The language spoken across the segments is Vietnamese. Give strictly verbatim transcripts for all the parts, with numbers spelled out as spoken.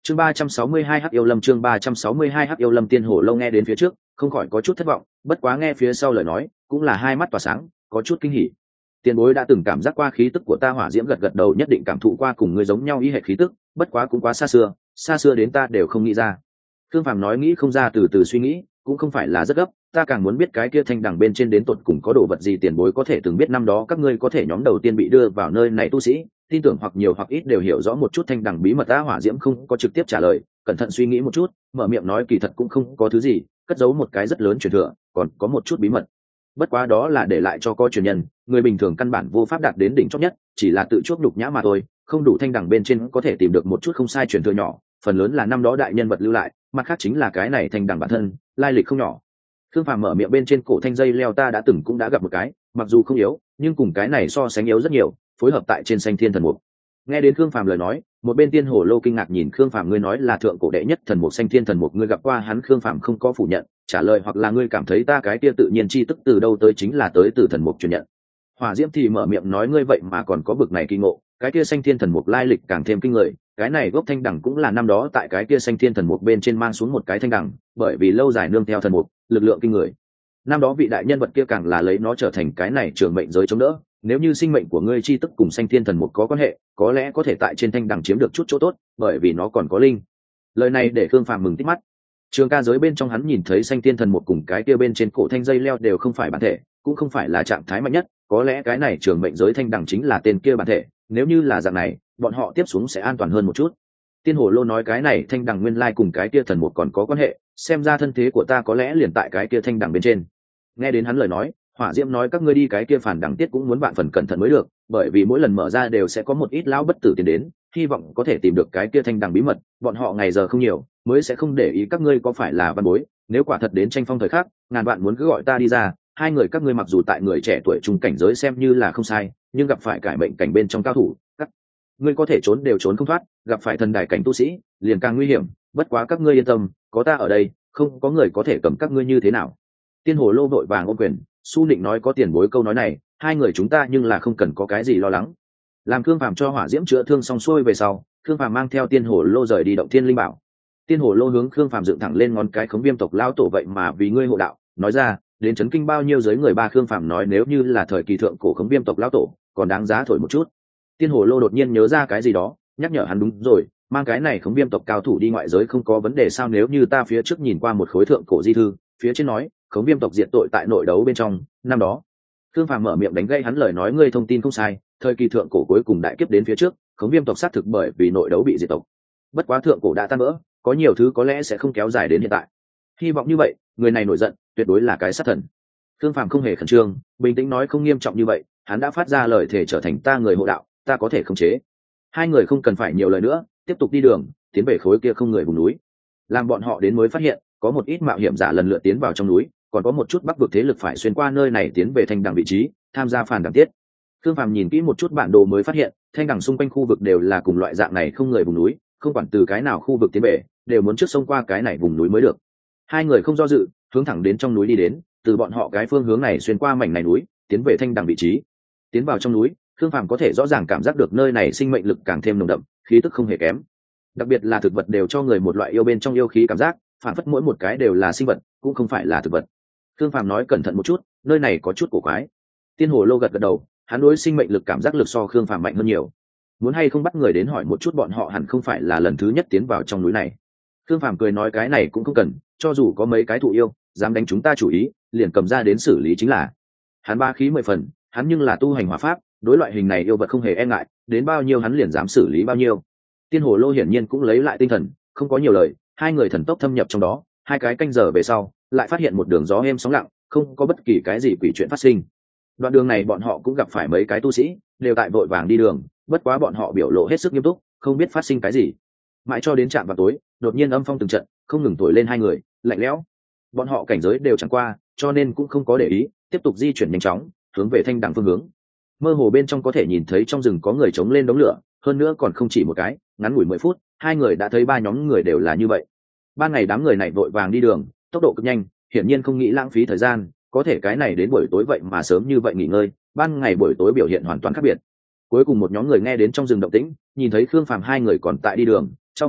chương ba trăm sáu mươi hai hắc yêu lâm chương ba trăm sáu mươi hai hắc yêu lâm. Tiên Hổ Lâu nghe đến phía trước không khỏi có chút thất vọng, bất quá nghe phía sau lời nói cũng là hai mắt tỏa sáng, có chút kinh hỉ. Tiền bối đã từng cảm giác qua khí tức của ta, hỏa diễm gật gật đầu, nhất định cảm thụ qua cùng ngươi giống nhau ý hệ khí tức, bất quá cũng quá xa xưa, xa xưa đến ta đều không nghĩ ra. Thương Phàm nói nghĩ không ra, từ từ suy nghĩ, cũng không phải là rất gấp, ta càng muốn biết cái kia thanh đằng bên trên đến tột cùng có đồ vật gì. Tiền bối có thể từng biết năm đó các ngươi có thể nhóm đầu tiên bị đưa vào nơi này tu sĩ, tin tưởng hoặc nhiều hoặc ít đều hiểu rõ một chút thanh đằng bí mật. Ta hỏa diễm không có trực tiếp trả lời, cẩn thận suy nghĩ một chút, mở miệng nói kỳ thật cũng không có thứ gì, cất giấu một cái rất lớn truyền thừa, còn có một chút bí mật. Bất quá đó là để lại cho có truyền nhân, người bình thường căn bản vô pháp đạt đến đỉnh chót nhất, chỉ là tự chuốc nhục nhã mà thôi, không đủ thanh đằng bên trên có thể tìm được một chút không sai truyền thừa nhỏ, phần lớn là năm đó đại nhân vật lưu lại, mặt khác chính là cái này thanh đằng bản thân, lai lịch không nhỏ. Thương Phàm mở miệng, bên trên cổ thanh dây leo ta đã từng cũng đã gặp một cái, mặc dù không yếu, nhưng cùng cái này so sánh yếu rất nhiều, phối hợp tại trên xanh thiên thần mục. Nghe đến Thương Phàm lời nói, một bên Tiên Hổ Lô kinh ngạc nhìn Khương Phàm, ngươi nói là thượng cổ đệ nhất thần mục xanh thiên thần mục, ngươi gặp qua hắn? Khương Phàm không có phủ nhận, trả lời hoặc là ngươi cảm thấy ta cái kia tự nhiên chi tức từ đâu tới, chính là tới từ thần mục truyền nhận. Hỏa Diễm thì mở miệng nói ngươi vậy mà còn có bực này kỳ ngộ, cái kia xanh thiên thần mục lai lịch càng thêm kinh người, cái này gốc thanh đằng cũng là năm đó tại cái kia xanh thiên thần mục bên trên mang xuống một cái thanh đằng, bởi vì lâu dài nương theo thần mục, lực lượng kinh người. Năm đó vị đại nhân vật kia càng là lấy nó trở thành cái này trường mệnh giới chống đỡ, nếu như sinh mệnh của ngươi chi tức cùng xanh thiên thần mục có quan hệ, có lẽ có thể tại trên thanh đằng chiếm được chút chỗ tốt, bởi vì nó còn có linh. Lời này để Khương Phàm mừng tít mắt. Trường ca giới bên trong hắn nhìn thấy xanh thiên thần mục cùng cái kia bên trên cổ thanh dây leo đều không phải bản thể, cũng không phải là trạng thái mạnh nhất, có lẽ cái này trường mệnh giới thanh đằng chính là tên kia bản thể, nếu như là dạng này, bọn họ tiếp xuống sẽ an toàn hơn một chút. Tiên Hổ Lô nói cái này thanh đằng nguyên lai cùng cái kia thần mục còn có quan hệ, xem ra thân thế của ta có lẽ liền tại cái kia thanh đằng bên trên. Nghe đến hắn lời nói, Hỏa Diễm nói các ngươi đi cái kia phản đẳng tiết cũng muốn vạn phần cẩn thận mới được, bởi vì mỗi lần mở ra đều sẽ có một ít lão bất tử tiến đến, hy vọng có thể tìm được cái kia thanh đằng bí mật, bọn họ ngày giờ không nhiều, mới sẽ không để ý các ngươi có phải là văn bối, nếu quả thật đến tranh phong thời khắc, ngàn vạn muốn cứ gọi ta đi ra. Hai người các ngươi mặc dù tại người trẻ tuổi trung cảnh giới xem như là không sai, nhưng gặp phải cải mệnh cảnh bên trong cao thủ, các ngươi có thể trốn đều trốn không thoát, gặp phải thần đài cảnh tu sĩ, liền càng nguy hiểm, bất quá các ngươi yên tâm, có ta ở đây, không có người có thể cầm các ngươi như thế nào. Tiên Hổ Lô vội vàng ôm quyền, Su Nịnh nói có tiền bối câu nói này, hai người chúng ta nhưng là không cần có cái gì lo lắng. Làm Khương Phàm cho Hỏa Diễm chữa thương xong xuôi về sau, Khương Phàm mang theo Tiên Hổ Lô rời đi động Thiên Linh Bảo. Tiên Hổ Lô hướng Khương Phàm dựng thẳng lên ngón cái, khống viêm tộc lão tổ vậy mà vì ngươi hộ đạo, nói ra đến chấn kinh bao nhiêu giới người. Ba Khương Phàm nói nếu như là thời kỳ thượng cổ khống viêm tộc lão tổ, còn đáng giá thổi một chút. Tiên Hổ Lô đột nhiên nhớ ra cái gì đó, nhắc nhở hắn đúng rồi, mang cái này khống viêm tộc cao thủ đi ngoại giới không có vấn đề sao? Nếu như ta phía trước nhìn qua một khối thượng cổ di thư, phía trên nói khống viêm tộc diệt tội tại nội đấu bên trong năm đó. Khương Phàm mở miệng đánh gây hắn lời nói, ngươi thông tin không sai, thời kỳ thượng cổ cuối cùng đại kiếp đến phía trước, khống viêm tộc xác thực bởi vì nội đấu bị diệt tộc, bất quá thượng cổ đã tan vỡ, có nhiều thứ có lẽ sẽ không kéo dài đến hiện tại. Hy vọng như vậy, người này nổi giận tuyệt đối là cái sát thần. Khương Phàm không hề khẩn trương, bình tĩnh nói không nghiêm trọng như vậy, hắn đã phát ra lời thể trở thành ta người hộ đạo, ta có thể khống chế. Hai người không cần phải nhiều lời nữa, tiếp tục đi đường tiến về khối kia không người vùng núi. Làm bọn họ đến mới phát hiện có một ít mạo hiểm giả lần lượt tiến vào trong núi, còn có một chút bắc vực thế lực phải xuyên qua nơi này tiến về thanh đằng vị trí tham gia phản đẳng tiết. Khương Phàm nhìn kỹ một chút bản đồ mới phát hiện thanh đằng xung quanh khu vực đều là cùng loại dạng này không người vùng núi, không quản từ cái nào khu vực tiến về đều muốn trước sông qua cái này vùng núi mới được. Hai người không do dự hướng thẳng đến trong núi đi đến, từ bọn họ cái phương hướng này xuyên qua mảnh này núi tiến về thanh đằng vị trí. Tiến vào trong núi, Khương Phàm có thể rõ ràng cảm giác được nơi này sinh mệnh lực càng thêm nồng đậm, khí tức không hề kém, đặc biệt là thực vật đều cho người một loại yêu bên trong yêu khí cảm giác, phản phất mỗi một cái đều là sinh vật cũng không phải là thực vật. Khương Phàm nói cẩn thận một chút, nơi này có chút cổ quái. Tiên Hổ Lô gật gật đầu, hắn đối sinh mệnh lực cảm giác lực so Khương Phàm mạnh hơn nhiều. Muốn hay không bắt người đến hỏi một chút, bọn họ hẳn không phải là lần thứ nhất tiến vào trong núi này. Khương Phàm cười nói cái này cũng không cần, cho dù có mấy cái thụ yêu dám đánh chúng ta chủ ý, liền cầm ra đến xử lý chính là. Hắn ba khí mười phần, hắn nhưng là tu hành hỏa pháp, đối loại hình này yêu vật không hề e ngại, đến bao nhiêu hắn liền dám xử lý bao nhiêu. Tiên Hổ Lô hiển nhiên cũng lấy lại tinh thần, không có nhiều lời, hai người thần tốc thâm nhập trong đó, hai cái canh giờ về sau lại phát hiện một đường gió êm sóng lặng, không có bất kỳ cái gì quỷ chuyện phát sinh. Đoạn đường này bọn họ cũng gặp phải mấy cái tu sĩ đều tại vội vàng đi đường, bất quá bọn họ biểu lộ hết sức nghiêm túc, không biết phát sinh cái gì. Mãi cho đến trạm vào tối, đột nhiên âm phong từng trận không ngừng thổi lên hai người, lạnh lẽo. Bọn họ cảnh giới đều chẳng qua, cho nên cũng không có để ý, tiếp tục di chuyển nhanh chóng hướng về thanh đằng phương hướng. Mơ hồ bên trong có thể nhìn thấy trong rừng có người chống lên đống lửa, hơn nữa còn không chỉ một cái, ngắn ngủi mười phút hai người đã thấy ba nhóm người đều là như vậy. Ban ngày đám người này vội vàng đi đường, tốc độ cực nhanh, hiển nhiên không nghĩ lãng phí thời gian, có thể cái này đến buổi tối vậy mà sớm như vậy nghỉ ngơi, ban ngày buổi tối biểu hiện hoàn toàn khác biệt. Cuối cùng một nhóm người nghe đến trong rừng động tĩnh, nhìn thấy Khương Phàm hai người còn tại đi đường, chau mày,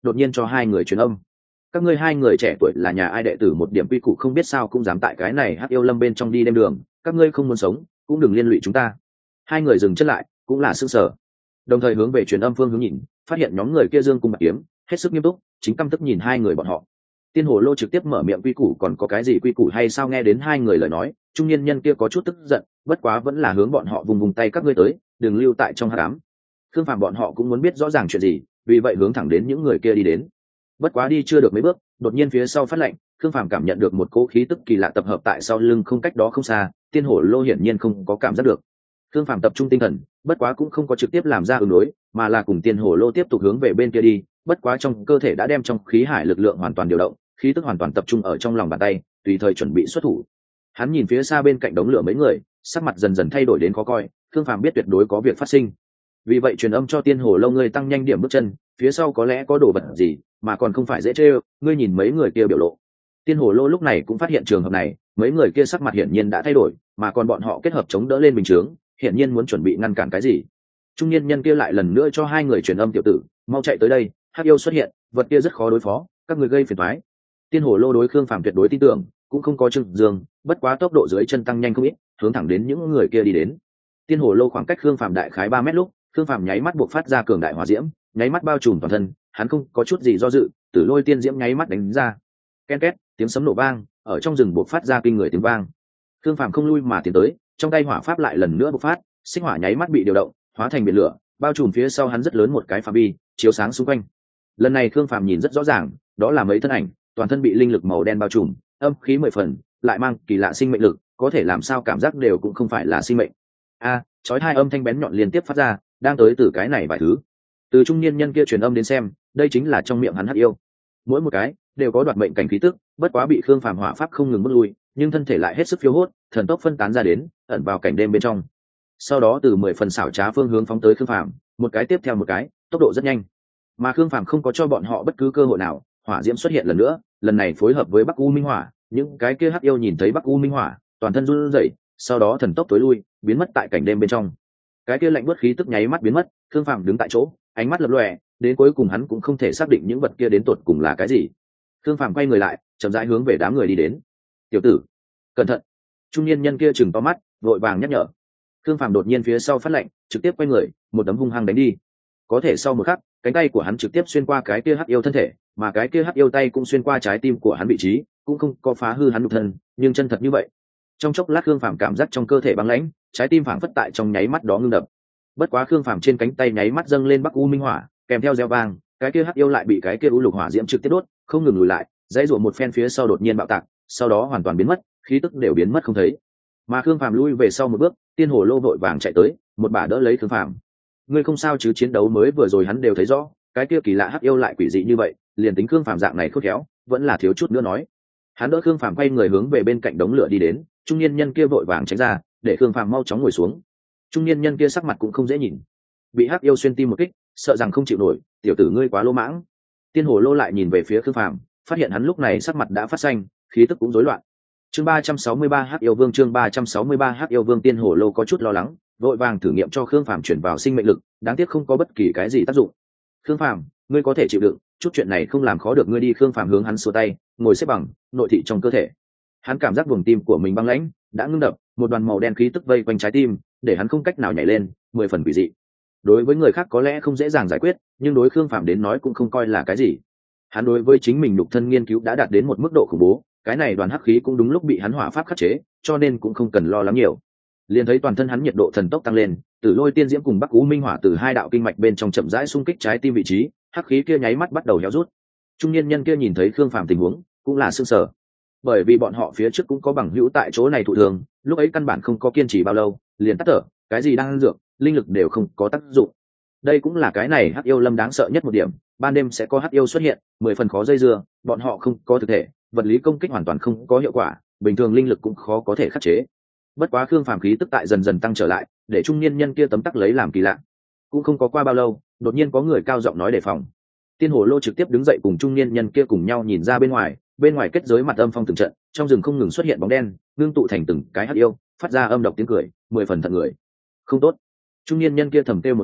đột nhiên cho hai người truyền âm: các ngươi hai người trẻ tuổi là nhà ai đệ tử, một điểm quy củ không biết sao cũng dám tại cái này hắc yêu lâm bên trong đi đêm đường, các ngươi không muốn sống cũng đừng liên lụy chúng ta. Hai người dừng chân lại cũng là sững sờ, đồng thời hướng về truyền âm phương hướng nhìn, phát hiện nhóm người kia dương cung bạc kiếm, hết sức nghiêm túc, chính căm tức nhìn hai người bọn họ. Tiên hồ lô trực tiếp mở miệng: quy củ còn có cái gì quy củ hay sao? Nghe đến hai người lời nói, trung niên nhân kia có chút tức giận, bất quá vẫn là hướng bọn họ vùng vùng tay: các ngươi tới, đừng lưu tại trong hắc ám. Khương Phàm bọn họ cũng muốn biết rõ ràng chuyện gì, vì vậy hướng thẳng đến những người kia đi đến. Bất quá đi chưa được mấy bước, đột nhiên phía sau phát lạnh, Khương Phàm cảm nhận được một cỗ khí tức kỳ lạ tập hợp tại sau lưng, không cách đó không xa. Tiên hồ lô hiển nhiên không có cảm giác được. Khương Phàm tập trung tinh thần, bất quá cũng không có trực tiếp làm ra ứng đối, mà là cùng tiên hồ lô tiếp tục hướng về bên kia đi. Bất quá trong cơ thể đã đem trong khí hải lực lượng hoàn toàn điều động, khí tức hoàn toàn tập trung ở trong lòng bàn tay, tùy thời chuẩn bị xuất thủ. Hắn nhìn phía xa bên cạnh đống lửa mấy người, sắc mặt dần dần thay đổi đến khó coi. Khương Phàm biết tuyệt đối có việc phát sinh, vì vậy truyền âm cho tiên hồ lô: ngươi tăng nhanh điểm bước chân, phía sau có lẽ có đồ vật gì mà còn không phải dễ chơi. Ngươi nhìn mấy người kia biểu lộ. Tiên hồ lô lúc này cũng phát hiện trường hợp này, mấy người kia sắc mặt hiển nhiên đã thay đổi, mà còn bọn họ kết hợp chống đỡ lên bình chướng, hiển nhiên muốn chuẩn bị ngăn cản cái gì. Trung niên nhân kia lại lần nữa cho hai người truyền âm: tiểu tử, mau chạy tới đây, hắc yêu xuất hiện, vật kia rất khó đối phó, các người gây phiền toái. Tiên hồ lô đối Khương Phàm tuyệt đối tin tưởng, cũng không có trừng dương, bất quá tốc độ dưới chân tăng nhanh không ít, hướng thẳng đến những người kia đi đến. Tiên hồ lô khoảng cách Khương Phàm đại khái ba mét lúc, Khương Phàm nháy mắt buộc phát ra cường đại hỏa diễm, nháy mắt bao trùm toàn thân, hắn không có chút gì do dự, Tử Lôi tiên diễm nháy mắt đánh ra. Ken két, tiếng sấm nổ vang, ở trong rừng buộc phát ra kinh người tiếng vang. Khương Phàm không lui mà tiến tới, trong tay hỏa pháp lại lần nữa bộc phát, xích hỏa nháy mắt bị điều động, hóa thành biển lửa, bao trùm phía sau hắn rất lớn một cái phạm vi, chiếu sáng xung quanh. Lần này Khương Phàm nhìn rất rõ ràng, đó là mấy thân ảnh, toàn thân bị linh lực màu đen bao trùm, âm khí mười phần, lại mang kỳ lạ sinh mệnh lực, có thể làm sao cảm giác đều cũng không phải là sinh mệnh. A, à, chói hai âm thanh bén nhọn liên tiếp phát ra, đang tới từ cái này vài thứ. Từ trung niên nhân kia truyền âm đến xem, đây chính là trong miệng hắn hắc yêu. Mỗi một cái đều có đoạt mệnh cảnh khí tức, bất quá bị Khương Phàm hỏa pháp không ngừng bước lui, nhưng thân thể lại hết sức phiêu hốt, thần tốc phân tán ra đến, ẩn vào cảnh đêm bên trong. Sau đó từ mười phần xảo trá phương hướng phóng tới Khương Phàm, một cái tiếp theo một cái, tốc độ rất nhanh. Mà Khương Phàm không có cho bọn họ bất cứ cơ hội nào, hỏa diễm xuất hiện lần nữa, lần này phối hợp với Bắc U Minh Hỏa, những cái kia hắc yêu nhìn thấy Bắc U Minh Hỏa, toàn thân run rẩy, sau đó thần tốc tối lui, biến mất tại cảnh đêm bên trong. Cái kia lạnh buốt khí tức nháy mắt biến mất, Khương Phàm đứng tại chỗ, ánh mắt lập lòe, đến cuối cùng hắn cũng không thể xác định những vật kia đến tột cùng là cái gì. Khương Phàm quay người lại, chậm rãi hướng về đám người đi đến. "Tiểu tử, cẩn thận!" Trung niên nhân kia chừng to mắt, vội vàng nhắc nhở. Khương Phàm đột nhiên phía sau phát lệnh, trực tiếp quay người, một đấm hung hăng đánh đi. Có thể sau một khắc, cánh tay của hắn trực tiếp xuyên qua cái kia hắc yêu thân thể, mà cái kia hắc yêu tay cũng xuyên qua trái tim của hắn vị trí, cũng không có phá hư hắn nhục thân, nhưng chân thật như vậy. Trong chốc lát Khương Phàm cảm giác trong cơ thể băng lãnh, trái tim phảng phất tại trong nháy mắt đó ngưng đập. Bất quá Khương Phàm trên cánh tay nháy mắt dâng lên Bắc U Minh Hỏa, kèm theo reo vang, cái kia hắc yêu lại bị cái kia u lục hỏa diễm trực tiếp đốt, không ngừng lùi lại, dãy rủa một phen phía sau đột nhiên bạo tạc, sau đó hoàn toàn biến mất, khí tức đều biến mất không thấy. Mà Khương Phàm lui về sau một bước, Tiên Hồ Lô vội vàng chạy tới, một bà đỡ lấy Khương Phàm. "Ngươi không sao chứ?" Chiến đấu mới vừa rồi hắn đều thấy rõ, cái kia kỳ lạ hắc yêu lại quỷ dị như vậy, liền tính Khương Phàm dạng này khôn khéo, vẫn là thiếu chút nữa nói. Hắn đỡ Khương Phàm quay người hướng về bên cạnh đống lửa đi đến, trung niên nhân kia vội vàng tránh ra, để Khương Phàm mau chóng ngồi xuống. Trung niên nhân kia sắc mặt cũng không dễ nhìn, bị hắc yêu xuyên tim một kích, sợ rằng không chịu nổi, "Tiểu tử ngươi quá lỗ mãng." Tiên Hồ Lô lại nhìn về phía Khương Phàm, phát hiện hắn lúc này sắc mặt đã phát xanh, khí tức cũng rối loạn. Chương ba trăm sáu mươi ba Hắc yêu vương, chương ba trăm sáu mươi ba Hắc yêu vương. Tiên Hồ Lô có chút lo lắng, vội vàng thử nghiệm cho Khương Phàm chuyển vào sinh mệnh lực, đáng tiếc không có bất kỳ cái gì tác dụng. "Khương Phàm, ngươi có thể chịu đựng, chút chuyện này không làm khó được ngươi đi." Khương Phàm hướng hắn xua tay, ngồi xếp bằng, nội thị trong cơ thể. Hắn cảm giác buồng tim của mình băng lãnh, đã ngưng đập, một đoàn màu đen khí tức vây quanh trái tim, để hắn không cách nào nhảy lên, mười phần quỷ dị. Đối với người khác có lẽ không dễ dàng giải quyết, nhưng đối Khương Phàm đến nói cũng không coi là cái gì. Hắn đối với chính mình nhục thân nghiên cứu đã đạt đến một mức độ khủng bố, cái này đoàn hắc khí cũng đúng lúc bị hắn hỏa pháp khắc chế, cho nên cũng không cần lo lắng nhiều. Liền thấy toàn thân hắn nhiệt độ thần tốc tăng lên, Tử Lôi tiên diễm cùng Bắc U Minh Hỏa từ hai đạo kinh mạch bên trong chậm rãi xung kích trái tim vị trí, hắc khí kia nháy mắt bắt đầu héo rút. Trung niên nhân kia nhìn thấy Khương Phàm tình huống, cũng là sửng sở. Bởi vì bọn họ phía trước cũng có bằng hữu tại chỗ này thụ thường, lúc ấy căn bản không có kiên trì bao lâu, liền tắt thở, cái gì đang ăn dược, linh lực đều không có tác dụng. Đây cũng là cái này hắc yêu lâm đáng sợ nhất một điểm, ban đêm sẽ có hắc yêu xuất hiện, mười phần khó dây dưa, bọn họ không có thực thể, vật lý công kích hoàn toàn không có hiệu quả, bình thường linh lực cũng khó có thể khắc chế. Bất quá Khương Phàm khí tức tại dần dần tăng trở lại, để trung niên nhân kia tấm tắc lấy làm kỳ lạ. Cũng không có qua bao lâu, đột nhiên có người cao giọng nói đề phòng. Tiên Hồ Lô trực tiếp đứng dậy cùng trung niên nhân kia cùng nhau nhìn ra bên ngoài, bên ngoài kết giới mặt âm phong từng trận, trong rừng không ngừng xuất hiện bóng đen, ngưng tụ thành từng cái hắc yêu, phát ra âm độc tiếng cười, mười phần thật người. "Không tốt." Trung niên nhân kia thầm kêu một tiếng,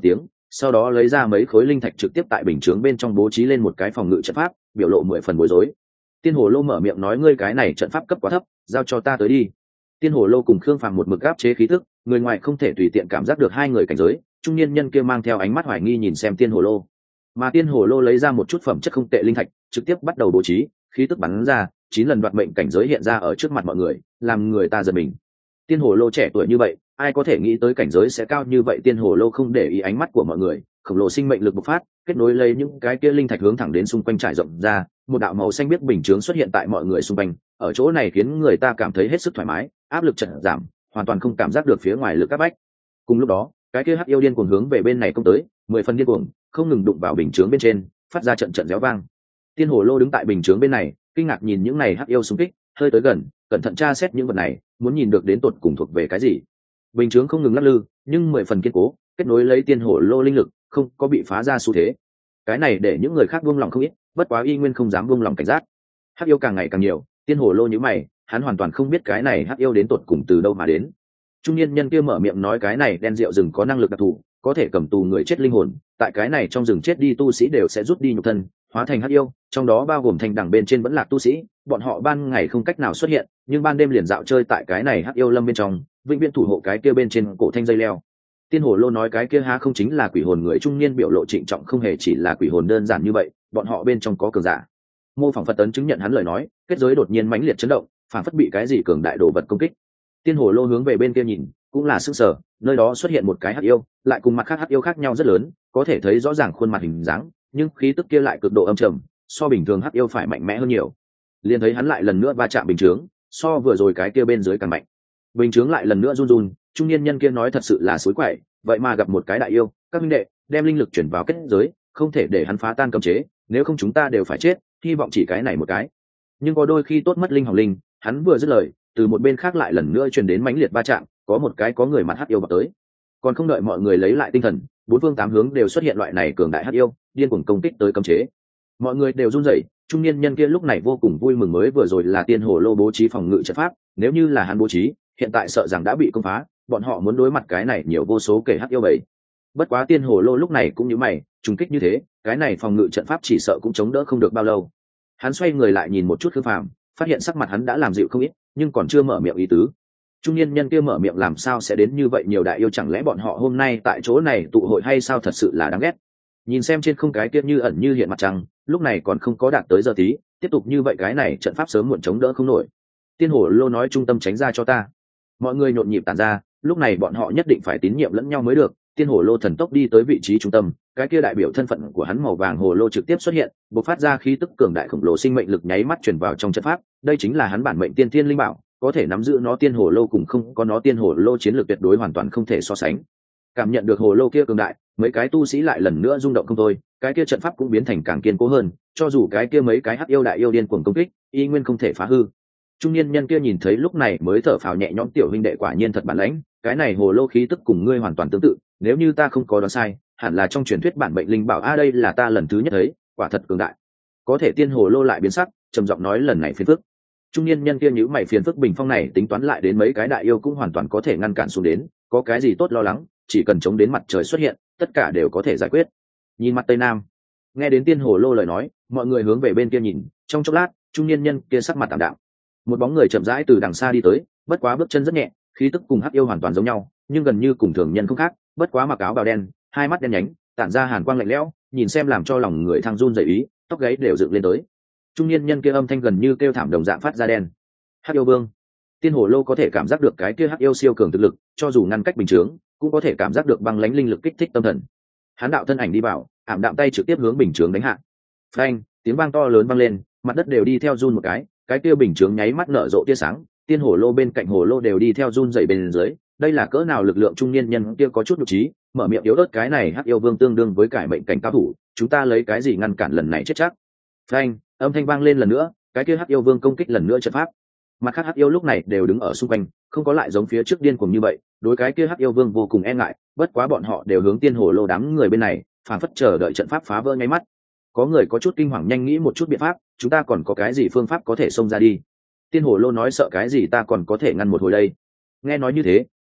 sau đó lấy ra mấy khối linh thạch trực tiếp tại bình chướng bên trong bố trí lên một cái phòng ngự trận pháp, biểu lộ mười phần bối rối. Tiên hồ lô mở miệng nói, ngươi cái này trận pháp cấp quá thấp, giao cho ta tới đi. Tiên hồ lô cùng Khương Phàm một mực áp chế khí tức, người ngoài không thể tùy tiện cảm giác được hai người cảnh giới. Trung niên nhân kia mang theo ánh mắt hoài nghi nhìn xem tiên hồ lô, mà tiên hồ lô lấy ra một chút phẩm chất không tệ linh thạch, trực tiếp bắt đầu bố trí, khí tức bắn ra, chín lần đoạt mệnh cảnh giới hiện ra ở trước mặt mọi người, làm người ta giật mình. Tiên hồ lô trẻ tuổi như vậy, ai có thể nghĩ tới cảnh giới sẽ cao như vậy? Tiên hồ lô không để ý ánh mắt của mọi người, khổng lồ sinh mệnh lực bộc phát, kết nối lấy những cái kia linh thạch hướng thẳng đến xung quanh trải rộng ra, một đạo màu xanh biếc bình chướng xuất hiện tại mọi người xung quanh, ở chỗ này khiến người ta cảm thấy hết sức thoải mái, áp lực chợt giảm, hoàn toàn không cảm giác được phía ngoài lực áp bách. Cùng lúc đó, cái kia hắc yêu điên cuồng hướng về bên này công tới, mười phần điên cuồng, không ngừng đụng vào bình chướng bên trên, phát ra trận trận réo vang. Tiên hồ lô đứng tại bình chướng bên này, kinh ngạc nhìn những này hắc yêu xung kích, hơi tới gần, cẩn thận tra xét những vật này, muốn nhìn được đến tột cùng thuộc về cái gì. Bình chướng không ngừng lắc lư, nhưng mười phần kiên cố, kết nối lấy tiên hồ lô linh lực, không có bị phá ra xu thế. Cái này để những người khác buông lòng không ít, bất quá y nguyên không dám buông lòng cảnh giác. Hắc yêu càng ngày càng nhiều, tiên hồ lô nhíu mày, hắn hoàn toàn không biết cái này hắc yêu đến tột cùng từ đâu mà đến. Trung niên nhân kia mở miệng nói, cái này đen rượu rừng có năng lực đặc thù, có thể cầm tù người chết linh hồn, tại cái này trong rừng chết đi tu sĩ đều sẽ rút đi nhục thân, hóa thành hắc yêu, trong đó bao gồm thành đẳng bên trên vẫn lạc tu sĩ, bọn họ ban ngày không cách nào xuất hiện, nhưng ban đêm liền dạo chơi tại cái này hắc yêu lâm bên trong, vĩnh viễn thủ hộ cái kia bên trên cổ thanh dây leo. Tiên hồ lô nói, cái kia há không chính là quỷ hồn? Người trung niên biểu lộ trịnh trọng, không hề chỉ là quỷ hồn đơn giản như vậy, bọn họ bên trong có cường giả. Mô phỏng Phật tấn chứng nhận hắn lời nói, kết giới đột nhiên mãnh liệt chấn động, phản phất bị cái gì cường đại đồ vật công kích. Tiên hồ lô hướng về bên kia nhìn, cũng là sức sở, nơi đó xuất hiện một cái hắc yêu, lại cùng mặt khác hắc yêu khác nhau rất lớn, có thể thấy rõ ràng khuôn mặt hình dáng, nhưng khí tức kia lại cực độ âm trầm, so bình thường hắc yêu phải mạnh mẽ hơn nhiều. Liền thấy hắn lại lần nữa va chạm bình chướng, so vừa rồi cái kia bên dưới càng mạnh. Bình chướng lại lần nữa run run, trung niên nhân kia nói, thật sự là suối quậy, vậy mà gặp một cái đại yêu, các minh đệ, đem linh lực chuyển vào kết giới, không thể để hắn phá tan cấm chế, nếu không chúng ta đều phải chết, hy vọng chỉ cái này một cái. Nhưng có đôi khi tốt mất linh hỏng linh, hắn vừa dứt lời, từ một bên khác lại lần nữa truyền đến mãnh liệt va chạm, có một cái có người mặt hắc yêu vào tới. Còn không đợi mọi người lấy lại tinh thần, bốn phương tám hướng đều xuất hiện loại này cường đại hắc yêu, điên cuồng công kích tới cấm chế. Mọi người đều run rẩy, trung niên nhân kia lúc này vô cùng vui mừng, mới vừa rồi là tiên hồ lô bố trí phòng ngự trận pháp, nếu như là hắn bố trí, hiện tại sợ rằng đã bị công phá, bọn họ muốn đối mặt cái này nhiều vô số kẻ hắc yêu bảy. Bất quá tiên hồ lô lúc này cũng như mày, trùng kích như thế, cái này phòng ngự trận pháp chỉ sợ cũng chống đỡ không được bao lâu. Hắn xoay người lại nhìn một chút Khương Phàm, phát hiện sắc mặt hắn đã làm dịu không ít, nhưng còn chưa mở miệng ý tứ. Trung niên nhân kia mở miệng, làm sao sẽ đến như vậy nhiều đại yêu, chẳng lẽ bọn họ hôm nay tại chỗ này tụ hội hay sao? Thật sự là đáng ghét. Nhìn xem trên không cái kia như ẩn như hiện mặt trăng, lúc này còn không có đạt tới giờ tí, tiếp tục như vậy cái này trận pháp sớm muộn chống đỡ không nổi. Tiên hồ lô nói, trung tâm tránh ra cho ta. Mọi người nhộn nhịp tản ra, lúc này bọn họ nhất định phải tín nhiệm lẫn nhau mới được. Tiên hồ lô thần tốc đi tới vị trí trung tâm, cái kia đại biểu thân phận của hắn màu vàng hồ lô trực tiếp xuất hiện, bộc phát ra khí tức cường đại khổng lồ sinh mệnh lực nháy mắt truyền vào trong trận pháp. Đây chính là hắn bản mệnh tiên thiên linh bảo, có thể nắm giữ nó tiên hồ lô cùng không có nó tiên hồ lô chiến lược tuyệt đối hoàn toàn không thể so sánh. Cảm nhận được hồ lô kia cường đại, mấy cái tu sĩ lại lần nữa rung động không thôi, cái kia trận pháp cũng biến thành càng kiên cố hơn, cho dù cái kia mấy cái hắc yêu đại yêu điên cuồng công kích, y nguyên không thể phá hư. Trung niên nhân kia nhìn thấy lúc này mới thở phào nhẹ nhõm, tiểu huynh đệ quả nhiên thật bản lãnh, cái này hồ lô khí tức cùng ngươi hoàn toàn tương tự, nếu như ta không có đoán sai, hẳn là trong truyền thuyết bản mệnh linh bảo a, đây là ta lần thứ nhất thấy, quả thật cường đại. Có thể tiên hồ lô lại biến sắc, trầm giọng nói, lần này phiền phức. Trung niên nhân kia nhíu mày, phiền phức bình phong này tính toán lại đến mấy cái đại yêu cũng hoàn toàn có thể ngăn cản xuống đến, có cái gì tốt lo lắng, chỉ cần chống đến mặt trời xuất hiện, tất cả đều có thể giải quyết. Nhìn mặt tây nam, nghe đến tiên hồ lô lời nói, mọi người hướng về bên kia nhìn, trong chốc lát, trung niên nhân kia sắc mặt tạm đạm. Một bóng người chậm rãi từ đằng xa đi tới, bất quá bước chân rất nhẹ, khí tức cùng hắc yêu hoàn toàn giống nhau, nhưng gần như cùng thường nhân không khác, bất quá mặc áo bào đen, hai mắt đen nhánh, tản ra hàn quang lạnh lẽo, nhìn xem làm cho lòng người thăng run rẩy ý, tóc gáy đều dựng lên tới. Trung niên nhân kia âm thanh gần như kêu thảm đồng dạng phát ra đen. Hắc yêu vương. Tiên hồ lô có thể cảm giác được cái kia hắc yêu siêu cường thực lực, cho dù ngăn cách bình chướng, cũng có thể cảm giác được băng lãnh linh lực kích thích tâm thần. Hán đạo thân ảnh đi vào, ảm đạm tay trực tiếp hướng bình chướng đánh hạ. Phanh, tiếng vang to lớn vang lên, mặt đất đều đi theo run một cái, cái kia bình chướng nháy mắt nở rộ tia sáng, tiên hồ lô bên cạnh hồ lô đều đi theo run rẩy bên dưới. Đây là cỡ nào lực lượng? Trung niên nhân kia có chút nhục trí, mở miệng yếu ớt, cái này hắc yêu vương tương đương với cải mệnh cảnh cao thủ, chúng ta lấy cái gì ngăn cản lần này chết chắc. Phanh, âm thanh vang lên lần nữa, cái kia hắc yêu vương công kích lần nữa trận pháp. Mặt khác hắc yêu lúc này đều đứng ở xung quanh, không có lại giống phía trước điên cuồng như vậy, đối cái kia hắc yêu vương vô cùng e ngại, bất quá bọn họ đều hướng tiên hồ lô đám người bên này, phản phất chờ đợi trận pháp phá vỡ ngay mắt. Có người có chút kinh hoàng, nhanh nghĩ một chút biện pháp, chúng ta còn có cái gì phương pháp có thể xông ra đi. Tiên hồ lô nói, sợ cái gì, ta còn có thể ngăn một hồi đây. Nghe nói như thế,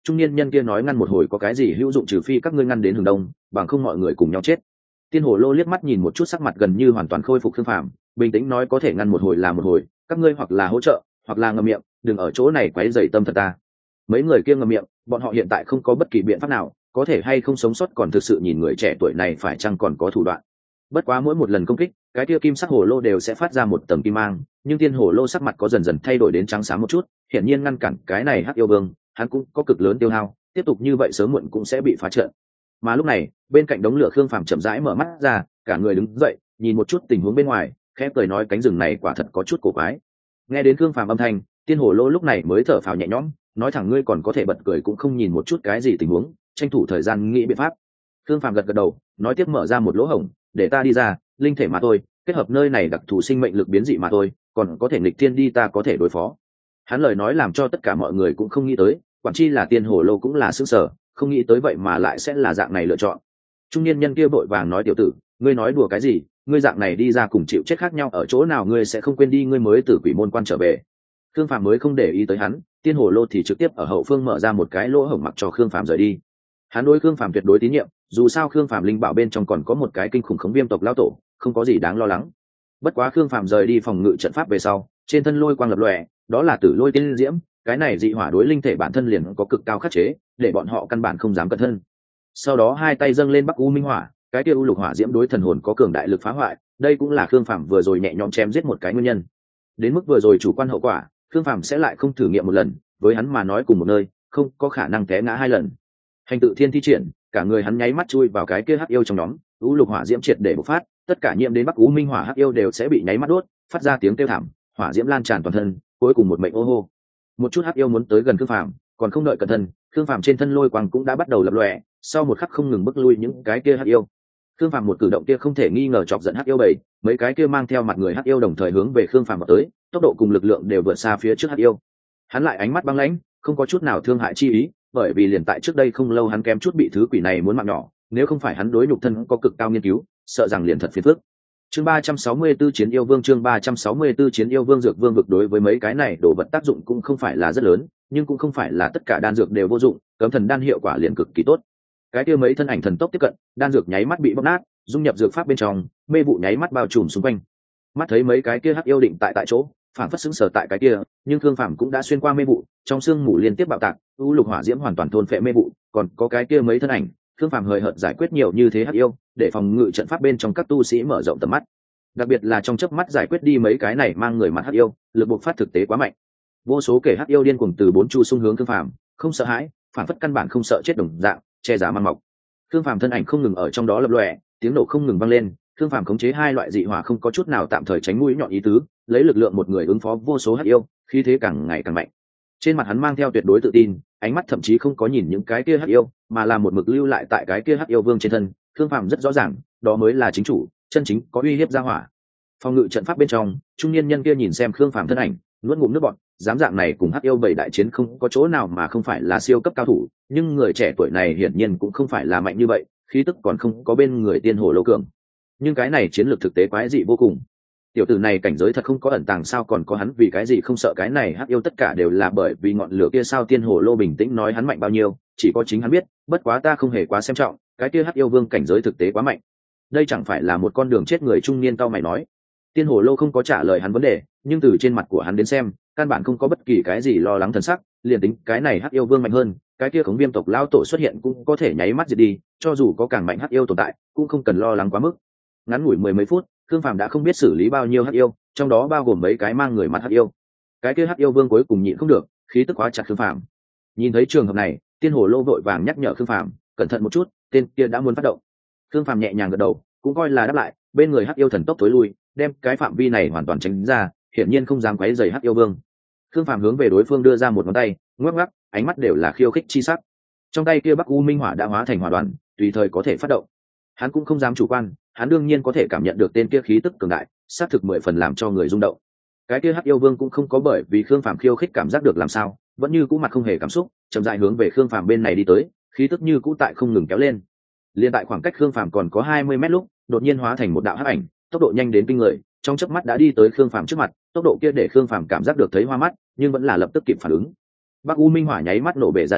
trung niên nhân kia nói ngăn một hồi có cái gì hữu dụng trừ phi các ngươi ngăn đến hướng đông, bằng không mọi người cùng nhau chết. Tiên hồ lô liếc mắt nhìn một chút sắc mặt gần như hoàn toàn khôi phục Khương Phàm, bình tĩnh nói có thể ngăn một hồi là một hồi, các ngươi hoặc là hỗ trợ hoặc là ngậm miệng, đừng ở chỗ này quấy rầy tâm thật ta. Mấy người kia ngậm miệng, bọn họ hiện tại không có bất kỳ biện pháp nào, có thể hay không sống sót còn thực sự nhìn người trẻ tuổi này phải chăng còn có thủ đoạn. Bất quá mỗi một lần công kích, cái kia kim sắc hồ lô đều sẽ phát ra một tầng kim mang, nhưng tiên hồ lô sắc mặt có dần dần thay đổi đến trắng xám một chút, hiển nhiên ngăn cản cái này Hắc yêu vương, hắn cũng có cực lớn tiêu hao, tiếp tục như vậy sớm muộn cũng sẽ bị phá trận. Mà lúc này, bên cạnh đống lửa Khương Phàm chậm rãi mở mắt ra, cả người đứng dậy, nhìn một chút tình huống bên ngoài, khẽ cười nói cánh rừng này quả thật có chút cổ quái. Nghe đến Khương Phàm âm thanh, tiên hồ lô lúc này mới thở phào nhẹ nhõm, nói thẳng ngươi còn có thể bật cười cũng không nhìn một chút cái gì tình huống, tranh thủ thời gian nghĩ biện pháp. Khương Phàm gật gật đầu, nói tiếp mở ra một lỗ hổng, để ta đi ra, linh thể mà thôi, kết hợp nơi này đặc thù sinh mệnh lực biến dị mà thôi, còn có thể nghịch thiên đi ta có thể đối phó. Hắn lời nói làm cho tất cả mọi người cũng không nghĩ tới, quản chi là tiên hồ lô cũng là sững sờ, không nghĩ tới vậy mà lại sẽ là dạng này lựa chọn. Trung niên nhân kia vội vàng nói tiểu tử, ngươi nói đùa cái gì, ngươi dạng này đi ra cùng chịu chết khác nhau ở chỗ nào, ngươi sẽ không quên đi ngươi mới từ quỷ môn quan trở về. Khương Phàm mới không để ý tới hắn, tiên hồ lô thì trực tiếp ở hậu phương mở ra một cái lỗ hổng mặc cho Khương Phàm rời đi. Hắn đối Khương Phàm tuyệt đối tín nhiệm, dù sao Khương Phàm linh bảo bên trong còn có một cái kinh khủng khống viêm tộc lão tổ, không có gì đáng lo lắng. Bất quá Khương Phàm rời đi phòng ngự trận pháp về sau, trên thân lôi quang lập lòe, đó là tử lôi tiên diễm, cái này dị hỏa đối linh thể bản thân liền có cực cao khắc chế, để bọn họ căn bản không dám cẩn thân. Sau đó hai tay dâng lên Bắc U Minh Hỏa, cái kia u lục hỏa diễm đối thần hồn có cường đại lực phá hoại, đây cũng là Khương Phàm vừa rồi nhẹ nhõm chém giết một cái nguyên nhân. Đến mức vừa rồi chủ quan hậu quả, Khương Phàm sẽ lại không thử nghiệm một lần, với hắn mà nói cùng một nơi, không có khả năng té ngã hai lần. Hành tự thiên thi triển, cả người hắn nháy mắt chui vào cái kia hắc yêu trong nhóm, u lục hỏa diễm triệt để bộc phát, tất cả nhiễm đến Bắc U Minh Hỏa hắc yêu đều sẽ bị nháy mắt đốt, phát ra tiếng kêu thảm, hỏa diễm lan tràn toàn thân, cuối cùng một mệnh ô hô. Một chút hắc yêu muốn tới gần Khương Phàm, còn không đợi cẩn thận, Khương Phàm trên thân lôi quang cũng đã bắt đầu lập lòe, sau một khắc không ngừng bức lui những cái kia hắc yêu. Khương Phàm một cử động kia không thể nghi ngờ chọc giận hắc yêu bảy, mấy cái kia mang theo mặt người hắc yêu đồng thời hướng về Khương Phàm vào tới, tốc độ cùng lực lượng đều vượt xa phía trước hắc yêu. Hắn lại ánh mắt băng lãnh, không có chút nào thương hại chi ý, bởi vì liền tại trước đây không lâu hắn kém chút bị thứ quỷ này muốn mạng nhỏ, nếu không phải hắn đối nhục thân có cực cao nghiên cứu, sợ rằng liền thật phiền phức. Chương ba trăm sáu mươi 4 chiến yêu vương chương ba trăm sáu mươi 4 chiến yêu vương dược vương vực đối với mấy cái này đồ vật tác dụng cũng không phải là rất lớn, nhưng cũng không phải là tất cả đan dược đều vô dụng, cấm thần đan hiệu quả liền cực kỳ tốt. Cái kia mấy thân ảnh thần tốc tiếp cận, đan dược nháy mắt bị bóc nát, dung nhập dược pháp bên trong, mê vụ nháy mắt bao trùm xung quanh. Mắt thấy mấy cái kia hắc yêu định tại tại chỗ, phản phất sững sờ tại cái kia, nhưng Khương Phàm cũng đã xuyên qua mê vụ, trong xương mù liên tiếp bạo tạc, u lục hỏa diễm hoàn toàn thôn phệ mê vụ, còn có cái kia mấy thân ảnh, Khương Phàm hời hợt giải quyết nhiều như thế hắc yêu, để phòng ngự trận pháp bên trong các tu sĩ mở rộng tầm mắt. Đặc biệt là trong chớp mắt giải quyết đi mấy cái này mang người mặt hắc yêu, lực bộc phát thực tế quá mạnh. Vô số kẻ hắc yêu điên cuồng từ bốn chu xung hướng Khương Phàm, không sợ hãi, phản phất căn bản không sợ chết đồng dạng, che giá mang mọc. Khương Phàm thân ảnh không ngừng ở trong đó lập lòe, tiếng nổ không ngừng vang lên, Khương Phàm khống chế hai loại dị hỏa không có chút nào tạm thời tránh mũi nhọn ý tứ, lấy lực lượng một người ứng phó vô số hắc yêu, khí thế càng ngày càng mạnh. Trên mặt hắn mang theo tuyệt đối tự tin, ánh mắt thậm chí không có nhìn những cái kia hắc yêu, mà là một mực lưu lại tại cái kia hắc yêu vương trên thân. Khương Phàm rất rõ ràng, đó mới là chính chủ, chân chính có uy hiếp ra hỏa. Phòng ngự trận pháp bên trong, trung niên nhân kia nhìn xem Khương Phàm thân ảnh, nuốt ngụm nước bọt, dám dạng này cùng hắc yêu bảy đại chiến không có chỗ nào mà không phải là siêu cấp cao thủ, nhưng người trẻ tuổi này hiển nhiên cũng không phải là mạnh như vậy, khí tức còn không có bên người tiên hồ lô cường. Nhưng cái này chiến lược thực tế quái dị vô cùng. Tiểu tử này cảnh giới thật không có ẩn tàng sao, còn có hắn vì cái gì không sợ cái này hắc yêu, tất cả đều là bởi vì ngọn lửa kia sao. Tiên hồ lô bình tĩnh nói hắn mạnh bao nhiêu, chỉ có chính hắn biết, bất quá ta không hề quá xem trọng, cái kia hắc yêu vương cảnh giới thực tế quá mạnh. Đây chẳng phải là một con đường chết người trung niên cao mày nói. Tiên hồ lô không có trả lời hắn vấn đề, nhưng từ trên mặt của hắn đến xem, căn bản không có bất kỳ cái gì lo lắng thần sắc, liền tính cái này hắc yêu vương mạnh hơn, cái kia khống viêm tộc lao tổ xuất hiện cũng có thể nháy mắt diệt đi, cho dù có càng mạnh hắc yêu tồn tại, cũng không cần lo lắng quá mức. Ngắn ngủi mười mấy phút, Khương Phàm đã không biết xử lý bao nhiêu hắc yêu, trong đó bao gồm mấy cái mang người mặt hắc yêu. Cái kia hắc yêu vương cuối cùng nhịn không được, khí tức quá chặt Khương Phàm. Nhìn thấy trường hợp này, tiên hồ lô vội vàng nhắc nhở Khương Phàm, cẩn thận một chút, tên kia đã muốn phát động. Khương Phàm nhẹ nhàng gật đầu, cũng coi là đáp lại, bên người hắc yêu thần tốc tối lui, đem cái phạm vi này hoàn toàn tránh ra, hiển nhiên không dám quấy rầy hắc yêu vương. Khương Phàm hướng về đối phương đưa ra một ngón tay, ngoắc ngoắc, ánh mắt đều là khiêu khích chi sắc. Trong tay kia Bắc U Minh Hỏa đã hóa thành hỏa đoàn, tùy thời có thể phát động. Hắn cũng không dám chủ quan, hắn đương nhiên có thể cảm nhận được tên kia khí tức cường đại, sát thực mười phần làm cho người rung động. Cái kia hắc yêu vương cũng không có bởi vì Khương Phàm khiêu khích cảm giác được làm sao, vẫn như cũ mặt không hề cảm xúc, chậm rãi hướng về Khương Phàm bên này đi tới, khí tức như cũ tại không ngừng kéo lên. Liên tại khoảng cách Khương Phàm còn có hai mươi mét lúc, đột nhiên hóa thành một đạo hắc ảnh, tốc độ nhanh đến kinh người, trong chớp mắt đã đi tới Khương Phàm trước mặt, tốc độ kia để Khương Phàm cảm giác được thấy hoa mắt, nhưng vẫn là lập tức kịp phản ứng. Bắc U Minh Hỏa nháy mắt nổ bể ra đến,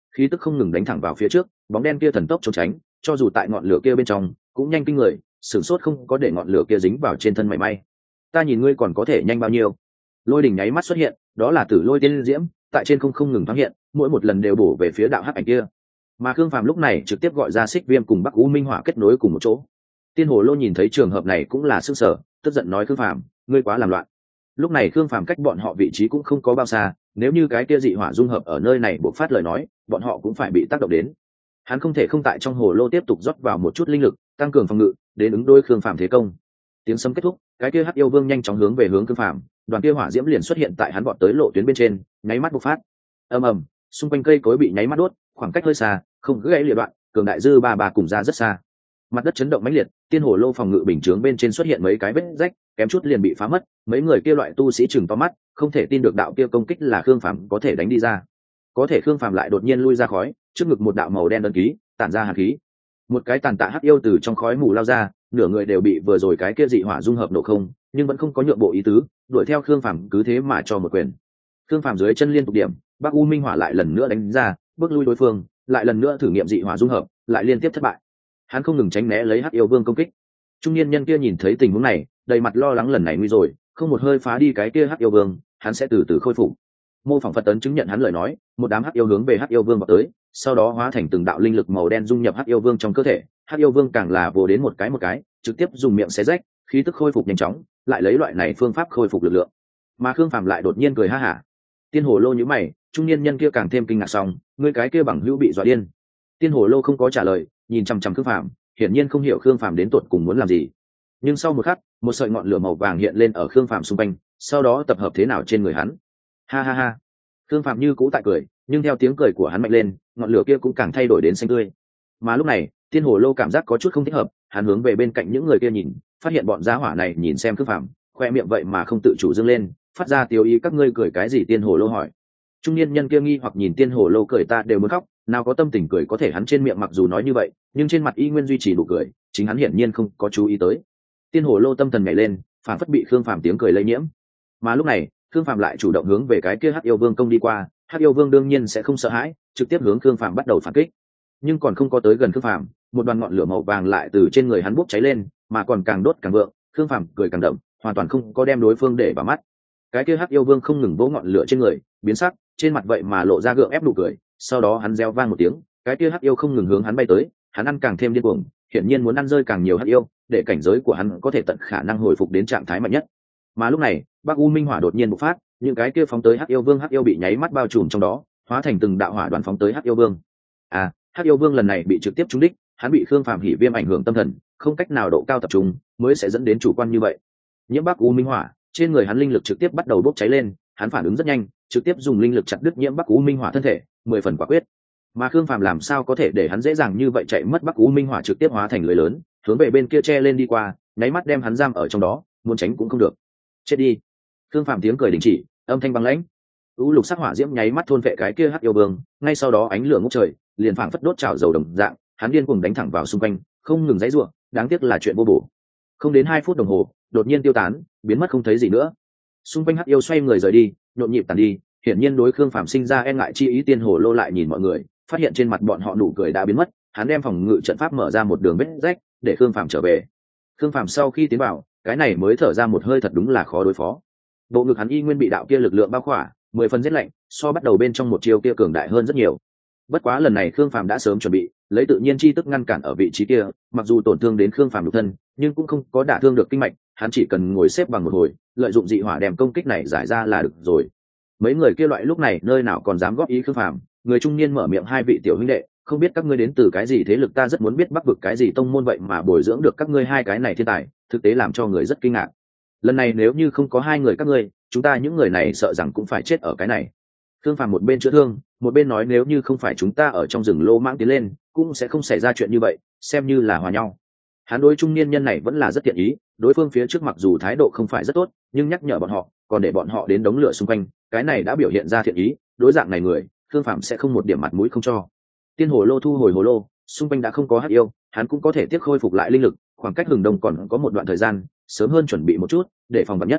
khí tức không ngừng đánh thẳng vào phía trước, bóng đen kia thần tốc trốn tránh, cho dù tại ngọn lửa kia bên trong cũng nhanh kinh người, sửng sốt không có để ngọn lửa kia dính vào trên thân mảy may. Ta nhìn ngươi còn có thể nhanh bao nhiêu. Lôi đỉnh nháy mắt xuất hiện, đó là tử lôi tiên diễm, tại trên không không ngừng thoáng hiện, mỗi một lần đều bổ về phía đạo hắc ảnh kia. Mà Khương Phàm lúc này trực tiếp gọi ra Xích Viêm cùng Bắc U Minh Hỏa kết nối cùng một chỗ. Tiên Hồ Lô nhìn thấy trường hợp này cũng là sửng sở, tức giận nói Khương Phàm, ngươi quá làm loạn. Lúc này Khương Phàm cách bọn họ vị trí cũng không có bao xa, nếu như cái kia dị hỏa dung hợp ở nơi này bộc phát lời nói, bọn họ cũng phải bị tác động đến. Hắn không thể không tại trong hồ lô tiếp tục rót vào một chút linh lực, tăng cường phòng ngự, đến ứng đối Khương Phàm thế công. Tiếng sấm kết thúc, cái kia Hắc Yêu Vương nhanh chóng hướng về hướng Khương Phàm, đoàn kia hỏa diễm liền xuất hiện tại hắn vọt tới lộ tuyến bên trên, nháy mắt bộc phát. Ầm ầm, xung quanh cây cối bị nháy mắt đốt, khoảng cách hơi xa, không gãy liệt đoạn, cường đại dư ba ba cùng ra rất xa. Mặt đất chấn động mãnh liệt, tiên hồ lô phòng ngự bình chướng bên trên xuất hiện mấy cái vết rách, kém chút liền bị phá mất. Mấy người kia loại tu sĩ chừng to mắt, không thể tin được đạo kia công kích là Khương Phàm có thể đánh đi ra. Có thể Khương Phàm lại đột nhiên lui ra khói, trước ngực một đạo màu đen đơn ký, tản ra hàn khí. Một cái tàn tạ hắc yêu từ trong khói mù lao ra, nửa người đều bị vừa rồi cái kia dị hỏa dung hợp nổ không, nhưng vẫn không có nhượng bộ ý tứ, đuổi theo Khương Phàm cứ thế mà cho một quyền. Khương Phàm dưới chân liên tục điểm, Bắc U Minh Hỏa lại lần nữa đánh ra, bước lui đối phương, lại lần nữa thử nghiệm dị hỏa dung hợp, lại liên tiếp thất bại. Hắn không ngừng tránh né lấy hắc yêu vương công kích. Trung niên nhân kia nhìn thấy tình huống này, đầy mặt lo lắng lần này nguy rồi, không một hơi phá đi cái kia hắc yêu vương, hắn sẽ từ từ khôi phục. Mô phỏng Phật tấn chứng nhận hắn lời nói, một đám hắc yêu hướng về hắc yêu vương vào tới, sau đó hóa thành từng đạo linh lực màu đen dung nhập hắc yêu vương trong cơ thể. Hắc yêu vương càng là vồ đến một cái một cái, trực tiếp dùng miệng xé rách, khí tức khôi phục nhanh chóng, lại lấy loại này phương pháp khôi phục lực lượng. Mà Khương Phàm lại đột nhiên cười ha hả. Tiên hồ lô nhíu mày, trung niên nhân kia càng thêm kinh ngạc xong, ngươi cái kia bằng hữu bị dọa điên. Tiên hồ lô không có trả lời, nhìn chằm chằm Khương Phàm, hiển nhiên không hiểu Khương Phàm đến tuột cùng muốn làm gì. Nhưng sau một khắc, một sợi ngọn lửa màu vàng hiện lên ở Khương Phàm xung quanh, sau đó tập hợp thế nào trên người hắn. Ha ha ha. Khương Phàm như cũ tại cười, nhưng theo tiếng cười của hắn mạnh lên, ngọn lửa kia cũng càng thay đổi đến xanh tươi. Mà lúc này, Tiên Hồ Lô cảm giác có chút không thích hợp, hắn hướng về bên cạnh những người kia nhìn, phát hiện bọn gia hỏa này nhìn xem Khương Phàm, khoe miệng vậy mà không tự chủ dâng lên, phát ra tiêu ý các ngươi cười cái gì? Tiên Hồ Lô hỏi. Trung niên nhân kia nghi hoặc nhìn Tiên Hồ Lô cười, ta đều muốn khóc, nào có tâm tình cười, có thể hắn trên miệng mặc dù nói như vậy, nhưng trên mặt y nguyên duy trì nụ cười, chính hắn hiển nhiên không có chú ý tới. Tiên Hồ Lô tâm thần nhảy lên, phản phất bị Khương Phàm tiếng cười lây nhiễm. Mà lúc này, Khương Phàm lại chủ động hướng về cái kia Hắc Yêu Vương công đi qua, Hắc Yêu Vương đương nhiên sẽ không sợ hãi, trực tiếp hướng Khương Phàm bắt đầu phản kích. Nhưng còn không có tới gần Khương Phàm, một đoàn ngọn lửa màu vàng lại từ trên người hắn bốc cháy lên, mà còn càng đốt càng vượng. Khương Phàm cười càng đậm, hoàn toàn không có đem đối phương để vào mắt. Cái kia Hắc Yêu Vương không ngừng vỗ ngọn lửa trên người, biến sắc, trên mặt vậy mà lộ ra gượng ép nụ cười. Sau đó hắn reo vang một tiếng, cái kia Hắc Yêu không ngừng hướng hắn bay tới, hắn ăn càng thêm điên cuồng, hiển nhiên muốn ăn rơi càng nhiều Hắc Yêu, để cảnh giới của hắn có thể tận khả năng hồi phục đến trạng thái mạnh nhất. Mà lúc này, Bắc U Minh Hỏa đột nhiên bộc phát, những cái kia phóng tới Hắc Yêu Vương Hắc Yêu bị nháy mắt bao trùm trong đó, hóa thành từng đạo hỏa đoàn phóng tới Hắc Yêu Vương. À, Hắc Yêu Vương lần này bị trực tiếp trúng đích, hắn bị Khương Phàm hỉ viêm ảnh hưởng tâm thần, không cách nào độ cao tập trung, mới sẽ dẫn đến chủ quan như vậy. Nhiễm Bắc U Minh Hỏa, trên người hắn linh lực trực tiếp bắt đầu bốc cháy lên, hắn phản ứng rất nhanh, trực tiếp dùng linh lực chặt đứt Nhiễm Bắc U Minh Hỏa thân thể, mười phần quả quyết. Mà Khương Phàm làm sao có thể để hắn dễ dàng như vậy chạy mất Bắc U Minh Hỏa, trực tiếp hóa thành lưới lớn, hướng về bên kia che lên đi qua, nháy mắt đem hắn giam ở trong đó, muốn tránh cũng không được. Chết đi. Khương Phàm tiếng cười đình chỉ, âm thanh băng lãnh. U lục sắc hỏa diễm nháy mắt thôn vệ cái kia Hắc Yêu Vương, ngay sau đó ánh lửa ngút trời, liền phảng phất đốt trào dầu đồng dạng, hắn điên cuồng đánh thẳng vào xung quanh, không ngừng giãy giụa, đáng tiếc là chuyện vô bổ. Không đến hai phút đồng hồ, đột nhiên tiêu tán, biến mất không thấy gì nữa. Xung quanh Hắc Yêu xoay người rời đi, nhộn nhịp tàn đi, hiển nhiên đối Khương Phàm sinh ra e ngại chi ý. Tiên Hồ Lô lại nhìn mọi người, phát hiện trên mặt bọn họ nụ cười đã biến mất, hắn đem phòng ngự trận pháp mở ra một đường vết rách, để Khương Phàm trở về. Khương Phàm sau khi tiến vào, cái này mới thở ra một hơi, thật đúng là khó đối phó. Bộ ngực hắn y nguyên bị đạo kia lực lượng bao khỏa, mười phần rét lạnh, so bắt đầu bên trong một chiêu kia cường đại hơn rất nhiều. Bất quá lần này Khương Phàm đã sớm chuẩn bị, lấy tự nhiên chi tức ngăn cản ở vị trí kia, mặc dù tổn thương đến Khương Phàm nhục thân, nhưng cũng không có đả thương được kinh mạch, hắn chỉ cần ngồi xếp bằng một hồi, lợi dụng dị hỏa đem công kích này giải ra là được rồi. Mấy người kia loại lúc này nơi nào còn dám góp ý Khương Phàm, người trung niên mở miệng, hai vị tiểu huynh đệ, không biết các ngươi đến từ cái gì thế lực, ta rất muốn biết Bắc vực cái gì tông môn vậy mà bồi dưỡng được các ngươi hai cái này thiên tài, thực tế làm cho người rất kinh ngạc. Lần này nếu như không có hai người các ngươi, chúng ta những người này sợ rằng cũng phải chết ở cái này. Khương Phàm một bên chữa thương, một bên nói, nếu như không phải chúng ta ở trong rừng lô mãng tiến lên, cũng sẽ không xảy ra chuyện như vậy, xem như là hòa nhau. Hắn đối trung niên nhân này vẫn là rất thiện ý, đối phương phía trước mặc dù thái độ không phải rất tốt, nhưng nhắc nhở bọn họ, còn để bọn họ đến đống lửa xung quanh, cái này đã biểu hiện ra thiện ý, đối dạng này người, Khương Phàm sẽ không một điểm mặt mũi không cho. Tiên Hồ Lô thu hồi hồ lô, xung quanh đã không có Hắc Yêu, hắn cũng có thể tiếp khôi phục lại linh lực, khoảng cách hừng đông còn có một đoạn thời gian, sớm hơn chuẩn bị một chút, để phòng vạn nhất.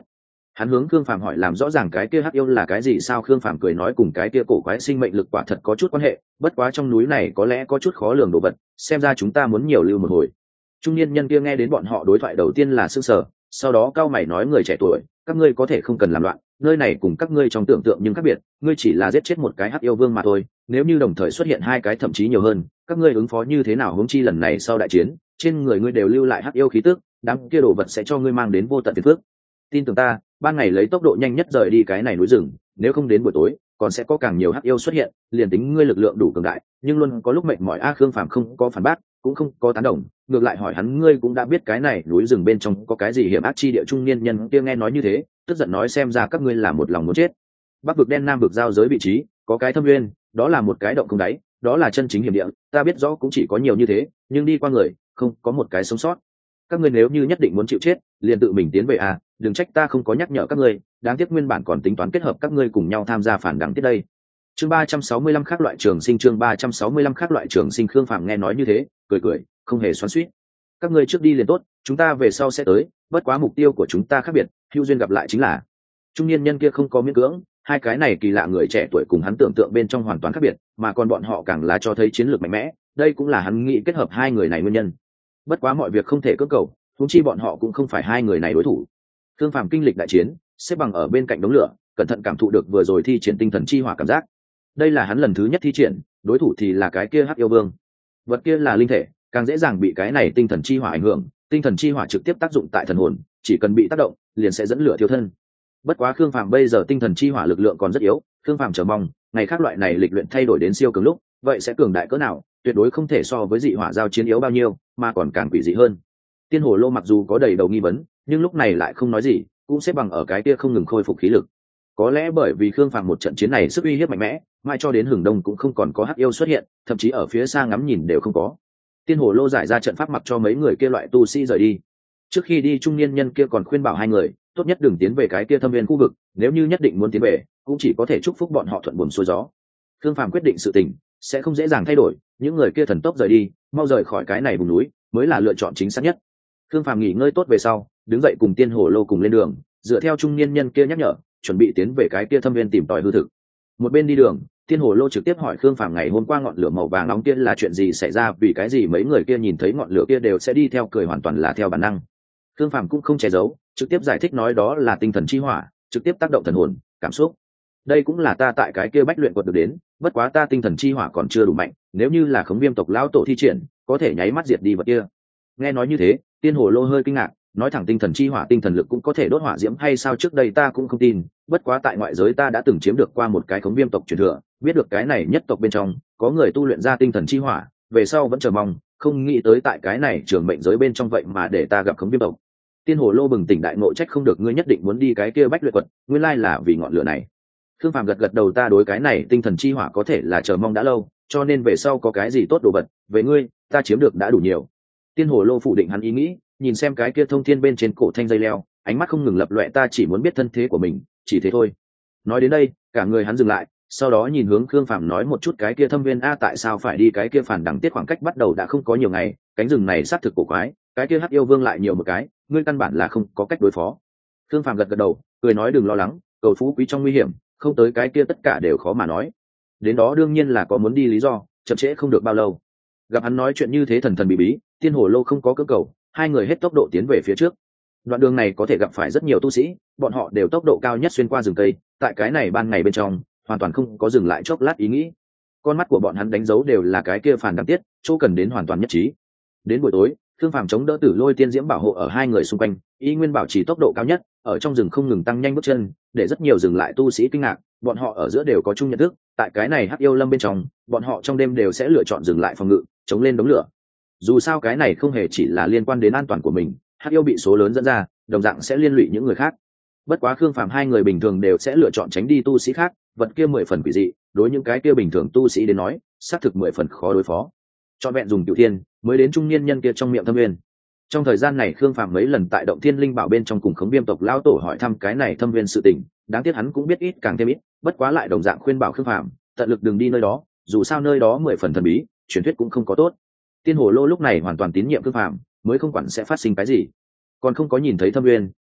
Hắn hướng Khương Phàm hỏi làm rõ ràng cái kia hắc yêu là cái gì sao. Khương Phàm cười nói cùng cái kia cổ quái sinh mệnh lực quả thật có chút quan hệ, bất quá trong núi này có lẽ có chút khó lường đồ vật, xem ra chúng ta muốn nhiều lưu một hồi. Trung niên nhân kia nghe đến bọn họ đối thoại đầu tiên là sững sờ, sau đó cao mày nói người trẻ tuổi, các ngươi có thể không cần làm loạn, nơi này cùng các ngươi trong tưởng tượng nhưng khác biệt, ngươi chỉ là giết chết một cái hắc yêu vương mà thôi, nếu như đồng thời xuất hiện hai cái thậm chí nhiều hơn, các ngươi ứng phó như thế nào? Huống chi lần này sau đại chiến, trên người ngươi đều lưu lại hắc yêu khí tức, đám kia đồ vật sẽ cho ngươi mang đến vô tận phiền phức. Tin tưởng ta, ban ngày lấy tốc độ nhanh nhất rời đi cái này núi rừng, nếu không đến buổi tối còn sẽ có càng nhiều hắc yêu xuất hiện, liền tính ngươi lực lượng đủ cường đại, nhưng luôn có lúc mệt mỏi. A Khương Phàm không có phản bác, cũng không có tán đồng, ngược lại hỏi hắn ngươi cũng đã biết cái này núi rừng bên trong có cái gì hiểm ác chi địa. Trung niên nhân kia nghe nói như thế, tức giận nói xem ra các ngươi là một lòng muốn chết. Bắc vực đen nam vực giao giới vị trí có cái thâm nguyên, đó là một cái động không đáy, đó là chân chính hiểm địa, ta biết rõ cũng chỉ có nhiều như thế, nhưng đi qua người không có một cái sống sót. Các ngươi nếu như nhất định muốn chịu chết, liền tự mình tiến về à, đừng trách ta không có nhắc nhở các ngươi, đáng tiếc nguyên bản còn tính toán kết hợp các ngươi cùng nhau tham gia phản đẳng tiết đây. Chương ba trăm sáu mươi lăm khác loại trường sinh. Chương ba trăm sáu mươi lăm khác loại trường sinh. Khương Phàm nghe nói như thế, cười cười, không hề xoắn xuýt. Các ngươi trước đi liền tốt, chúng ta về sau sẽ tới, bất quá mục tiêu của chúng ta khác biệt, hữu duyên gặp lại chính là. Trung niên nhân kia không có miễn cưỡng, hai cái này kỳ lạ người trẻ tuổi cùng hắn tưởng tượng bên trong hoàn toàn khác biệt, mà còn bọn họ càng là cho thấy chiến lược mạnh mẽ, đây cũng là hắn nghĩ kết hợp hai người này nguyên nhân. Bất quá mọi việc không thể cưỡng cầu, huống chi bọn họ cũng không phải hai người này đối thủ. Khương Phàm kinh lịch đại chiến, xếp bằng ở bên cạnh đống lửa, cẩn thận cảm thụ được vừa rồi thi triển tinh thần chi hỏa cảm giác. Đây là hắn lần thứ nhất thi triển, đối thủ thì là cái kia hắc yêu vương. Vật kia là linh thể, càng dễ dàng bị cái này tinh thần chi hỏa ảnh hưởng, tinh thần chi hỏa trực tiếp tác dụng tại thần hồn, chỉ cần bị tác động, liền sẽ dẫn lửa thiêu thân. Bất quá Khương Phàm bây giờ tinh thần chi hỏa lực lượng còn rất yếu, Khương Phàm chờ mong, ngày khác loại này lịch luyện thay đổi đến siêu cường lúc, vậy sẽ cường đại cỡ nào, tuyệt đối không thể so với dị hỏa giao chiến yếu bao nhiêu, mà còn càng quỷ dị hơn. Tiên Hồ Lô mặc dù có đầy đầu nghi vấn, nhưng lúc này lại không nói gì, cũng xếp bằng ở cái kia không ngừng khôi phục khí lực. Có lẽ bởi vì Khương Phàm một trận chiến này sức uy hiếp mạnh mẽ, mai cho đến hừng đông cũng không còn có hắc yêu xuất hiện, thậm chí ở phía xa ngắm nhìn đều không có. Tiên Hồ Lô giải ra trận pháp mặc cho mấy người kia loại tu sĩ rời đi. Trước khi đi trung niên nhân kia còn khuyên bảo hai người, tốt nhất đừng tiến về cái kia thâm viên khu vực, nếu như nhất định muốn tiến về, cũng chỉ có thể chúc phúc bọn họ thuận buồm xuôi gió. Khương Phàm quyết định sự tình sẽ không dễ dàng thay đổi, những người kia thần tốc rời đi, mau rời khỏi cái này vùng núi mới là lựa chọn chính xác nhất. Khương Phàm nghỉ ngơi tốt về sau, đứng dậy cùng Tiên Hồ Lô cùng lên đường, dựa theo trung niên nhân kia nhắc nhở, chuẩn bị tiến về cái kia thâm viên tìm tòi hư thực. Một bên đi đường, Tiên Hồ Lô trực tiếp hỏi Khương Phàm ngày hôm qua ngọn lửa màu vàng nóng kia là chuyện gì xảy ra, vì cái gì mấy người kia nhìn thấy ngọn lửa kia đều sẽ đi theo cười, hoàn toàn là theo bản năng. Khương Phàm cũng không che giấu, trực tiếp giải thích nói đó là tinh thần chi hỏa, trực tiếp tác động thần hồn, cảm xúc. Đây cũng là ta tại cái kia bách luyện quật được đến, bất quá ta tinh thần chi hỏa còn chưa đủ mạnh, nếu như là Khống Viêm tộc lão tổ thi triển, có thể nháy mắt diệt đi vật kia. Nghe nói như thế, Tiên Hồ Lô hơi kinh ngạc, nói thẳng tinh thần chi hỏa tinh thần lực cũng có thể đốt hỏa diễm hay sao, trước đây ta cũng không tin, bất quá tại ngoại giới ta đã từng chiếm được qua một cái Khống Viêm tộc truyền thừa, biết được cái này nhất tộc bên trong có người tu luyện ra tinh thần chi hỏa, về sau vẫn chờ mong, không nghĩ tới tại cái này trường mệnh giới bên trong vậy mà để ta gặp Khống Viêm tộc. Tiên Hồ Lô bừng tỉnh đại ngộ, trách không được ngươi nhất định muốn đi cái kia bách luyện quật, nguyên lai là vì ngọn lửa này. Khương Phàm gật gật đầu, ta đối cái này tinh thần chi hỏa có thể là chờ mong đã lâu, cho nên về sau có cái gì tốt đồ vật, về ngươi, ta chiếm được đã đủ nhiều. Tiên Hồ Lô phủ định hắn ý nghĩ, nhìn xem cái kia thông thiên bên trên cổ thanh dây leo, ánh mắt không ngừng lập loè, ta chỉ muốn biết thân thế của mình, chỉ thế thôi. Nói đến đây, cả người hắn dừng lại, sau đó nhìn hướng Khương Phàm nói một chút cái kia thâm viên a, tại sao phải đi cái kia phản đẳng tiết, khoảng cách bắt đầu đã không có nhiều ngày, cánh rừng này sát thực cổ quái, cái kia hắc yêu vương lại nhiều một cái, ngươi căn bản là không có cách đối phó. Khương Phàm gật gật đầu, cười nói đừng lo lắng, cầu phú quý trong nguy hiểm, không tới cái kia tất cả đều khó mà nói. Đến đó đương nhiên là có muốn đi lý do, chậm trễ không được bao lâu. Gặp hắn nói chuyện như thế thần thần bí bí, Tiên Hồ Lô không có cưỡng cầu, hai người hết tốc độ tiến về phía trước. Đoạn đường này có thể gặp phải rất nhiều tu sĩ, bọn họ đều tốc độ cao nhất xuyên qua rừng cây, tại cái này ban ngày bên trong, hoàn toàn không có dừng lại chốc lát ý nghĩ. Con mắt của bọn hắn đánh dấu đều là cái kia phản đẳng tiết, chỗ cần đến hoàn toàn nhất trí. Đến buổi tối, Khương Phàm chống đỡ Tử Lôi Tiên Diễm bảo hộ ở hai người xung quanh, y nguyên bảo trì tốc độ cao nhất, ở trong rừng không ngừng tăng nhanh bước chân, để rất nhiều dừng lại tu sĩ kinh ngạc, bọn họ ở giữa đều có chung nhận thức, tại cái này hắc yêu lâm bên trong, bọn họ trong đêm đều sẽ lựa chọn dừng lại phòng ngự, chống lên đống lửa. Dù sao cái này không hề chỉ là liên quan đến an toàn của mình, hắc yêu bị số lớn dẫn ra, đồng dạng sẽ liên lụy những người khác. Bất quá Khương Phàm hai người bình thường đều sẽ lựa chọn tránh đi tu sĩ khác, vật kia mười phần quỷ dị, đối những cái kia bình thường tu sĩ đến nói, xác thực mười phần khó đối phó. Cho vẹn dùng Cửu Thiên, mới đến trung niên nhân kia trong miệng thâm viên. Trong thời gian này Khương Phàm mấy lần tại động Thiên Linh Bảo bên trong cùng Khống Viêm tộc lão tổ hỏi thăm cái này thâm viên sự tình, đáng tiếc hắn cũng biết ít càng thêm ít, bất quá lại đồng dạng khuyên bảo Khương Phàm tận lực đừng đi nơi đó, dù sao nơi đó mười phần thần bí, truyền thuyết cũng không có tốt. Tiên Hồ Lô lúc này hoàn toàn tín nhiệm Khương Phàm, mới không quản sẽ phát sinh cái gì. Còn không có nhìn thấy thâm viên,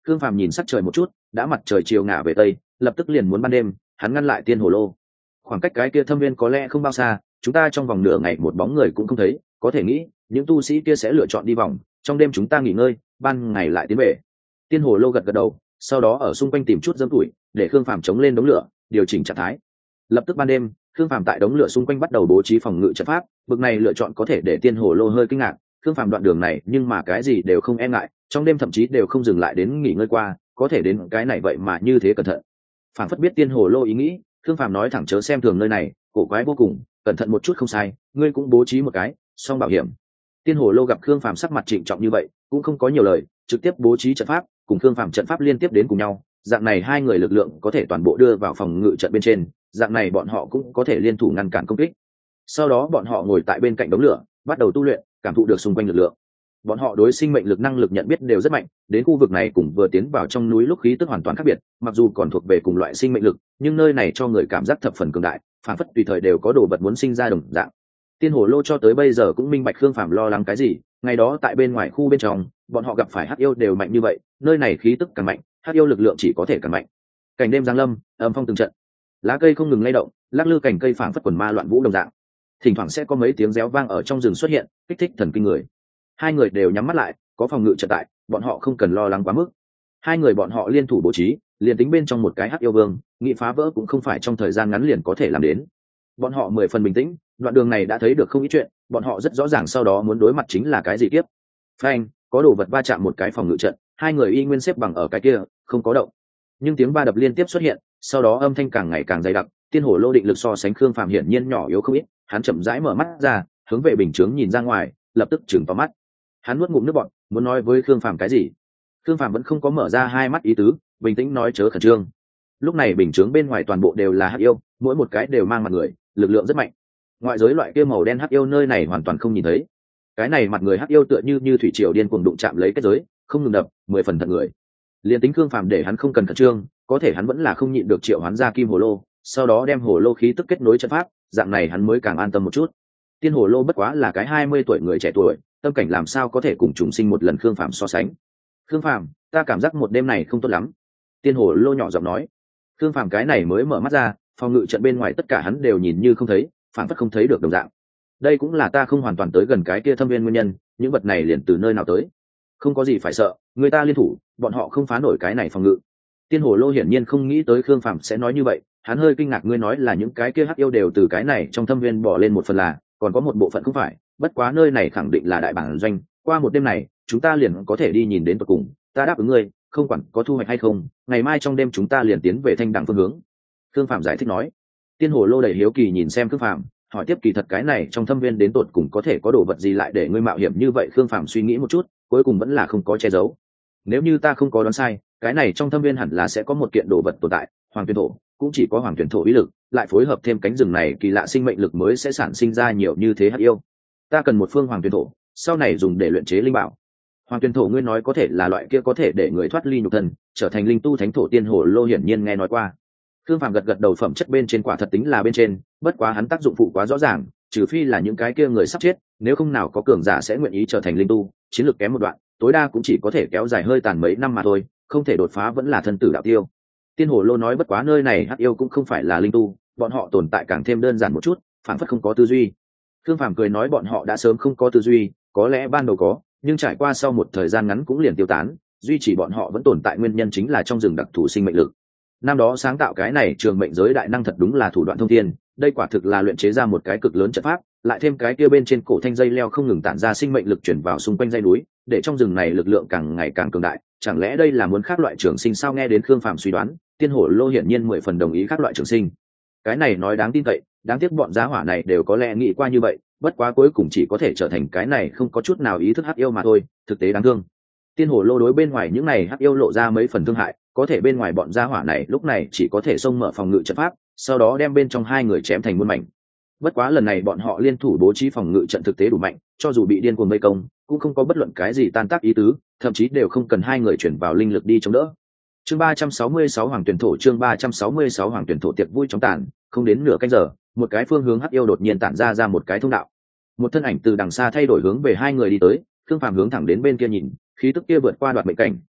Khương Phàm nhìn sắc trời một chút, đã mặt trời chiều ngả về tây, lập tức liền muốn ban đêm, hắn ngăn lại tiên hồ lô. Khoảng cách cái kia thâm viên có lẽ không bao xa, chúng ta trong vòng nửa ngày một bóng người cũng không thấy, có thể nghĩ những tu sĩ kia sẽ lựa chọn đi vòng, trong đêm chúng ta nghỉ ngơi, ban ngày lại tiến về. Tiên hồ lô gật gật đầu, sau đó ở xung quanh tìm chút dâm tuổi, để Khương Phàm chống lên đống lửa, điều chỉnh trạng thái. Lập tức ban đêm, Khương Phàm tại đống lửa xung quanh bắt đầu bố trí phòng ngự trận pháp, bực này lựa chọn có thể để tiên hồ lô hơi kinh ngạc. Khương Phàm đoạn đường này nhưng mà cái gì đều không e ngại, trong đêm thậm chí đều không dừng lại đến nghỉ ngơi qua, có thể đến cái này vậy mà như thế cẩn thận. Phảng phất biết tiên hồ lô ý nghĩ, Khương Phàm nói thẳng chớ xem thường nơi này, cổ quái vô cùng, cẩn thận một chút không sai, ngươi cũng bố trí một cái, song bảo hiểm. Tiên hồ lô gặp Khương Phàm sắc mặt trịnh trọng như vậy, cũng không có nhiều lời, trực tiếp bố trí trận pháp, cùng Khương Phàm trận pháp liên tiếp đến cùng nhau, dạng này hai người lực lượng có thể toàn bộ đưa vào phòng ngự trận bên trên, dạng này bọn họ cũng có thể liên thủ ngăn cản công kích. Sau đó bọn họ ngồi tại bên cạnh đống lửa, bắt đầu tu luyện, cảm thụ được xung quanh lực lượng. Bọn họ đối sinh mệnh lực năng lực nhận biết đều rất mạnh, đến khu vực này cùng vừa tiến vào trong núi lúc khí tức hoàn toàn khác biệt, mặc dù còn thuộc về cùng loại sinh mệnh lực, nhưng nơi này cho người cảm giác thập phần cường đại, phản phất tùy thời đều có đồ vật muốn sinh ra đồng dạng. Tiên hồ lô cho tới bây giờ cũng minh bạch Khương Phàm lo lắng cái gì, ngày đó tại bên ngoài khu bên trong, bọn họ gặp phải hắc yêu đều mạnh như vậy, nơi này khí tức càng mạnh, hắc yêu lực lượng chỉ có thể càng mạnh. Cảnh đêm giáng lâm, âm phong từng trận, lá cây không ngừng lay động, lắc lư cành cây phảng phất quần ma loạn vũ đồng dạng. Thỉnh thoảng sẽ có mấy tiếng réo vang ở trong rừng xuất hiện, kích thích thần kinh người. Hai người đều nhắm mắt lại, có phòng ngự trận tại, bọn họ không cần lo lắng quá mức. Hai người bọn họ liên thủ bố trí, liền tính bên trong một cái hắc yêu vương, nghị phá vỡ cũng không phải trong thời gian ngắn liền có thể làm đến. Bọn họ mười phần bình tĩnh, đoạn đường này đã thấy được không ít chuyện, bọn họ rất rõ ràng sau đó muốn đối mặt chính là cái gì tiếp. Phanh, có đồ vật va chạm một cái phòng ngự trận, hai người y nguyên xếp bằng ở cái kia, không có động. Nhưng tiếng va đập liên tiếp xuất hiện, sau đó âm thanh càng ngày càng dày đặc, tiên hồ lô định lực so sánh Khương Phàm hiển nhiên nhỏ yếu không ít, hắn chậm rãi mở mắt ra, hướng về bình chướng nhìn ra ngoài, lập tức chừng vào mắt. Hắn nuốt ngụm nước bọt, muốn nói với Khương Phàm cái gì. Khương Phàm vẫn không có mở ra hai mắt ý tứ, bình tĩnh nói chớ khẩn trương. Lúc này bình chướng bên ngoài toàn bộ đều là hắc yêu, mỗi một cái đều mang mặt người, lực lượng rất mạnh. Ngoại giới loại kia màu đen hắc yêu nơi này hoàn toàn không nhìn thấy. Cái này mặt người hắc yêu tựa như như thủy triều điên cuồng đụng chạm lấy kết giới, không ngừng đập, mười phần thật người. Liên tính Khương Phàm để hắn không cần khẩn trương, có thể hắn vẫn là không nhịn được triệu hoán ra kim hồ lô, sau đó đem hồ lô khí tức kết nối trận pháp, dạng này hắn mới càng an tâm một chút. Tiên hồ lô bất quá là cái hai mươi tuổi người trẻ tuổi, tâm cảnh làm sao có thể cùng chúng sinh một lần Khương Phàm so sánh. Khương Phàm, ta cảm giác một đêm này không tốt lắm. Tiên hồ lô nhỏ giọng nói. Khương Phàm cái này mới mở mắt ra, phòng ngự trận bên ngoài tất cả hắn đều nhìn như không thấy, phản phất không thấy được đồng dạng. Đây cũng là ta không hoàn toàn tới gần cái kia thâm viên nguyên nhân, những vật này liền từ nơi nào tới. Không có gì phải sợ, người ta liên thủ, bọn họ không phá nổi cái này phòng ngự. Tiên hồ lô hiển nhiên không nghĩ tới Khương Phàm sẽ nói như vậy, hắn hơi kinh ngạc, ngươi nói là những cái kia hắc yêu đều từ cái này trong thâm viên bỏ lên một phần là, còn có một bộ phận không phải, bất quá nơi này khẳng định là đại bản doanh, qua một đêm này, chúng ta liền có thể đi nhìn đến tận cùng, ta đáp ứng ngươi, không quản có thu hoạch hay không, ngày mai trong đêm chúng ta liền tiến về thanh đẳng phương hướng. Khương Phàm giải thích nói. Tiên hồ lô đầy hiếu kỳ nhìn xem Khương Phàm, hỏi tiếp kỳ thật cái này trong thâm viên đến tột cùng có thể có đồ vật gì lại để ngươi mạo hiểm như vậy. Khương Phàm suy nghĩ một chút, cuối cùng vẫn là không có che giấu. Nếu như ta không có đoán sai, cái này trong thâm viên hẳn là sẽ có một kiện đồ vật tồn tại, hoàng tuyển thổ, cũng chỉ có hoàng tuyển thổ uy lực, lại phối hợp thêm cánh rừng này kỳ lạ sinh mệnh lực mới sẽ sản sinh ra nhiều như thế hắc yêu. Ta cần một phương hoàng tuyển thổ, sau này dùng để luyện chế linh bảo. Hoàng tuyển thổ ngươi nói có thể là loại kia có thể để người thoát ly nhục thân, trở thành linh tu thánh thổ. Tiên hồ lô hiển nhiên nghe nói qua. Khương Phàm gật gật đầu, phẩm chất bên trên quả thật tính là bên trên, bất quá hắn tác dụng phụ quá rõ ràng, trừ phi là những cái kia người sắp chết, nếu không nào có cường giả sẽ nguyện ý trở thành linh tu, chiến lược kém một đoạn, tối đa cũng chỉ có thể kéo dài hơi tàn mấy năm mà thôi, không thể đột phá vẫn là thân tử đạo tiêu. Tiên hồ lô nói bất quá nơi này hắc yêu cũng không phải là linh tu, bọn họ tồn tại càng thêm đơn giản một chút, phản phất không có tư duy. Khương Phàm cười nói bọn họ đã sớm không có tư duy, có lẽ ban đầu có, nhưng trải qua sau một thời gian ngắn cũng liền tiêu tán, duy trì bọn họ vẫn tồn tại nguyên nhân chính là trong rừng đặc thù sinh mệnh lực. Năm đó sáng tạo cái này trường mệnh giới đại năng thật đúng là thủ đoạn thông thiên, đây quả thực là luyện chế ra một cái cực lớn trận pháp, lại thêm cái kia bên trên cổ thanh dây leo không ngừng tản ra sinh mệnh lực chuyển vào xung quanh dãy núi, để trong rừng này lực lượng càng ngày càng cường đại. Chẳng lẽ đây là muốn khác loại trường sinh sao? Nghe đến Khương Phàm suy đoán, Tiên hồ lô hiển nhiên mười phần đồng ý khác loại trường sinh. Cái này nói đáng tin cậy, đáng tiếc bọn giá hỏa này đều có lẽ nghĩ qua như vậy, bất quá cuối cùng chỉ có thể trở thành cái này không có chút nào ý thức hắc yêu mà thôi, thực tế đáng thương. Tiên hồ lô đối bên ngoài những này hắc yêu lộ ra mấy phần thương hại, có thể bên ngoài bọn gia hỏa này lúc này chỉ có thể xông mở phòng ngự trận pháp, sau đó đem bên trong hai người chém thành muôn mảnh. Bất quá lần này bọn họ liên thủ bố trí phòng ngự trận thực tế đủ mạnh, cho dù bị điên cuồng vây công, cũng không có bất luận cái gì tan tác ý tứ, thậm chí đều không cần hai người chuyển vào linh lực đi chống đỡ. Chương ba trăm sáu mươi sáu Hoàng tuyển thổ, chương ba trăm sáu mươi sáu Hoàng tuyển thổ. Tiệc vui chóng tàn, không đến nửa canh giờ, một cái phương hướng hắc yêu đột nhiên tản ra ra một cái thông đạo. Một thân ảnh từ đằng xa thay đổi hướng về hai người đi tới, Khương Phàm hướng thẳng đến bên kia nhìn, khí tức kia vượt qua đoạt mệnh cảnh,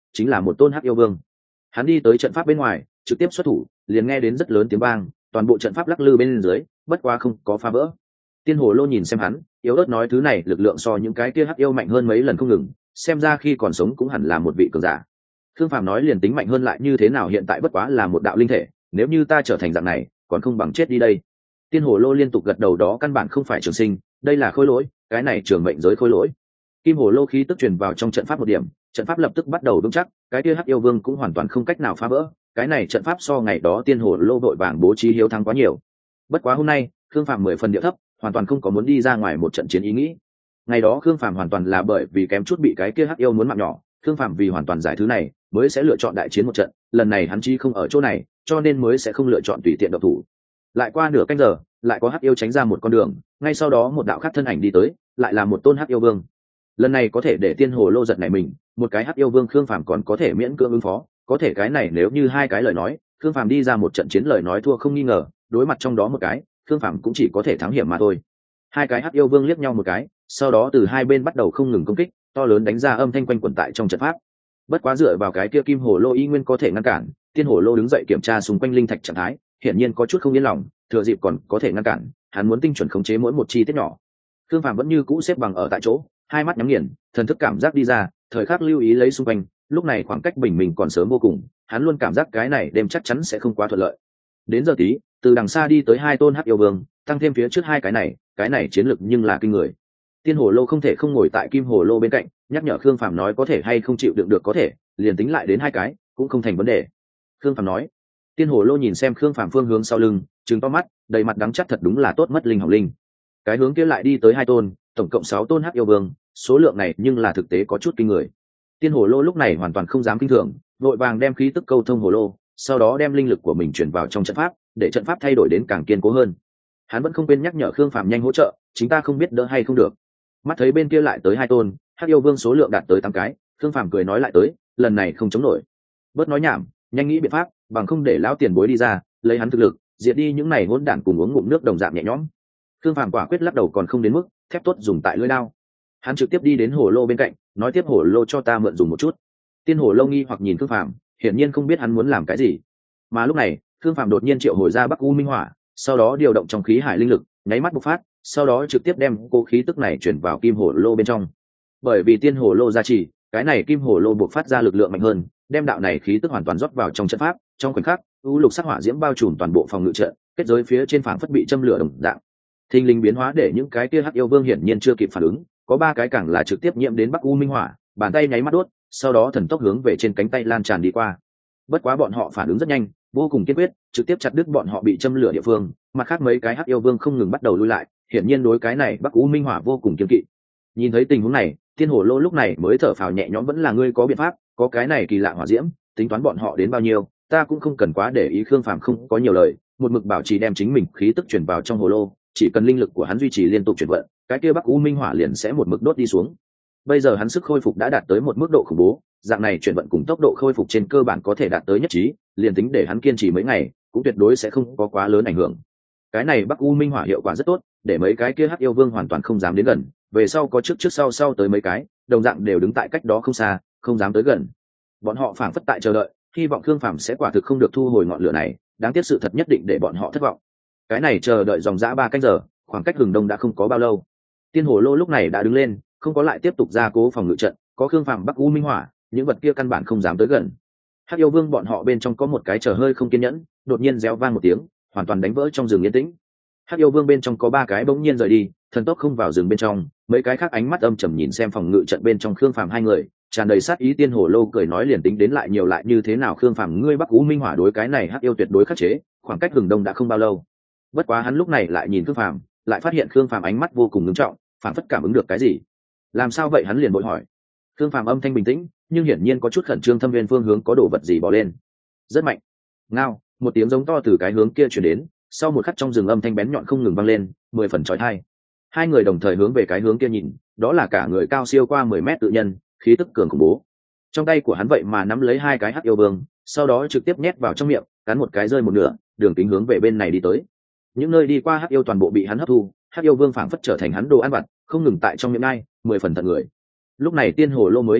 chính là một tôn hắc yêu vương. Hắn đi tới trận pháp bên ngoài, trực tiếp xuất thủ, liền nghe đến rất lớn tiếng vang, toàn bộ trận pháp lắc lư bên dưới, bất quá không có phá vỡ. Tiên hồ lô nhìn xem hắn, yếu ớt nói thứ này lực lượng so những cái kia hắc yêu mạnh hơn mấy lần không ngừng, xem ra khi còn sống cũng hẳn là một vị cường giả. Khương Phàm nói liền tính mạnh hơn lại như thế nào, hiện tại bất quá là một đạo linh thể, nếu như ta trở thành dạng này, còn không bằng chết đi đây. Tiên hồ lô liên tục gật đầu, đó căn bản không phải trường sinh, đây là khôi lỗi, cái này trường mệnh giới khôi lỗi. Kim hồ lô khí tức truyền vào trong trận pháp một điểm, trận pháp lập tức bắt đầu vững chắc, cái kia hắc yêu vương cũng hoàn toàn không cách nào phá vỡ. Cái này trận pháp so ngày đó tiên hồ lô vội vàng bố trí hiếu thắng quá nhiều. Bất quá hôm nay, Khương Phàm mười phần địa thấp, hoàn toàn không có muốn đi ra ngoài một trận chiến ý nghĩ. Ngày đó Khương Phàm hoàn toàn là bởi vì kém chút bị cái kia hắc yêu muốn mạng nhỏ, Khương Phàm vì hoàn toàn giải thứ này, mới sẽ lựa chọn đại chiến một trận, lần này hắn chi không ở chỗ này, cho nên mới sẽ không lựa chọn tùy tiện động thủ. Lại qua nửa canh giờ, lại có hắc yêu tránh ra một con đường, ngay sau đó một đạo khác thân ảnh đi tới, lại là một tôn hắc yêu vương. Lần này có thể để tiên hồ lô giật này mình, một cái hắc yêu vương Khương Phàm còn có thể miễn cưỡng ứng phó, có thể cái này nếu như hai cái lời nói, Khương Phàm đi ra một trận chiến lời nói thua không nghi ngờ, đối mặt trong đó một cái, Khương Phàm cũng chỉ có thể thắng hiểm mà thôi. Hai cái hắc yêu vương liếc nhau một cái, sau đó từ hai bên bắt đầu không ngừng công kích, to lớn đánh ra âm thanh quanh quẩn tại trong trận pháp. Bất quá dựa vào cái kia kim hồ lô y nguyên có thể ngăn cản, tiên hồ lô đứng dậy kiểm tra xung quanh linh thạch trạng thái, hiển nhiên có chút không yên lòng, thừa dịp còn có thể ngăn cản, hắn muốn tinh chuẩn khống chế mỗi một chi tiết nhỏ. Khương Phàm vẫn như cũ xếp bằng ở tại chỗ, hai mắt nhắm nghiền, thần thức cảm giác đi ra, thời khắc lưu ý lấy xung quanh, lúc này khoảng cách bình minh còn sớm vô cùng, hắn luôn cảm giác cái này đêm chắc chắn sẽ không quá thuận lợi. Đến giờ tí, từ đằng xa đi tới hai tôn hắc yêu vương, tăng thêm phía trước hai cái này, cái này chiến lực nhưng là kinh người. Tiên hồ lô không thể không ngồi tại kim hồ lô bên cạnh, nhắc nhở Khương Phàm nói có thể hay không chịu đựng được, có thể, liền tính lại đến hai cái, cũng không thành vấn đề. Khương Phàm nói. Tiên hồ lô nhìn xem Khương Phàm phương hướng sau lưng, trừng to mắt, đầy mặt đắng chắc, thật đúng là tốt mất linh hỏng linh. Cái hướng kia lại đi tới hai tôn, tổng cộng sáu tôn hắc yêu vương, số lượng này nhưng là thực tế có chút kinh người. Tiên hồ lô lúc này hoàn toàn không dám kinh thường, vội vàng đem khí tức câu thông hồ lô, sau đó đem linh lực của mình chuyển vào trong trận pháp, để trận pháp thay đổi đến càng kiên cố hơn. Hắn vẫn không quên nhắc nhở Khương Phàm nhanh hỗ trợ, chính ta không biết đỡ hay không được. Mắt thấy bên kia lại tới hai tôn hắc yêu vương, số lượng đạt tới tám cái, Khương Phàm cười nói lại tới, lần này không chống nổi. Bớt nói nhảm, nhanh nghĩ biện pháp, bằng không để lão tiền bối đi ra, lấy hắn thực lực, diệt đi những này hỗn đản cùng uống ngụm nước đồng dạng nhẹ nhõm. Khương Phàm quả quyết lắc đầu, còn không đến mức, thép tốt dùng tại lưỡi đao. Hắn trực tiếp đi đến hồ lô bên cạnh, nói tiếp hồ lô cho ta mượn dùng một chút. Tiên hồ lô nghi hoặc nhìn Khương Phàm, hiển nhiên không biết hắn muốn làm cái gì. Mà lúc này, Khương Phàm đột nhiên triệu hồi ra Bắc U Minh Hỏa, sau đó điều động trong khí hải linh lực, nháy mắt bộc phát, sau đó trực tiếp đem cô khí tức này chuyển vào kim hồ lô bên trong. Bởi vì tiên hồ lô gia trì, cái này kim hồ lô bộc phát ra lực lượng mạnh hơn, đem đạo này khí tức hoàn toàn rót vào trong trận pháp, trong khoảnh khắc, u lục sắc hỏa diễm bao trùm toàn bộ phòng ngự trận, kết giới phía trên phảng phất bị châm lửa đồng dạng. Thình lình biến hóa để những cái kia hắc yêu vương hiển nhiên chưa kịp phản ứng, có ba cái càng là trực tiếp nhiễm đến Bắc U Minh Hỏa, bàn tay nháy mắt đốt, sau đó thần tốc hướng về trên cánh tay lan tràn đi qua. Bất quá bọn họ phản ứng rất nhanh, vô cùng kiên quyết, trực tiếp chặt đứt bọn họ bị châm lửa địa phương, mặt khác mấy cái hắc yêu vương không ngừng bắt đầu lui lại, hiển nhiên đối cái này Bắc U Minh Hỏa vô cùng kiên kỵ. Nhìn thấy tình huống này, tiên hồ lô lúc này mới thở phào nhẹ nhõm, vẫn là ngươi có biện pháp, có cái này kỳ lạ hỏa diễm, tính toán bọn họ đến bao nhiêu, ta cũng không cần quá để ý. Khương Phàm không có nhiều lời, một mực bảo trì đem chính mình khí tức chuyển vào trong hồ lô, chỉ cần linh lực của hắn duy trì liên tục chuyển vận, cái kia Bắc U Minh Hỏa liền sẽ một mực đốt đi xuống. Bây giờ hắn sức khôi phục đã đạt tới một mức độ khủng bố, dạng này chuyển vận cùng tốc độ khôi phục trên cơ bản có thể đạt tới nhất trí, liền tính để hắn kiên trì mấy ngày, cũng tuyệt đối sẽ không có quá lớn ảnh hưởng. Cái này Bắc U Minh Hỏa hiệu quả rất tốt, để mấy cái kia hắc yêu vương hoàn toàn không dám đến gần, về sau có trước trước sau sau tới mấy cái, đồng dạng đều đứng tại cách đó không xa, không dám tới gần. Bọn họ phảng phất tại chờ đợi, hy vọng Khương Phàm sẽ quả thực không được thu hồi ngọn lửa này, đáng tiếc sự thật nhất định để bọn họ thất vọng. Cái này chờ đợi dòng dã ba canh giờ, khoảng cách hừng đông đã không có bao lâu. Tiên hồ lô lúc này đã đứng lên, không có lại tiếp tục ra cố phòng ngự trận, có Khương Phàm Bắc U Minh Hỏa, những vật kia căn bản không dám tới gần. Hắc yêu vương bọn họ bên trong có một cái chờ hơi không kiên nhẫn, đột nhiên réo vang một tiếng, hoàn toàn đánh vỡ trong rừng yên tĩnh. Hắc yêu vương bên trong có ba cái bỗng nhiên rời đi, thần tốc không vào rừng bên trong, mấy cái khác ánh mắt âm trầm nhìn xem phòng ngự trận bên trong Khương Phàm hai người, tràn đầy sát ý. Tiên hồ lô cười nói liền tính đến lại nhiều lại như thế nào, Khương Phàm ngươi Bắc U Minh Hỏa đối cái này hắc yêu tuyệt đối khắc chế, khoảng cách hừng đông đã không bao lâu. Bất quá hắn lúc này lại nhìn Khương Phàm, lại phát hiện Khương Phàm ánh mắt vô cùng nghiêm trọng, phản phất cảm ứng được cái gì. Làm sao vậy? Hắn liền vội hỏi. Khương Phàm âm thanh bình tĩnh, nhưng hiển nhiên có chút khẩn trương. Thâm viên phương hướng có đồ vật gì bỏ lên, rất mạnh. Ngao, một tiếng giống to từ cái hướng kia truyền đến, sau một khắc trong rừng âm thanh bén nhọn không ngừng vang lên, mười phần chói tai. Hai người đồng thời hướng về cái hướng kia nhìn, đó là cả người cao siêu qua mười mét tự nhân, khí tức cường khủng bố. Trong tay của hắn vậy mà nắm lấy hai cái hắc yêu vương, sau đó trực tiếp nhét vào trong miệng, cắn một cái rơi một nửa, đường kính hướng về bên này đi tới. Những nơi đi qua hắc yêu toàn bộ bị hắn hấp thu, hắc yêu vương phảng phất trở thành hắn đồ ăn vặt, không ngừng tại trong miệng ai, mười phần tận người. Lúc này tiên hồ lô mới hiểu được,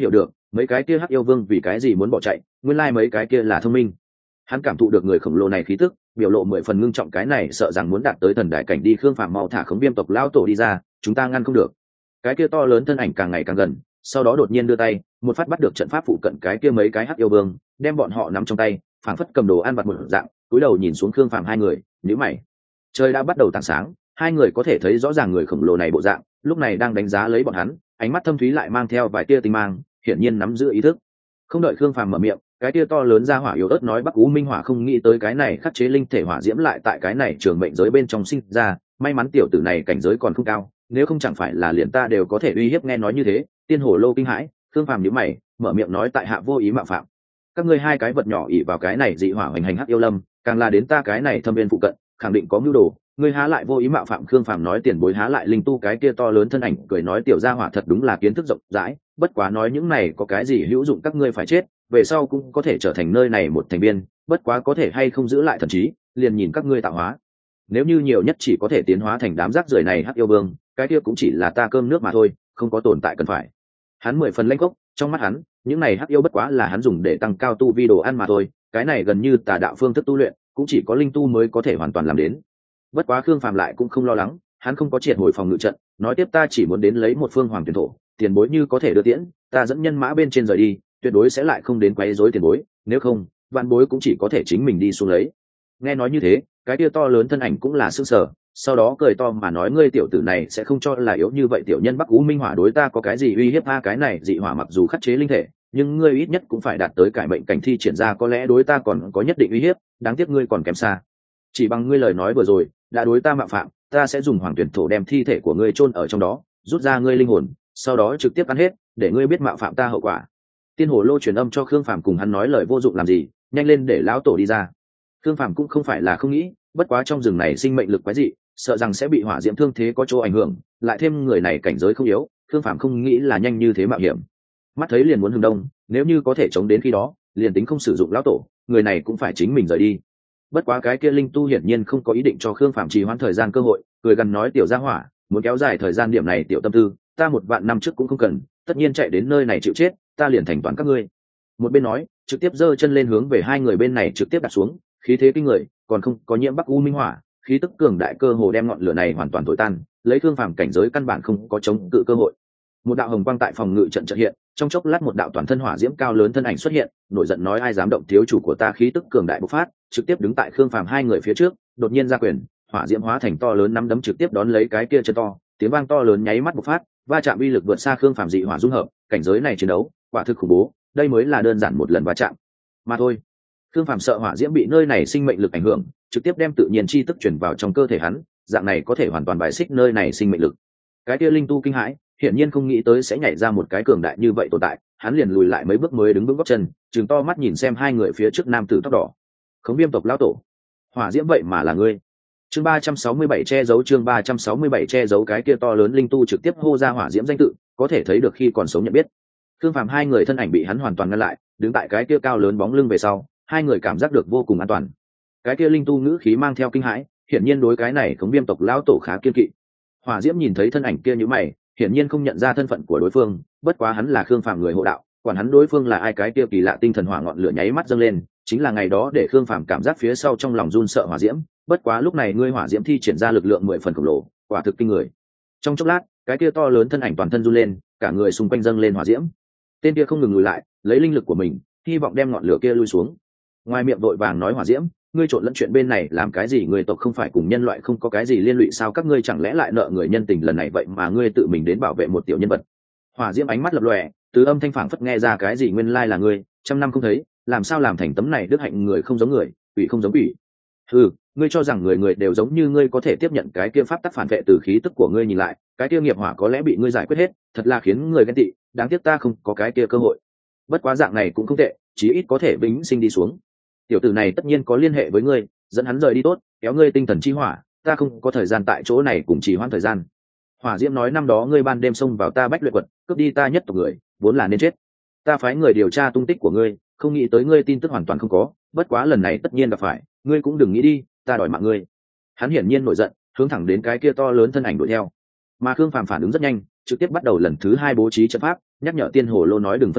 mấy cái kia hắc yêu vương vì cái gì muốn bỏ chạy, nguyên lai mấy cái kia là thông minh. Hắn cảm thụ được người khổng lồ này khí tức, biểu lộ mười phần ngưng trọng, cái này sợ rằng muốn đạt tới thần đại cảnh đi. Khương Phàm mau thả Khống Viêm tộc lão tổ đi ra, chúng ta ngăn không được. Cái kia to lớn thân ảnh càng ngày càng gần, sau đó đột nhiên đưa tay một phát bắt được trận pháp phụ cận cái kia mấy cái hắc yêu vương, đem bọn họ nắm trong tay, phảng phất cầm đồ ăn vặt một dạng, cúi đầu nhìn xuống Khương Phàm hai người, nhíu mày. Trời đã bắt đầu tảng sáng, hai người có thể thấy rõ ràng người khổng lồ này bộ dạng, lúc này đang đánh giá lấy bọn hắn, ánh mắt thâm thúy lại mang theo vài tia tinh mang, hiển nhiên nắm giữ ý thức. Không đợi Khương Phàm mở miệng, cái tia to lớn ra hỏa yếu ớt nói: Bắc Ú Minh Hỏa, không nghĩ tới cái này khắc chế linh thể hỏa diễm lại tại cái này trường mệnh giới bên trong sinh ra, may mắn tiểu tử này cảnh giới còn không cao, nếu không chẳng phải là liền ta đều có thể uy hiếp. Nghe nói như thế, Tiên Hổ Lô kinh hãi, Khương Phàm nhíu mày, mở miệng nói: tại hạ vô ý mạo phạm. Các ngươi hai cái vật nhỏ ỷ vào cái này dị hỏa hoành hành hắc yêu lâm, càng là đến ta cái này thâm viên phụ cận, khẳng định có mưu đồ, ngươi há lại vô ý mạo phạm. Khương Phàm nói: tiền bối há lại linh tu. Cái kia to lớn thân ảnh cười nói: tiểu gia hỏa thật đúng là kiến thức rộng rãi, bất quá nói những này có cái gì hữu dụng, các ngươi phải chết về sau cũng có thể trở thành nơi này một thành viên, bất quá có thể hay không giữ lại thần trí liền nhìn các ngươi tạo hóa, nếu như nhiều nhất chỉ có thể tiến hóa thành đám rác rưởi này hắc yêu vương, cái kia cũng chỉ là ta cơm nước mà thôi, không có tồn tại cần phải. Hắn mười phần lãnh gốc, trong mắt hắn những này hắc yêu bất quá là hắn dùng để tăng cao tu vi đồ ăn mà thôi, cái này gần như tà đạo phương thức tu luyện, cũng chỉ có linh tu mới có thể hoàn toàn làm đến. Bất quá Khương Phàm lại cũng không lo lắng, hắn không có triệt hồi phòng ngự trận, nói tiếp: ta chỉ muốn đến lấy một phương hoàng tuyển thổ, tiền bối như có thể đưa tiễn, ta dẫn nhân mã bên trên rời đi, tuyệt đối sẽ lại không đến quấy rối tiền bối, nếu không vạn bối cũng chỉ có thể chính mình đi xuống lấy. Nghe nói như thế, cái kia to lớn thân ảnh cũng là sững sờ, sau đó cười to mà nói: ngươi tiểu tử này sẽ không cho là yếu như vậy, tiểu nhân Bắc Ú Minh Hỏa đối ta có cái gì uy hiếp? A cái này dị hỏa mặc dù khắc chế linh thể, nhưng ngươi ít nhất cũng phải đạt tới cải mệnh cảnh thi triển ra, có lẽ đối ta còn có nhất định uy hiếp, đáng tiếc ngươi còn kém xa. Chỉ bằng ngươi lời nói vừa rồi đã đối ta mạo phạm, ta sẽ dùng hoàng tuyển thổ đem thi thể của ngươi chôn ở trong đó, rút ra ngươi linh hồn, sau đó trực tiếp ăn hết, để ngươi biết mạo phạm ta hậu quả. Tiên Hổ Lô truyền âm cho Khương Phàm, cùng hắn nói lời vô dụng làm gì, nhanh lên để lão tổ đi ra. Khương Phàm cũng không phải là không nghĩ, bất quá trong rừng này sinh mệnh lực quái dị, sợ rằng sẽ bị hỏa diễm thương thế có chỗ ảnh hưởng, lại thêm người này cảnh giới không yếu, Khương Phàm không nghĩ là nhanh như thế mạo hiểm. Mắt thấy liền muốn hừng đông, nếu như có thể chống đến khi đó, liền tính không sử dụng lão tổ, người này cũng phải chính mình rời đi. Bất quá cái kia linh tu hiển nhiên không có ý định cho Khương Phàm trì hoãn thời gian cơ hội, cười gần nói: tiểu gia hỏa, muốn kéo dài thời gian điểm này tiểu tâm tư, ta một vạn năm trước cũng không cần, tất nhiên chạy đến nơi này chịu chết, ta liền thành toàn các ngươi. Một bên nói, trực tiếp giơ chân lên hướng về hai người bên này trực tiếp đặt xuống, khí thế kinh người, còn không có nhiễm Bắc U Minh Hỏa, khí tức cường đại cơ hồ đem ngọn lửa này hoàn toàn thổi tan, lấy Khương Phàm cảnh giới căn bản không có chống cự cơ hội. Một đạo hồng quang tại phòng ngự trận chợt hiện, trong chốc lát một đạo toàn thân hỏa diễm cao lớn thân ảnh xuất hiện, nổi giận nói: ai dám động thiếu chủ của ta? Khí tức cường đại bộc phát, trực tiếp đứng tại Khương Phàm hai người phía trước, đột nhiên ra quyền, hỏa diễm hóa thành to lớn nắm đấm trực tiếp đón lấy cái kia chân to, tiếng vang to lớn nháy mắt bộc phát, va chạm uy lực vượt xa Khương Phàm dị hỏa dung hợp, cảnh giới này chiến đấu quả thực khủng bố, đây mới là đơn giản một lần va chạm mà thôi. Khương Phàm sợ hỏa diễm bị nơi này sinh mệnh lực ảnh hưởng, trực tiếp đem tự nhiên chi tức truyền vào trong cơ thể hắn, dạng này có thể hoàn toàn bài xích nơi này sinh mệnh lực. Cái kia linh tu kinh hãi, hiển nhiên không nghĩ tới sẽ nhảy ra một cái cường đại như vậy tồn tại, hắn liền lùi lại mấy bước mới đứng vững gót chân, trừng to mắt nhìn xem hai người phía trước nam tử tóc đỏ. Khống Viêm tộc lão tổ, hỏa diễm vậy mà là ngươi? Chương ba trăm sáu mươi bảy che giấu, chương ba trăm sáu mươi bảy che giấu. Cái kia to lớn linh tu trực tiếp hô ra hỏa diễm danh tự, có thể thấy được khi còn sống nhận biết. Khương Phàm hai người thân ảnh bị hắn hoàn toàn ngăn lại, đứng tại cái kia cao lớn bóng lưng về sau, hai người cảm giác được vô cùng an toàn. Cái kia linh tu ngữ khí mang theo kinh hãi, hiển nhiên đối cái này Khống Viêm tộc lão tổ khá kiên kỵ. Hỏa diễm nhìn thấy thân ảnh kia như mày, hiển nhiên không nhận ra thân phận của đối phương, bất quá hắn là Khương Phàm người hộ đạo, quản hắn đối phương là ai. Cái kia kỳ lạ tinh thần hỏa ngọn lửa nháy mắt dâng lên, chính là ngày đó để Khương Phàm cảm giác phía sau trong lòng run sợ hỏa diễm, bất quá lúc này ngươi hỏa diễm thi triển ra lực lượng mười phần khổng lồ, quả thực kinh người. Trong chốc lát, cái kia to lớn thân ảnh toàn thân run lên, cả người xung quanh dâng lên hỏa diễm. Tên kia không ngừng lùi lại, lấy linh lực của mình, hy vọng đem ngọn lửa kia lui xuống. Ngoài miệng vội vàng nói: hỏa diễm, ngươi trộn lẫn chuyện bên này làm cái gì? Người tộc không phải cùng nhân loại không có cái gì liên lụy sao? Các ngươi chẳng lẽ lại nợ người nhân tình lần này vậy mà ngươi tự mình đến bảo vệ một tiểu nhân vật? Hỏa diễm ánh mắt lập lòe, từ âm thanh phảng phất nghe ra cái gì, nguyên lai là ngươi, trăm năm không thấy, làm sao làm thành tấm này đức hạnh, người không giống người, quỷ không giống quỷ. Ừ, ngươi cho rằng người người đều giống như ngươi có thể tiếp nhận cái kia pháp tắc phản vệ từ khí tức của ngươi, nhìn lại, cái kia nghiệp hỏa có lẽ bị ngươi giải quyết hết, thật là khiến người ghen tị, đáng tiếc ta không có cái kia cơ hội. Bất quá dạng này cũng không tệ, chí ít có thể vĩnh sinh đi xuống. Tiểu tử này tất nhiên có liên hệ với ngươi, dẫn hắn rời đi tốt, kéo ngươi tinh thần chi hỏa, ta không có thời gian tại chỗ này cùng trì hoãn thời gian. Hỏa diễm nói: năm đó ngươi ban đêm xông vào ta Bách Luyện quật, cướp đi ta nhất tộc người, vốn là nên chết. Ta phái người điều tra tung tích của ngươi, không nghĩ tới ngươi tin tức hoàn toàn không có, bất quá lần này tất nhiên gặp phải, ngươi cũng đừng nghĩ đi, ta đòi mạng ngươi. Hắn hiển nhiên nổi giận, hướng thẳng đến cái kia to lớn thân ảnh đuổi theo. Mà Khương Phàm phản ứng rất nhanh, trực tiếp bắt đầu lần thứ hai bố trí trận pháp, nhắc nhở Tiên Hổ Lô nói: đừng phân thần,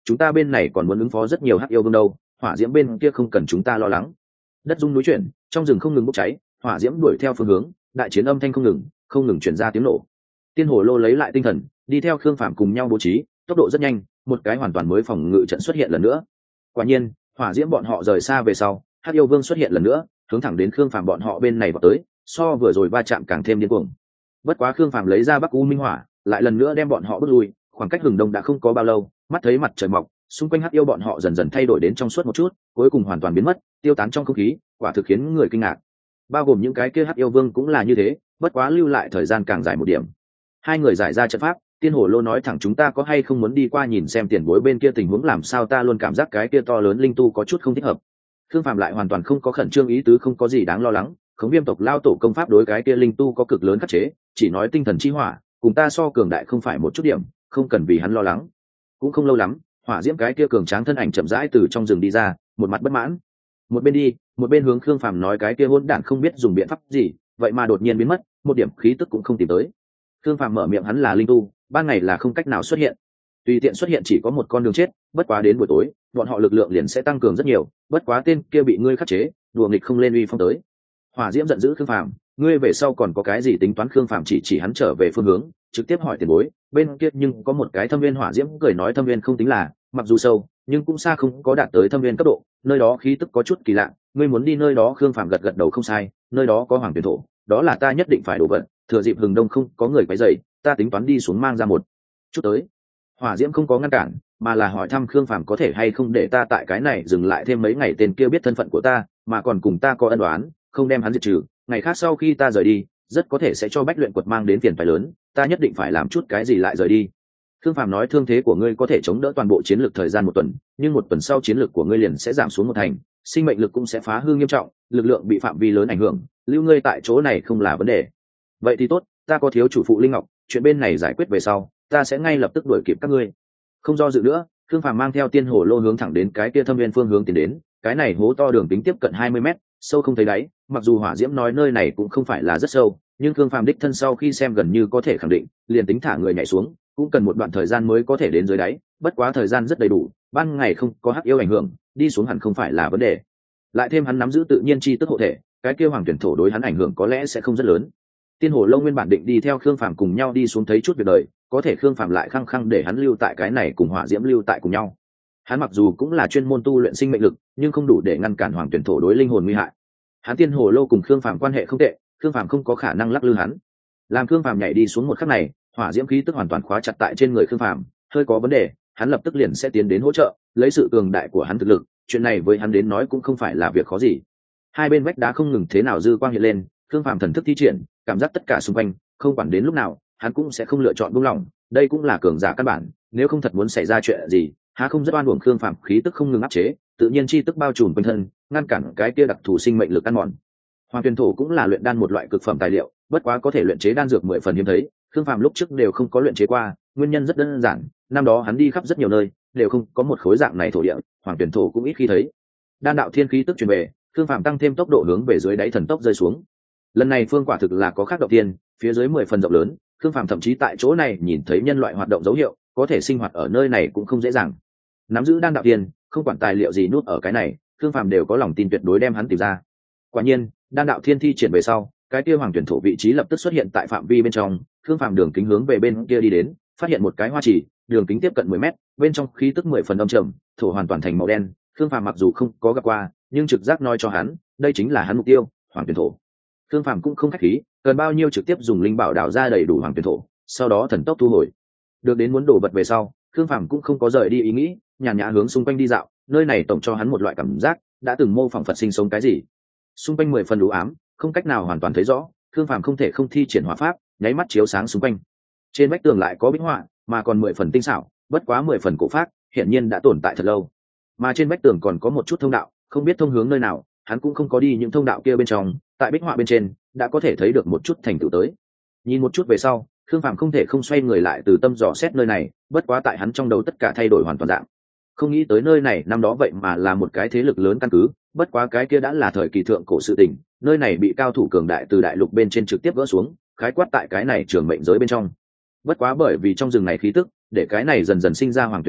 chúng ta bên này còn muốn ứng phó rất nhiều hắc yêu vương đâu, hỏa diễm bên kia không cần chúng ta lo lắng. Đất rung núi chuyển, trong rừng không ngừng bốc cháy, hỏa diễm đuổi theo phương hướng, đại chiến âm thanh không ngừng không ngừng chuyển ra tiếng nổ. Tiên hồ lô lấy lại tinh thần, đi theo Khương Phạm cùng nhau bố trí, tốc độ rất nhanh, một cái hoàn toàn mới phòng ngự trận xuất hiện lần nữa. Quả nhiên, hỏa diễm bọn họ rời xa về sau, hắc yêu vương xuất hiện lần nữa, hướng thẳng đến Khương Phạm bọn họ bên này vào tới, so vừa rồi va chạm càng thêm điên cuồng. Bất quá Khương Phạm lấy ra Bắc U Minh Hỏa, lại lần nữa đem bọn họ bước lui, khoảng cách hừng đông đã không có bao lâu, mắt thấy mặt trời mọc, xung quanh hắc yêu bọn họ dần dần thay đổi đến trong suốt một chút, cuối cùng hoàn toàn biến mất, tiêu tán trong không khí, quả thực khiến người kinh ngạc. Bao gồm những cái kia hắc yêu vương cũng là như thế, bất quá lưu lại thời gian càng dài một điểm. Hai người giải ra trận pháp, Tiên Hồ Lô nói thẳng chúng ta có hay không muốn đi qua nhìn xem tiền bối bên kia tình huống làm sao, ta luôn cảm giác cái kia to lớn linh tu có chút không thích hợp. Khương Phạm lại hoàn toàn không có khẩn trương ý tứ, không có gì đáng lo lắng, Khống Viêm tộc lao tổ công pháp đối cái kia linh tu có cực lớn khắc chế, chỉ nói tinh thần chi hỏa, cùng ta so cường đại không phải một chút điểm, không cần vì hắn lo lắng. Cũng không lâu lắm, hỏa diễm cái kia cường tráng thân ảnh chậm rãi từ trong rừng đi ra, một mặt bất mãn. Một bên đi, một bên hướng Khương Phạm nói cái kia hỗn đản không biết dùng biện pháp gì, vậy mà đột nhiên biến mất, một điểm khí tức cũng không tìm tới. Khương Phạm mở miệng hắn là linh tu, ban ngày là không cách nào xuất hiện, tùy tiện xuất hiện chỉ có một con đường chết, bất quá đến buổi tối, bọn họ lực lượng liền sẽ tăng cường rất nhiều, bất quá tên kia bị ngươi khắc chế, đùa nghịch không lên uy phong tới. Hỏa diễm giận dữ Khương Phạm, ngươi về sau còn có cái gì tính toán? Khương Phạm chỉ chỉ hắn trở về phương hướng, trực tiếp hỏi tiền bối, bên kia nhưng có một cái thâm viên. Hỏa diễm cười nói thâm viên không tính là, mặc dù sâu, nhưng cũng xa không có đạt tới thâm viên cấp độ, nơi đó khí tức có chút kỳ lạ, ngươi muốn đi nơi đó? Khương Phạm gật gật đầu không sai, nơi đó có hoàng tuyển thổ, đó là ta nhất định phải đổ vận, thừa dịp hừng đông không có người quấy rầy, ta tính toán đi xuống mang ra một chút tới. Hỏa diễm không có ngăn cản, mà là hỏi thăm Khương Phạm có thể hay không để ta tại cái này dừng lại thêm mấy ngày, tên kia biết thân phận của ta, mà còn cùng ta có ân oán, không đem hắn diệt trừ, ngày khác sau khi ta rời đi, rất có thể sẽ cho Bách Luyện Quật mang đến phiền phái lớn, ta nhất định phải làm chút cái gì lại rời đi. Khương Phạm nói thương thế của ngươi có thể chống đỡ toàn bộ chiến lược thời gian một tuần, nhưng một tuần sau chiến lược của ngươi liền sẽ giảm xuống một thành, sinh mệnh lực cũng sẽ phá hư nghiêm trọng, lực lượng bị phạm vi lớn ảnh hưởng, lưu ngươi tại chỗ này không là vấn đề. Vậy thì tốt, ta có thiếu chủ phụ linh ngọc, chuyện bên này giải quyết về sau, ta sẽ ngay lập tức đuổi kịp các ngươi. Không do dự nữa, Khương Phạm mang theo Tiên Hồ Lô hướng thẳng đến cái kia thâm viên phương hướng tiến đến, cái này hố to đường tính tiếp cận hai mươi mét, sâu không thấy đáy, mặc dù hỏa diễm nói nơi này cũng không phải là rất sâu, nhưng Khương Phạm đích thân sau khi xem gần như có thể khẳng định, liền tính thả người nhảy xuống, cũng cần một đoạn thời gian mới có thể đến dưới đáy, bất quá thời gian rất đầy đủ, ban ngày không có hắc yêu ảnh hưởng, đi xuống hẳn không phải là vấn đề. Lại thêm hắn nắm giữ tự nhiên chi tức hộ thể, cái kia hoàng tuyển thổ đối hắn ảnh hưởng có lẽ sẽ không rất lớn. Tiên Hồ Lô nguyên bản định đi theo Khương Phạm cùng nhau đi xuống thấy chút việc đời, có thể Khương Phạm lại khăng khăng để hắn lưu tại cái này cùng hỏa diễm lưu tại cùng nhau. Hắn mặc dù cũng là chuyên môn tu luyện sinh mệnh lực, nhưng không đủ để ngăn cản hoàng tuyển thổ đối linh hồn nguy hại. Hắn Tiên Hồ Lô cùng Khương Phạm quan hệ không tệ, Khương Phạm không có khả năng lắc lư hắn. Làm Khương Phạm nhảy đi xuống một khắc này, hỏa diễm khí tức hoàn toàn khóa chặt tại trên người Khương Phạm, hơi có vấn đề, hắn lập tức liền sẽ tiến đến hỗ trợ, lấy sự cường đại của hắn thực lực, chuyện này với hắn đến nói cũng không phải là việc khó gì. Hai bên vách đá không ngừng thế nào dư quang hiện lên, Khương Phạm thần thức thi triển, cảm giác tất cả xung quanh, không quản đến lúc nào, hắn cũng sẽ không lựa chọn buông lỏng, đây cũng là cường giả căn bản, nếu không thật muốn xảy ra chuyện gì, há không rất oan uổng. Khương Phạm khí tức không ngừng áp chế, tự nhiên chi tức bao trùm quanh thân, ngăn cản cái kia đặc thù sinh mệnh lực ăn mòn. Hoàng tuyển thổ cũng là luyện đan một loại cực phẩm tài liệu, bất quá có thể luyện chế đan dược mười phần hiếm thấy, Khương Phạm lúc trước đều không có luyện chế qua, nguyên nhân rất đơn giản, năm đó hắn đi khắp rất nhiều nơi, đều không có một khối dạng này thổ địa, hoàng tuyển thổ cũng ít khi thấy. Đan đạo thiên khí tức truyền về, Khương Phạm tăng thêm tốc độ hướng về dưới đáy thần tốc rơi xuống. Lần này phương quả thực là có khác động tiên, phía dưới mười phần rộng lớn, Khương Phạm thậm chí tại chỗ này nhìn thấy nhân loại hoạt động dấu hiệu, có thể sinh hoạt ở nơi này cũng không dễ dàng. Nắm giữ đan đạo thiên, không quản tài liệu gì nuốt ở cái này, Khương Phạm đều có lòng tin tuyệt đối đem hắn tìm ra. Quả nhiên, đan đạo thiên thi triển về sau, cái kia hoàng tuyển thổ vị trí lập tức xuất hiện tại phạm vi bên trong, Khương Phạm đường kính hướng về bên kia đi đến, phát hiện một cái hoa chỉ, đường kính tiếp cận mười mét, bên trong khí tức mười phần âm trầm, thổ hoàn toàn thành màu đen. Khương Phạm mặc dù không có gặp qua, nhưng trực giác nói cho hắn, đây chính là hắn mục tiêu, hoàng tuyển thổ. Khương Phạm cũng không khách khí, cần bao nhiêu trực tiếp dùng linh bảo đào ra đầy đủ hoàng tuyển thổ, sau đó thần tốc thu hồi. Được đến muốn đổ vật về sau, Khương Phạm cũng không có rời đi ý nghĩ, nhàn nhã hướng xung quanh đi dạo, nơi này tổng cho hắn một loại cảm giác đã từng mô phỏng Phật sinh sống cái gì. Xung quanh mười phần u ám, không cách nào hoàn toàn thấy rõ, Khương Phạm không thể không thi triển hỏa pháp, nháy mắt chiếu sáng xung quanh. Trên vách tường lại có bích họa, mà còn mười phần tinh xảo, bất quá mười phần cổ phác, hiển nhiên đã tồn tại thật lâu. Mà trên vách tường còn có một chút thông đạo, không biết thông hướng nơi nào, hắn cũng không có đi những thông đạo kia bên trong, tại bích họa bên trên đã có thể thấy được một chút thành tựu tới. Nhìn một chút về sau, Khương Phạm không thể không xoay người lại từ tâm dò xét nơi này, bất quá tại hắn trong đầu tất cả thay đổi hoàn toàn dạng. Không nghĩ tới nơi này năm đó vậy mà là một cái thế lực lớn căn cứ, bất quá cái kia đã là thời kỳ thượng cổ sự tình, nơi này bị cao thủ cường đại từ đại lục bên trên trực tiếp gỡ xuống, khái quát tại cái này trường mệnh giới bên trong. Bất quá bởi vì trong rừng này khí tức, để cái này dần dần sinh ra hoàng tuyển thổ,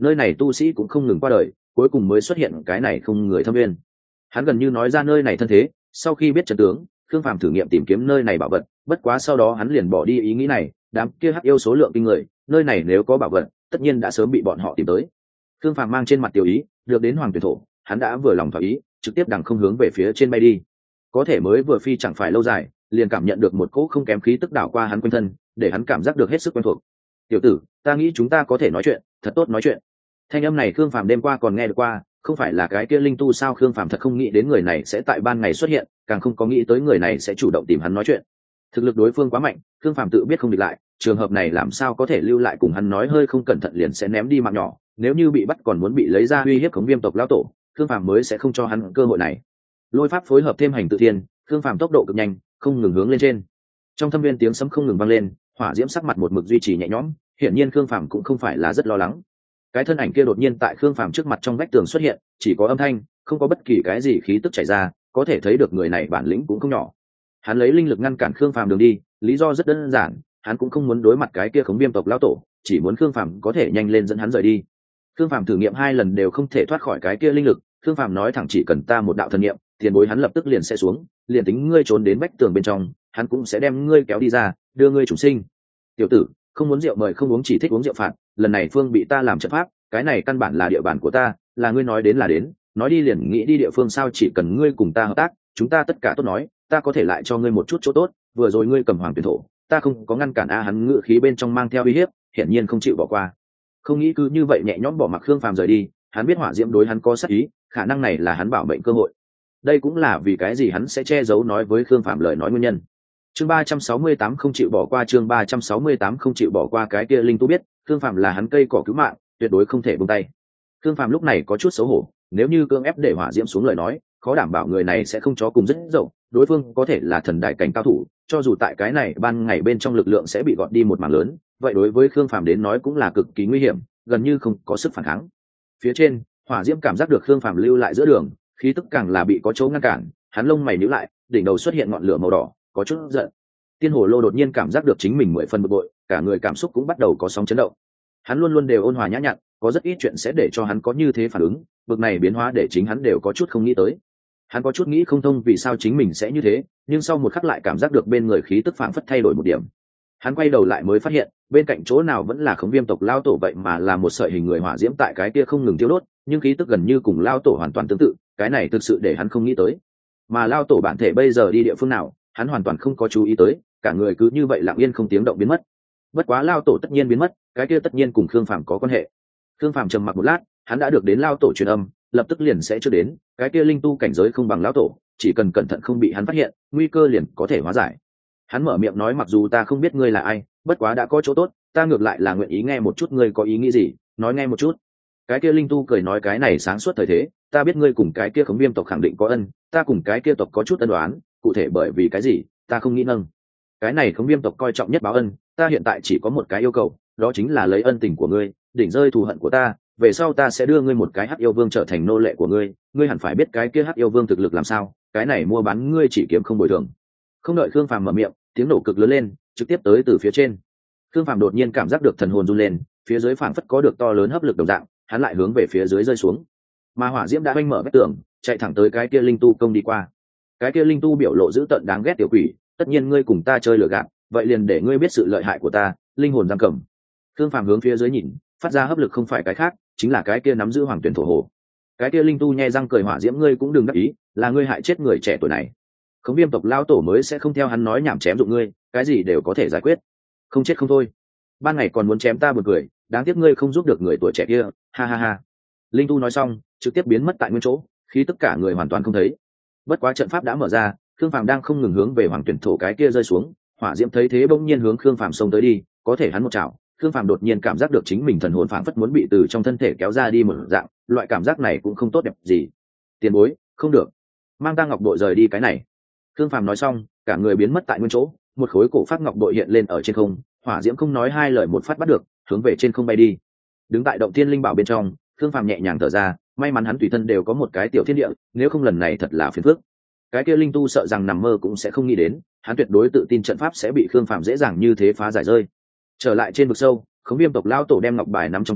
nơi này tu sĩ cũng không ngừng qua đời, cuối cùng mới xuất hiện cái này không người thâm viên. Hắn gần như nói ra nơi này thân thế. Sau khi biết trận tướng, Khương Phàm thử nghiệm tìm kiếm nơi này bảo vật, bất quá sau đó hắn liền bỏ đi ý nghĩ này. Đám kia hắc yêu số lượng kinh người, nơi này nếu có bảo vật, tất nhiên đã sớm bị bọn họ tìm tới. Khương Phàm mang trên mặt tiểu ý, được đến Hoàng Tuyển Thổ, hắn đã vừa lòng thỏa ý, trực tiếp đằng không hướng về phía trên bay đi. Có thể mới vừa phi chẳng phải lâu dài, liền cảm nhận được một cỗ không kém khí tức đảo qua hắn quanh thân, để hắn cảm giác được hết sức quen thuộc. "Tiểu tử, ta nghĩ chúng ta có thể nói chuyện, thật tốt nói chuyện." Thanh âm này Khương Phàm đêm qua còn nghe được qua, không phải là cái kia linh tu sao? Khương Phàm thật không nghĩ đến người này sẽ tại ban ngày xuất hiện, càng không có nghĩ tới người này sẽ chủ động tìm hắn nói chuyện. Thực lực đối phương quá mạnh, Khương Phàm tự biết không địch lại, trường hợp này làm sao có thể lưu lại cùng hắn nói, hơi không cẩn thận liền sẽ ném đi mạng nhỏ, nếu như bị bắt còn muốn bị lấy ra uy hiếp Khống Viêm tộc lão tổ, Khương Phàm mới sẽ không cho hắn cơ hội này. Lôi pháp phối hợp thêm hành tự thiên, Khương Phàm tốc độ cực nhanh, không ngừng hướng lên trên. Trong thâm viên tiếng sấm không ngừng vang lên, hỏa diễm sắc mặt một mực duy trì nhẹ nhõm, hiển nhiên Khương Phàm cũng không phải là rất lo lắng. Cái thân ảnh kia đột nhiên tại Khương Phàm trước mặt trong vách tường xuất hiện, chỉ có âm thanh, không có bất kỳ cái gì khí tức chảy ra, có thể thấy được người này bản lĩnh cũng không nhỏ. Hắn lấy linh lực ngăn cản Khương Phàm đường đi, lý do rất đơn giản, hắn cũng không muốn đối mặt cái kia Khống Viêm tộc lão tổ, chỉ muốn Khương Phàm có thể nhanh lên dẫn hắn rời đi. Khương Phàm thử nghiệm hai lần đều không thể thoát khỏi cái kia linh lực, Khương Phàm nói thẳng chỉ cần ta một đạo thần niệm, tiền bối hắn lập tức liền sẽ xuống, liền tính ngươi trốn đến vách tường bên trong, hắn cũng sẽ đem ngươi kéo đi ra, đưa ngươi chủ sinh. Tiểu tử, không muốn rượu mời không uống, chỉ thích uống rượu phạt, lần này Phương bị ta làm trận pháp, cái này căn bản là địa bàn của ta, là ngươi nói đến là đến, nói đi liền nghĩ đi địa phương sao? Chỉ cần ngươi cùng ta hợp tác, chúng ta tất cả tốt nói, ta có thể lại cho ngươi một chút chỗ tốt, vừa rồi ngươi cầm Hoàng Tuyển Thổ, ta không có ngăn cản a. Hắn ngự khí bên trong mang theo uy hiếp, hiển nhiên không chịu bỏ qua. Không nghĩ cứ như vậy nhẹ nhõm bỏ mặc Khương Phàm rời đi, hắn biết hỏa diễm đối hắn có sát ý, khả năng này là hắn bảo mệnh cơ hội. Đây cũng là vì cái gì hắn sẽ che giấu nói với Khương Phàm lời nói nguyên nhân. Chương ba trăm sáu mươi tám không chịu bỏ qua, chương ba trăm sáu mươi tám không chịu bỏ qua. Cái kia linh tu biết, Khương Phàm là hắn cây cỏ cứu mạng, tuyệt đối không thể buông tay. Khương Phàm lúc này có chút xấu hổ, nếu như cưỡng ép để hỏa diễm xuống lời nói, khó đảm bảo người này sẽ không chó cùng rất dậu, đối phương có thể là thần đại cảnh cao thủ, cho dù tại cái này ban ngày bên trong lực lượng sẽ bị gọt đi một mảng lớn, vậy đối với Khương Phàm đến nói cũng là cực kỳ nguy hiểm, gần như không có sức phản kháng. Phía trên, hỏa diễm cảm giác được Khương Phàm lưu lại giữa đường, khí tức càng là bị có chỗ ngăn cản, hắn lông mày nhíu lại, đỉnh đầu xuất hiện ngọn lửa màu đỏ, có chút giận. Tiên Hồ Lô đột nhiên cảm giác được chính mình mười phần bực bội, cả người cảm xúc cũng bắt đầu có sóng chấn động. Hắn luôn luôn đều ôn hòa nhã nhặn, có rất ít chuyện sẽ để cho hắn có như thế phản ứng, bực này biến hóa để chính hắn đều có chút không nghĩ tới. Hắn có chút nghĩ không thông vì sao chính mình sẽ như thế, nhưng sau một khắc lại cảm giác được bên người khí tức phảng phất thay đổi một điểm. Hắn quay đầu lại mới phát hiện, bên cạnh chỗ nào vẫn là Khống Viêm tộc lao tổ, vậy mà là một sợi hình người hỏa diễm tại cái kia không ngừng thiêu đốt, nhưng khí tức gần như cùng lao tổ hoàn toàn tương tự, cái này thực sự để hắn không nghĩ tới. Mà lao tổ bản thể bây giờ đi địa phương nào, hắn hoàn toàn không có chú ý tới, cả người cứ như vậy lặng yên không tiếng động biến mất. Bất quá lao tổ tất nhiên biến mất, cái kia tất nhiên cùng Khương Phàm có quan hệ. Khương Phàm trầm mặc một lát, hắn đã được đến lao tổ truyền âm, lập tức liền sẽ chưa đến, cái kia linh tu cảnh giới không bằng lao tổ, chỉ cần cẩn thận không bị hắn phát hiện, nguy cơ liền có thể hóa giải. Hắn mở miệng nói, mặc dù ta không biết ngươi là ai, bất quá đã có chỗ tốt, ta ngược lại là nguyện ý nghe một chút ngươi có ý nghĩ gì, nói nghe một chút. Cái kia linh tu cười nói, cái này sáng suốt thời thế, ta biết ngươi cùng cái kia Khống Viêm tộc khẳng định có ân, ta cùng cái kia tộc có chút ân đoán, cụ thể bởi vì cái gì, ta không nghĩ nâng. Cái này Khống Viêm tộc coi trọng nhất báo ân, ta hiện tại chỉ có một cái yêu cầu, đó chính là lấy ân tình của ngươi, đỉnh rơi thù hận của ta, về sau ta sẽ đưa ngươi một cái Hắc Yêu Vương trở thành nô lệ của ngươi, ngươi hẳn phải biết cái kia Hắc Yêu Vương thực lực làm sao, cái này mua bán ngươi chỉ kiếm không bồi thường. Không đợi Khương Phàm mở miệng, tiếng nổ cực lớn lên, trực tiếp tới từ phía trên. Khương Phàm đột nhiên cảm giác được thần hồn run lên, phía dưới phảng phất có được to lớn hấp lực đồng dạng, hắn lại hướng về phía dưới rơi xuống. Mà hỏa diễm đã oanh mở vách tường, chạy thẳng tới cái kia linh tu công đi qua. Cái kia linh tu biểu lộ dữ tợn đáng ghét, tiểu quỷ, tất nhiên ngươi cùng ta chơi lừa gạt, vậy liền để ngươi biết sự lợi hại của ta, linh hồn giam cầm. Khương Phàm hướng phía dưới nhìn, phát ra hấp lực không phải cái khác, chính là cái kia nắm giữ Hoàng Tuyển Thổ hồ. Cái kia linh tu nhe răng cười, hỏa diễm ngươi cũng đừng đắc ý, là ngươi hại chết người trẻ tuổi này. Khống Viêm tộc lao tổ mới sẽ không theo hắn nói nhảm chém dụng ngươi, cái gì đều có thể giải quyết, không chết không thôi. Ban ngày còn muốn chém ta buồn cười, đáng tiếc ngươi không giúp được người tuổi trẻ kia, ha ha ha. Linh tu nói xong, trực tiếp biến mất tại nguyên chỗ, khi tất cả người hoàn toàn không thấy. Bất quá trận pháp đã mở ra, Khương Phàm đang không ngừng hướng về Hoàng Tuyển Thổ cái kia rơi xuống, hỏa diễm thấy thế bỗng nhiên hướng Khương Phàm xông tới đi, có thể hắn một chảo, Khương Phàm đột nhiên cảm giác được chính mình thần hồn phảng phất muốn bị từ trong thân thể kéo ra đi một dạng, loại cảm giác này cũng không tốt đẹp gì. Tiền bối, không được, mang ta ngọc bội rời đi cái này. Khương Phàm nói xong, cả người biến mất tại nguyên chỗ, một khối cổ phát ngọc bội hiện lên ở trên không, hỏa diễm không nói hai lời một phát bắt được, hướng về trên không bay đi. Đứng tại động thiên linh bảo bên trong, Khương Phàm nhẹ nhàng thở ra, may mắn hắn tùy thân đều có một cái tiểu thiên địa, nếu không lần này thật là phiền phức. Cái kia linh tu sợ rằng nằm mơ cũng sẽ không nghĩ đến, hắn tuyệt đối tự tin trận pháp sẽ bị Khương Phàm dễ dàng như thế phá giải rơi. Trở lại trên vực sâu, Khống Viêm tộc lão tổ đem ngọc bài nắm trong tay,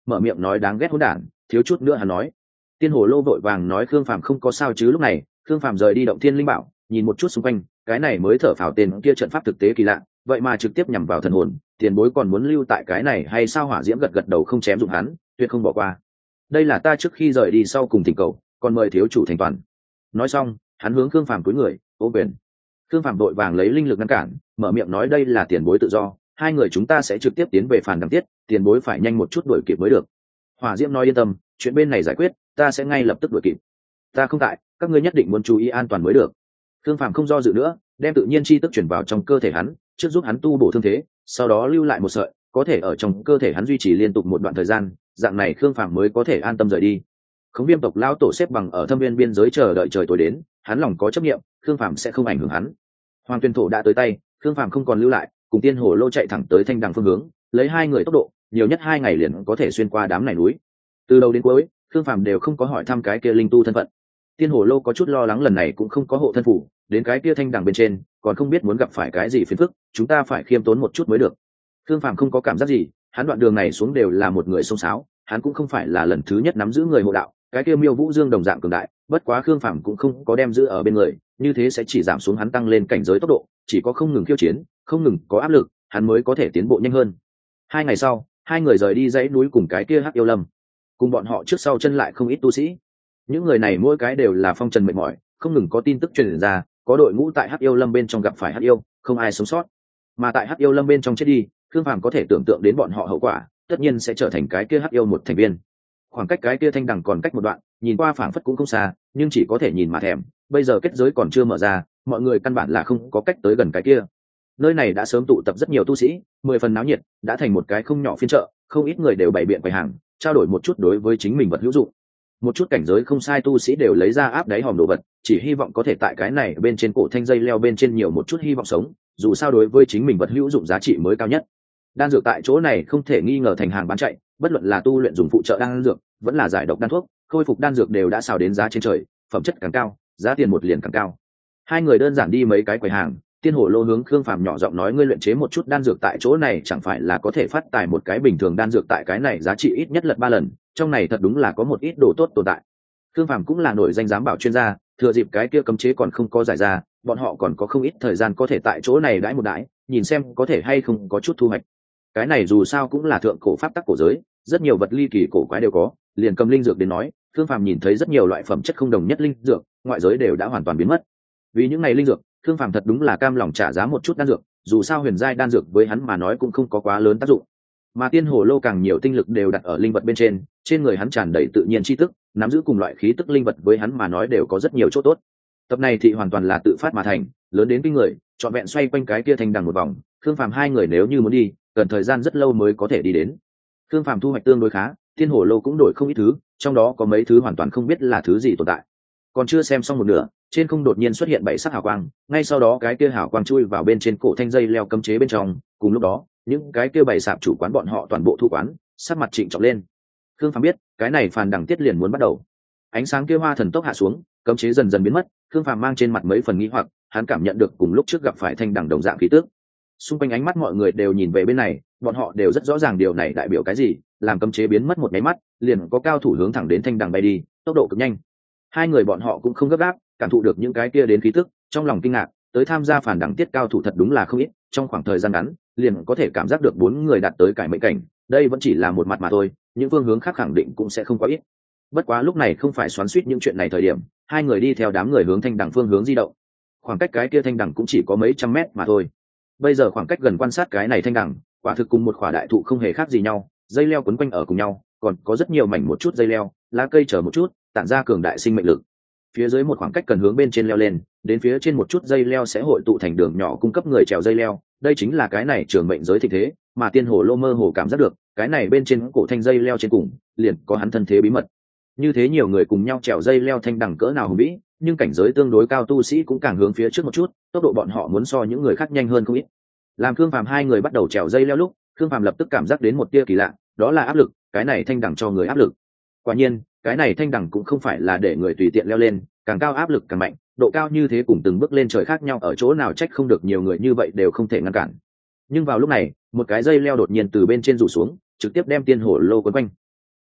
mở miệng nói đáng ghét hỗn đản, thiếu chút nữa hắn nói. Tiên hồ lô vội vàng nói Khương Phàm không có sao chứ. Lúc này Khương Phàm rời đi động thiên linh bảo, nhìn một chút xung quanh, cái này mới thở phào, tên kia trận pháp thực tế kỳ lạ, vậy mà trực tiếp nhằm vào thần hồn. Tiền bối còn muốn lưu tại cái này hay sao? Hỏa diễm gật gật đầu, không chém dụng hắn, tuyệt không bỏ qua. Đây là ta trước khi rời đi sau cùng thỉnh cầu, còn mời thiếu chủ thành toàn. Nói xong hắn hướng Khương Phàm cúi người ôm quyền. Khương Phàm đội vàng lấy linh lực ngăn cản, mở miệng nói đây là tiền bối tự do, hai người chúng ta sẽ trực tiếp tiến về phàn đằng tiết, tiền bối phải nhanh một chút đuổi kịp mới được. Hỏa diễm nói yên tâm, chuyện bên này giải quyết, ta sẽ ngay lập tức đuổi kịp. Ta không tại, các ngươi nhất định muốn chú ý an toàn mới được. Khương Phàm không do dự nữa, đem tự nhiên chi tức chuyển vào trong cơ thể hắn, trước giúp hắn tu bổ thương thế, sau đó lưu lại một sợi, có thể ở trong cơ thể hắn duy trì liên tục một đoạn thời gian, dạng này Khương Phàm mới có thể an tâm rời đi. Khống Viêm tộc lão tổ xếp bằng ở thâm viên biên giới chờ đợi trời tối đến, hắn lòng có chấp niệm, Khương Phàm sẽ không ảnh hưởng hắn. Hoàng Tuyên Thổ đã tới tay, Khương Phàm không còn lưu lại, cùng Tiên Hồ Lô chạy thẳng tới Thanh Đằng phương hướng, lấy hai người tốc độ, nhiều nhất hai ngày liền có thể xuyên qua đám này núi. Từ đầu đến cuối, Khương Phàm đều không có hỏi thăm cái kia linh tu thân phận. Tiên Hồ Lô có chút lo lắng lần này cũng không có hộ thân phủ, đến cái kia Thanh Đằng bên trên, còn không biết muốn gặp phải cái gì phiền phức, chúng ta phải khiêm tốn một chút mới được. Khương Phàm không có cảm giác gì, hắn đoạn đường này xuống đều là một người xông xáo, hắn cũng không phải là lần thứ nhất nắm giữ người hộ đạo, cái kia Miêu Vũ Dương đồng dạng cường đại, bất quá Khương Phàm cũng không có đem giữ ở bên người, như thế sẽ chỉ giảm xuống hắn tăng lên cảnh giới tốc độ, chỉ có không ngừng khiêu chiến, không ngừng có áp lực, hắn mới có thể tiến bộ nhanh hơn. Hai ngày sau, hai người rời đi dãy núi cùng cái kia Hắc Yêu Lâm, cùng bọn họ trước sau chân lại không ít tu sĩ. Những người này mỗi cái đều là phong trần mệt mỏi, không ngừng có tin tức truyền ra, có đội ngũ tại Hắc Yêu Lâm bên trong gặp phải Hắc Yêu, không ai sống sót. Mà tại Hắc Yêu Lâm bên trong chết đi, Khương Phàm có thể tưởng tượng đến bọn họ hậu quả, tất nhiên sẽ trở thành cái kia Hắc Yêu một thành viên. Khoảng cách cái kia Thanh Đằng còn cách một đoạn, nhìn qua phảng phất cũng không xa, nhưng chỉ có thể nhìn mà thèm, bây giờ kết giới còn chưa mở ra, mọi người căn bản là không có cách tới gần cái kia. Nơi này đã sớm tụ tập rất nhiều tu sĩ, mười phần náo nhiệt, đã thành một cái không nhỏ phiên chợ, không ít người đều bày biện quầy hàng, trao đổi một chút đối với chính mình vật hữu dụng. Một chút cảnh giới không sai tu sĩ đều lấy ra áp đáy hòm đồ vật, chỉ hy vọng có thể tại cái này bên trên cổ thanh dây leo bên trên nhiều một chút hy vọng sống, dù sao đối với chính mình vật hữu dụng giá trị mới cao nhất. Đan dược tại chỗ này không thể nghi ngờ thành hàng bán chạy, bất luận là tu luyện dùng phụ trợ đan dược, vẫn là giải độc đan thuốc, khôi phục đan dược đều đã xào đến giá trên trời, phẩm chất càng cao, giá tiền một liền càng cao. Hai người đơn giản đi mấy cái quầy hàng, Tiên Hồ Lô hướng Khương Phàm nhỏ giọng nói ngươi luyện chế một chút đan dược tại chỗ này chẳng phải là có thể phát tài một cái bình thường đan dược tại cái này giá trị ít nhất lật ba lần, trong này thật đúng là có một ít đồ tốt tồn tại. Khương Phàm cũng là nổi danh giám bảo chuyên gia, thừa dịp cái kia cấm chế còn không có giải ra, bọn họ còn có không ít thời gian có thể tại chỗ này đãi một đãi, nhìn xem có thể hay không có chút thu hoạch. Cái này dù sao cũng là thượng cổ pháp tắc cổ giới, rất nhiều vật ly kỳ cổ quái đều có, liền cầm linh dược đến nói, Khương Phàm nhìn thấy rất nhiều loại phẩm chất không đồng nhất linh dược, ngoại giới đều đã hoàn toàn biến mất. Vì những này linh dược, Khương Phàm thật đúng là cam lòng trả giá một chút đan dược, dù sao huyền giai đan dược với hắn mà nói cũng không có quá lớn tác dụng. Mà Tiên Hồ Lô càng nhiều tinh lực đều đặt ở linh vật bên trên, trên người hắn tràn đầy tự nhiên chi tức, nắm giữ cùng loại khí tức linh vật với hắn mà nói đều có rất nhiều chỗ tốt. Tập này thị hoàn toàn là tự phát mà thành, lớn đến kinh người, trọn vẹn xoay quanh cái kia Thanh Đằng một vòng, Khương Phàm hai người nếu như muốn đi, cần thời gian rất lâu mới có thể đi đến. Khương Phàm thu hoạch tương đối khá, Tiên Hồ Lô cũng đổi không ít thứ, trong đó có mấy thứ hoàn toàn không biết là thứ gì tồn tại. Còn chưa xem xong một nửa, trên không đột nhiên xuất hiện bảy sắc hào quang, ngay sau đó cái kia hào quang chui vào bên trên cổ thanh dây leo cấm chế bên trong, cùng lúc đó, những cái kia bảy sạp chủ quán bọn họ toàn bộ thu quán, sắc mặt trịnh trọng lên. Khương Phàm biết, cái này phàn đằng tiết liền muốn bắt đầu. Ánh sáng kia hoa thần tốc hạ xuống, cấm chế dần dần biến mất, Khương Phàm mang trên mặt mấy phần nghi hoặc, hắn cảm nhận được cùng lúc trước gặp phải thanh đằng đồng dạng khí tức. Xung quanh ánh mắt mọi người đều nhìn về bên này, bọn họ đều rất rõ ràng điều này đại biểu cái gì, làm cấm chế biến mất một cái mắt, liền có cao thủ hướng thẳng đến thanh đằng bay đi, tốc độ cực nhanh. Hai người bọn họ cũng không gấp gáp, cảm thụ được những cái kia đến khí tức, trong lòng kinh ngạc, tới tham gia phản đẳng tiết cao thủ thật đúng là không ít, trong khoảng thời gian ngắn, liền có thể cảm giác được bốn người đạt tới cải mệnh cảnh, đây vẫn chỉ là một mặt mà thôi, những phương hướng khác khẳng định cũng sẽ không quá ít. Bất quá lúc này không phải xoắn xuýt những chuyện này thời điểm, hai người đi theo đám người hướng thanh đẳng phương hướng di động. Khoảng cách cái kia thanh đẳng cũng chỉ có mấy trăm mét mà thôi. Bây giờ khoảng cách gần quan sát cái này thanh đẳng, quả thực cùng một khỏa đại thụ không hề khác gì nhau, dây leo quấn quanh ở cùng nhau, còn có rất nhiều mảnh một chút dây leo, lá cây chờ một chút, tản ra cường đại sinh mệnh lực. Phía dưới một khoảng cách cần hướng bên trên leo lên, đến phía trên một chút dây leo sẽ hội tụ thành đường nhỏ cung cấp người trèo dây leo, đây chính là cái này trường mệnh giới thịnh thế, mà Tiên Hồ Lô mơ hồ cảm giác được, cái này bên trên cổ thanh dây leo trên cùng, liền có hắn thân thế bí mật. Như thế nhiều người cùng nhau trèo dây leo thanh đẳng cỡ nào hùng vĩ, nhưng cảnh giới tương đối cao tu sĩ cũng càng hướng phía trước một chút, tốc độ bọn họ muốn so những người khác nhanh hơn không ít. Làm Khương Phàm hai người bắt đầu trèo dây leo lúc, Khương Phàm lập tức cảm giác đến một tia kỳ lạ, đó là áp lực, cái này thanh đẳng cho người áp lực. Quả nhiên, cái này thanh đẳng cũng không phải là để người tùy tiện leo lên, càng cao áp lực càng mạnh, độ cao như thế cùng từng bước lên trời khác nhau ở chỗ nào trách không được nhiều người như vậy đều không thể ngăn cản. Nhưng vào lúc này, một cái dây leo đột nhiên từ bên trên rủ xuống, trực tiếp đem Tiên Hồ Lô quấn quanh.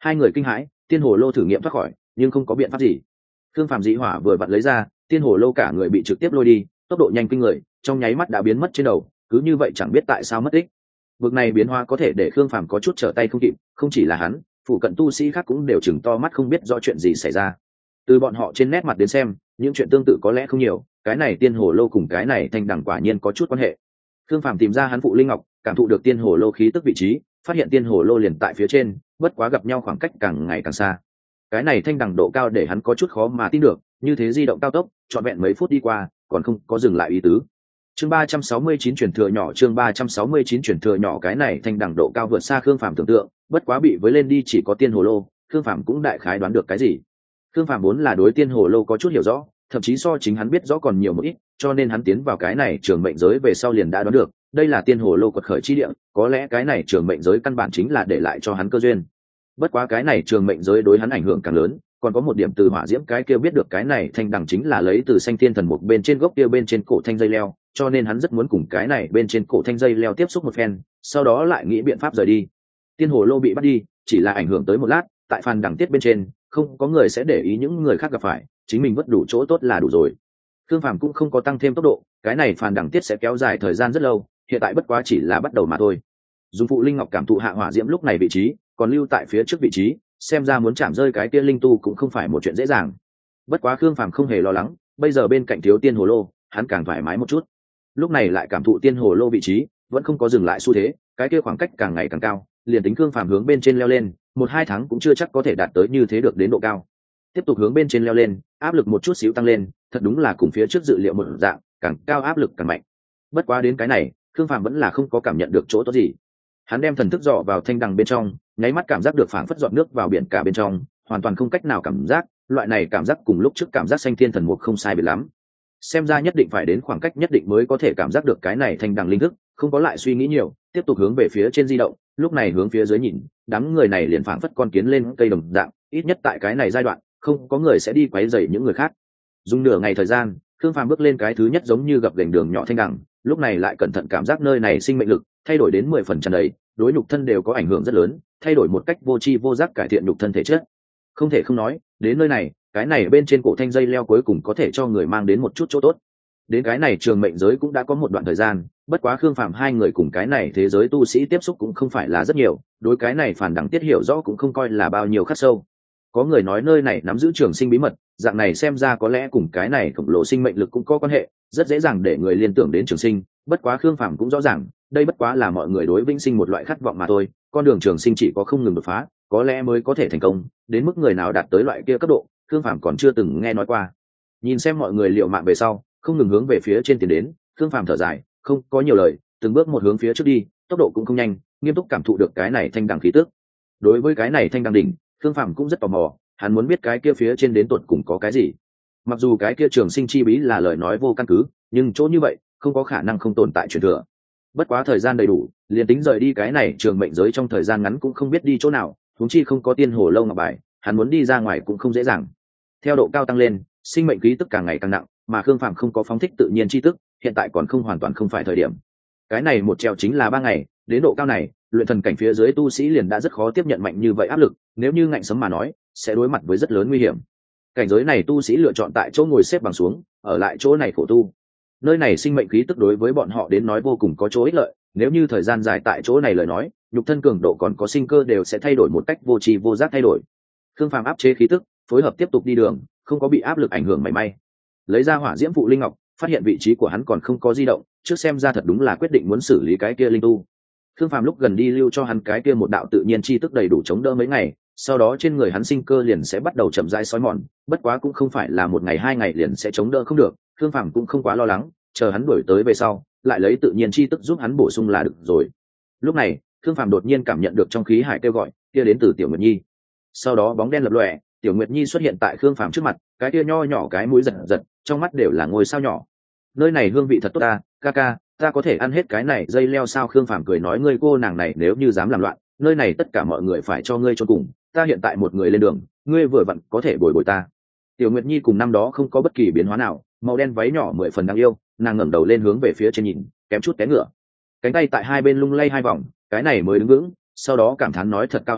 Hai người kinh hãi, tiên hồ lô thử nghiệm thoát khỏi nhưng không có biện pháp gì. Khương Phàm dị hỏa vừa vặn lấy ra, tiên hồ lô cả người bị trực tiếp lôi đi, tốc độ nhanh kinh người, trong nháy mắt đã biến mất trên đầu, cứ như vậy chẳng biết tại sao mất tích. Vực này biến hóa có thể để Khương Phàm có chút trở tay không kịp, không chỉ là hắn, phụ cận tu sĩ khác cũng đều chừng to mắt không biết rõ chuyện gì xảy ra. Từ bọn họ trên nét mặt đến xem, những chuyện tương tự có lẽ không nhiều, cái này tiên hồ lô cùng cái này thanh đằng quả nhiên có chút quan hệ. Khương Phàm tìm ra hắn phụ linh ngọc, cảm thụ được tiên hồ lô khí tức vị trí, phát hiện tiên hồ lô liền tại phía trên, bất quá gặp nhau khoảng cách càng ngày càng xa. Cái này thanh đằng độ cao để hắn có chút khó mà tin được, như thế di động cao tốc, trọn vẹn mấy phút đi qua, còn không có dừng lại ý tứ. Chương ba trăm sáu mươi chín truyền thừa nhỏ, chương ba trăm sáu mươi chín truyền thừa nhỏ, cái này thanh đằng độ cao vượt xa Khương Phàm tưởng tượng, bất quá bị với lên đi chỉ có tiên hồ lô, Khương Phàm cũng đại khái đoán được cái gì. Khương Phàm vốn là đối tiên hồ lô có chút hiểu rõ, thậm chí so chính hắn biết rõ còn nhiều một ít, cho nên hắn tiến vào cái này trường mệnh giới về sau liền đã đoán được, đây là tiên hồ lô quật khởi chi địa, có lẽ cái này trường mệnh giới căn bản chính là để lại cho hắn cơ duyên. Bất quá cái này trường mệnh giới đối hắn ảnh hưởng càng lớn, còn có một điểm từ hỏa diễm cái kia biết được cái này thanh đằng chính là lấy từ xanh thiên thần mục bên trên gốc kia bên trên cổ thanh dây leo, cho nên hắn rất muốn cùng cái này bên trên cổ thanh dây leo tiếp xúc một phen, sau đó lại nghĩ biện pháp rời đi. Tiên hồ lô bị bắt đi, chỉ là ảnh hưởng tới một lát, tại phàn đằng tiết bên trên, không có người sẽ để ý những người khác gặp phải, chính mình vất đủ chỗ tốt là đủ rồi. Khương Phàm cũng không có tăng thêm tốc độ, cái này phàn đằng tiết sẽ kéo dài thời gian rất lâu, hiện tại bất quá chỉ là bắt đầu mà thôi. Dùng phụ linh ngọc cảm thụ hạ hỏa diễm lúc này vị trí, còn lưu tại phía trước vị trí, xem ra muốn chạm rơi cái kia linh tu cũng không phải một chuyện dễ dàng. Bất quá Khương Phàm không hề lo lắng, bây giờ bên cạnh thiếu tiên hồ lô, hắn càng thoải mái một chút. Lúc này lại cảm thụ tiên hồ lô vị trí, vẫn không có dừng lại xu thế, cái kia khoảng cách càng ngày càng cao, liền tính Khương Phàm hướng bên trên leo lên, một hai tháng cũng chưa chắc có thể đạt tới như thế được đến độ cao. Tiếp tục hướng bên trên leo lên, áp lực một chút xíu tăng lên, thật đúng là cùng phía trước dự liệu một dạng, càng cao áp lực càng mạnh. Bất quá đến cái này, Khương Phàm vẫn là không có cảm nhận được chỗ tốt gì. Hắn đem thần thức dò vào thanh đằng bên trong, nháy mắt cảm giác được phảng phất giọt nước vào biển cả bên trong, hoàn toàn không cách nào cảm giác, loại này cảm giác cùng lúc trước cảm giác xanh thiên thần mục không sai biệt lắm. Xem ra nhất định phải đến khoảng cách nhất định mới có thể cảm giác được cái này thanh đằng linh thức, không có lại suy nghĩ nhiều, tiếp tục hướng về phía trên di động, lúc này hướng phía dưới nhìn, đám người này liền phảng phất con kiến lên cây đồng dạng, ít nhất tại cái này giai đoạn, không có người sẽ đi quấy rầy những người khác. Dùng nửa ngày thời gian, Khương Phàm bước lên cái thứ nhất giống như gập ghềnh đường nhỏ thanh đằng, lúc này lại cẩn thận cảm giác nơi này sinh mệnh lực thay đổi đến mười phần tràn đầy, đối nhục thân đều có ảnh hưởng rất lớn, thay đổi một cách vô tri vô giác cải thiện nhục thân thể chất. Không thể không nói, đến nơi này, cái này bên trên cổ thanh dây leo cuối cùng có thể cho người mang đến một chút chỗ tốt. Đến cái này trường mệnh giới cũng đã có một đoạn thời gian, bất quá Khương Phàm hai người cùng cái này thế giới tu sĩ tiếp xúc cũng không phải là rất nhiều, đối cái này phản đẳng tiết hiểu rõ cũng không coi là bao nhiêu khắc sâu. Có người nói nơi này nắm giữ trường sinh bí mật, dạng này xem ra có lẽ cùng cái này khổng lồ sinh mệnh lực cũng có quan hệ, rất dễ dàng để người liên tưởng đến trường sinh. Bất quá Khương Phàm cũng rõ ràng, đây bất quá là mọi người đối vĩnh sinh một loại khát vọng mà thôi, con đường trường sinh chỉ có không ngừng đột phá, có lẽ mới có thể thành công, đến mức người nào đạt tới loại kia cấp độ, Khương Phàm còn chưa từng nghe nói qua. Nhìn xem mọi người liệu mạng về sau, không ngừng hướng về phía trên tiến đến, Khương Phàm thở dài, không có nhiều lời, từng bước một hướng phía trước đi, tốc độ cũng không nhanh, nghiêm túc cảm thụ được cái này thanh đằng khí tức. Đối với cái này thanh đằng đỉnh, Khương Phàm cũng rất tò mò, hắn muốn biết cái kia phía trên đến tuột cùng có cái gì. Mặc dù cái kia trường sinh chi bí là lời nói vô căn cứ, nhưng chỗ như vậy không có khả năng không tồn tại truyền thừa. Bất quá thời gian đầy đủ, liền tính rời đi cái này trường mệnh giới trong thời gian ngắn cũng không biết đi chỗ nào, huống chi không có tiên hồ lâu ngọc bài, hắn muốn đi ra ngoài cũng không dễ dàng. Theo độ cao tăng lên, sinh mệnh khí tức càng ngày càng nặng, mà Khương Phàm không có phóng thích tự nhiên chi tức, hiện tại còn không hoàn toàn không phải thời điểm. Cái này một treo chính là ba ngày, đến độ cao này, luyện thần cảnh phía dưới tu sĩ liền đã rất khó tiếp nhận mạnh như vậy áp lực, nếu như ngạnh sấm mà nói, sẽ đối mặt với rất lớn nguy hiểm. Cảnh giới này tu sĩ lựa chọn tại chỗ ngồi xếp bằng xuống, ở lại chỗ này khổ tu. Nơi này sinh mệnh khí tức đối với bọn họ đến nói vô cùng có chỗ ích lợi, nếu như thời gian dài tại chỗ này lời nói, nhục thân cường độ còn có sinh cơ đều sẽ thay đổi một cách vô tri vô giác thay đổi. Khương Phàm áp chế khí tức, phối hợp tiếp tục đi đường, không có bị áp lực ảnh hưởng mảy may. Lấy ra hỏa diễm phụ linh ngọc, phát hiện vị trí của hắn còn không có di động, trước xem ra thật đúng là quyết định muốn xử lý cái kia linh tu. Khương Phàm lúc gần đi lưu cho hắn cái kia một đạo tự nhiên chi tức đầy đủ chống đỡ mấy ngày, sau đó trên người hắn sinh cơ liền sẽ bắt đầu chậm rãi xói mòn, bất quá cũng không phải là một ngày hai ngày liền sẽ chống đỡ không được, Khương Phàm cũng không quá lo lắng, chờ hắn đuổi tới về sau, lại lấy tự nhiên chi tức giúp hắn bổ sung là được rồi. Lúc này, Khương Phàm đột nhiên cảm nhận được trong khí hải kêu gọi, kia đến từ Tiểu Nguyệt Nhi. Sau đó bóng đen lập lòe, Tiểu Nguyệt Nhi xuất hiện tại Khương Phàm trước mặt, cái kia nho nhỏ cái mũi giật giật, trong mắt đều là ngôi sao nhỏ. Nơi này hương vị thật tốt ta, ca ca, ta có thể ăn hết cái này dây leo sao? Khương Phàm cười nói, ngươi cô nàng này nếu như dám làm loạn, nơi này tất cả mọi người phải cho ngươi chôn cùng, ta hiện tại một người lên đường, ngươi vừa vặn có thể bồi bồi ta. Tiểu Nguyệt Nhi cùng năm đó không có bất kỳ biến hóa nào, màu đen váy nhỏ mười phần đáng yêu, nàng ngẩng đầu lên hướng về phía trên nhìn, kém chút té ngựa, cánh tay tại hai bên lung lay hai vòng, cái này mới đứng vững, sau đó cảm thán nói thật cao à,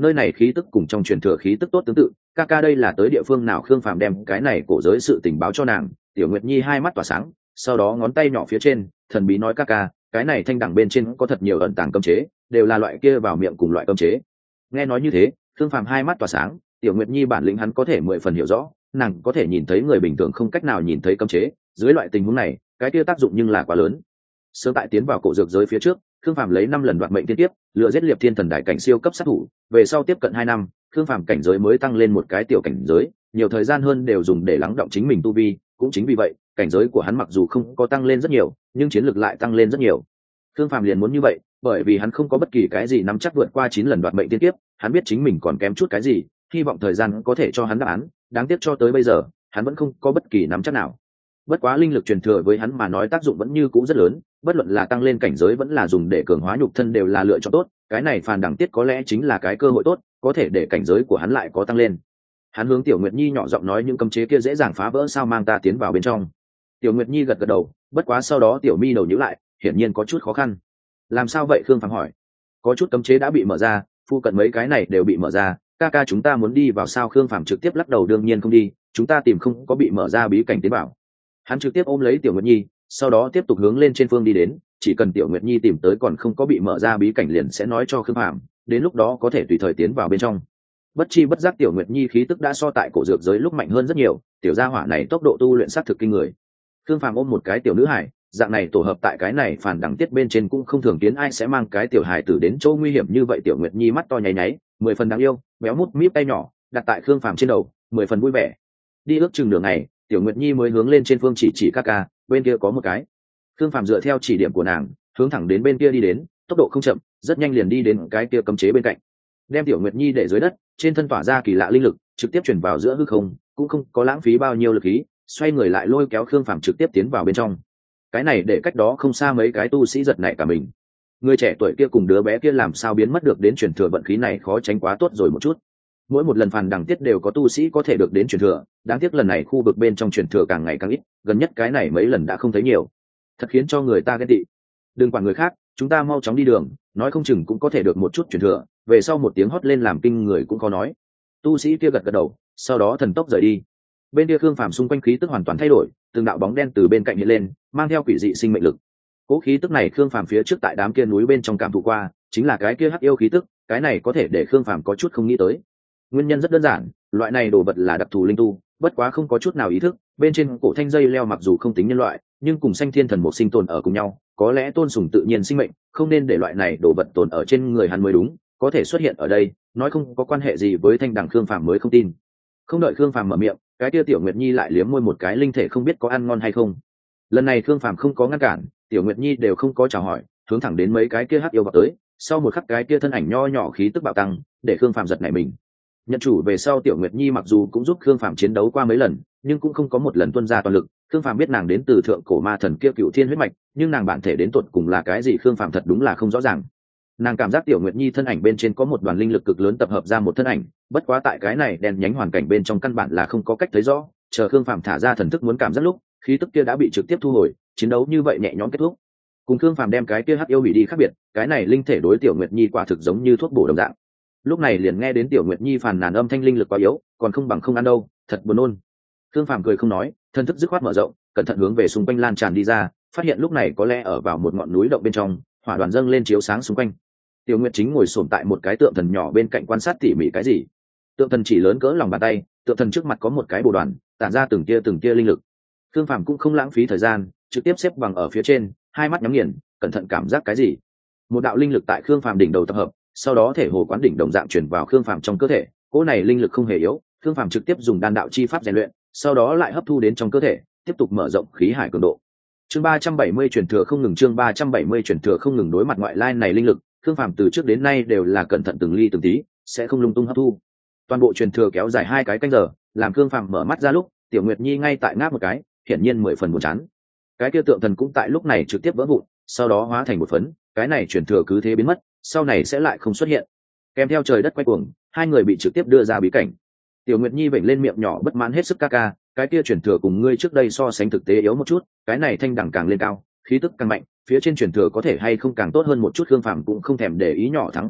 nơi này khí tức cùng trong truyền thừa khí tức tốt tương tự, ca ca đây là tới địa phương nào? Khương Phàm đem cái này cổ giới sự tình báo cho nàng. Tiểu Nguyệt Nhi hai mắt tỏa sáng, sau đó ngón tay nhỏ phía trên thần bí nói ca ca, cái này thanh đẳng bên trên có thật nhiều ẩn tàng cấm chế, đều là loại kia vào miệng cùng loại cấm chế. Nghe nói như thế, Khương Phàm hai mắt tỏa sáng, Tiểu Nguyệt Nhi bản lĩnh hắn có thể mười phần hiểu rõ, nàng có thể nhìn thấy người bình thường không cách nào nhìn thấy cấm chế, dưới loại tình huống này cái kia tác dụng nhưng là quá lớn. Sớm tại tiến vào cổ dược giới phía trước, Khương Phàm lấy năm lần đoạt mệnh tiên tiếp lựa giết Liệp Thiên Thần đại cảnh siêu cấp sát thủ, về sau tiếp cận hai năm, Khương Phàm cảnh giới mới tăng lên một cái tiểu cảnh giới, nhiều thời gian hơn đều dùng để lắng động chính mình tu vi, cũng chính vì vậy, cảnh giới của hắn mặc dù không có tăng lên rất nhiều, nhưng chiến lược lại tăng lên rất nhiều. Khương Phàm liền muốn như vậy, bởi vì hắn không có bất kỳ cái gì nắm chắc vượt qua chín lần đoạt mệnh tiên tiếp, hắn biết chính mình còn kém chút cái gì, hy vọng thời gian có thể cho hắn đáp án, đáng tiếc cho tới bây giờ, hắn vẫn không có bất kỳ nắm chắc nào. Bất quá linh lực truyền thừa với hắn mà nói tác dụng vẫn như cũ rất lớn, bất luận là tăng lên cảnh giới vẫn là dùng để cường hóa nhục thân đều là lựa chọn tốt, cái này phàn đẳng tiết có lẽ chính là cái cơ hội tốt, có thể để cảnh giới của hắn lại có tăng lên. Hắn hướng Tiểu Nguyệt Nhi nhỏ giọng nói những cấm chế kia dễ dàng phá vỡ, sao mang ta tiến vào bên trong. Tiểu Nguyệt Nhi gật gật đầu, bất quá sau đó Tiểu Mi đầu nhíu lại, hiển nhiên có chút khó khăn. Làm sao vậy? Khương Phàm hỏi. Có chút cấm chế đã bị mở ra, phu cận mấy cái này đều bị mở ra, ca ca chúng ta muốn đi vào sao? Khương Phàm trực tiếp lắc đầu, đương nhiên không đi, chúng ta tìm không có bị mở ra bí cảnh tiến vào. Hắn trực tiếp ôm lấy Tiểu Nguyệt Nhi, sau đó tiếp tục hướng lên trên phương đi đến, chỉ cần Tiểu Nguyệt Nhi tìm tới còn không có bị mở ra bí cảnh liền sẽ nói cho Khương Phàm, đến lúc đó có thể tùy thời tiến vào bên trong. Bất chi bất giác Tiểu Nguyệt Nhi khí tức đã so tại cổ dược giới lúc mạnh hơn rất nhiều, tiểu gia hỏa này tốc độ tu luyện sát thực kinh người. Khương Phàm ôm một cái tiểu nữ hải, dạng này tổ hợp tại cái này phản đẳng tiết bên trên cũng không thường kiến ai sẽ mang cái tiểu hài tử đến chỗ nguy hiểm như vậy. Tiểu Nguyệt Nhi mắt to nháy nháy, mười phần đáng yêu, béo mút míp tay nhỏ đặt tại Khương Phàm trên đầu, mười phần vui vẻ. Đi ước chừng nửa ngày, Tiểu Nguyệt Nhi mới hướng lên trên phương chỉ chỉ ca ca, bên kia có một cái. Khương Phàm dựa theo chỉ điểm của nàng, hướng thẳng đến bên kia đi đến, tốc độ không chậm, rất nhanh liền đi đến cái kia cấm chế bên cạnh, đem Tiểu Nguyệt Nhi để dưới đất, trên thân tỏa ra kỳ lạ linh lực, trực tiếp chuyển vào giữa hư không, cũng không có lãng phí bao nhiêu lực khí, xoay người lại lôi kéo Khương Phàm trực tiếp tiến vào bên trong. Cái này để cách đó không xa mấy cái tu sĩ giật nảy cả mình. Người trẻ tuổi kia cùng đứa bé kia làm sao biến mất được đến truyền thừa, vận khí này khó tránh quá tốt rồi một chút. Mỗi một lần phàn đằng tiết đều có tu sĩ có thể được đến truyền thừa, đáng tiếc lần này khu vực bên trong truyền thừa càng ngày càng ít, gần nhất cái này mấy lần đã không thấy nhiều, thật khiến cho người ta ghen tị. Đừng quản người khác, chúng ta mau chóng đi đường, nói không chừng cũng có thể được một chút truyền thừa, về sau một tiếng hót lên làm kinh người cũng có nói. Tu sĩ kia gật gật đầu, sau đó thần tốc rời đi. Bên kia Khương Phàm xung quanh khí tức hoàn toàn thay đổi, từng đạo bóng đen từ bên cạnh hiện lên, mang theo quỷ dị sinh mệnh lực. Cố khí tức này Khương Phàm phía trước tại đám kia núi bên trong cảm thụ qua, chính là cái kia hắc yêu khí tức, cái này có thể để Khương Phàm có chút không nghĩ tới. Nguyên nhân rất đơn giản, loại này đồ vật là đặc thù linh tu, bất quá không có chút nào ý thức, bên trên cổ thanh dây leo mặc dù không tính nhân loại, nhưng cùng sanh thiên thần một sinh tồn ở cùng nhau, có lẽ tôn sùng tự nhiên sinh mệnh, không nên để loại này đồ vật tồn ở trên người hắn mới đúng, có thể xuất hiện ở đây, nói không có quan hệ gì với thanh đằng Khương Phàm mới không tin. Không đợi Khương Phàm mở miệng, cái kia Tiểu Nguyệt Nhi lại liếm môi một cái, linh thể không biết có ăn ngon hay không. Lần này Khương Phàm không có ngăn cản, Tiểu Nguyệt Nhi đều không có chào hỏi, hướng thẳng đến mấy cái kia hắc yêu vào tới, sau một khắc cái kia thân ảnh nho nhỏ khí tức bạo tăng, để Khương Phàm giật nảy mình. Nhận chủ về sau, Tiểu Nguyệt Nhi mặc dù cũng giúp Khương Phàm chiến đấu qua mấy lần, nhưng cũng không có một lần tuân ra toàn lực. Khương Phàm biết nàng đến từ thượng cổ ma thần kia Cựu Thiên huyết mạch, nhưng nàng bản thể đến tột cùng là cái gì Khương Phàm thật đúng là không rõ ràng. Nàng cảm giác Tiểu Nguyệt Nhi thân ảnh bên trên có một đoàn linh lực cực lớn tập hợp ra một thân ảnh, bất quá tại cái này đen nhánh hoàn cảnh bên trong căn bản là không có cách thấy rõ. Chờ Khương Phàm thả ra thần thức muốn cảm giác lúc, khí tức kia đã bị trực tiếp thu hồi, chiến đấu như vậy nhẹ nhõm kết thúc. Cùng Khương Phàm đem cái kia hắc yêu hủy đi khác biệt, cái này linh thể đối Tiểu Nguyệt Nhi quả thực giống như thuốc bổ đồng dạng. Lúc này liền nghe đến Tiểu Nguyệt Nhi phàn nàn âm thanh, linh lực quá yếu, còn không bằng không ăn đâu, thật buồn nôn. Khương Phàm cười không nói, thần thức dứt khoát mở rộng, cẩn thận hướng về xung quanh lan tràn đi ra, phát hiện lúc này có lẽ ở vào một ngọn núi động bên trong, hỏa đoàn dâng lên chiếu sáng xung quanh. Tiểu Nguyệt chính ngồi xổm tại một cái tượng thần nhỏ bên cạnh quan sát tỉ mỉ cái gì. Tượng thần chỉ lớn cỡ lòng bàn tay, tượng thần trước mặt có một cái bồ đoàn, tản ra từng tia từng tia linh lực. Khương Phàm cũng không lãng phí thời gian, trực tiếp xếp bằng ở phía trên, hai mắt nhắm nghiền, cẩn thận cảm giác cái gì. Một đạo linh lực tại Khương Phàm đỉnh đầu tập hợp, sau đó thể hồ quán đỉnh đồng dạng chuyển vào Khương Phàm trong cơ thể. Cỗ này linh lực không hề yếu, Khương Phàm trực tiếp dùng đan đạo chi pháp rèn luyện, sau đó lại hấp thu đến trong cơ thể, tiếp tục mở rộng khí hải cường độ. Chương ba trăm bảy mươi truyền thừa không ngừng, chương ba trăm bảy mươi truyền thừa không ngừng. Đối mặt ngoại lai này linh lực, Khương Phàm từ trước đến nay đều là cẩn thận từng ly từng tí, sẽ không lung tung hấp thu. Toàn bộ truyền thừa kéo dài hai cái canh giờ, làm Khương Phàm mở mắt ra lúc, Tiểu Nguyệt Nhi ngay tại ngáp một cái, hiển nhiên mười phần buồn chán. Cái kia tượng thần cũng tại lúc này trực tiếp vỡ vụn, sau đó hóa thành một phấn, cái này truyền thừa cứ thế biến mất, sau này sẽ lại không xuất hiện. Kèm theo trời đất quay cuồng, hai người bị trực tiếp đưa ra bí cảnh. Tiểu Nguyệt Nhi vểnh lên miệng nhỏ bất mãn hết sức, ca ca, cái kia truyền thừa cùng ngươi trước đây so sánh thực tế yếu một chút, cái này thanh đẳng càng lên cao, khí tức càng mạnh, phía trên truyền thừa có thể hay không càng tốt hơn một chút. Khương Phàm cũng không thèm để ý nhỏ thắng không có,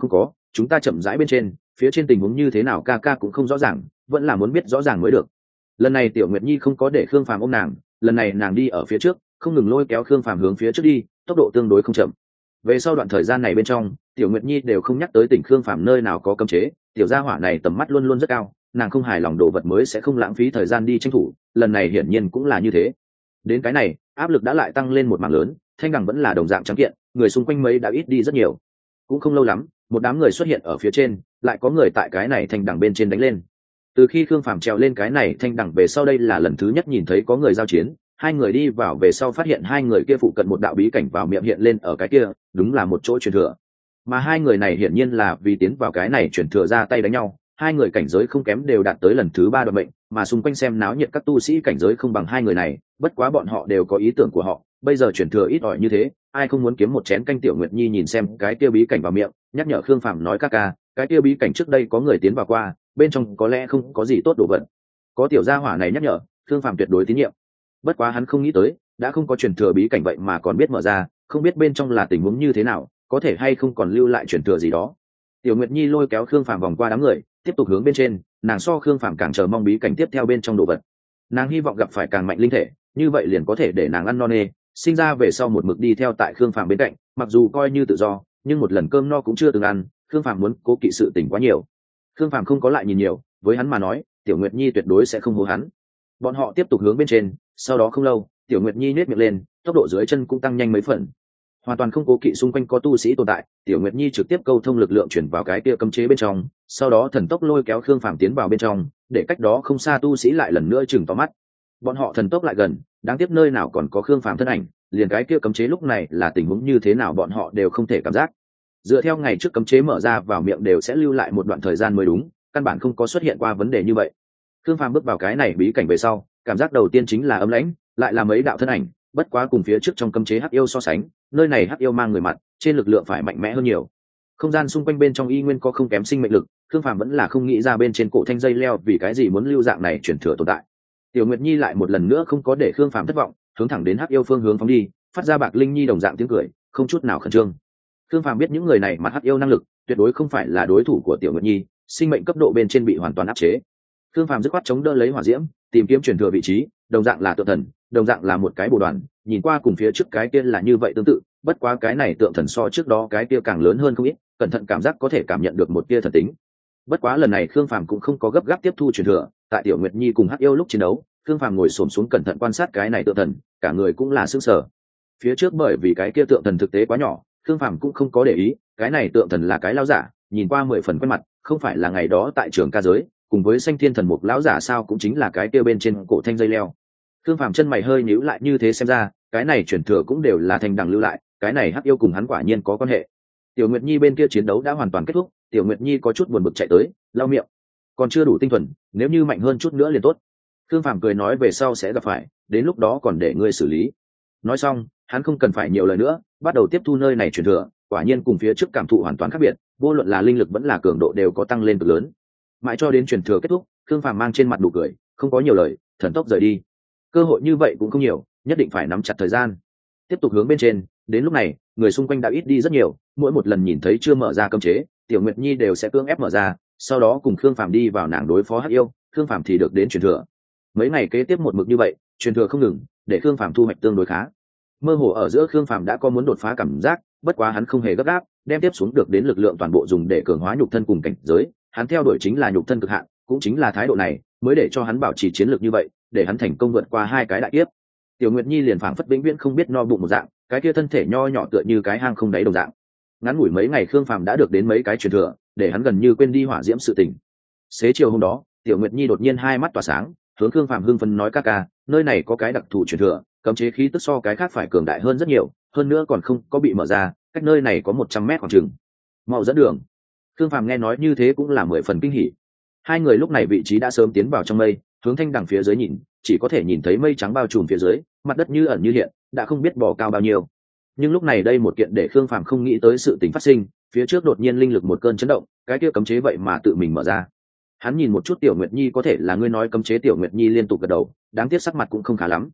chúng ta chậm rãi bên trên, phía trên tình huống như thế nào ca ca cũng không rõ ràng, vẫn là muốn biết rõ ràng mới được. Lần này tiểu nguyệt nhi không có để khương phàm ôm nàng, lần này nàng đi ở phía trước, không ngừng lôi kéo khương phàm hướng phía trước đi, tốc độ tương đối không chậm. Về sau đoạn thời gian này bên trong, tiểu nguyệt nhi đều không nhắc tới tỉnh khương phàm nơi nào có cấm chế, tiểu gia hỏa này tầm mắt luôn luôn rất cao, nàng không hài lòng đồ vật mới sẽ không lãng phí thời gian đi tranh thủ, lần này hiển nhiên cũng là như thế. Đến cái này, áp lực đã lại tăng lên một mảng lớn, thanh đằng vẫn là đồng dạng trắng kiện, người xung quanh mấy đã ít đi rất nhiều. Cũng không lâu lắm, một đám người xuất hiện ở phía trên, lại có người tại cái này thanh đằng bên trên đánh lên. Từ khi khương phàm trèo lên cái này thanh đằng về sau, đây là lần thứ nhất nhìn thấy có người giao chiến. Hai người đi vào về sau phát hiện hai người kia phụ cận một đạo bí cảnh vào miệng hiện lên ở cái kia, đúng là một chỗ truyền thừa. Mà hai người này hiển nhiên là vì tiến vào cái này truyền thừa ra tay đánh nhau, hai người cảnh giới không kém đều đạt tới lần thứ ba đoạt mệnh, mà xung quanh xem náo nhiệt các tu sĩ cảnh giới không bằng hai người này, bất quá bọn họ đều có ý tưởng của họ, bây giờ truyền thừa ít ỏi như thế, ai không muốn kiếm một chén canh. Tiểu Nguyệt Nhi nhìn xem cái kia bí cảnh vào miệng, nhắc nhở Khương Phàm nói ca ca, cái kia bí cảnh trước đây có người tiến vào qua, bên trong có lẽ không có gì tốt đồ vật. Có tiểu gia hỏa này nhắc nhở, Khương Phàm tuyệt đối tín nhiệm. Bất quá hắn không nghĩ tới, đã không có truyền thừa bí cảnh vậy mà còn biết mở ra, không biết bên trong là tình huống như thế nào, có thể hay không còn lưu lại truyền thừa gì đó. Tiểu Nguyệt Nhi lôi kéo Khương Phàm vòng qua đám người, tiếp tục hướng bên trên, nàng so Khương Phàm càng chờ mong bí cảnh tiếp theo bên trong đồ vật. Nàng hy vọng gặp phải càng mạnh linh thể, như vậy liền có thể để nàng ăn no nê, sinh ra về sau một mực đi theo tại Khương Phàm bên cạnh, mặc dù coi như tự do, nhưng một lần cơm no cũng chưa từng ăn, Khương Phàm muốn cố kỵ sự tình quá nhiều. Khương Phàm không có lại nhìn nhiều, với hắn mà nói, Tiểu Nguyệt Nhi tuyệt đối sẽ không hố hắn. Bọn họ tiếp tục hướng bên trên, sau đó không lâu, Tiểu Nguyệt Nhi nhếch miệng lên, tốc độ dưới chân cũng tăng nhanh mấy phần. Hoàn toàn không cố kỵ xung quanh có tu sĩ tồn tại, Tiểu Nguyệt Nhi trực tiếp câu thông lực lượng chuyển vào cái kia cấm chế bên trong, sau đó thần tốc lôi kéo Khương Phàm tiến vào bên trong, để cách đó không xa tu sĩ lại lần nữa chừng to mắt. Bọn họ thần tốc lại gần, đáng tiếc nơi nào còn có Khương Phàm thân ảnh, liền cái kia cấm chế lúc này là tình huống như thế nào bọn họ đều không thể cảm giác. Dựa theo ngày trước cấm chế mở ra vào miệng đều sẽ lưu lại một đoạn thời gian mới đúng, căn bản không có xuất hiện qua vấn đề như vậy. Khương Phàm bước vào cái này bí cảnh về sau, cảm giác đầu tiên chính là ấm lãnh, lại là mấy đạo thân ảnh, bất quá cùng phía trước trong cấm chế hắc yêu so sánh, nơi này hắc yêu mang người mặt, trên lực lượng phải mạnh mẽ hơn nhiều. Không gian xung quanh bên trong y nguyên có không kém sinh mệnh lực, Khương Phàm vẫn là không nghĩ ra bên trên cổ thanh dây leo vì cái gì muốn lưu dạng này chuyển thừa tồn tại. Tiểu Nguyệt Nhi lại một lần nữa không có để Khương Phàm thất vọng, hướng thẳng đến hắc yêu phương hướng phóng đi, phát ra Bạc Linh Nhi đồng dạng tiếng cười, không chút nào khẩn trương. Khương Phàm biết những người này mặt hắc yêu năng lực, tuyệt đối không phải là đối thủ của Tiểu Nguyệt Nhi, sinh mệnh cấp độ bên trên bị hoàn toàn áp chế. Khương Phàm dứt khoát chống đỡ lấy hỏa diễm, tìm kiếm chuyển thừa vị trí, đồng dạng là tượng thần, đồng dạng là một cái bồ đoàn, nhìn qua cùng phía trước cái kia là như vậy tương tự, bất quá cái này tượng thần so trước đó cái kia càng lớn hơn không ít, cẩn thận cảm giác có thể cảm nhận được một tia thần tính. Bất quá lần này Khương Phàm cũng không có gấp gáp tiếp thu truyền thừa, tại Tiểu Nguyệt Nhi cùng hắc yêu lúc chiến đấu, Khương Phàm ngồi xổm xuống cẩn thận quan sát cái này tượng thần, cả người cũng là sững sờ. Phía trước bởi vì cái kia tượng thần thực tế quá nhỏ, Khương Phàm cũng không có để ý, cái này tượng thần là cái lão giả, nhìn qua mười phần quen mặt, không phải là ngày đó tại trường ca giới, cùng với Sanh Thiên Thần Mục lão giả sao cũng chính là cái kia bên trên cổ thanh dây leo. Khương Phàm chân mày hơi nhíu lại, như thế xem ra, cái này chuyển thừa cũng đều là thanh đằng lưu lại, cái này hắc yêu cùng hắn quả nhiên có quan hệ. Tiểu Nguyệt Nhi bên kia chiến đấu đã hoàn toàn kết thúc, Tiểu Nguyệt Nhi có chút buồn bực chạy tới, lau miệng. Còn chưa đủ tinh thuần, nếu như mạnh hơn chút nữa liền tốt. Khương Phàm cười nói về sau sẽ gặp phải, đến lúc đó còn để ngươi xử lý. Nói xong, hắn không cần phải nhiều lời nữa, bắt đầu tiếp thu nơi này chuyển thừa, quả nhiên cùng phía trước cảm thụ hoàn toàn khác biệt, vô luận là linh lực vẫn là cường độ đều có tăng lên cực lớn. Mãi cho đến chuyển thừa kết thúc, Khương Phàm mang trên mặt nụ cười, không có nhiều lời, thần tốc rời đi. Cơ hội như vậy cũng không nhiều, nhất định phải nắm chặt thời gian. Tiếp tục hướng bên trên, đến lúc này, người xung quanh đã ít đi rất nhiều, mỗi một lần nhìn thấy chưa mở ra cấm chế, Tiểu Nguyệt Nhi đều sẽ cưỡng ép mở ra, sau đó cùng Khương Phàm đi vào nàng đối phó hắc yêu, Khương Phàm thì được đến truyền thừa. Mấy ngày kế tiếp một mực như vậy, truyền thừa không ngừng, để Khương Phàm thu hoạch tương đối khá. Mơ hồ ở giữa Khương Phàm đã có muốn đột phá cảm giác, bất quá hắn không hề gấp gáp, đem tiếp xuống được đến lực lượng toàn bộ dùng để cường hóa nhục thân cùng cảnh giới, hắn theo đuổi chính là nhục thân cực hạn, cũng chính là thái độ này mới để cho hắn bảo trì chiến lược như vậy, để hắn thành công vượt qua hai cái đại kiếp. Tiểu Nguyệt Nhi liền phảng phất vĩnh viễn không biết no bụng một dạng, cái kia thân thể nho nhỏ tựa như cái hang không đáy đồng dạng. Ngắn ngủi mấy ngày Khương Phàm đã được đến mấy cái truyền thừa, để hắn gần như quên đi hỏa diễm sự tình. Xế chiều hôm đó, Tiểu Nguyệt Nhi đột nhiên hai mắt tỏa sáng, hướng Khương Phàm hưng phấn nói ca ca, nơi này có cái đặc thù truyền thừa, cấm chế khí tức so cái khác phải cường đại hơn rất nhiều, hơn nữa còn không có bị mở ra, cách nơi này có một trăm mét khoảng chừng. Mau dẫn đường. Khương Phàm nghe nói như thế cũng là mười phần kinh hỉ. Hai người lúc này vị trí đã sớm tiến vào trong mây, hướng thanh đằng phía dưới nhìn, chỉ có thể nhìn thấy mây trắng bao trùm phía dưới, mặt đất như ẩn như hiện, đã không biết bò cao bao nhiêu. Nhưng lúc này đây một kiện để Khương Phàm không nghĩ tới sự tình phát sinh, phía trước đột nhiên linh lực một cơn chấn động, cái kia cấm chế vậy mà tự mình mở ra. Hắn nhìn một chút Tiểu Nguyệt Nhi, có thể là ngươi nói cấm chế. Tiểu Nguyệt Nhi liên tục gật đầu, đáng tiếc sắc mặt cũng không khá lắm.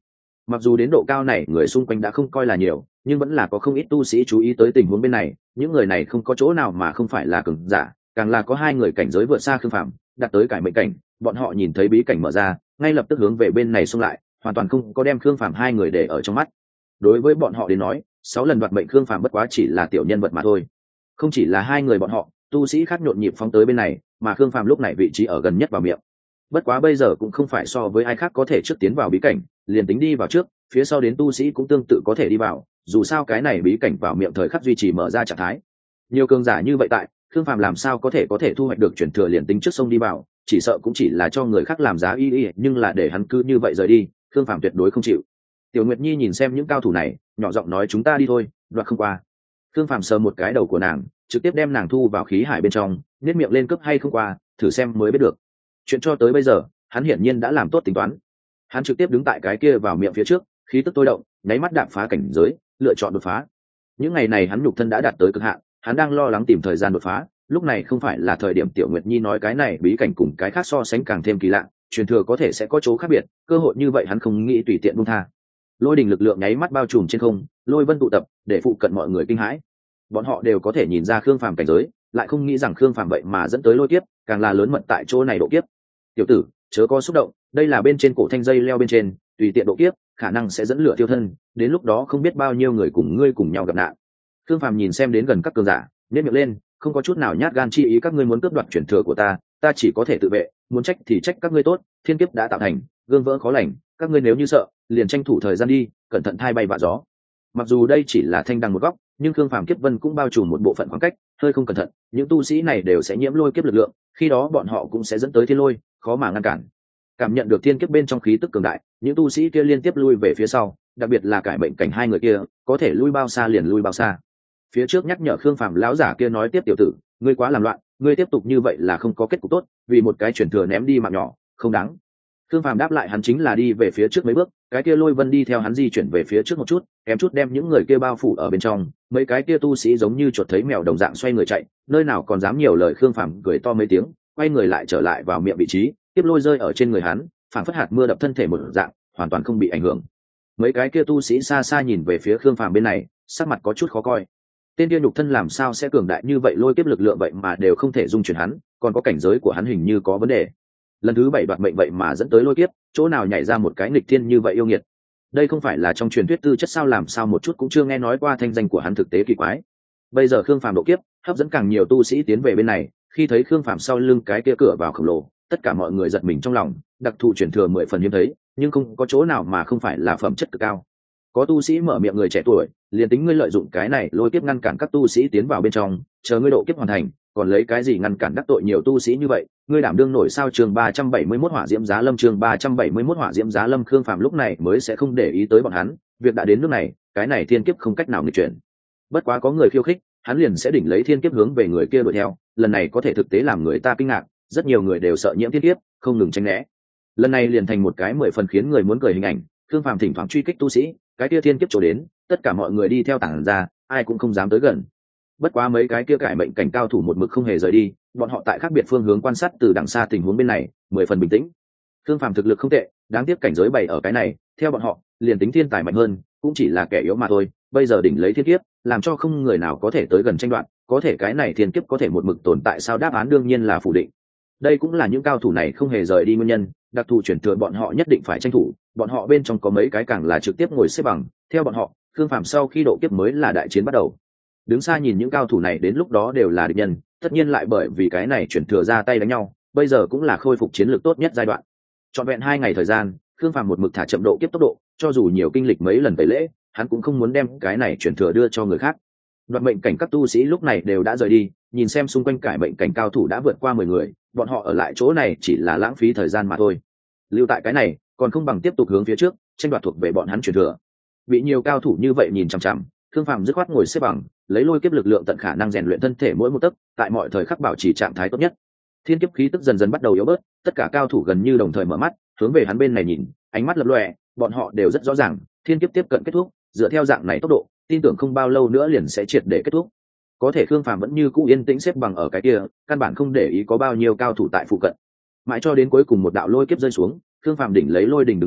Mặc dù đến độ cao này người xung quanh đã không coi là nhiều, nhưng vẫn là có không ít tu sĩ chú ý tới tình huống bên này. Những người này không có chỗ nào mà không phải là cường giả, càng là có hai người cảnh giới vượt xa Khương Phàm, đạt tới cải mệnh cảnh. Bọn họ nhìn thấy bí cảnh mở ra, ngay lập tức hướng về bên này xung lại, hoàn toàn không có đem Khương Phàm hai người để ở trong mắt. Đối với bọn họ đến nói, sáu lần đoạt mệnh Khương Phàm bất quá chỉ là tiểu nhân vật mà thôi. Không chỉ là hai người bọn họ, tu sĩ khác nhộn nhịp phóng tới bên này, mà Khương Phàm lúc này vị trí ở gần nhất vào miệng. Bất quá bây giờ cũng không phải so với ai khác có thể trước tiến vào bí cảnh, liền tính đi vào trước, phía sau đến tu sĩ cũng tương tự có thể đi vào, dù sao cái này bí cảnh vào miệng thời khắc duy trì mở ra trạng thái. Nhiều cường giả như vậy tại, Khương Phàm làm sao có thể có thể thu hoạch được chuyển thừa liền tính trước sông đi vào, chỉ sợ cũng chỉ là cho người khác làm giá y y, nhưng là để hắn cứ như vậy rời đi, Khương Phàm tuyệt đối không chịu. Tiểu Nguyệt Nhi nhìn xem những cao thủ này, nhỏ giọng nói chúng ta đi thôi, đoạt không qua. Khương Phàm sờ một cái đầu của nàng, trực tiếp đem nàng thu vào khí hải bên trong, nhếch miệng lên cấp hay không qua, thử xem mới biết được. Chuyện cho tới bây giờ, hắn hiển nhiên đã làm tốt tính toán. Hắn trực tiếp đứng tại cái kia vào miệng phía trước, khí tức tôi động, nháy mắt đạp phá cảnh giới, lựa chọn đột phá. Những ngày này hắn nhục thân đã đạt tới cực hạn, hắn đang lo lắng tìm thời gian đột phá, lúc này không phải là thời điểm. Tiểu Nguyệt Nhi nói cái này bí cảnh cùng cái khác so sánh càng thêm kỳ lạ, truyền thừa có thể sẽ có chỗ khác biệt, cơ hội như vậy hắn không nghĩ tùy tiện buông tha. Lôi đình lực lượng nháy mắt bao trùm trên không, lôi vân tụ tập, để phụ cận mọi người kinh hãi. Bọn họ đều có thể nhìn ra Khương Phàm cảnh giới, lại không nghĩ rằng Khương Phàm vậy mà dẫn tới lôi kiếp, càng là lớn mật tại chỗ này độ kiếp. Tiểu tử, chớ có xúc động, đây là bên trên cổ thanh dây leo bên trên, tùy tiện độ kiếp, khả năng sẽ dẫn lửa tiêu thân, đến lúc đó không biết bao nhiêu người cùng ngươi cùng nhau gặp nạn. Khương Phàm nhìn xem đến gần các cường giả, nhếch miệng lên, không có chút nào nhát gan chi ý. Các ngươi muốn cướp đoạt chuyển thừa của ta, ta chỉ có thể tự vệ, muốn trách thì trách các ngươi tốt, thiên kiếp đã tạo thành, gương vỡ khó lành, các ngươi nếu như sợ, liền tranh thủ thời gian đi, cẩn thận thai bay vạ gió. Mặc dù đây chỉ là thanh đằng một góc, nhưng Khương Phàm kiếp vân cũng bao trùm một bộ phận khoảng cách, hơi không cẩn thận, những tu sĩ này đều sẽ nhiễm lôi kiếp lực lượng, khi đó bọn họ cũng sẽ dẫn tới thiên lôi, khó mà ngăn cản. Cảm nhận được thiên kiếp bên trong khí tức cường đại, những tu sĩ kia liên tiếp lui về phía sau, đặc biệt là cải mệnh cảnh hai người kia, có thể lui bao xa liền lui bao xa. Phía trước nhắc nhở Khương Phàm lão giả kia nói tiếp tiểu tử, ngươi quá làm loạn, ngươi tiếp tục như vậy là không có kết cục tốt, vì một cái chuyển thừa ném đi mạng nhỏ, không đáng. Khương Phàm đáp lại hắn chính là đi về phía trước mấy bước, cái kia lôi vân đi theo hắn di chuyển về phía trước một chút, kém chút đem những người kia bao phủ ở bên trong, mấy cái kia tu sĩ giống như chuột thấy mèo đồng dạng xoay người chạy, nơi nào còn dám nhiều lời. Khương Phàm cười to mấy tiếng, quay người lại trở lại vào miệng vị trí, tiếp lôi rơi ở trên người hắn, phảng phất hạt mưa đập thân thể một dạng, hoàn toàn không bị ảnh hưởng. Mấy cái kia tu sĩ xa xa nhìn về phía Khương Phàm bên này, sắc mặt có chút khó coi. Tên kia nhục thân làm sao sẽ cường đại như vậy, lôi kiếp lực lượng vậy mà đều không thể dung chuyển hắn, còn có cảnh giới của hắn hình như có vấn đề. Lần thứ bảy đoạt mệnh vậy mà dẫn tới lôi kiếp, chỗ nào nhảy ra một cái nghịch thiên như vậy yêu nghiệt. Đây không phải là trong truyền thuyết tư chất sao, làm sao một chút cũng chưa nghe nói qua thanh danh của hắn thực tế kỳ quái. Bây giờ Khương Phàm độ kiếp, hấp dẫn càng nhiều tu sĩ tiến về bên này, khi thấy Khương Phàm sau lưng cái kia cửa vào khổng lồ, tất cả mọi người giật mình trong lòng, đặc thù truyền thừa mười phần hiếm thấy, nhưng không có chỗ nào mà không phải là phẩm chất cực cao. Có tu sĩ mở miệng, người trẻ tuổi, liền tính ngươi lợi dụng cái này lôi kiếp ngăn cản các tu sĩ tiến vào bên trong, chờ ngươi độ kiếp hoàn thành, còn lấy cái gì ngăn cản đắc tội nhiều tu sĩ như vậy, ngươi đảm đương nổi sao? Chương ba trăm bảy mươi mốt hỏa diễm giá lâm, chương ba trăm bảy mươi mốt hỏa diễm giá lâm. Khương Phàm lúc này mới sẽ không để ý tới bọn hắn, việc đã đến nước này, cái này thiên kiếp không cách nào nghịch chuyển. Bất quá có người khiêu khích, hắn liền sẽ đỉnh lấy thiên kiếp hướng về người kia đuổi theo, lần này có thể thực tế làm người ta kinh ngạc, rất nhiều người đều sợ nhiễm thiên kiếp, không ngừng tránh né. Lần này liền thành một cái mười phần khiến người muốn cười hình ảnh. Khương Phàm thỉnh thoảng truy kích tu sĩ, cái kia thiên kiếp trổ đến, tất cả mọi người đi theo tảng ra, ai cũng không dám tới gần. Bất quá mấy cái kia cải mệnh cảnh cao thủ một mực không hề rời đi, bọn họ tại khác biệt phương hướng quan sát từ đằng xa tình huống bên này, mười phần bình tĩnh. Khương Phàm thực lực không tệ, đáng tiếc cảnh giới bày ở cái này, theo bọn họ, liền tính thiên tài mạnh hơn, cũng chỉ là kẻ yếu mà thôi. Bây giờ đỉnh lấy thiên kiếp, làm cho không người nào có thể tới gần tranh đoạt, có thể cái này thiên kiếp có thể một mực tồn tại sao? Đáp án đương nhiên là phủ định. Đây cũng là những cao thủ này không hề rời đi nguyên nhân, đặc thù chuyển thừa bọn họ nhất định phải tranh thủ, bọn họ bên trong có mấy cái càng là trực tiếp ngồi xếp bằng, theo bọn họ, Khương Phàm sau khi độ kiếp mới là đại chiến bắt đầu. Đứng xa nhìn những cao thủ này đến lúc đó đều là địch nhân, tất nhiên lại bởi vì cái này chuyển thừa ra tay đánh nhau, bây giờ cũng là khôi phục chiến lược tốt nhất giai đoạn. Trọn vẹn hai ngày thời gian, Khương Phàm một mực thả chậm độ kiếp tốc độ, cho dù nhiều kinh lịch mấy lần tẩy lễ, hắn cũng không muốn đem cái này chuyển thừa đưa cho người khác. Đoạt mệnh cảnh các tu sĩ lúc này đều đã rời đi, nhìn xem xung quanh cải mệnh cảnh cao thủ đã vượt qua mười người, bọn họ ở lại chỗ này chỉ là lãng phí thời gian mà thôi. Lưu tại cái này, còn không bằng tiếp tục hướng phía trước, tranh đoạt thuộc về bọn hắn chuyển thừa. Bị nhiều cao thủ như vậy nhìn chằm chằm, Khương Phàm dứt khoát ngồi xếp bằng, lấy lôi kiếp lực lượng tận khả năng rèn luyện thân thể mỗi một tấc, tại mọi thời khắc bảo trì trạng thái tốt nhất. Thiên kiếp khí tức dần dần bắt đầu yếu bớt, tất cả cao thủ gần như đồng thời mở mắt, hướng về hắn bên này nhìn, ánh mắt lập lòe, bọn họ đều rất rõ ràng, thiên kiếp tiếp cận kết thúc, dựa theo dạng này tốc độ, tin tưởng không bao lâu nữa liền sẽ triệt để kết thúc. Có thể Khương Phàm vẫn như cũ yên tĩnh xếp bằng ở cái kia, căn bản không để ý có bao nhiêu cao thủ tại phụ cận. Mãi cho đến cuối cùng một đạo lôi kiếp rơi xuống, Khương Phàm đỉnh lấy lôi đỉnh đứng lên,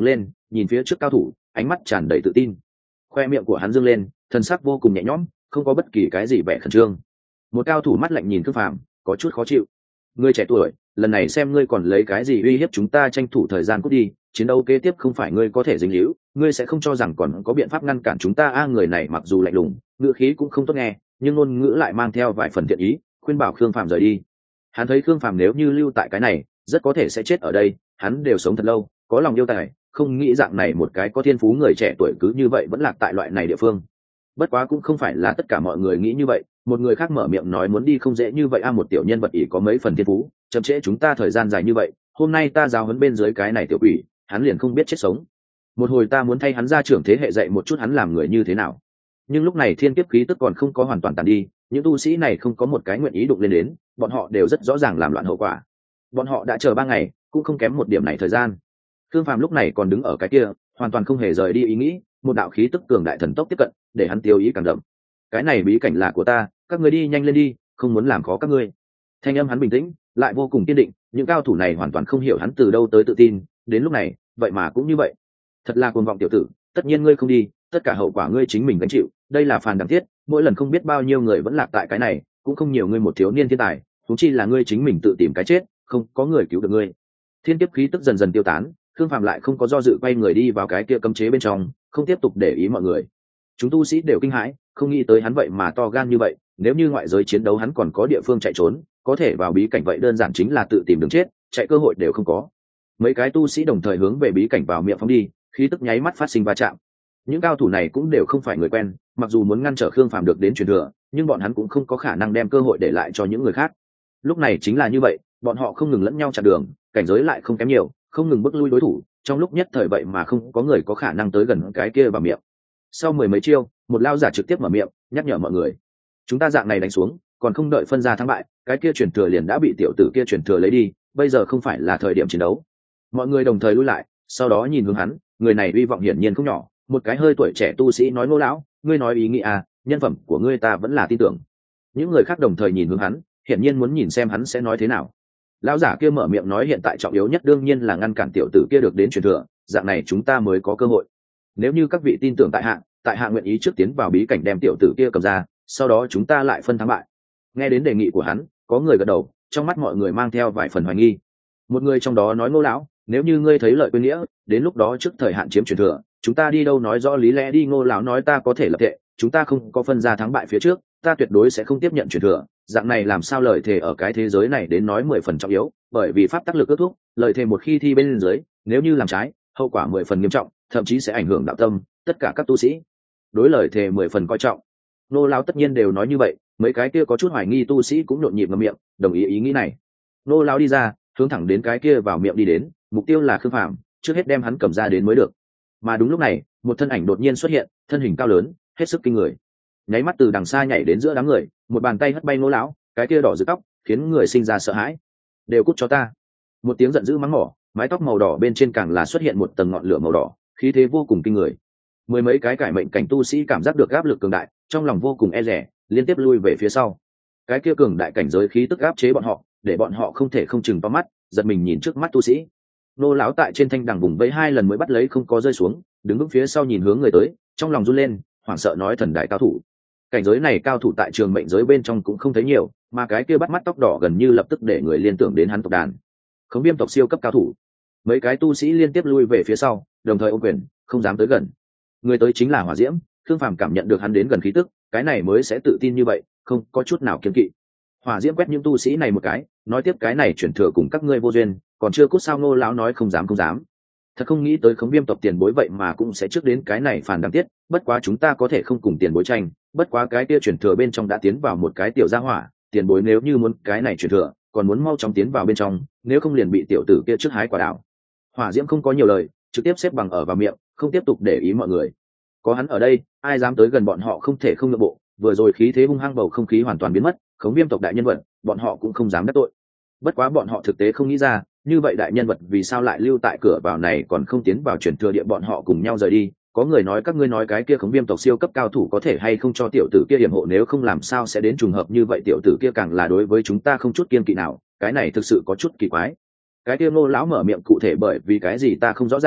nhìn phía trước cao thủ ánh mắt tràn đầy tự tin. Khoe miệng của hắn dương lên, thân sắc vô cùng nhẹ nhõm, không có bất kỳ cái gì vẻ khẩn trương. Một cao thủ mắt lạnh nhìn Khương Phàm, có chút khó chịu. Ngươi trẻ tuổi, lần này xem ngươi còn lấy cái gì uy hiếp chúng ta, tranh thủ thời gian cút đi, chiến đấu kế tiếp không phải ngươi có thể dính líu, ngươi sẽ không cho rằng còn có biện pháp ngăn cản chúng ta. A người này mặc dù lạnh lùng, ngữ khí cũng không tốt nghe, nhưng ngôn ngữ lại mang theo vài phần thiện ý, khuyên bảo Khương Phàm rời đi. Hắn thấy Khương Phàm nếu như lưu tại cái này, rất có thể sẽ chết ở đây, hắn đều sống thật lâu, có lòng yêu tài, không nghĩ dạng này một cái có thiên phú người trẻ tuổi cứ như vậy vẫn lạc tại loại này địa phương. Bất quá cũng không phải là tất cả mọi người nghĩ như vậy, một người khác mở miệng nói muốn đi không dễ như vậy. A một tiểu nhân vật ỷ có mấy phần thiên phú, chậm trễ chúng ta thời gian dài như vậy, hôm nay ta giáo huấn bên dưới cái này tiểu quỷ, hắn liền không biết chết sống. Một hồi ta muốn thay hắn ra trưởng thế hệ dạy một chút hắn làm người như thế nào. Nhưng lúc này thiên kiếp khí tức còn không có hoàn toàn tàn đi, những tu sĩ này không có một cái nguyện ý đụng lên đến, bọn họ đều rất rõ ràng làm loạn hậu quả. Bọn họ đã chờ ba ngày, cũng không kém một điểm này thời gian. Khương Phàm lúc này còn đứng ở cái kia, hoàn toàn không hề rời đi ý nghĩ, một đạo khí tức cường đại thần tốc tiếp cận, để hắn tiêu ý càng đậm. Cái này bí cảnh là của ta, các ngươi đi nhanh lên đi, không muốn làm khó các ngươi. Thanh âm hắn bình tĩnh, lại vô cùng kiên định, những cao thủ này hoàn toàn không hiểu hắn từ đâu tới tự tin, đến lúc này, vậy mà cũng như vậy. Thật là cuồng vọng tiểu tử, tất nhiên ngươi không đi, tất cả hậu quả ngươi chính mình gánh chịu, đây là phàn đẳng thiết, mỗi lần không biết bao nhiêu người vẫn lạc tại cái này, cũng không nhiều ngươi một thiếu niên thiên tài, huống chi là ngươi chính mình tự tìm cái chết, không có người cứu được ngươi. Thiên kiếp khí tức dần dần tiêu tán, Khương Phàm lại không có do dự quay người đi vào cái kia cấm chế bên trong, không tiếp tục để ý mọi người. Chúng tu sĩ đều kinh hãi, không nghĩ tới hắn vậy mà to gan như vậy, nếu như ngoại giới chiến đấu hắn còn có địa phương chạy trốn, có thể vào bí cảnh vậy đơn giản chính là tự tìm đường chết, chạy cơ hội đều không có. Mấy cái tu sĩ đồng thời hướng về bí cảnh vào miệng phóng đi, khí tức nháy mắt phát sinh va chạm. Những cao thủ này cũng đều không phải người quen, mặc dù muốn ngăn trở Khương Phàm được đến truyền thừa, nhưng bọn hắn cũng không có khả năng đem cơ hội để lại cho những người khác. Lúc này chính là như vậy, bọn họ không ngừng lẫn nhau chặn đường, cảnh giới lại không kém nhiều, không ngừng bước lui đối thủ, trong lúc nhất thời vậy mà không có người có khả năng tới gần cái kia vào miệng. Sau mười mấy chiêu, một lao giả trực tiếp mở miệng nhắc nhở mọi người, chúng ta dạng này đánh xuống, còn không đợi phân ra thắng bại, cái kia truyền thừa liền đã bị tiểu tử kia truyền thừa lấy đi, bây giờ không phải là thời điểm chiến đấu. Mọi người đồng thời lui lại, sau đó nhìn hướng hắn, người này hy vọng hiển nhiên không nhỏ. Một cái hơi tuổi trẻ tu sĩ nói, Ngô lão, ngươi nói ý nghĩ à, nhân phẩm của ngươi ta vẫn là tin tưởng. Những người khác đồng thời nhìn hướng hắn, hiển nhiên muốn nhìn xem hắn sẽ nói thế nào. Lão giả kia mở miệng nói, hiện tại trọng yếu nhất đương nhiên là ngăn cản tiểu tử kia được đến truyền thừa, dạng này chúng ta mới có cơ hội. Nếu như các vị tin tưởng tại hạ, tại hạ nguyện ý trước tiến vào bí cảnh đem tiểu tử kia cầm ra, sau đó chúng ta lại phân thắng bại. Nghe đến đề nghị của hắn, có người gật đầu, trong mắt mọi người mang theo vài phần hoài nghi. Một người trong đó nói, Ngô lão, nếu như ngươi thấy lợi quên nghĩa, đến lúc đó trước thời hạn chiếm truyền thừa, chúng ta đi đâu nói rõ lý lẽ đi. Ngô lão nói, ta có thể lập thệ, chúng ta không có phân ra thắng bại phía trước, ta tuyệt đối sẽ không tiếp nhận truyền thừa. Dạng này làm sao lời thề ở cái thế giới này đến nói mười phần trọng yếu, bởi vì pháp tắc lực kết thúc, lời thề một khi thi bên dưới, nếu như làm trái, hậu quả mười phần nghiêm trọng, thậm chí sẽ ảnh hưởng đạo tâm. Tất cả các tu sĩ đối lời thề mười phần coi trọng. Nô lão tất nhiên đều nói như vậy, mấy cái kia có chút hoài nghi tu sĩ cũng nhộn nhịp ngậm miệng, đồng ý ý nghĩ này. Nô lão đi ra, hướng thẳng đến cái kia vào miệng đi đến, mục tiêu là Khương Phàm, trước hết đem hắn cầm ra đến mới được. Mà đúng lúc này, một thân ảnh đột nhiên xuất hiện, thân hình cao lớn, hết sức kinh người, nháy mắt từ đằng xa nhảy đến giữa đám người, một bàn tay hất bay Nô lão, cái kia đỏ rực tóc khiến người sinh ra sợ hãi. Đều cút cho ta! Một tiếng giận dữ mắng mỏ, mái tóc màu đỏ bên trên càng là xuất hiện một tầng ngọn lửa màu đỏ, khí thế vô cùng kinh người. Mười mấy cái cải mệnh cảnh tu sĩ cảm giác được áp lực cường đại, trong lòng vô cùng e dè, liên tiếp lui về phía sau. Cái kia cường đại cảnh giới khí tức áp chế bọn họ, để bọn họ không thể không chừng to mắt, giật mình nhìn trước mắt tu sĩ. Nô lão tại trên thanh đằng vùng vẫy hai lần mới bắt lấy không có rơi xuống, đứng vững phía sau nhìn hướng người tới, trong lòng run lên, hoảng sợ nói, thần đại cao thủ. Cảnh giới này cao thủ tại trường mệnh giới bên trong cũng không thấy nhiều, mà cái kia bắt mắt tóc đỏ gần như lập tức để người liên tưởng đến hắn tộc đàn. Khống Viêm tộc siêu cấp cao thủ. Mấy cái tu sĩ liên tiếp lui về phía sau, đồng thời ôm quyền, không dám tới gần. Người tới chính là Hỏa Diễm. Khương Phàm cảm nhận được hắn đến gần khí tức, cái này mới sẽ tự tin như vậy, không có chút nào kiêng kỵ. Hỏa Diễm quét những tu sĩ này một cái, nói tiếp, cái này chuyển thừa cùng các ngươi vô duyên, còn chưa cút sao? Ngô lão nói, không dám không dám. Thật không nghĩ tới Khống Viêm tộc tiền bối vậy mà cũng sẽ trước đến cái này phản đáng tiếc, bất quá chúng ta có thể không cùng tiền bối tranh, bất quá cái kia chuyển thừa bên trong đã tiến vào một cái tiểu gia hỏa, tiền bối nếu như muốn cái này chuyển thừa, còn muốn mau chóng tiến vào bên trong, nếu không liền bị tiểu tử kia trước hái quả đảo. Hỏa Diễm không có nhiều lời, trực tiếp xếp bằng ở vào miệng, không tiếp tục để ý mọi người. Có hắn ở đây, ai dám tới gần bọn họ không thể không nhượng bộ. Vừa rồi khí thế hung hăng, bầu không khí hoàn toàn biến mất, Khống Viêm tộc đại nhân vật, bọn họ cũng không dám đắc tội. Bất quá bọn họ thực tế không nghĩ ra, như vậy đại nhân vật vì sao lại lưu tại cửa vào này còn không tiến vào chuyển thừa địa, bọn họ cùng nhau rời đi. Có người nói, các ngươi nói cái kia Khống Viêm tộc siêu cấp cao thủ có thể hay không cho tiểu tử kia yểm hộ, nếu không làm sao sẽ đến trùng hợp như vậy, tiểu tử kia càng là đối với chúng ta không chút kiêng kỵ nào, cái này thực sự có chút kỳ quái. Cái kia Ngô lão mở miệng, cụ thể bởi vì cái gì ta không rõ ràng,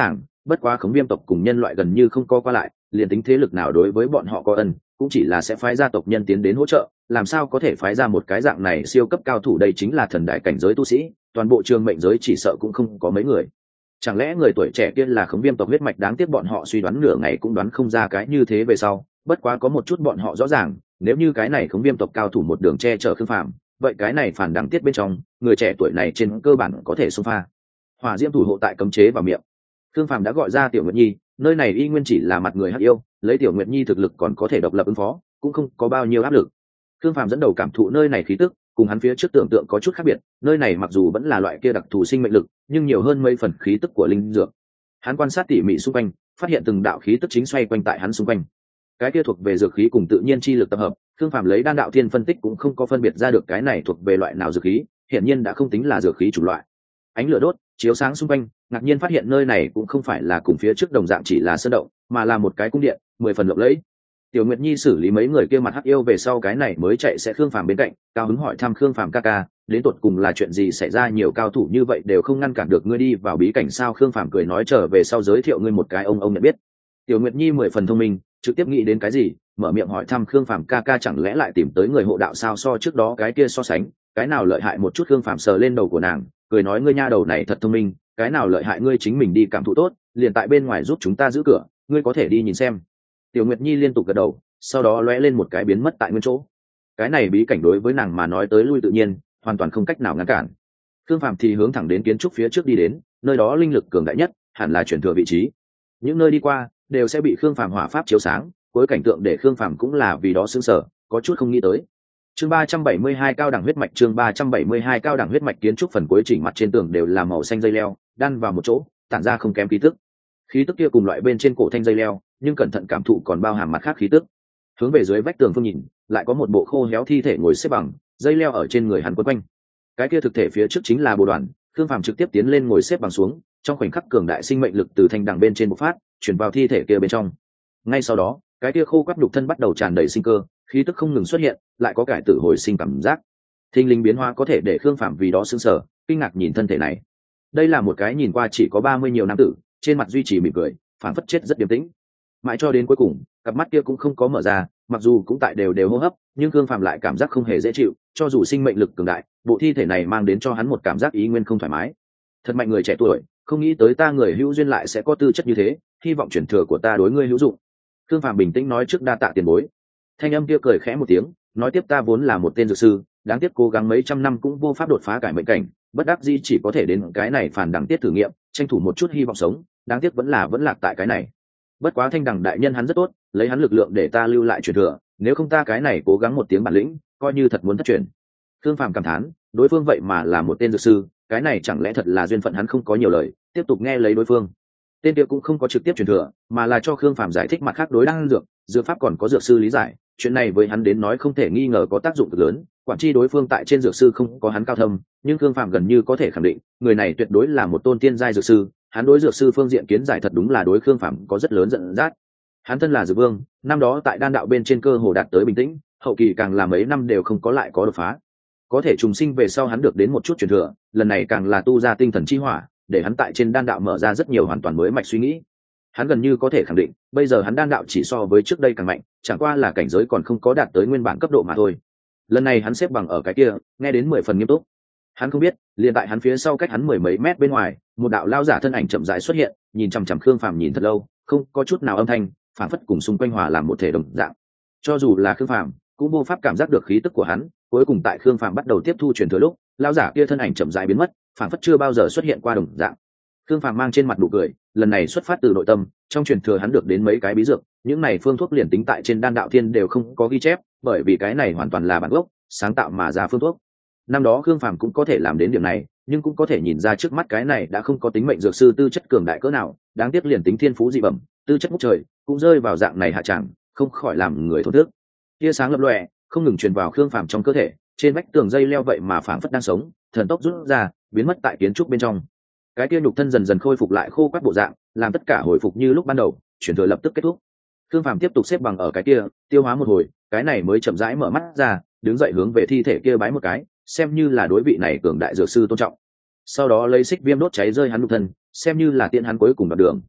bất quá khống viêm tộc cùng nhân loại gần như không có qua lại, liền tính thế lực nào đối với bọn họ có ân cũng chỉ là sẽ phái gia tộc nhân tiến đến hỗ trợ, làm sao có thể phái ra một cái dạng này siêu cấp cao thủ. Đây chính là thần đại cảnh giới tu sĩ, toàn bộ trường mệnh giới chỉ sợ cũng không có mấy người. Chẳng lẽ người tuổi trẻ kia là khống viêm tộc huyết mạch? Đáng tiếc bọn họ suy đoán nửa ngày cũng đoán không ra cái như thế về sau. Bất quá có một chút bọn họ rõ ràng, nếu như cái này khống viêm tộc cao thủ một đường che chở Khương Phàm, vậy cái này phản đáng tiết bên trong người trẻ tuổi này trên cơ bản có thể xông pha. Hỏa diễm thủ hộ tại cấm chế vào miệng, Khương Phàm đã gọi ra Tiểu Nguyệt Nhi, nơi này y nguyên chỉ là mặt người hắc yêu, lấy Tiểu Nguyệt Nhi thực lực còn có thể độc lập ứng phó, cũng không có bao nhiêu áp lực. Khương Phàm dẫn đầu cảm thụ nơi này khí tức, cùng hắn phía trước tưởng tượng có chút khác biệt, nơi này mặc dù vẫn là loại kia đặc thù sinh mệnh lực, nhưng nhiều hơn mấy phần khí tức của linh dược. Hắn quan sát tỉ mỉ xung quanh, phát hiện từng đạo khí tức chính xoay quanh tại hắn xung quanh. Cái kia thuộc về dược khí cùng tự nhiên chi lực tập hợp, Khương Phàm lấy đan đạo thiên phân tích cũng không có phân biệt ra được cái này thuộc về loại nào dược khí, hiển nhiên đã không tính là dược khí chủng loại. Ánh lửa đốt, chiếu sáng xung quanh, ngạc nhiên phát hiện nơi này cũng không phải là cùng phía trước đồng dạng chỉ là sơn động, mà là một cái cung điện, mười phần lộng lẫy. Tiểu Nguyệt Nhi xử lý mấy người kia mặt hắc yêu về sau, cái này mới chạy sẽ Khương Phàm bên cạnh, cao hứng hỏi thăm Khương Phàm ca ca, đến tột cùng là chuyện gì xảy ra, nhiều cao thủ như vậy đều không ngăn cản được ngươi đi vào bí cảnh sao? Khương Phàm cười nói trở về sau giới thiệu ngươi một cái ông ông nhận biết. Tiểu Nguyệt Nhi mười phần thông minh, trực tiếp nghĩ đến cái gì, mở miệng hỏi thăm Khương Phàm ca ca chẳng lẽ lại tìm tới người hộ đạo sao? So trước đó cái kia so sánh, cái nào lợi hại một chút? Khương Phàm sờ lên đầu của nàng, cười nói ngươi nha đầu này thật thông minh, cái nào lợi hại ngươi chính mình đi cảm thụ tốt, liền tại bên ngoài giúp chúng ta giữ cửa, ngươi có thể đi nhìn xem. Tiểu Nguyệt Nhi liên tục gật đầu, sau đó lóe lên một cái biến mất tại nguyên chỗ. Cái này bí cảnh đối với nàng mà nói tới lui tự nhiên, hoàn toàn không cách nào ngăn cản. Khương Phàm thì hướng thẳng đến kiến trúc phía trước đi đến, nơi đó linh lực cường đại nhất, hẳn là chuyển thừa vị trí. Những nơi đi qua đều sẽ bị Khương Phàm hỏa pháp chiếu sáng, cuối cảnh tượng để Khương Phàm cũng là vì đó sững sờ, có chút không nghĩ tới. Chương ba trăm bảy mươi hai cao đẳng huyết mạch, chương ba trăm bảy mươi hai cao đẳng huyết mạch. Kiến trúc phần cuối chỉnh mặt trên tường đều là màu xanh dây leo, đan vào một chỗ, tản ra không kém khí tức. Khí tức kia cùng loại bên trên cổ thanh dây leo, nhưng cẩn thận cảm thụ còn bao hàm mặt khác khí tức. Hướng về dưới vách tường phương nhìn, lại có một bộ khô héo thi thể ngồi xếp bằng, dây leo ở trên người hắn quấn quanh. Cái kia thực thể phía trước chính là Bồ Đoàn, Khương Phàm trực tiếp tiến lên ngồi xếp bằng xuống, trong khoảnh khắc cường đại sinh mệnh lực từ thanh đằng bên trên bộc phát, truyền vào thi thể kia bên trong. Ngay sau đó, cái kia khô quắt nhục thân bắt đầu tràn đầy sinh cơ, khí tức không ngừng xuất hiện, lại có cải tử hồi sinh cảm giác. Thinh linh biến hóa có thể để Khương Phàm vì đó sững sờ, kinh ngạc nhìn thân thể này. Đây là một cái nhìn qua chỉ có ba mươi nhiều năm tử, trên mặt duy trì mỉm cười, phản phất chết rất điềm tĩnh. Mãi cho đến cuối cùng, cặp mắt kia cũng không có mở ra, mặc dù cũng tại đều đều hô hấp, nhưng Khương Phàm lại cảm giác không hề dễ chịu, cho dù sinh mệnh lực cường đại, bộ thi thể này mang đến cho hắn một cảm giác ý nguyên không thoải mái. Thật mạnh người trẻ tuổi, không nghĩ tới ta người hữu duyên lại sẽ có tư chất như thế, hy vọng truyền thừa của ta đối ngươi hữu dụng. Khương Phàm bình tĩnh nói trước đa tạ tiền bối. Thanh âm kia cười khẽ một tiếng, nói tiếp ta vốn là một tên dược sư, đáng tiếc cố gắng mấy trăm năm cũng vô pháp đột phá cải mệnh cảnh, bất đắc dĩ chỉ có thể đến cái này phản đẳng tiết thử nghiệm, tranh thủ một chút hy vọng sống, đáng tiếc vẫn là vẫn lạc tại cái này. Bất quá Thanh Đẳng đại nhân hắn rất tốt, lấy hắn lực lượng để ta lưu lại truyền thừa, nếu không ta cái này cố gắng một tiếng bản lĩnh, coi như thật muốn thất truyền. Khương Phàm cảm thán, đối phương vậy mà là một tên dược sư, cái này chẳng lẽ thật là duyên phận. Hắn không có nhiều lời, tiếp tục nghe lấy đối phương. Tên kia cũng không có trực tiếp truyền thừa, mà là cho Khương Phàm giải thích mặt khác đối đan dược, dược pháp còn có dược sư lý giải, chuyện này với hắn đến nói không thể nghi ngờ có tác dụng cực lớn. Quản chi đối phương tại trên dược sư không có hắn cao thâm, nhưng Khương Phàm gần như có thể khẳng định, người này tuyệt đối là một tôn tiên giai dược sư. Hắn đối dược sư phương diện kiến giải thật đúng là đối Khương Phàm có rất lớn dẫn dắt. Hắn thân là dược vương, năm đó tại đan đạo bên trên cơ hồ đạt tới bình tĩnh, hậu kỳ càng là mấy năm đều không có lại có đột phá. Có thể trùng sinh về sau hắn được đến một chút truyền thừa, lần này càng là tu ra tinh thần chi hỏa, để hắn tại trên đan đạo mở ra rất nhiều hoàn toàn mới mạch suy nghĩ. Hắn gần như có thể khẳng định, bây giờ hắn đan đạo chỉ so với trước đây càng mạnh, chẳng qua là cảnh giới còn không có đạt tới nguyên bản cấp độ mà thôi. Lần này hắn xếp bằng ở cái kia, nghe đến mười phần nghiêm túc. Hắn không biết, liền tại hắn phía sau cách hắn mười mấy mét bên ngoài, một đạo lao giả thân ảnh chậm rãi xuất hiện, nhìn chằm chằm Khương Phàm nhìn thật lâu, không có chút nào âm thanh, phản phất cùng xung quanh hòa làm một thể đồng dạng. Cho dù là Khương Phàm, cũng vô pháp cảm giác được khí tức của hắn. Cuối cùng tại Khương Phàm bắt đầu tiếp thu truyền thừa lúc, lao giả kia thân ảnh chậm rãi biến mất, phản phất chưa bao giờ xuất hiện qua đồng dạng. Khương Phàm mang trên mặt nụ cười, lần này xuất phát từ nội tâm, trong truyền thừa hắn được đến mấy cái bí dược, những này phương thuốc liền tính tại trên đan đạo thiên đều không có ghi chép, bởi vì cái này hoàn toàn là bản gốc, sáng tạo mà ra phương thuốc. Năm đó Khương Phàm cũng có thể làm đến điểm này, nhưng cũng có thể nhìn ra trước mắt cái này đã không có tính mệnh dược sư tư chất cường đại cỡ nào, đáng tiếc liền tính thiên phú dị bẩm, tư chất ngút trời, cũng rơi vào dạng này hạ trạng, không khỏi làm người thổn thức. Tia sáng lập lòe, không ngừng truyền vào Khương Phàm trong cơ thể, trên vách tường dây leo vậy mà phảng phất đang sống, thần tốc rút ra, biến mất tại kiến trúc bên trong. Cái kia nhục thân dần dần khôi phục lại khô quắt bộ dạng, làm tất cả hồi phục như lúc ban đầu, chuyển thừa lập tức kết thúc. Khương Phàm tiếp tục xếp bằng ở cái kia, tiêu hóa một hồi, cái này mới chậm rãi mở mắt ra, đứng dậy hướng về thi thể kia bái một cái, xem như là đối vị này cường đại dược sư tôn trọng. Sau đó lấy xích viêm đốt cháy rơi hắn nhục thân, xem như là tiện hắn cuối cùng đoạn đường.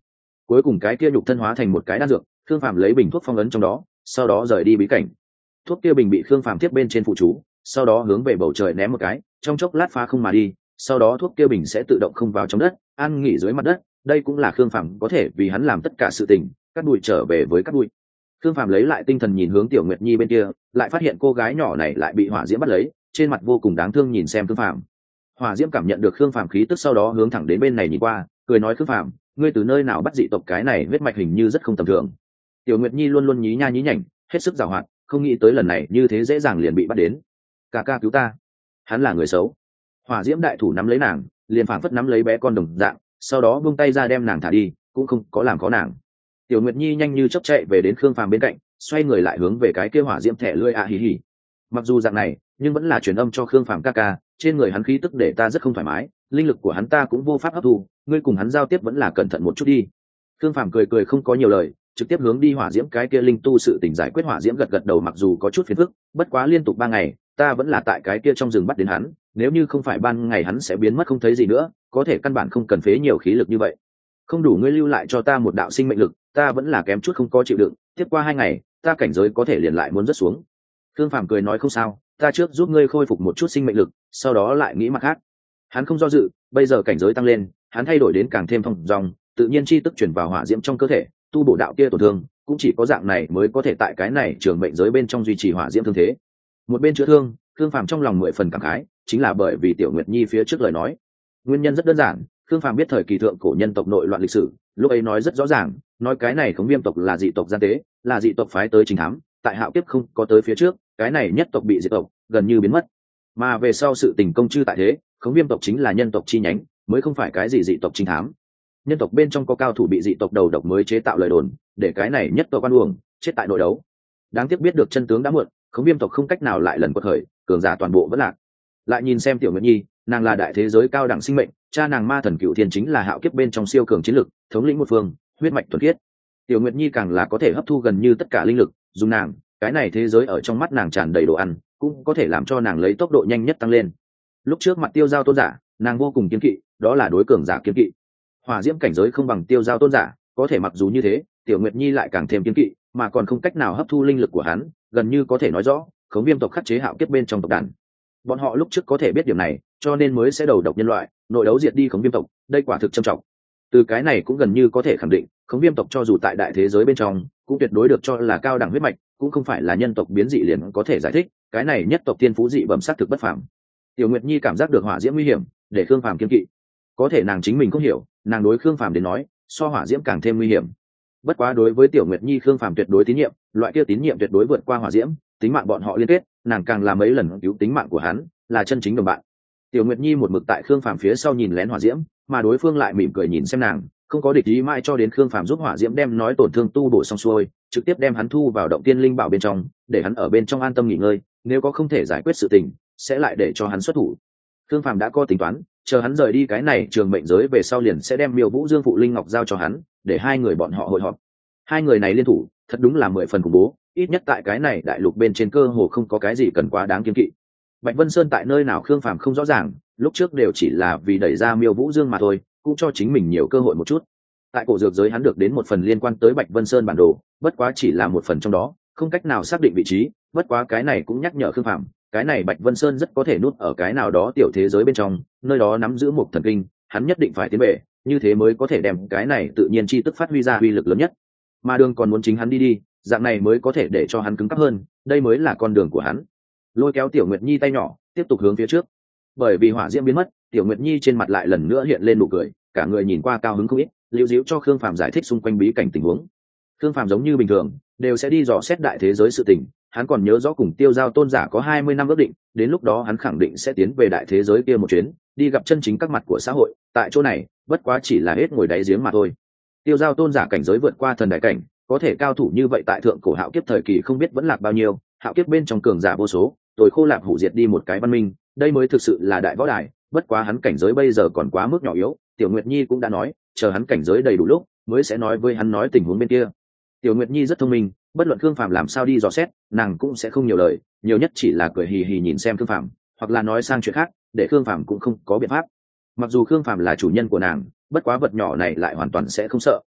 cuối cùng cái kia nhục thân hóa thành một cái đan dược, Khương Phàm lấy bình thuốc phong ấn trong đó, sau đó rời đi bí cảnh. Thuốc kia bình bị Khương Phàm tiếp bên trên phụ chú, sau đó hướng về bầu trời ném một cái, trong chốc lát phá không mà đi, sau đó thuốc kia bình sẽ tự động không vào trong đất, an nghỉ dưới mặt đất. Đây cũng là Khương Phàm có thể vì hắn làm tất cả sự tình, cắt đuôi trở về với cắt đuôi. Khương Phàm lấy lại tinh thần nhìn hướng Tiểu Nguyệt Nhi bên kia, lại phát hiện cô gái nhỏ này lại bị hỏa diễm bắt lấy, trên mặt vô cùng đáng thương nhìn xem Khương Phàm. Hỏa diễm cảm nhận được Khương Phàm khí tức sau đó hướng thẳng đến bên này nhìn qua, cười nói Khương Phàm, ngươi từ nơi nào bắt dị tộc cái này huyết mạch hình như rất không tầm thường. Tiểu Nguyệt Nhi luôn luôn nhí nha nhí nhảnh, hết sức giàu hoạt, không nghĩ tới lần này như thế dễ dàng liền bị bắt đến. Ca ca cứu ta, hắn là người xấu. Hỏa diễm đại thủ nắm lấy nàng, liền phảng phất nắm lấy bé con đồng dạng, sau đó buông tay ra đem nàng thả đi, cũng không có làm khó nàng. Tiểu Nguyệt Nhi nhanh như chớp chạy về đến Khương Phàm bên cạnh, xoay người lại hướng về cái kia hỏa diễm thẻ lưỡi a hì hì. Mặc dù dạng này, nhưng vẫn là truyền âm cho Khương Phàm ca ca, trên người hắn khí tức để ta rất không thoải mái, linh lực của hắn ta cũng vô pháp hấp thu, ngươi cùng hắn giao tiếp vẫn là cẩn thận một chút đi. Khương Phàm cười cười không có nhiều lời, trực tiếp hướng đi hỏa diễm cái kia linh tu sự tình giải quyết. Hỏa diễm gật gật đầu, mặc dù có chút phiền phức, bất quá liên tục ba ngày, ta vẫn là tại cái kia trong rừng bắt đến hắn, nếu như không phải ban ngày hắn sẽ biến mất không thấy gì nữa, có thể căn bản không cần phế nhiều khí lực như vậy. Không đủ ngươi lưu lại cho ta một đạo sinh mệnh lực, ta vẫn là kém chút không có chịu đựng, tiếp qua hai ngày, ta cảnh giới có thể liền lại muốn rớt xuống. Khương Phàm cười nói không sao, ta trước giúp ngươi khôi phục một chút sinh mệnh lực, sau đó lại nghĩ mặt khác. Hắn không do dự, bây giờ cảnh giới tăng lên, hắn thay đổi đến càng thêm thông dong, tự nhiên chi tức chuyển vào hỏa diễm trong cơ thể, tu bổ đạo kia tổn thương, cũng chỉ có dạng này mới có thể tại cái này trường mệnh giới bên trong duy trì hỏa diễm thương thế. Một bên chữa thương, Khương Phàm trong lòng mười phần cảm khái, chính là bởi vì Tiểu Nguyệt Nhi phía trước lời nói. Nguyên nhân rất đơn giản, Khương Phàm biết thời kỳ thượng cổ nhân tộc nội loạn lịch sử, lúc ấy nói rất rõ ràng, nói cái này Khống Viêm tộc là dị tộc gian tế, là dị tộc phái tới chính thám, tại Hạo Kiếp không có tới phía trước, cái này nhất tộc bị diệt tộc, gần như biến mất. Mà về sau sự tình công chư tại thế, Khống Viêm tộc chính là nhân tộc chi nhánh, mới không phải cái gì dị tộc chính thám. Nhân tộc bên trong có cao thủ bị dị tộc đầu độc mới chế tạo lời đồn, để cái này nhất tộc oan uổng, chết tại nội đấu. Đáng tiếc biết được chân tướng đã muộn, Khống Viêm tộc không cách nào lại lần quật khởi, cường giả toàn bộ vẫn lạc. Lại nhìn xem Tiểu Nguyệt Nhi, nàng là đại thế giới cao đẳng sinh mệnh, cha nàng Ma Thần Cựu Thiên chính là Hạo Kiếp bên trong siêu cường chiến lực, thống lĩnh một phương, huyết mạch thuần khiết. Tiểu Nguyệt Nhi càng là có thể hấp thu gần như tất cả linh lực, dùng nàng, cái này thế giới ở trong mắt nàng tràn đầy đồ ăn, cũng có thể làm cho nàng lấy tốc độ nhanh nhất tăng lên. Lúc trước mặt Tiêu Giao tôn giả, nàng vô cùng kiên kỵ, đó là đối cường giả kiên kỵ. Hỏa diễm cảnh giới không bằng Tiêu Giao tôn giả, có thể mặc dù như thế, Tiểu Nguyệt Nhi lại càng thêm kiên kỵ, mà còn không cách nào hấp thu linh lực của hắn, gần như có thể nói rõ, Khống Viêm tộc khắc chế Hạo Kiếp bên trong tộc đàn. Bọn họ lúc trước có thể biết điểm này, cho nên mới sẽ đầu độc nhân loại, nội đấu diệt đi Khống Viêm tộc, đây quả thực trầm trọng. Từ cái này cũng gần như có thể khẳng định, Khống Viêm tộc cho dù tại đại thế giới bên trong, cũng tuyệt đối được cho là cao đẳng huyết mạch, cũng không phải là nhân tộc biến dị liền có thể giải thích, cái này nhất tộc tiên phú dị bẩm sát thực bất phàm. Tiểu Nguyệt Nhi cảm giác được hỏa diễm nguy hiểm, để Khương Phàm kiên kỵ. Có thể nàng chính mình không hiểu, nàng đối Khương Phàm đến nói, so hỏa diễm càng thêm nguy hiểm. Bất quá đối với Tiểu Nguyệt Nhi, Khương Phàm tuyệt đối tín nhiệm, loại kia tín nhiệm tuyệt đối vượt qua hỏa diễm, tính mạng bọn họ liên kết, nàng càng làm mấy lần cứu tính mạng của hắn, là chân chính đồng bạn. Tiểu Nguyệt Nhi một mực tại Khương Phàm phía sau nhìn lén hỏa diễm, mà đối phương lại mỉm cười nhìn xem nàng, không có địch ý, mãi cho đến Khương Phàm giúp hỏa diễm đem nói tổn thương tu bổ xong xuôi, trực tiếp đem hắn thu vào động tiên linh bảo bên trong, để hắn ở bên trong an tâm nghỉ ngơi, nếu có không thể giải quyết sự tình, sẽ lại để cho hắn xuất thủ. Khương Phàm đã có tính toán, chờ hắn rời đi cái này trường mệnh giới về sau liền sẽ đem Miêu Vũ Dương phụ linh ngọc giao cho hắn, để hai người bọn họ hội họp. Hai người này liên thủ, thật đúng là mười phần khủng bố, ít nhất tại cái này đại lục bên trên cơ hồ không có cái gì cần quá đáng kiêng kỵ. Bạch Vân Sơn tại nơi nào Khương Phàm không rõ ràng, lúc trước đều chỉ là vì đẩy ra Miêu Vũ Dương mà thôi, cũng cho chính mình nhiều cơ hội một chút. Tại cổ dược giới hắn được đến một phần liên quan tới Bạch Vân Sơn bản đồ, bất quá chỉ là một phần trong đó, không cách nào xác định vị trí, bất quá cái này cũng nhắc nhở Khương Phàm, cái này Bạch Vân Sơn rất có thể nút ở cái nào đó tiểu thế giới bên trong, nơi đó nắm giữ một thần kinh, hắn nhất định phải tiến về, như thế mới có thể đem cái này tự nhiên chi tức phát huy ra uy lực lớn nhất. Mà đường còn muốn chính hắn đi đi, dạng này mới có thể để cho hắn cứng cáp hơn, đây mới là con đường của hắn. Lôi kéo Tiểu Nguyệt Nhi tay nhỏ, tiếp tục hướng phía trước. Bởi vì hỏa diễm biến mất, Tiểu Nguyệt Nhi trên mặt lại lần nữa hiện lên nụ cười, cả người nhìn qua cao hứng không ít, liễu díu cho Khương Phàm giải thích xung quanh bí cảnh tình huống. Khương Phàm giống như bình thường, đều sẽ đi dò xét đại thế giới sự tình, hắn còn nhớ rõ cùng Tiêu Giao tôn giả có hai mươi năm ước định, đến lúc đó hắn khẳng định sẽ tiến về đại thế giới kia một chuyến, đi gặp chân chính các mặt của xã hội, tại chỗ này, bất quá chỉ là hết ngồi đáy giếng mà thôi. Tiêu Giao tôn giả cảnh giới vượt qua thần đại cảnh, có thể cao thủ như vậy tại thượng cổ Hạo Kiếp thời kỳ không biết vẫn lạc bao nhiêu, Hạo Kiếp bên trong cường giả vô số, rồi khô lạp hủ diệt đi một cái văn minh, đây mới thực sự là đại võ đài, bất quá hắn cảnh giới bây giờ còn quá mức nhỏ yếu, Tiểu Nguyệt Nhi cũng đã nói, chờ hắn cảnh giới đầy đủ lúc, mới sẽ nói với hắn nói tình huống bên kia. Tiểu Nguyệt Nhi rất thông minh, bất luận Khương Phàm làm sao đi dò xét, nàng cũng sẽ không nhiều lời, nhiều nhất chỉ là cười hì hì nhìn xem Khương Phàm, hoặc là nói sang chuyện khác, để Khương Phàm cũng không có biện pháp. Mặc dù Khương Phàm là chủ nhân của nàng, bất quá vật nhỏ này lại hoàn toàn sẽ không sợ.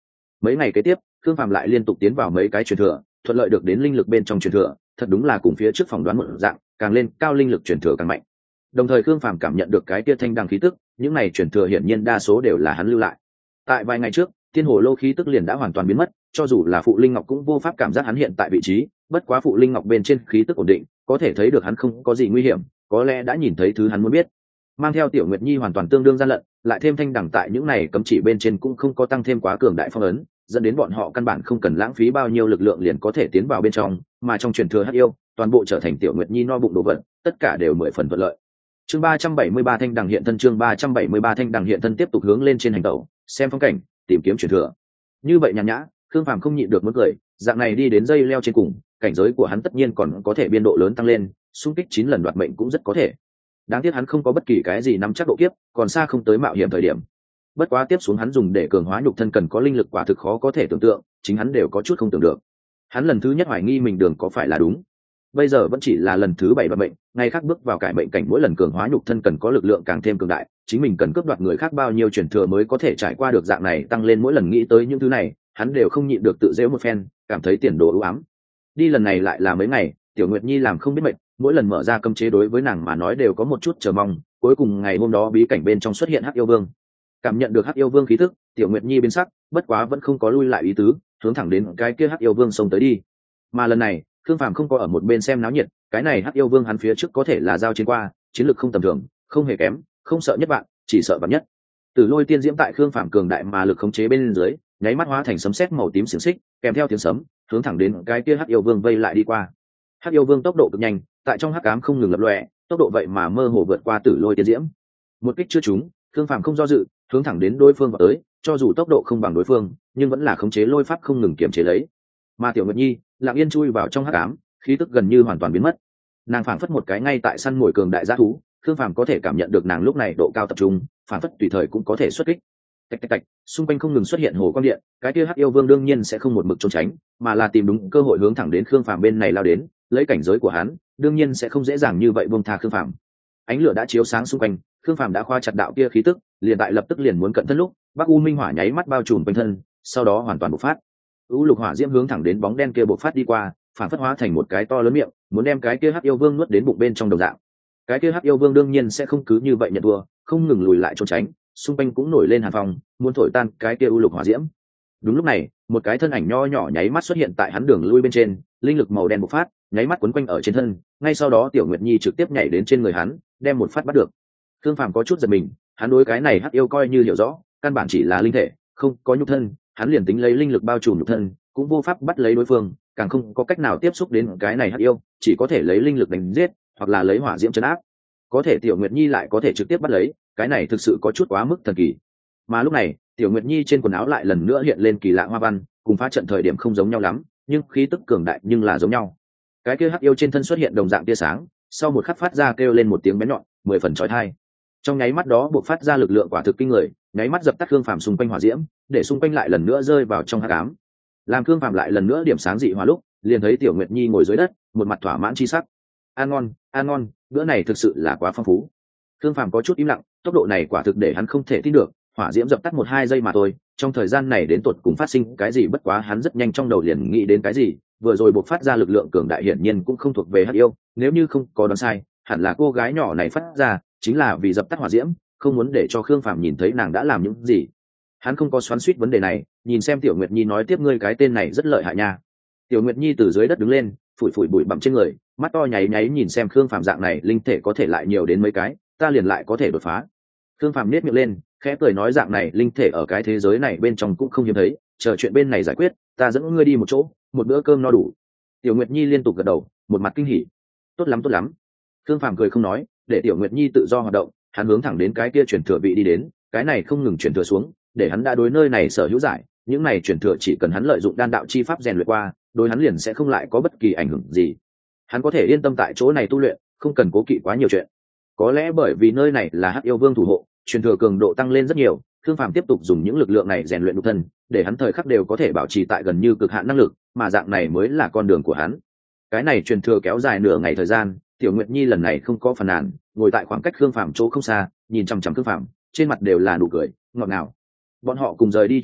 Mấy ngày kế tiếp Khương Phàm lại liên tục tiến vào mấy cái truyền thừa, thuận lợi được đến linh lực bên trong truyền thừa, thật đúng là cùng phía trước phỏng đoán một dạng, càng lên cao linh lực truyền thừa càng mạnh. Đồng thời Khương Phàm cảm nhận được cái kia thanh đằng khí tức, những này truyền thừa hiển nhiên đa số đều là hắn lưu lại. Tại vài ngày trước thiên hồ lô khí tức liền đã hoàn toàn biến mất, cho dù là phụ linh ngọc cũng vô pháp cảm giác hắn hiện tại vị trí, bất quá phụ linh ngọc bên trên khí tức ổn định, có thể thấy được hắn không có gì nguy hiểm, có lẽ đã nhìn thấy thứ hắn muốn biết. Mang theo Tiểu Nguyệt Nhi hoàn toàn tương đương gian lận, lại thêm thanh đằng tại những này cấm chỉ bên trên cũng không có tăng thêm quá cường đại phong ấn, dẫn đến bọn họ căn bản không cần lãng phí bao nhiêu lực lượng liền có thể tiến vào bên trong, mà trong truyền thừa hắc yêu toàn bộ trở thành Tiểu Nguyệt Nhi no bụng đồ vật, tất cả đều mười phần thuận lợi. Chương ba trăm bảy mươi ba thanh đằng hiện thân, chương ba trăm bảy mươi ba thanh đằng hiện thân tiếp tục hướng lên trên hành tẩu, xem phong cảnh, tìm kiếm truyền thừa. Như vậy nhàn nhã, Khương Phàm không nhịn được muốn cười, dạng này đi đến dây leo trên cùng, cảnh giới của hắn tất nhiên còn có thể biên độ lớn tăng lên, xung kích chín lần đoạt mệnh cũng rất có thể. Đáng tiếc hắn không có bất kỳ cái gì nắm chắc độ kiếp, còn xa không tới mạo hiểm thời điểm. Bất quá tiếp xuống hắn dùng để cường hóa nhục thân cần có linh lực quả thực khó có thể tưởng tượng, chính hắn đều có chút không tưởng được. Hắn lần thứ nhất hoài nghi mình đường có phải là đúng. Bây giờ vẫn chỉ là lần thứ bảy đoạt mệnh, ngày khác bước vào cải mệnh cảnh, mỗi lần cường hóa nhục thân cần có lực lượng càng thêm cường đại, chính mình cần cướp đoạt người khác bao nhiêu truyền thừa mới có thể trải qua được dạng này tăng lên, mỗi lần nghĩ tới những thứ này, hắn đều không nhịn được tự giễu một phen, cảm thấy tiền đồ u ám. Đi lần này lại là mấy ngày, Tiểu Nguyệt Nhi làm không biết mệt, mỗi lần mở ra cấm chế đối với nàng mà nói đều có một chút chờ mong, cuối cùng ngày hôm đó bí cảnh bên trong xuất hiện Hắc Yêu Vương. Cảm nhận được Hắc Yêu Vương khí tức, Tiểu Nguyệt Nhi biến sắc, bất quá vẫn không có lui lại ý tứ, hướng thẳng đến cái kia Hắc Yêu Vương xông tới đi. Mà lần này, Khương Phàm không có ở một bên xem náo nhiệt, cái này Hắc Yêu Vương hắn phía trước có thể là giao chiến qua, chiến lược không tầm thường, không hề kém, không sợ nhất bạn, chỉ sợ vạn nhất. Tử Lôi Tiên Diễm tại Khương Phàm cường đại mà lực khống chế bên dưới, nháy mắt hóa thành sấm sét màu tím xiển xích, kèm theo tiếng sấm, hướng thẳng đến cái kia Hắc Yêu Vương vây lại đi qua. Hắc Yêu Vương tốc độ cực nhanh, tại trong hắc ám không ngừng lập lòe, tốc độ vậy mà mơ hồ vượt qua Tử Lôi Tiên Diễm. Một kích chưa trúng, Khương Phàm không do dự, hướng thẳng đến đối phương vào tới, cho dù tốc độ không bằng đối phương, nhưng vẫn là khống chế lôi pháp không ngừng kiểm chế lấy. Mà Tiểu Nguyệt Nhi lặng yên chui vào trong hắc ám, khí tức gần như hoàn toàn biến mất. Nàng phảng phất một cái ngay tại săn mồi cường đại dã thú, Khương Phàm có thể cảm nhận được nàng lúc này độ cao tập trung, phảng phất tùy thời cũng có thể xuất kích. Tạch tạch tạch, xung quanh không ngừng xuất hiện hồ quang điện, cái kia Hắc Yêu Vương đương nhiên sẽ không một mực trốn tránh, mà là tìm đúng cơ hội hướng thẳng đến Khương Phàm bên này lao đến, lấy cảnh giới của hắn, đương nhiên sẽ không dễ dàng như vậy buông tha Khương Phàm. Ánh lửa đã chiếu sáng xung quanh, Khương Phàm đã khoa chặt đạo kia khí tức, liền tại lập tức liền muốn cận thân lúc, Bắc U Minh Hỏa nháy mắt bao trùm quanh thân, sau đó hoàn toàn bộc phát. U Lục Hỏa diễm hướng thẳng đến bóng đen kia bộc phát đi qua, phản phất hóa thành một cái to lớn miệng, muốn đem cái kia Hắc Yêu Vương nuốt đến bụng bên trong đồng dạng. Cái kia Hắc Yêu Vương đương nhiên sẽ không cứ như vậy nhận thua, không ngừng lùi lại trốn tránh, xung quanh cũng nổi lên hàn phong, muốn thổi tan cái kia U Lục Hỏa diễm. Đúng lúc này, một cái thân ảnh nho nhỏ nháy mắt xuất hiện tại hắn đường lui bên trên, linh lực màu đen bộc phát, nháy mắt quấn quanh ở trên thân, ngay sau đó Tiểu Nguyệt Nhi trực tiếp nhảy đến trên người hắn, đem một phát bắt được. Thương Phàm có chút giật mình, hắn đối cái này Hắc Yêu coi như hiểu rõ, căn bản chỉ là linh thể, không có nhục thân, hắn liền tính lấy linh lực bao trùm nhục thân, cũng vô pháp bắt lấy đối phương, càng không có cách nào tiếp xúc đến cái này Hắc Yêu, chỉ có thể lấy linh lực đánh giết, hoặc là lấy hỏa diễm trấn áp. Có thể Tiểu Nguyệt Nhi lại có thể trực tiếp bắt lấy, cái này thực sự có chút quá mức thần kỳ. Mà lúc này, Tiểu Nguyệt Nhi trên quần áo lại lần nữa hiện lên kỳ lạ hoa văn, cùng phá trận thời điểm không giống nhau lắm, nhưng khí tức cường đại nhưng là giống nhau. Cái kia Hắc Yêu trên thân xuất hiện đồng dạng tia sáng, sau một khắc phát ra kêu lên một tiếng bén nhọn, mười phần chói tai. Trong nháy mắt đó buộc phát ra lực lượng quả thực kinh người, nháy mắt dập tắt Khương Phàm xung quanh hỏa diễm, để xung quanh lại lần nữa rơi vào trong hắc ám. Làm Khương Phàm lại lần nữa điểm sáng dị hỏa lúc, liền thấy Tiểu Nguyệt Nhi ngồi dưới đất, một mặt thỏa mãn chi sắc. Ăn ngon, ăn ngon, bữa này thực sự là quá phong phú. Khương Phàm có chút im lặng, tốc độ này quả thực để hắn không thể tin được, hỏa diễm dập tắt một hai giây mà thôi, trong thời gian này đến tột cùng phát sinh cái gì, bất quá hắn rất nhanh trong đầu liền nghĩ đến cái gì, vừa rồi bộc phát ra lực lượng cường đại hiển nhiên cũng không thuộc về Hắc Yêu, nếu như không có đoán sai, hẳn là cô gái nhỏ này phát ra, chính là vì dập tắt hỏa diễm, không muốn để cho Khương Phàm nhìn thấy nàng đã làm những gì. Hắn không có xoắn xuýt vấn đề này, nhìn xem Tiểu Nguyệt Nhi nói tiếp, ngươi cái tên này rất lợi hại nha. Tiểu Nguyệt Nhi từ dưới đất đứng lên, phủi phủi bụi bặm trên người, mắt to nháy nháy nhìn xem Khương Phàm, dạng này linh thể có thể lại nhiều đến mấy cái, ta liền lại có thể đột phá. Khương Phàm nhếch miệng lên, khẽ cười nói, dạng này linh thể ở cái thế giới này bên trong cũng không hiếm thấy, chờ chuyện bên này giải quyết, ta dẫn ngươi đi một chỗ, một bữa cơm no đủ. Tiểu Nguyệt Nhi liên tục gật đầu, một mặt kinh hỉ. Tốt lắm tốt lắm. Khương Phàm cười không nói, để Tiểu Nguyệt Nhi tự do hoạt động, hắn hướng thẳng đến cái kia truyền thừa vị đi đến, cái này không ngừng truyền thừa xuống, để hắn đã đối nơi này sở hữu giải, những này truyền thừa chỉ cần hắn lợi dụng đan đạo chi pháp rèn luyện qua, đối hắn liền sẽ không lại có bất kỳ ảnh hưởng gì. Hắn có thể yên tâm tại chỗ này tu luyện, không cần cố kỵ quá nhiều chuyện. Có lẽ bởi vì nơi này là Hắc Yêu Vương thủ hộ, truyền thừa cường độ tăng lên rất nhiều, Khương Phàm tiếp tục dùng những lực lượng này rèn luyện nhục thân, để hắn thời khắc đều có thể bảo trì tại gần như cực hạn năng lực, mà dạng này mới là con đường của hắn. Cái này truyền thừa kéo dài nửa ngày thời gian, Tiểu Nguyệt Nhi lần này không có phàn nàn, ngồi tại khoảng cách Khương Phàm chỗ không xa, nhìn chằm chằm Khương Phàm, trên mặt đều là nụ cười ngọt ngào. Bọn họ cùng rời đi truyền thừa,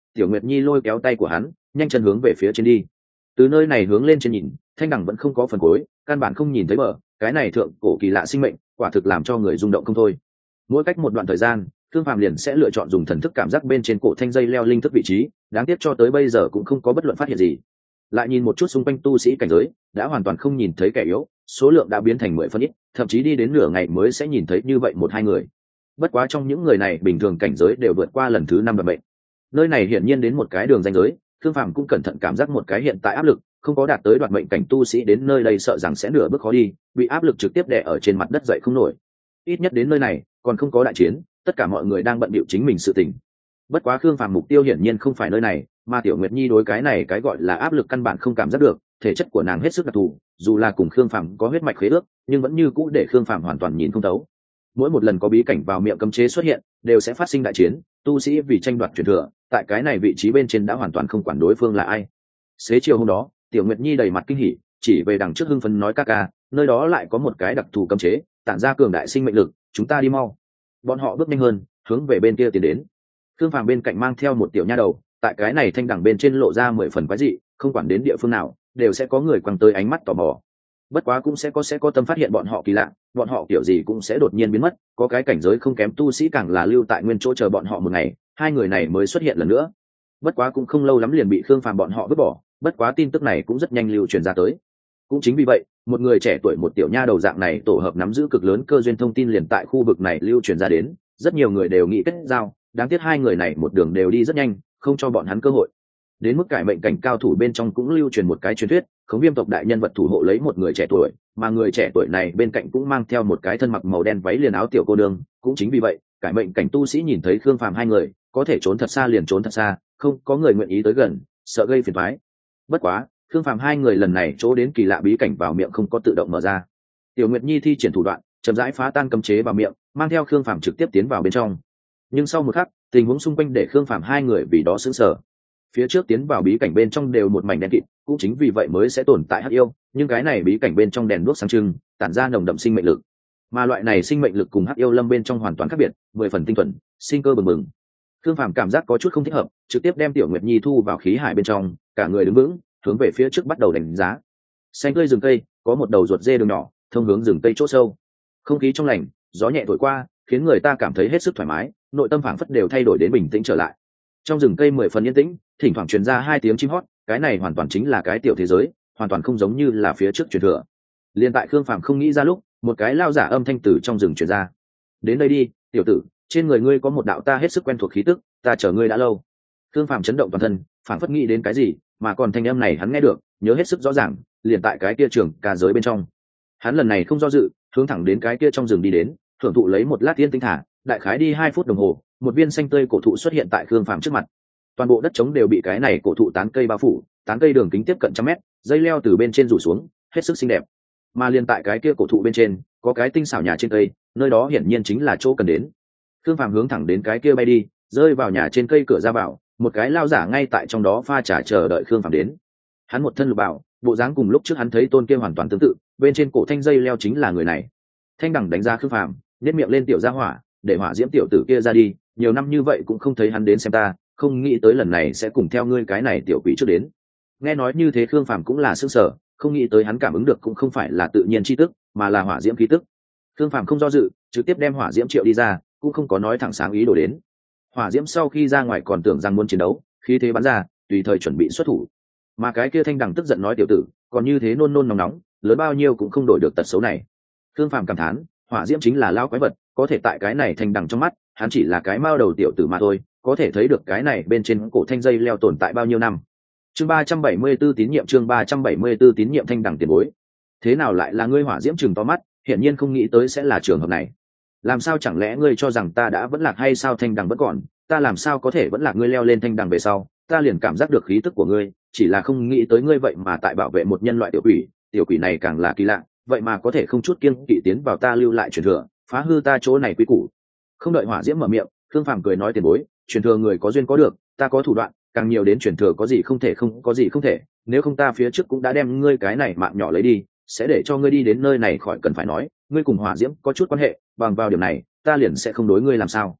Tiểu Nguyệt Nhi lôi kéo tay của hắn nhanh chân hướng về phía trên đi. Từ nơi này hướng lên trên nhìn, thanh đằng vẫn không có phần cuối, căn bản không nhìn thấy bờ. Cái này thượng cổ kỳ lạ sinh mệnh quả thực làm cho người rung động không thôi. Mỗi cách một đoạn thời gian, Thương Phàm liền sẽ lựa chọn dùng thần thức cảm giác bên trên cổ thanh dây leo linh thức vị trí, đáng tiếc cho tới bây giờ cũng không có bất luận phát hiện gì. Lại nhìn một chút xung quanh tu sĩ cảnh giới, đã hoàn toàn không nhìn thấy kẻ yếu, số lượng đã biến thành mười phân ít, thậm chí đi đến nửa ngày mới sẽ nhìn thấy như vậy một hai người. Bất quá trong những người này bình thường cảnh giới đều vượt qua lần thứ năm đoạt mệnh. Nơi này hiển nhiên đến một cái đường ranh giới, Thương Phàm cũng cẩn thận cảm giác một cái hiện tại áp lực, không có đạt tới đoạt mệnh cảnh tu sĩ đến nơi đây sợ rằng sẽ nửa bước khó đi, bị áp lực trực tiếp đè ở trên mặt đất dậy không nổi. Ít nhất đến nơi này còn không có đại chiến, tất cả mọi người đang bận bịu chính mình sự tình. Bất quá Khương Phàm mục tiêu hiển nhiên không phải nơi này, mà Tiểu Nguyệt Nhi đối cái này cái gọi là áp lực căn bản không cảm giác được, thể chất của nàng hết sức đặc thù, dù là cùng Khương Phàm có huyết mạch khế ước, nhưng vẫn như cũ để Khương Phàm hoàn toàn nhìn không thấu. Mỗi một lần có bí cảnh vào miệng cấm chế xuất hiện, đều sẽ phát sinh đại chiến, tu sĩ vì tranh đoạt truyền thừa, tại cái này vị trí bên trên đã hoàn toàn không quản đối phương là ai. Xế chiều hôm đó, Tiểu Nguyệt Nhi đầy mặt kinh hỉ, chỉ về đằng trước hưng phấn nói ca ca, nơi đó lại có một cái đặc thù cấm chế, tản ra cường đại sinh mệnh lực, chúng ta đi mau. Bọn họ bước nhanh hơn, hướng về bên kia tiến đến. Khương Phàm bên cạnh mang theo một tiểu nha đầu, tại cái này thanh đẳng bên trên lộ ra mười phần quái dị, không quản đến địa phương nào, đều sẽ có người quăng tới ánh mắt tò mò. Bất quá cũng sẽ có sẽ có tâm phát hiện bọn họ kỳ lạ, bọn họ kiểu gì cũng sẽ đột nhiên biến mất, có cái cảnh giới không kém tu sĩ càng là lưu tại nguyên chỗ chờ bọn họ một ngày, hai người này mới xuất hiện lần nữa. Bất quá cũng không lâu lắm liền bị Khương Phàm bọn họ vứt bỏ, bất quá tin tức này cũng rất nhanh lưu truyền ra tới. Cũng chính vì vậy, một người trẻ tuổi một tiểu nha đầu dạng này tổ hợp nắm giữ cực lớn cơ duyên thông tin liền tại khu vực này lưu truyền ra đến, rất nhiều người đều nghĩ kết giao, đáng tiếc hai người này một đường đều đi rất nhanh, không cho bọn hắn cơ hội. Đến mức cải mệnh cảnh cao thủ bên trong cũng lưu truyền một cái truyền thuyết, Khống Viêm tộc đại nhân vật thủ hộ lấy một người trẻ tuổi, mà người trẻ tuổi này bên cạnh cũng mang theo một cái thân mặc màu đen váy liền áo tiểu cô nương, cũng chính vì vậy, cải mệnh cảnh tu sĩ nhìn thấy Khương Phàm hai người, có thể trốn thật xa liền trốn thật xa, không có người nguyện ý tới gần, sợ gây phiền toái. Bất quá, Khương Phàm hai người lần này chỗ đến kỳ lạ bí cảnh vào miệng không có tự động mở ra. Tiểu Nguyệt Nhi thi triển thủ đoạn, chậm rãi phá tan cấm chế vào miệng, mang theo Khương Phàm trực tiếp tiến vào bên trong. Nhưng sau một khắc, tình huống xung quanh để Khương Phàm hai người vì đó sững sờ. Phía trước tiến vào bí cảnh bên trong đều một mảnh đen kịt, cũng chính vì vậy mới sẽ tồn tại hắc yêu, nhưng cái này bí cảnh bên trong đèn đuốc sáng trưng, tản ra nồng đậm sinh mệnh lực. Mà loại này sinh mệnh lực cùng hắc yêu lâm bên trong hoàn toàn khác biệt, mười phần tinh thuần, sinh cơ bừng bừng. Khương Phàm cảm giác có chút không thích hợp, trực tiếp đem Tiểu Nguyệt Nhi thu vào khí hải bên trong, cả người đứng vững, hướng về phía trước bắt đầu đánh giá. Xanh tươi rừng cây, có một đầu ruột dê đường nhỏ, thông hướng rừng cây chỗ sâu. Không khí trong lành, gió nhẹ thổi qua, khiến người ta cảm thấy hết sức thoải mái, nội tâm phảng phất đều thay đổi đến bình tĩnh trở lại. Trong rừng cây mười phần yên tĩnh, thỉnh thoảng truyền ra hai tiếng chim hót, cái này hoàn toàn chính là cái tiểu thế giới, hoàn toàn không giống như là phía trước truyền thừa. Liên tại Khương Phàm không nghĩ ra lúc, một cái lao giả âm thanh từ trong rừng truyền ra. "Đến đây đi, tiểu tử, trên người ngươi có một đạo ta hết sức quen thuộc khí tức, ta chờ ngươi đã lâu." Khương Phàm chấn động toàn thân, phảng phất nghĩ đến cái gì, mà còn thanh âm này hắn nghe được, nhớ hết sức rõ ràng, liền tại cái kia trường ca giới bên trong. Hắn lần này không do dự, hướng thẳng đến cái kia trong rừng đi đến, thưởng thụ lấy một lát yên tĩnh thả, đại khái đi hai phút đồng hồ, một viên xanh tươi cổ thụ xuất hiện tại Khương Phàm trước mặt. Toàn bộ đất trống đều bị cái này cổ thụ tán cây bao phủ, tán cây đường kính tiếp cận trăm mét, dây leo từ bên trên rủ xuống, hết sức xinh đẹp. Mà liền tại cái kia cổ thụ bên trên, có cái tinh xảo nhà trên cây, nơi đó hiển nhiên chính là chỗ cần đến. Khương Phàm hướng thẳng đến cái kia bay đi, rơi vào nhà trên cây cửa ra vào, một cái lao giả ngay tại trong đó pha trà chờ đợi Khương Phàm đến. Hắn một thân lục bảo, bộ dáng cùng lúc trước hắn thấy tôn kia hoàn toàn tương tự, bên trên cổ thanh dây leo chính là người này. Thanh đẳng đánh giá Khương Phàm, nhếch miệng lên tiểu gia hỏa, để hỏa diễm tiểu tử kia ra đi, nhiều năm như vậy cũng không thấy hắn đến xem ta, không nghĩ tới lần này sẽ cùng theo ngươi cái này tiểu quỷ trước đến. Nghe nói như thế Khương Phàm cũng là sửng sở, không nghĩ tới hắn cảm ứng được cũng không phải là tự nhiên chi tức, mà là hỏa diễm khí tức. Khương Phàm không do dự, trực tiếp đem hỏa diễm triệu đi ra, cũng không có nói thẳng sáng ý đồ đến. Hỏa diễm sau khi ra ngoài còn tưởng rằng muốn chiến đấu, khí thế bắn ra, tùy thời chuẩn bị xuất thủ. Mà cái kia thanh đằng tức giận nói tiểu tử, còn như thế nôn nôn nóng nóng, lớn bao nhiêu cũng không đổi được tật xấu này. Khương Phàm cảm thán, hỏa diễm chính là lao quái vật, có thể tại cái này thanh đằng trong mắt, hắn chỉ là cái mao đầu tiểu tử mà thôi, có thể thấy được cái này bên trên cổ thanh dây leo tồn tại bao nhiêu năm. Chương ba trăm bảy mươi tư tín nhiệm chương ba trăm bảy mươi tư tín nhiệm thanh đằng tiền bối. Thế nào lại là ngươi? Hỏa diễm trừng to mắt, hiển nhiên không nghĩ tới sẽ là trường hợp này. Làm sao chẳng lẽ ngươi cho rằng ta đã vẫn lạc hay sao? Thanh đằng vẫn còn, ta làm sao có thể vẫn lạc? Ngươi leo lên thanh đằng về sau, ta liền cảm giác được khí tức của ngươi, chỉ là không nghĩ tới ngươi vậy mà tại bảo vệ một nhân loại tiểu quỷ, tiểu quỷ này càng là kỳ lạ, vậy mà có thể không chút kiêng kỵ tiến vào ta lưu lại truyền thừa, phá hư ta chỗ này quý củ. Không đợi hỏa diễm mở miệng, Khương Phàm cười nói tiền bối, truyền thừa người có duyên có được, ta có thủ đoạn, càng nhiều đến truyền thừa có gì không thể không có gì không thể, nếu không ta phía trước cũng đã đem ngươi cái này mạng nhỏ lấy đi, sẽ để cho ngươi đi đến nơi này khỏi cần phải nói, ngươi cùng hỏa diễm có chút quan hệ, bằng vào điểm này, ta liền sẽ không đối ngươi làm sao.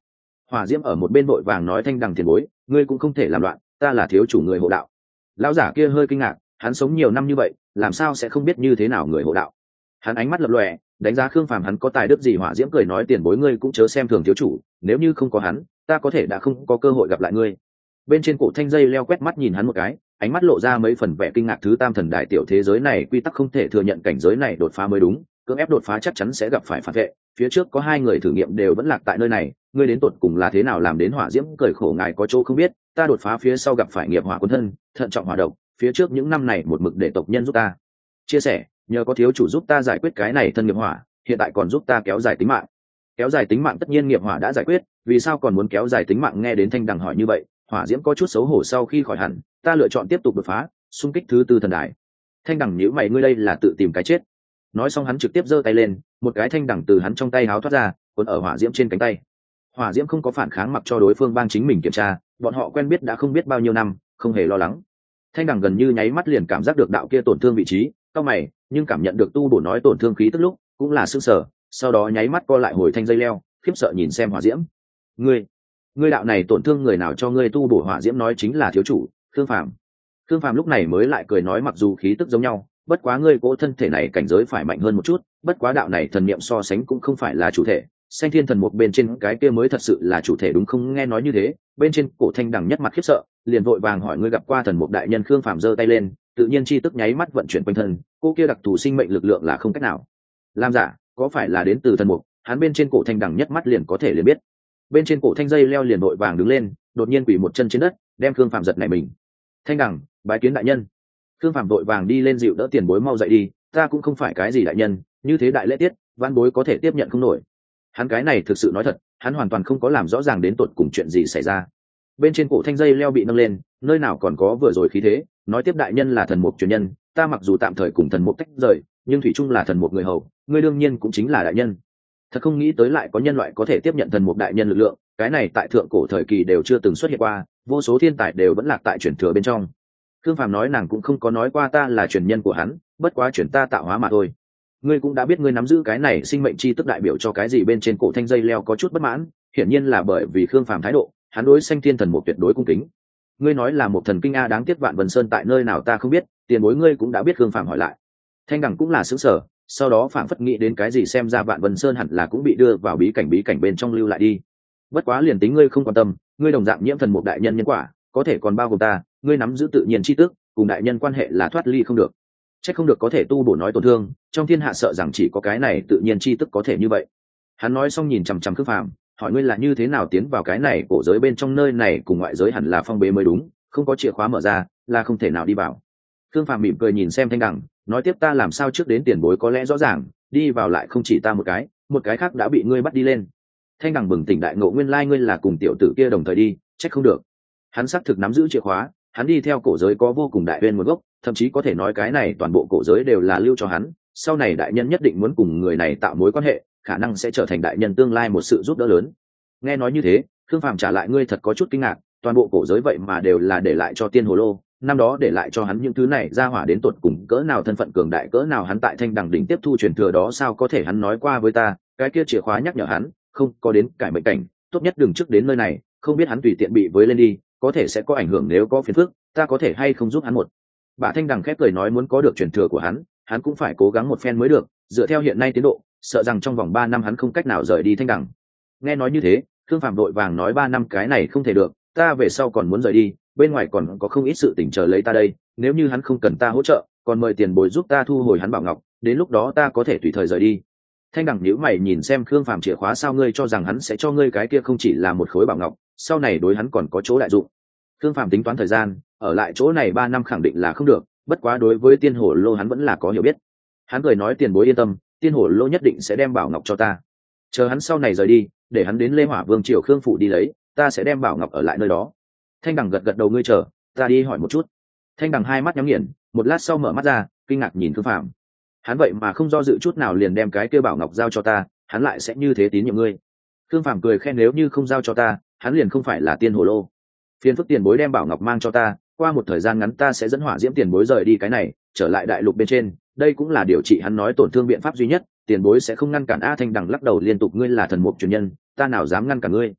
Hỏa diễm ở một bên vội vàng nói, thanh đằng tiền bối, ngươi cũng không thể làm loạn, ta là thiếu chủ người hộ đạo. Lão giả kia hơi kinh ngạc, hắn sống nhiều năm như vậy, làm sao sẽ không biết như thế nào người hộ đạo. Hắn ánh mắt lập lòe, đánh giá Khương Phàm hắn có tài đức gì. Hỏa diễm cười nói, tiền bối ngươi cũng chớ xem thường thiếu chủ, nếu như không có hắn, ta có thể đã không có cơ hội gặp lại ngươi. Bên trên cổ thanh dây leo quét mắt nhìn hắn một cái, ánh mắt lộ ra mấy phần vẻ kinh ngạc. Thứ tam thần đại tiểu thế giới này quy tắc không thể thừa nhận cảnh giới này đột phá mới đúng, cưỡng ép đột phá chắc chắn sẽ gặp phải phản vệ. Phía trước có hai người thử nghiệm đều vẫn lạc tại nơi này, ngươi đến tột cùng là thế nào làm đến? Hỏa diễm cười khổ, ngài có chỗ không biết, ta đột phá phía sau gặp phải nghiệp hỏa cuốn thân, thận trọng hỏa độc, phía trước những năm này một mực để tộc nhân giúp ta chia sẻ, nhờ có thiếu chủ giúp ta giải quyết cái này thân nghiệp hỏa, hiện tại còn giúp ta kéo dài tính mạng. Kéo dài tính mạng? Tất nhiên nghiệp hỏa đã giải quyết, vì sao còn muốn kéo dài tính mạng? Nghe đến thanh đằng hỏi như vậy, hỏa diễm có chút xấu hổ. Sau khi khỏi hẳn, ta lựa chọn tiếp tục đột phá, xung kích thứ tư thần đài. Thanh đằng nhíu mày, ngươi đây là tự tìm cái chết. Nói xong hắn trực tiếp giơ tay lên, một cái thanh đằng từ hắn trong tay háo thoát ra, cuốn ở hỏa diễm trên cánh tay. Hỏa diễm không có phản kháng, mặc cho đối phương bang chính mình kiểm tra, bọn họ quen biết đã không biết bao nhiêu năm, không hề lo lắng. Thanh đằng gần như nháy mắt liền cảm giác được đạo kia tổn thương vị trí, cau mày, nhưng cảm nhận được tu bổ nói tổn thương khí tức lúc, cũng là sửng sở, sau đó nháy mắt co lại hồi thanh dây leo, khiếp sợ nhìn xem hỏa diễm. Ngươi, ngươi đạo này tổn thương người nào cho ngươi tu bổ? Hỏa diễm nói, chính là thiếu chủ Khương Phàm. Khương Phàm lúc này mới lại cười nói, mặc dù khí tức giống nhau, bất quá ngươi cỗ thân thể này cảnh giới phải mạnh hơn một chút, bất quá đạo này thần niệm so sánh cũng không phải là chủ thể, xanh thiên thần một bên trên cái kia mới thật sự là chủ thể đúng không? Nghe nói như thế, bên trên cổ thanh đằng nhất mặt khiếp sợ, liền vội vàng hỏi, ngươi gặp qua thần mục đại nhân? Khương Phàm giơ tay lên, tự nhiên chi tức nháy mắt vận chuyển quanh thân, cô kia đặc thù sinh mệnh lực lượng là không cách nào làm giả, có phải là đến từ thần mục? Hắn bên trên cổ thanh đằng nhất mắt liền có thể liền biết. Bên trên cổ thanh dây leo liền vội vàng đứng lên, đột nhiên quỳ một chân trên đất, đem Khương Phàm giật nảy mình. Thanh đằng, bái kiến đại nhân. Khương Phàm vội vàng đi lên dịu đỡ, tiền bối mau dậy đi, ta cũng không phải cái gì đại nhân, như thế đại lễ tiết, văn bối có thể tiếp nhận không nổi. Hắn cái này thực sự nói thật, hắn hoàn toàn không có làm rõ ràng đến tột cùng chuyện gì xảy ra. Bên trên cổ thanh dây leo bị nâng lên, nơi nào còn có vừa rồi khí thế, nói tiếp, đại nhân là thần mục truyền nhân, ta mặc dù tạm thời cùng thần mục tách rời, nhưng thủy chung là thần mục người hầu, ngươi đương nhiên cũng chính là đại nhân. Thật không nghĩ tới lại có nhân loại có thể tiếp nhận thần mục đại nhân lực lượng, cái này tại thượng cổ thời kỳ đều chưa từng xuất hiện qua, vô số thiên tài đều vẫn lạc tại truyền thừa bên trong. Khương Phàm nói, nàng cũng không có nói qua ta là truyền nhân của hắn, bất quá chuyển ta tạo hóa mà thôi. Ngươi cũng đã biết, ngươi nắm giữ cái này sinh mệnh chi tức đại biểu cho cái gì? Bên trên cổ thanh dây leo có chút bất mãn, hiển nhiên là bởi vì Khương Phàm thái độ, hắn đối xanh thiên thần một tuyệt đối cung kính. Ngươi nói là một thần kinh a, đáng tiếc Vạn Vân Sơn tại nơi nào ta không biết, tiền bối ngươi cũng đã biết. Khương Phàm hỏi lại. Thanh đằng cũng là sững sờ, sau đó phảng phất nghĩ đến cái gì, xem ra Vạn Vân Sơn hẳn là cũng bị đưa vào bí cảnh bí cảnh bên trong lưu lại đi. Bất quá liền tính ngươi không quan tâm, ngươi đồng dạng nhiễm thần một đại nhân nhân quả, có thể còn bao gồm ta, ngươi nắm giữ tự nhiên chi tức, cùng đại nhân quan hệ là thoát ly không được. Chắc không được có thể tu bổ nói tổn thương, trong thiên hạ sợ rằng chỉ có cái này tự nhiên chi tức có thể như vậy. Hắn nói xong nhìn chằm chằm Khương Phàm, hỏi, ngươi là như thế nào tiến vào cái này cổ giới bên trong? Nơi này cùng ngoại giới hẳn là phong bế mới đúng, không có chìa khóa mở ra, là không thể nào đi vào. Khương Phàm mỉm cười nhìn xem thanh đằng, nói tiếp, ta làm sao trước đến? Tiền bối có lẽ rõ ràng, đi vào lại không chỉ ta một cái, một cái khác đã bị ngươi bắt đi lên. Thanh đằng bừng tỉnh đại ngộ, nguyên lai ngươi là cùng tiểu tử kia đồng thời đi, trách không được. Hắn xác thực nắm giữ chìa khóa, hắn đi theo cổ giới có vô cùng đại uyên nguồn gốc, thậm chí có thể nói cái này toàn bộ cổ giới đều là lưu cho hắn, sau này đại nhân nhất định muốn cùng người này tạo mối quan hệ, khả năng sẽ trở thành đại nhân tương lai một sự giúp đỡ lớn. Nghe nói như thế, Khương Phàm trả lại, ngươi thật có chút kinh ngạc, toàn bộ cổ giới vậy mà đều là để lại cho Tiên Hồ Lô, năm đó để lại cho hắn những thứ này ra hỏa đến tột cùng cỡ nào thân phận cường đại cỡ nào, hắn tại Thanh Đằng đỉnh tiếp thu truyền thừa đó sao có thể? Hắn nói qua với ta, cái kia chìa khóa nhắc nhở hắn không có đến cải mệnh cảnh, tốt nhất đừng trước đến nơi này, không biết hắn tùy tiện bị với lên đi, có thể sẽ có ảnh hưởng, nếu có phiền phức, ta có thể hay không giúp hắn một bà? Thanh Đằng khép cười nói, muốn có được truyền thừa của hắn, hắn cũng phải cố gắng một phen mới được, dựa theo hiện nay tiến độ, sợ rằng trong vòng ba năm hắn không cách nào rời đi Thanh Đằng. Nghe nói như thế, Khương Phàm đội vàng nói, ba năm cái này không thể được, ta về sau còn muốn rời đi, bên ngoài còn có không ít sự tình chờ lấy ta đây, nếu như hắn không cần ta hỗ trợ, còn mời tiền bối giúp ta thu hồi hắn bảo ngọc, đến lúc đó ta có thể tùy thời rời đi. Thanh Đằng nhíu mày nhìn xem Khương Phàm, chìa khóa sao ngươi cho rằng hắn sẽ cho ngươi cái kia không chỉ là một khối bảo ngọc, sau này đối hắn còn có chỗ đại dụng. Khương Phàm tính toán thời gian, ở lại chỗ này ba năm khẳng định là không được, bất quá đối với Tiên Hồ Lô hắn vẫn là có hiểu biết. Hắn cười nói, tiền bối yên tâm, Tiên Hồ Lô nhất định sẽ đem bảo ngọc cho ta, chờ hắn sau này rời đi, để hắn đến Lê Hỏa Vương triều Khương phủ đi lấy, ta sẽ đem bảo ngọc ở lại nơi đó. Thanh Đằng gật gật đầu, ngươi chờ ta đi hỏi một chút. Thanh Đằng hai mắt nhắm nghiền, một lát sau mở mắt ra, kinh ngạc nhìn Khương Phàm. Hắn vậy mà không do dự chút nào liền đem cái kia bảo ngọc giao cho ta, hắn lại sẽ như thế tín nhiệm ngươi? Khương Phàm cười khen, nếu như không giao cho ta, hắn liền không phải là Tiên Hồ Lô. Phiền phức tiền bối đem bảo ngọc mang cho ta, qua một thời gian ngắn ta sẽ dẫn Hỏa Diễm tiền bối rời đi cái này, trở lại đại lục bên trên, đây cũng là điều trị hắn nói tổn thương biện pháp duy nhất, tiền bối sẽ không ngăn cản a? Thanh Đằng lắc đầu liên tục, ngươi là thần mục truyền nhân, ta nào dám ngăn cản ngươi.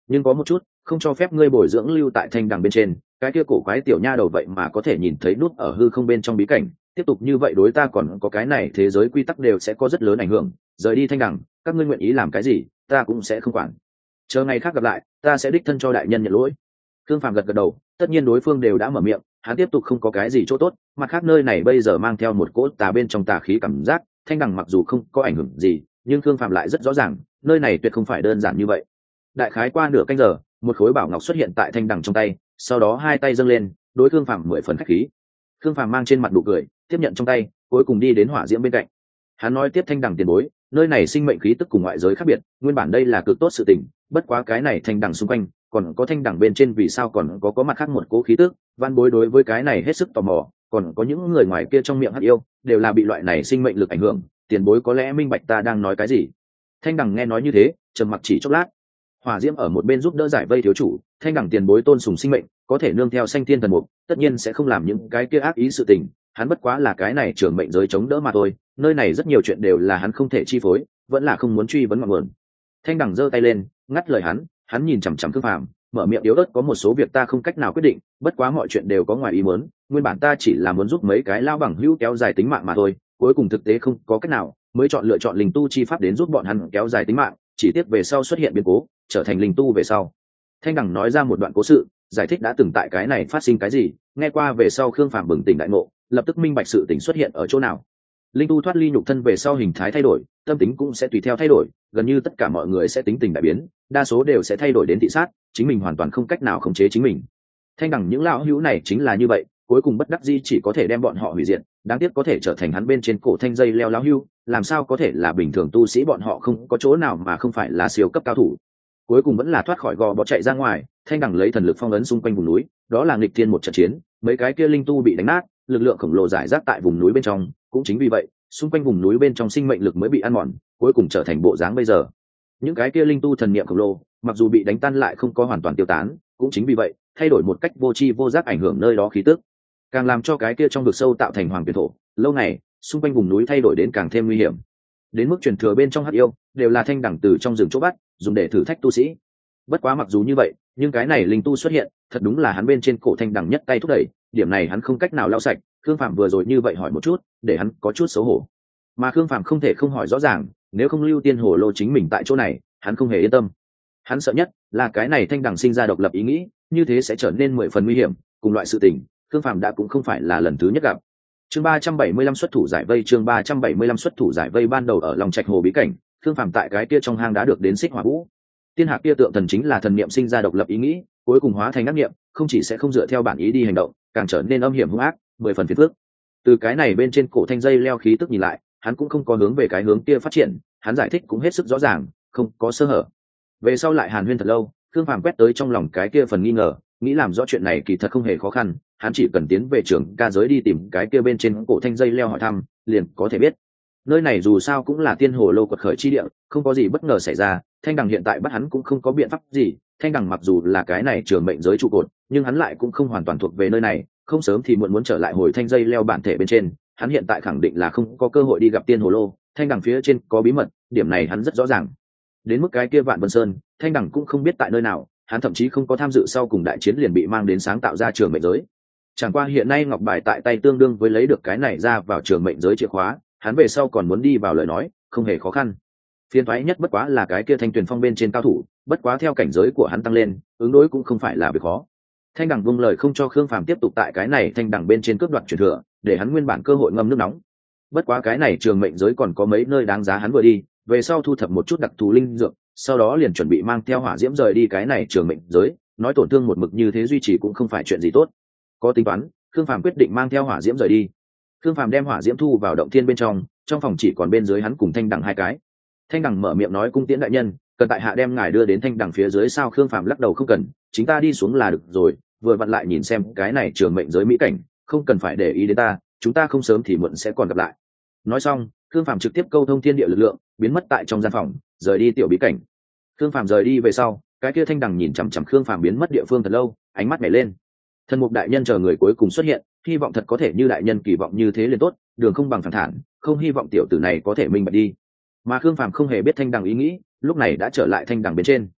nhưng có một chút không cho phép ngươi bồi dưỡng lưu tại thanh đằng bên trên. Cái kia cổ quái tiểu nha đầu vậy mà có thể nhìn thấy nút ở hư không bên trong bí cảnh, tiếp tục như vậy đối ta còn có cái này thế giới quy tắc đều sẽ có rất lớn ảnh hưởng. Rời đi thanh đằng, các ngươi nguyện ý làm cái gì ta cũng sẽ không quản. Chờ ngày khác gặp lại, ta sẽ đích thân cho đại nhân nhận lỗi. Thương Phạm gật gật đầu, tất nhiên đối phương đều đã mở miệng, hắn tiếp tục không có cái gì chỗ tốt. Mặt khác nơi này bây giờ mang theo một cỗ tà bên trong tà khí cảm giác, thanh đằng mặc dù không có ảnh hưởng gì, nhưng Thương Phạm lại rất rõ ràng, nơi này tuyệt không phải đơn giản như vậy. Đại khái qua nửa canh giờ, một khối bảo ngọc xuất hiện tại thanh đằng trong tay, sau đó hai tay dâng lên, đối Thương Phạm mười phần khách khí. Thương Phạm mang trên mặt nụ cười, tiếp nhận trong tay, cuối cùng đi đến hỏa diễm bên cạnh. Hắn nói tiếp: thanh đằng tiền bối, nơi này sinh mệnh khí tức cùng ngoại giới khác biệt, nguyên bản đây là cực tốt sự tình, bất quá cái này thanh đằng xung quanh còn có thanh đằng bên trên vì sao còn có có mặt khác một cố khí tức, văn bối đối với cái này hết sức tò mò, còn có những người ngoài kia trong miệng hắc yêu đều là bị loại này sinh mệnh lực ảnh hưởng, tiền bối có lẽ minh bạch ta đang nói cái gì. Thanh đằng nghe nói như thế, trầm mặc chỉ chốc lát. Hỏa diễm ở một bên giúp đỡ giải vây thiếu chủ, thanh đằng tiền bối tôn sùng sinh mệnh, có thể nương theo sanh thiên thần mục, tất nhiên sẽ không làm những cái kia ác ý sự tình, hắn bất quá là cái này trưởng mệnh giới chống đỡ mà thôi, nơi này rất nhiều chuyện đều là hắn không thể chi phối, vẫn là không muốn truy vấn ngọn nguồn. Thanh đằng giơ tay lên, ngắt lời hắn, hắn nhìn chằm chằm Thương Phàm, mở miệng yếu ớt: có một số việc ta không cách nào quyết định, bất quá mọi chuyện đều có ngoài ý muốn, nguyên bản ta chỉ là muốn giúp mấy cái lao bằng hữu kéo dài tính mạng mà thôi, cuối cùng thực tế không có cách nào, mới chọn lựa chọn linh tu chi pháp đến giúp bọn hắn kéo dài tính mạng, chỉ tiếc về sau xuất hiện biến cố, trở thành linh tu về sau. Thanh đằng nói ra một đoạn cố sự, giải thích đã từng tại cái này phát sinh cái gì, nghe qua về sau Khương Phàm bừng tỉnh đại ngộ, lập tức minh bạch sự tình xuất hiện ở chỗ nào. Linh tu thoát ly nhục thân về sau hình thái thay đổi, tâm tính cũng sẽ tùy theo thay đổi, gần như tất cả mọi người sẽ tính tình đại biến, đa số đều sẽ thay đổi đến thị sát, chính mình hoàn toàn không cách nào khống chế chính mình. Thanh đằng những lão hữu này chính là như vậy, cuối cùng bất đắc dĩ chỉ có thể đem bọn họ hủy diệt, đáng tiếc có thể trở thành hắn bên trên cổ thanh dây leo lão hữu, làm sao có thể là bình thường tu sĩ, bọn họ không có chỗ nào mà không phải là siêu cấp cao thủ. Cuối cùng vẫn là thoát khỏi gò bó chạy ra ngoài. Thanh đằng lấy thần lực phong ấn xung quanh vùng núi, đó là nghịch thiên một trận chiến, mấy cái kia linh tu bị đánh nát, lực lượng khổng lồ giải rác tại vùng núi bên trong, cũng chính vì vậy xung quanh vùng núi bên trong sinh mệnh lực mới bị ăn mòn, cuối cùng trở thành bộ dáng bây giờ. Những cái kia linh tu thần niệm khổng lồ mặc dù bị đánh tan lại không có hoàn toàn tiêu tán, cũng chính vì vậy thay đổi một cách vô tri vô giác ảnh hưởng nơi đó khí tức, càng làm cho cái kia trong vực sâu tạo thành hoàng tuyển thổ, lâu ngày xung quanh vùng núi thay đổi đến càng thêm nguy hiểm, đến mức truyền thừa bên trong hắc yêu đều là thanh đằng từ trong rừng chỗ bắt, dùng để thử thách tu sĩ. Bất quá mặc dù như vậy, nhưng cái này linh tu xuất hiện thật đúng là hắn bên trên cổ thanh đằng nhất tay thúc đẩy, điểm này hắn không cách nào lau sạch. Khương Phạm vừa rồi như vậy hỏi một chút, để hắn có chút xấu hổ, mà Khương Phạm không thể không hỏi rõ ràng, nếu không lưu tiên hồ lô chính mình tại chỗ này, hắn không hề yên tâm. Hắn sợ nhất là cái này thanh đằng sinh ra độc lập ý nghĩ, như thế sẽ trở nên mười phần nguy hiểm. Cùng loại sự tình, Khương Phạm đã cũng không phải là lần thứ nhất gặp. Chương ba trăm bảy mươi lăm xuất thủ giải vây, chương ba trăm bảy mươi lăm xuất thủ giải vây. Ban đầu ở lòng trạch hồ bí cảnh, Khương Phạm tại cái kia trong hang đã được đến xích hỏa vũ. Tiên hạc kia tượng thần chính là thần niệm sinh ra độc lập ý nghĩ, cuối cùng hóa thành ác niệm, không chỉ sẽ không dựa theo bản ý đi hành động, càng trở nên âm hiểm hung ác, mười phần phiền phức. Từ cái này bên trên cổ thanh dây leo khí tức nhìn lại, hắn cũng không có hướng về cái hướng kia phát triển, hắn giải thích cũng hết sức rõ ràng, không có sơ hở. Về sau lại hàn huyên thật lâu, Khương Phàm quét tới trong lòng cái kia phần nghi ngờ, nghĩ làm rõ chuyện này kỳ thật không hề khó khăn, hắn chỉ cần tiến về trường ca giới đi tìm cái kia bên trên cổ thanh dây leo hỏi thăm, liền có thể biết. Nơi này dù sao cũng là tiên hồ lô quật khởi chi địa, không có gì bất ngờ xảy ra, thanh đằng hiện tại bắt hắn cũng không có biện pháp gì. Thanh đằng mặc dù là cái này trường mệnh giới trụ cột, nhưng hắn lại cũng không hoàn toàn thuộc về nơi này, không sớm thì muộn muốn trở lại hồi thanh dây leo bản thể bên trên, hắn hiện tại khẳng định là không có cơ hội đi gặp tiên hồ lô. Thanh đằng phía trên có bí mật, điểm này hắn rất rõ ràng. Đến mức cái kia Vạn Vân Sơn, thanh đằng cũng không biết tại nơi nào, hắn thậm chí không có tham dự sau cùng đại chiến liền bị mang đến sáng tạo ra trường mệnh giới. Chẳng qua hiện nay ngọc bài tại tay tương đương với lấy được cái này ra vào trường mệnh giới chìa khóa, hắn về sau còn muốn đi vào lời nói không hề khó khăn. Phiền toái nhất bất quá là cái kia thanh tuyền phong bên trên cao thủ, bất quá theo cảnh giới của hắn tăng lên, ứng đối cũng không phải là việc khó. Thanh đằng buông lời không cho Khương Phàm tiếp tục tại cái này thanh đằng bên trên cướp đoạt truyền thừa, để hắn nguyên bản cơ hội ngâm nước nóng. Bất quá cái này trường mệnh giới còn có mấy nơi đáng giá hắn vừa đi, về sau thu thập một chút đặc thù linh dược, sau đó liền chuẩn bị mang theo hỏa diễm rời đi cái này trường mệnh giới, nói tổn thương một mực như thế duy trì cũng không phải chuyện gì tốt. Có tính toán, Khương Phàm quyết định mang theo hỏa diễm rời đi. Khương Phàm đem hỏa diễm thu vào động thiên bên trong, trong phòng chỉ còn bên dưới hắn cùng thanh đằng hai cái. Thanh đằng mở miệng nói: cung tiễn đại nhân, cần tại hạ đem ngài đưa đến thanh đằng phía dưới sao? Khương Phàm lắc đầu: không cần, chính ta đi xuống là được rồi, vừa vặn lại nhìn xem cái này trường mệnh giới mỹ cảnh, không cần phải để ý đến ta, chúng ta không sớm thì muộn sẽ còn gặp lại. Nói xong, Khương Phàm trực tiếp câu thông thiên địa lực lượng, biến mất tại trong gian phòng, rời đi tiểu bí cảnh. Khương Phàm rời đi về sau, cái kia thanh đằng nhìn chằm chằm Khương Phàm biến mất địa phương thật lâu, ánh mắt nhảy lên. Thần mục đại nhân chờ người cuối cùng xuất hiện, hy vọng thật có thể như đại nhân kỳ vọng như thế liền tốt, đường không bằng phản thản, không hy vọng tiểu tử này có thể minh bạch đi. Mà Khương Phàm không hề biết thanh đằng ý nghĩ, lúc này đã trở lại thanh đằng bên trên.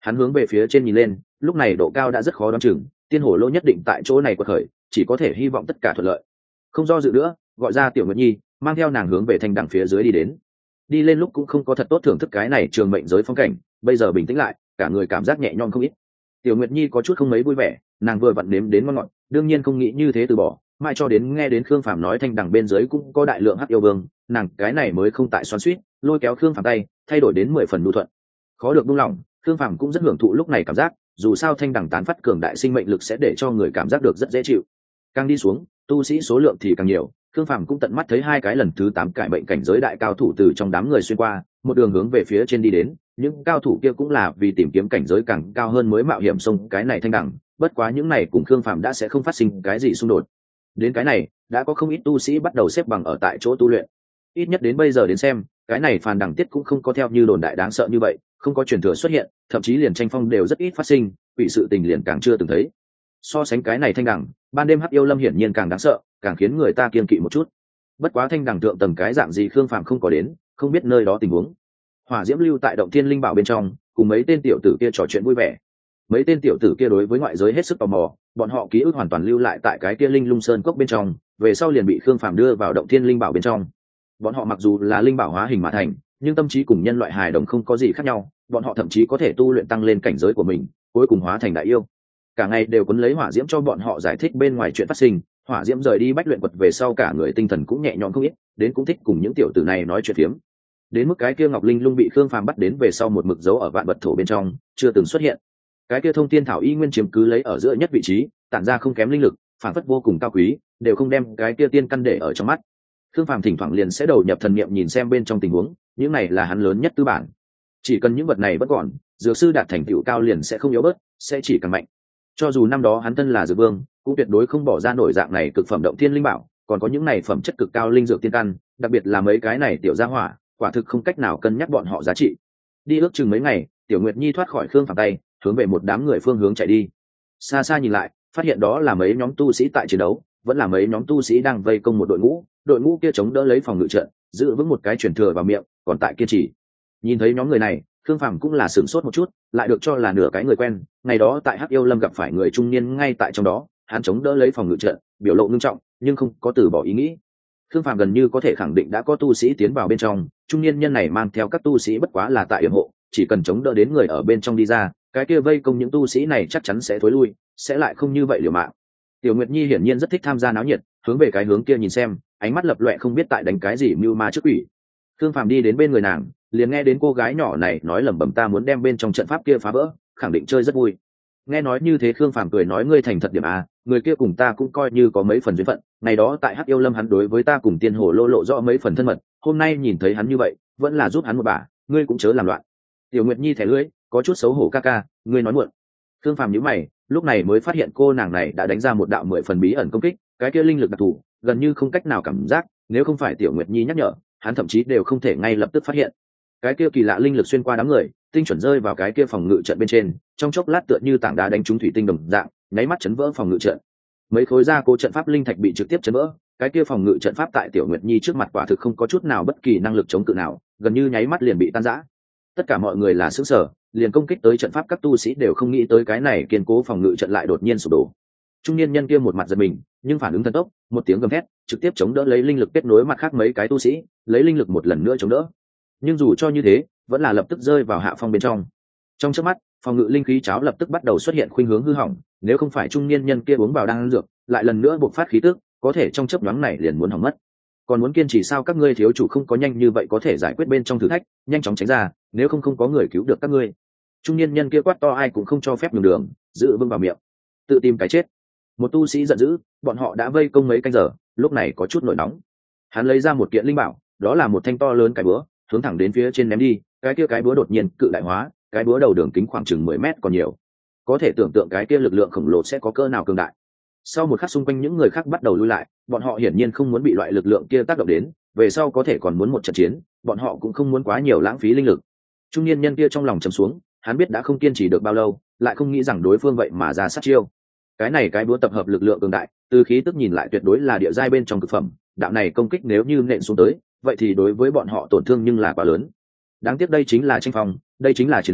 Hắn hướng về phía trên nhìn lên, lúc này độ cao đã rất khó đoán chừng, tiên hồ lô nhất định tại chỗ này quật khởi, chỉ có thể hy vọng tất cả thuận lợi. Không do dự nữa, gọi ra Tiểu Nguyệt Nhi, mang theo nàng hướng về thanh đằng phía dưới đi đến. Đi lên lúc cũng không có thật tốt thưởng thức cái này trường mệnh giới phong cảnh, bây giờ bình tĩnh lại, cả người cảm giác nhẹ nhõm không ít. Tiểu Nguyệt Nhi có chút không mấy vui vẻ, nàng vừa vặn nếm đến ngon ngọt, đương nhiên không nghĩ như thế từ bỏ, mãi cho đến nghe đến Khương Phàm nói thanh đằng bên dưới cũng có đại lượng hắc yêu vương, nàng cái này mới không tại xoắn xuýt, lôi kéo Khương Phàm tay, thay đổi đến mười phần nhu thuận. Khó được buông lỏng, Khương Phàm cũng rất hưởng thụ lúc này cảm giác, dù sao thanh đằng tán phát cường đại sinh mệnh lực sẽ để cho người cảm giác được rất dễ chịu. Càng đi xuống, tu sĩ số lượng thì càng nhiều, Khương Phàm cũng tận mắt thấy hai cái lần thứ tám cải bệnh cảnh giới đại cao thủ từ trong đám người xuyên qua, một đường hướng về phía trên đi đến, những cao thủ kia cũng là vì tìm kiếm cảnh giới càng cao hơn mới mạo hiểm xông cái này thanh đẳng, bất quá những này cùng Khương Phàm đã sẽ không phát sinh cái gì xung đột. Đến cái này, đã có không ít tu sĩ bắt đầu xếp bằng ở tại chỗ tu luyện. Ít nhất đến bây giờ đến xem, cái này phàn đẳng tiết cũng không có theo như đồn đại đáng sợ như vậy, không có truyền thừa xuất hiện, thậm chí liền tranh phong đều rất ít phát sinh, bị sự tình liền càng chưa từng thấy. So sánh cái này thanh đẳng, ban đêm hắc yêu lâm hiển nhiên càng đáng sợ, càng khiến người ta kiêng kỵ một chút. Bất quá thanh đẳng thượng tầng cái dạng gì Khương Phàm không có đến, không biết nơi đó tình huống. Hỏa diễm lưu tại động thiên linh bảo bên trong, cùng mấy tên tiểu tử kia trò chuyện vui vẻ. Mấy tên tiểu tử kia đối với ngoại giới hết sức tò mò, bọn họ ký ức hoàn toàn lưu lại tại cái kia linh lung sơn cốc bên trong, về sau liền bị Khương Phàm đưa vào động thiên linh bảo bên trong. Bọn họ mặc dù là linh bảo hóa hình mà thành, nhưng tâm trí cùng nhân loại hài đồng không có gì khác nhau, bọn họ thậm chí có thể tu luyện tăng lên cảnh giới của mình, cuối cùng hóa thành đại yêu. Cả ngày đều cuốn lấy hỏa diễm cho bọn họ giải thích bên ngoài chuyện phát sinh, hỏa diễm rời đi bách luyện quật về sau cả người tinh thần cũng nhẹ nhõm không ít, đến cũng thích cùng những tiểu tử này nói chuyện phiếm. Đến mức cái kia ngọc linh lung bị Khương Phàm bắt đến về sau một mực dấu ở vạn vật thổ bên trong, chưa từng xuất hiện. Cái kia thông tiên thảo y nguyên chiếm cứ lấy ở giữa nhất vị trí, tản ra không kém linh lực, phản phất vô cùng cao quý, đều không đem cái kia tiên căn để ở trong mắt. Khương Phàm thỉnh thoảng liền sẽ đầu nhập thần niệm nhìn xem bên trong tình huống, những này là hắn lớn nhất tư bản. Chỉ cần những vật này vẫn còn, dược sư đạt thành tựu cao liền sẽ không yếu bớt, sẽ chỉ càng mạnh. Cho dù năm đó hắn thân là dược vương, cũng tuyệt đối không bỏ ra nổi dạng này cực phẩm động thiên linh bảo, còn có những này phẩm chất cực cao linh dược tiên căn, đặc biệt là mấy cái này tiểu gia hỏa, quả thực không cách nào cân nhắc bọn họ giá trị. Đi ước chừng mấy ngày, Tiểu Nguyệt Nhi thoát khỏi Khương Phàm tay, hướng về một đám người phương hướng chạy đi. Xa xa nhìn lại, phát hiện đó là mấy nhóm tu sĩ tại chiến đấu, vẫn là mấy nhóm tu sĩ đang vây công một đội ngũ, đội ngũ kia chống đỡ lấy phòng ngự trận, giữ vững một cái truyền thừa vào miệng, còn tại kiên trì. Nhìn thấy nhóm người này, Khương Phàm cũng là sửng sốt một chút, lại được cho là nửa cái người quen, ngày đó tại Hắc Yêu Lâm gặp phải người trung niên ngay tại trong đó, hắn chống đỡ lấy phòng ngự trận, biểu lộ nghiêm trọng, nhưng không có từ bỏ ý nghĩ. Khương Phàm gần như có thể khẳng định đã có tu sĩ tiến vào bên trong, trung niên nhân này mang theo các tu sĩ bất quá là tại yểm hộ, chỉ cần chống đỡ đến người ở bên trong đi ra, cái kia vây công những tu sĩ này chắc chắn sẽ thối lui, sẽ lại không như vậy liều mạng. Tiểu Nguyệt Nhi hiển nhiên rất thích tham gia náo nhiệt, hướng về cái hướng kia nhìn xem, ánh mắt lập loè không biết tại đánh cái gì mưu ma trước quỷ. Khương Phàm đi đến bên người nàng, liền nghe đến cô gái nhỏ này nói lẩm bẩm ta muốn đem bên trong trận pháp kia phá vỡ, khẳng định chơi rất vui. Nghe nói như thế Khương Phàm cười nói ngươi thành thật điểm à, người kia cùng ta cũng coi như có mấy phần duyên phận, ngày đó tại Hắc Yêu Lâm hắn đối với ta cùng Tiên Hồ Lô lộ rõ mấy phần thân mật, hôm nay nhìn thấy hắn như vậy, vẫn là giúp hắn một bà, ngươi cũng chớ làm loạn. Tiểu Nguyệt Nhi thẻ lưỡi, có chút xấu hổ ca ca, ngươi nói muộn. Khương Phàm nhíu mày, lúc này mới phát hiện cô nàng này đã đánh ra một đạo mười phần bí ẩn công kích, cái kia linh lực đặc thù, gần như không cách nào cảm giác, nếu không phải Tiểu Nguyệt Nhi nhắc nhở, hắn thậm chí đều không thể ngay lập tức phát hiện. Cái kia kỳ lạ linh lực xuyên qua đám người, tinh chuẩn rơi vào cái kia phòng ngự trận bên trên, trong chốc lát tựa như tảng đá đánh trúng thủy tinh đồng dạng, nháy mắt chấn vỡ phòng ngự trận. Mấy khối gia cố trận pháp linh thạch bị trực tiếp chấn vỡ, cái kia phòng ngự trận pháp tại Tiểu Nguyệt Nhi trước mặt quả thực không có chút nào bất kỳ năng lực chống cự nào, gần như nháy mắt liền bị tan rã. Tất cả mọi người là sửng sở, liền công kích tới trận pháp các tu sĩ đều không nghĩ tới cái này kiên cố phòng ngự trận lại đột nhiên sụp đổ. Trung niên nhân kia một mặt giật mình, nhưng phản ứng thần tốc, một tiếng gầm thét, trực tiếp chống đỡ lấy linh lực kết nối mặt khác mấy cái tu sĩ, lấy linh lực một lần nữa chống đỡ. Nhưng dù cho như thế, vẫn là lập tức rơi vào hạ phong bên trong. Trong chớp mắt, phòng ngự linh khí cháo lập tức bắt đầu xuất hiện khuynh hướng hư hỏng, nếu không phải trung niên nhân kia uống vào đan dược, lại lần nữa bộc phát khí tức, có thể trong chớp nhoáng này liền muốn hỏng mất. Còn muốn kiên trì sao? Các ngươi thiếu chủ không có nhanh như vậy có thể giải quyết bên trong thử thách, nhanh chóng tránh ra, nếu không không có người cứu được các ngươi. Trung niên nhân kia quát to ai cũng không cho phép nhường đường, giữ vững vào miệng, tự tìm cái chết. Một tu sĩ giận dữ, bọn họ đã vây công mấy canh giờ, lúc này có chút nổi nóng. Hắn lấy ra một kiện linh bảo, đó là một thanh to lớn cái búa, hướng thẳng đến phía trên ném đi, cái kia cái búa đột nhiên cự đại hóa, cái búa đầu đường kính khoảng chừng mười mét còn nhiều. Có thể tưởng tượng cái kia lực lượng khổng lồ sẽ có cỡ nào cường đại. Sau một khắc xung quanh những người khác bắt đầu lui lại, bọn họ hiển nhiên không muốn bị loại lực lượng kia tác động đến, về sau có thể còn muốn một trận chiến, bọn họ cũng không muốn quá nhiều lãng phí linh lực. Trung niên nhân kia trong lòng trầm xuống, hắn biết đã không kiên trì được bao lâu, lại không nghĩ rằng đối phương vậy mà ra sát chiêu. Cái này cái búa tập hợp lực lượng cường đại, từ khí tức nhìn lại tuyệt đối là địa giai bên trong cực phẩm, đạo này công kích nếu như nện xuống tới, vậy thì đối với bọn họ tổn thương nhưng là quá lớn. Đáng tiếc đây chính là tranh phong, đây chính là chiến đấu,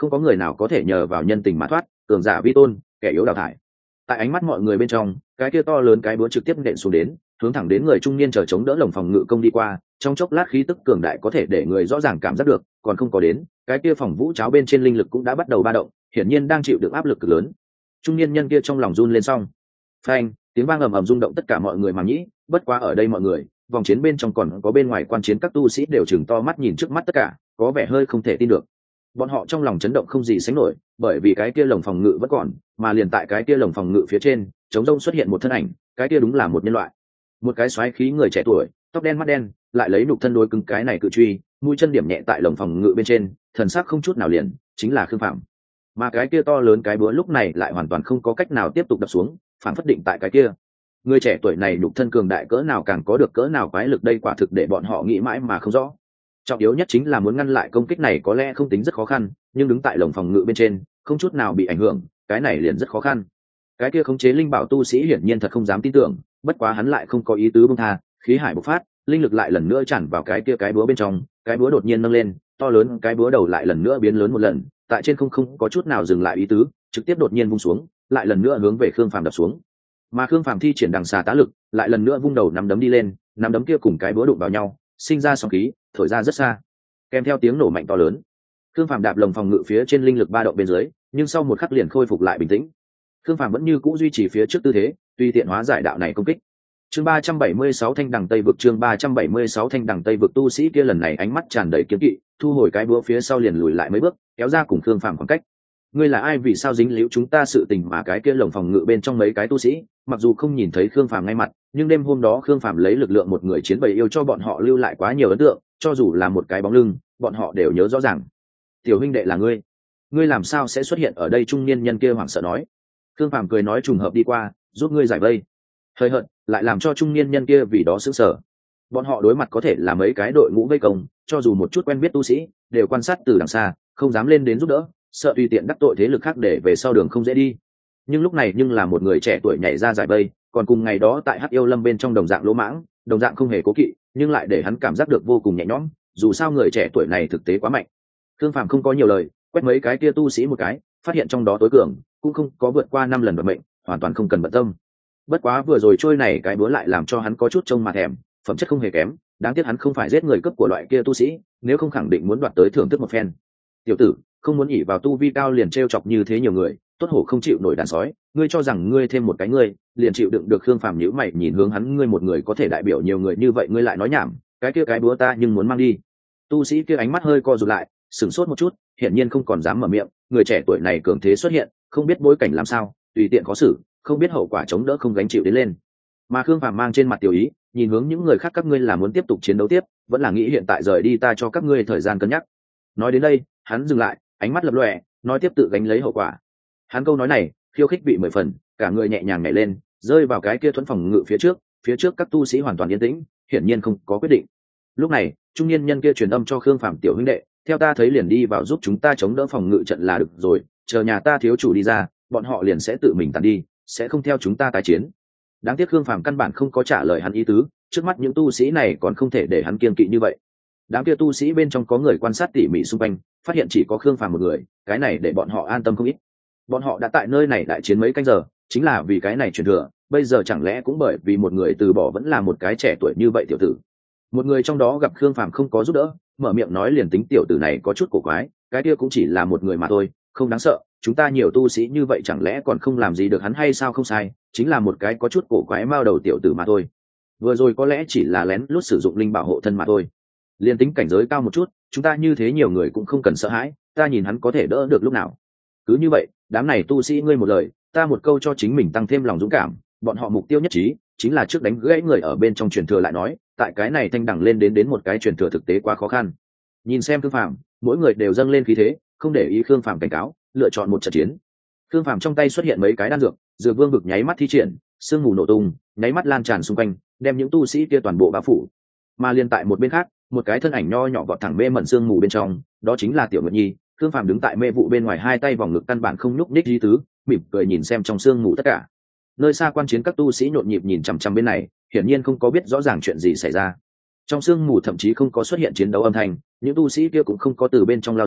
không có người nào có thể nhờ vào nhân tình mà thoát, cường giả vi tôn, kẻ yếu đào thải. Tại ánh mắt mọi người bên trong, cái kia to lớn cái búa trực tiếp nện xuống đến, hướng thẳng đến người trung niên chờ chống đỡ lồng phòng ngự công đi qua, trong chốc lát khí tức cường đại có thể để người rõ ràng cảm giác được, còn không có đến, cái kia phòng vũ cháo bên trên linh lực cũng đã bắt đầu ba động, hiển nhiên đang chịu được áp lực cực lớn. Trung niên nhân kia trong lòng run lên xong, phanh, tiếng vang ầm ầm rung động tất cả mọi người màng nhĩ, bất quá ở đây mọi người, vòng chiến bên trong còn có bên ngoài quan chiến các tu sĩ đều chừng to mắt nhìn trước mắt tất cả, có vẻ hơi không thể tin được. Bọn họ trong lòng chấn động không gì sánh nổi, bởi vì cái kia lồng phòng ngự vẫn còn, mà liền tại cái kia lồng phòng ngự phía trên, trống rông xuất hiện một thân ảnh, cái kia đúng là một nhân loại, một cái xoáy khí người trẻ tuổi, tóc đen mắt đen, lại lấy nục thân đối cứng cái này cự truy, mũi chân điểm nhẹ tại lồng phòng ngự bên trên, thần sắc không chút nào liền, chính là Khương Phạm. Mà cái kia to lớn cái búa lúc này lại hoàn toàn không có cách nào tiếp tục đập xuống, phản phất định tại cái kia. Người trẻ tuổi này nục thân cường đại cỡ nào càng có được cỡ nào quái lực đây quả thực để bọn họ nghĩ mãi mà không rõ. Trọng yếu nhất chính là muốn ngăn lại công kích này có lẽ không tính rất khó khăn, nhưng đứng tại lồng phòng ngự bên trên, không chút nào bị ảnh hưởng, cái này liền rất khó khăn. Cái kia khống chế linh bảo tu sĩ hiển nhiên thật không dám tin tưởng, bất quá hắn lại không có ý tứ buông tha, khí hải bộc phát, linh lực lại lần nữa tràn vào cái kia cái búa bên trong, cái búa đột nhiên nâng lên, to lớn cái búa đầu lại lần nữa biến lớn một lần, tại trên không không có chút nào dừng lại ý tứ, trực tiếp đột nhiên vung xuống, lại lần nữa hướng về Khương Phàm đập xuống. Mà Khương Phàm thi triển đằng xà tá lực, lại lần nữa vung đầu nắm đấm đi lên, nắm đấm kia cùng cái búa đụng vào nhau, sinh ra sóng khí, thổi ra rất xa, kèm theo tiếng nổ mạnh to lớn. Khương Phàm đạp lồng phòng ngự phía trên linh lực ba động bên dưới, nhưng sau một khắc liền khôi phục lại bình tĩnh. Khương Phàm vẫn như cũ duy trì phía trước tư thế, tùy tiện hóa giải đạo này công kích. Chương ba trăm bảy mươi sáu Thanh Đằng Tây vực, chương ba trăm bảy mươi sáu Thanh Đằng Tây vực tu sĩ kia lần này ánh mắt tràn đầy kiêng kỵ, thu hồi cái búa phía sau liền lùi lại mấy bước, kéo ra cùng Khương Phàm khoảng cách. Ngươi là ai, vì sao dính líu chúng ta sự tình? Mà cái kia lồng phòng ngự bên trong mấy cái tu sĩ, mặc dù không nhìn thấy Khương Phàm ngay mặt, nhưng đêm hôm đó Khương Phàm lấy lực lượng một người chiến bầy yêu cho bọn họ lưu lại quá nhiều ấn tượng, cho dù là một cái bóng lưng, bọn họ đều nhớ rõ ràng. Tiểu huynh đệ là ngươi, ngươi làm sao sẽ xuất hiện ở đây? Trung niên nhân kia hoảng sợ nói. Khương Phàm cười nói trùng hợp đi qua, giúp ngươi giải vây. Hơi hận, lại làm cho trung niên nhân kia vì đó sững sờ. Bọn họ đối mặt có thể là mấy cái đội ngũ vây công, cho dù một chút quen biết tu sĩ, đều quan sát từ đằng xa, không dám lên đến giúp đỡ, sợ tùy tiện đắc tội thế lực khác để về sau đường không dễ đi. Nhưng lúc này nhưng là một người trẻ tuổi nhảy ra giải vây, còn cùng ngày đó tại Hắc Yêu Lâm bên trong đồng dạng lỗ mãng, đồng dạng không hề cố kỵ, nhưng lại để hắn cảm giác được vô cùng nhẹ nhõm, dù sao người trẻ tuổi này thực tế quá mạnh. Khương Phàm không có nhiều lời, quét mấy cái kia tu sĩ một cái, phát hiện trong đó tối cường cũng không có vượt qua năm lần vận mệnh, hoàn toàn không cần bận tâm. Bất quá vừa rồi trôi này cái búa lại làm cho hắn có chút trông mà thèm, phẩm chất không hề kém, đáng tiếc hắn không phải giết người cấp của loại kia tu sĩ, nếu không khẳng định muốn đoạt tới thưởng thức một phen. Tiểu tử, không muốn ỷ vào tu vi cao liền trêu chọc như thế nhiều người, tốt hổ không chịu nổi đàn sói, ngươi cho rằng ngươi thêm một cái ngươi, liền chịu đựng được? Khương Phàm nhíu mày nhìn hướng hắn, ngươi một người có thể đại biểu nhiều người như vậy, ngươi lại nói nhảm, cái kia cái búa ta nhưng muốn mang đi. Tu sĩ kia ánh mắt hơi co rụt lại, sửng sốt một chút, hiển nhiên không còn dám mở miệng, người trẻ tuổi này cường thế xuất hiện, không biết bối cảnh làm sao, tùy tiện khó xử, không biết hậu quả chống đỡ không gánh chịu đến lên. Mà Khương Phàm mang trên mặt tiểu ý, nhìn hướng những người khác, các ngươi là muốn tiếp tục chiến đấu tiếp, vẫn là nghĩ hiện tại rời đi ta cho các ngươi thời gian cân nhắc. Nói đến đây, hắn dừng lại, ánh mắt lập lòe, nói tiếp tự gánh lấy hậu quả. Hắn câu nói này, khiêu khích vị mười phần, cả người nhẹ nhàng nhảy lên, rơi vào cái kia thuẫn phòng ngự phía trước, phía trước các tu sĩ hoàn toàn yên tĩnh, hiển nhiên không có quyết định. Lúc này, trung niên nhân kia truyền âm cho Khương Phàm, tiểu huynh đệ, theo ta thấy liền đi vào giúp chúng ta chống đỡ phòng ngự trận là được rồi, chờ nhà ta thiếu chủ đi ra, bọn họ liền sẽ tự mình tàn đi, sẽ không theo chúng ta tái chiến. Đáng tiếc Khương Phàm căn bản không có trả lời hắn ý tứ, trước mắt những tu sĩ này còn không thể để hắn kiêng kỵ như vậy. Đám kia tu sĩ bên trong có người quan sát tỉ mỉ xung quanh, phát hiện chỉ có Khương Phàm một người, cái này để bọn họ an tâm không ít. Bọn họ đã tại nơi này đại chiến mấy canh giờ, chính là vì cái này truyền thừa, bây giờ chẳng lẽ cũng bởi vì một người từ bỏ vẫn là một cái trẻ tuổi như vậy tiểu tử. Một người trong đó gặp Khương Phàm không có giúp đỡ, mở miệng nói liền tính tiểu tử này có chút cổ quái, cái kia cũng chỉ là một người mà thôi, không đáng sợ, chúng ta nhiều tu sĩ như vậy chẳng lẽ còn không làm gì được hắn hay sao? Không sai, chính là một cái có chút cổ quái mao đầu tiểu tử mà thôi. Vừa rồi có lẽ chỉ là lén lút sử dụng linh bảo hộ thân mà thôi. Liên tính cảnh giới cao một chút, chúng ta như thế nhiều người cũng không cần sợ hãi, ta nhìn hắn có thể đỡ được lúc nào. Cứ như vậy, đám này tu sĩ ngươi một lời, ta một câu cho chính mình tăng thêm lòng dũng cảm, bọn họ mục tiêu nhất trí, chính là trước đánh gãy người ở bên trong truyền thừa lại nói, tại cái này thanh đẳng lên đến đến một cái truyền thừa thực tế quá khó khăn. Nhìn xem Khương Phàm, mỗi người đều dâng lên khí thế, không để ý Khương Phàm cảnh cáo, lựa chọn một trận chiến. Khương Phàm trong tay xuất hiện mấy cái đan dược, dược vương vực nháy mắt thi triển, sương mù nổ tung, nháy mắt lan tràn xung quanh, đem những tu sĩ kia toàn bộ bao phủ. Mà liên tại một bên khác, một cái thân ảnh nho nhỏ vọt thẳng mê mẩn sương mù bên trong, đó chính là Tiểu Nguyệt Nhi. Khương Phàm đứng tại mê vụ bên ngoài, hai tay vòng ngực căn bản không nhúc nhích, di tứ, mỉm cười nhìn xem trong sương mù tất cả. Nơi xa quan chiến các tu sĩ nhộn nhịp nhìn chằm chằm bên này, hiển nhiên không có biết rõ ràng chuyện gì xảy ra. Trong sương mù thậm chí không có xuất hiện chiến đấu âm thanh, những tu sĩ kia cũng không có từ bên trong lao ra,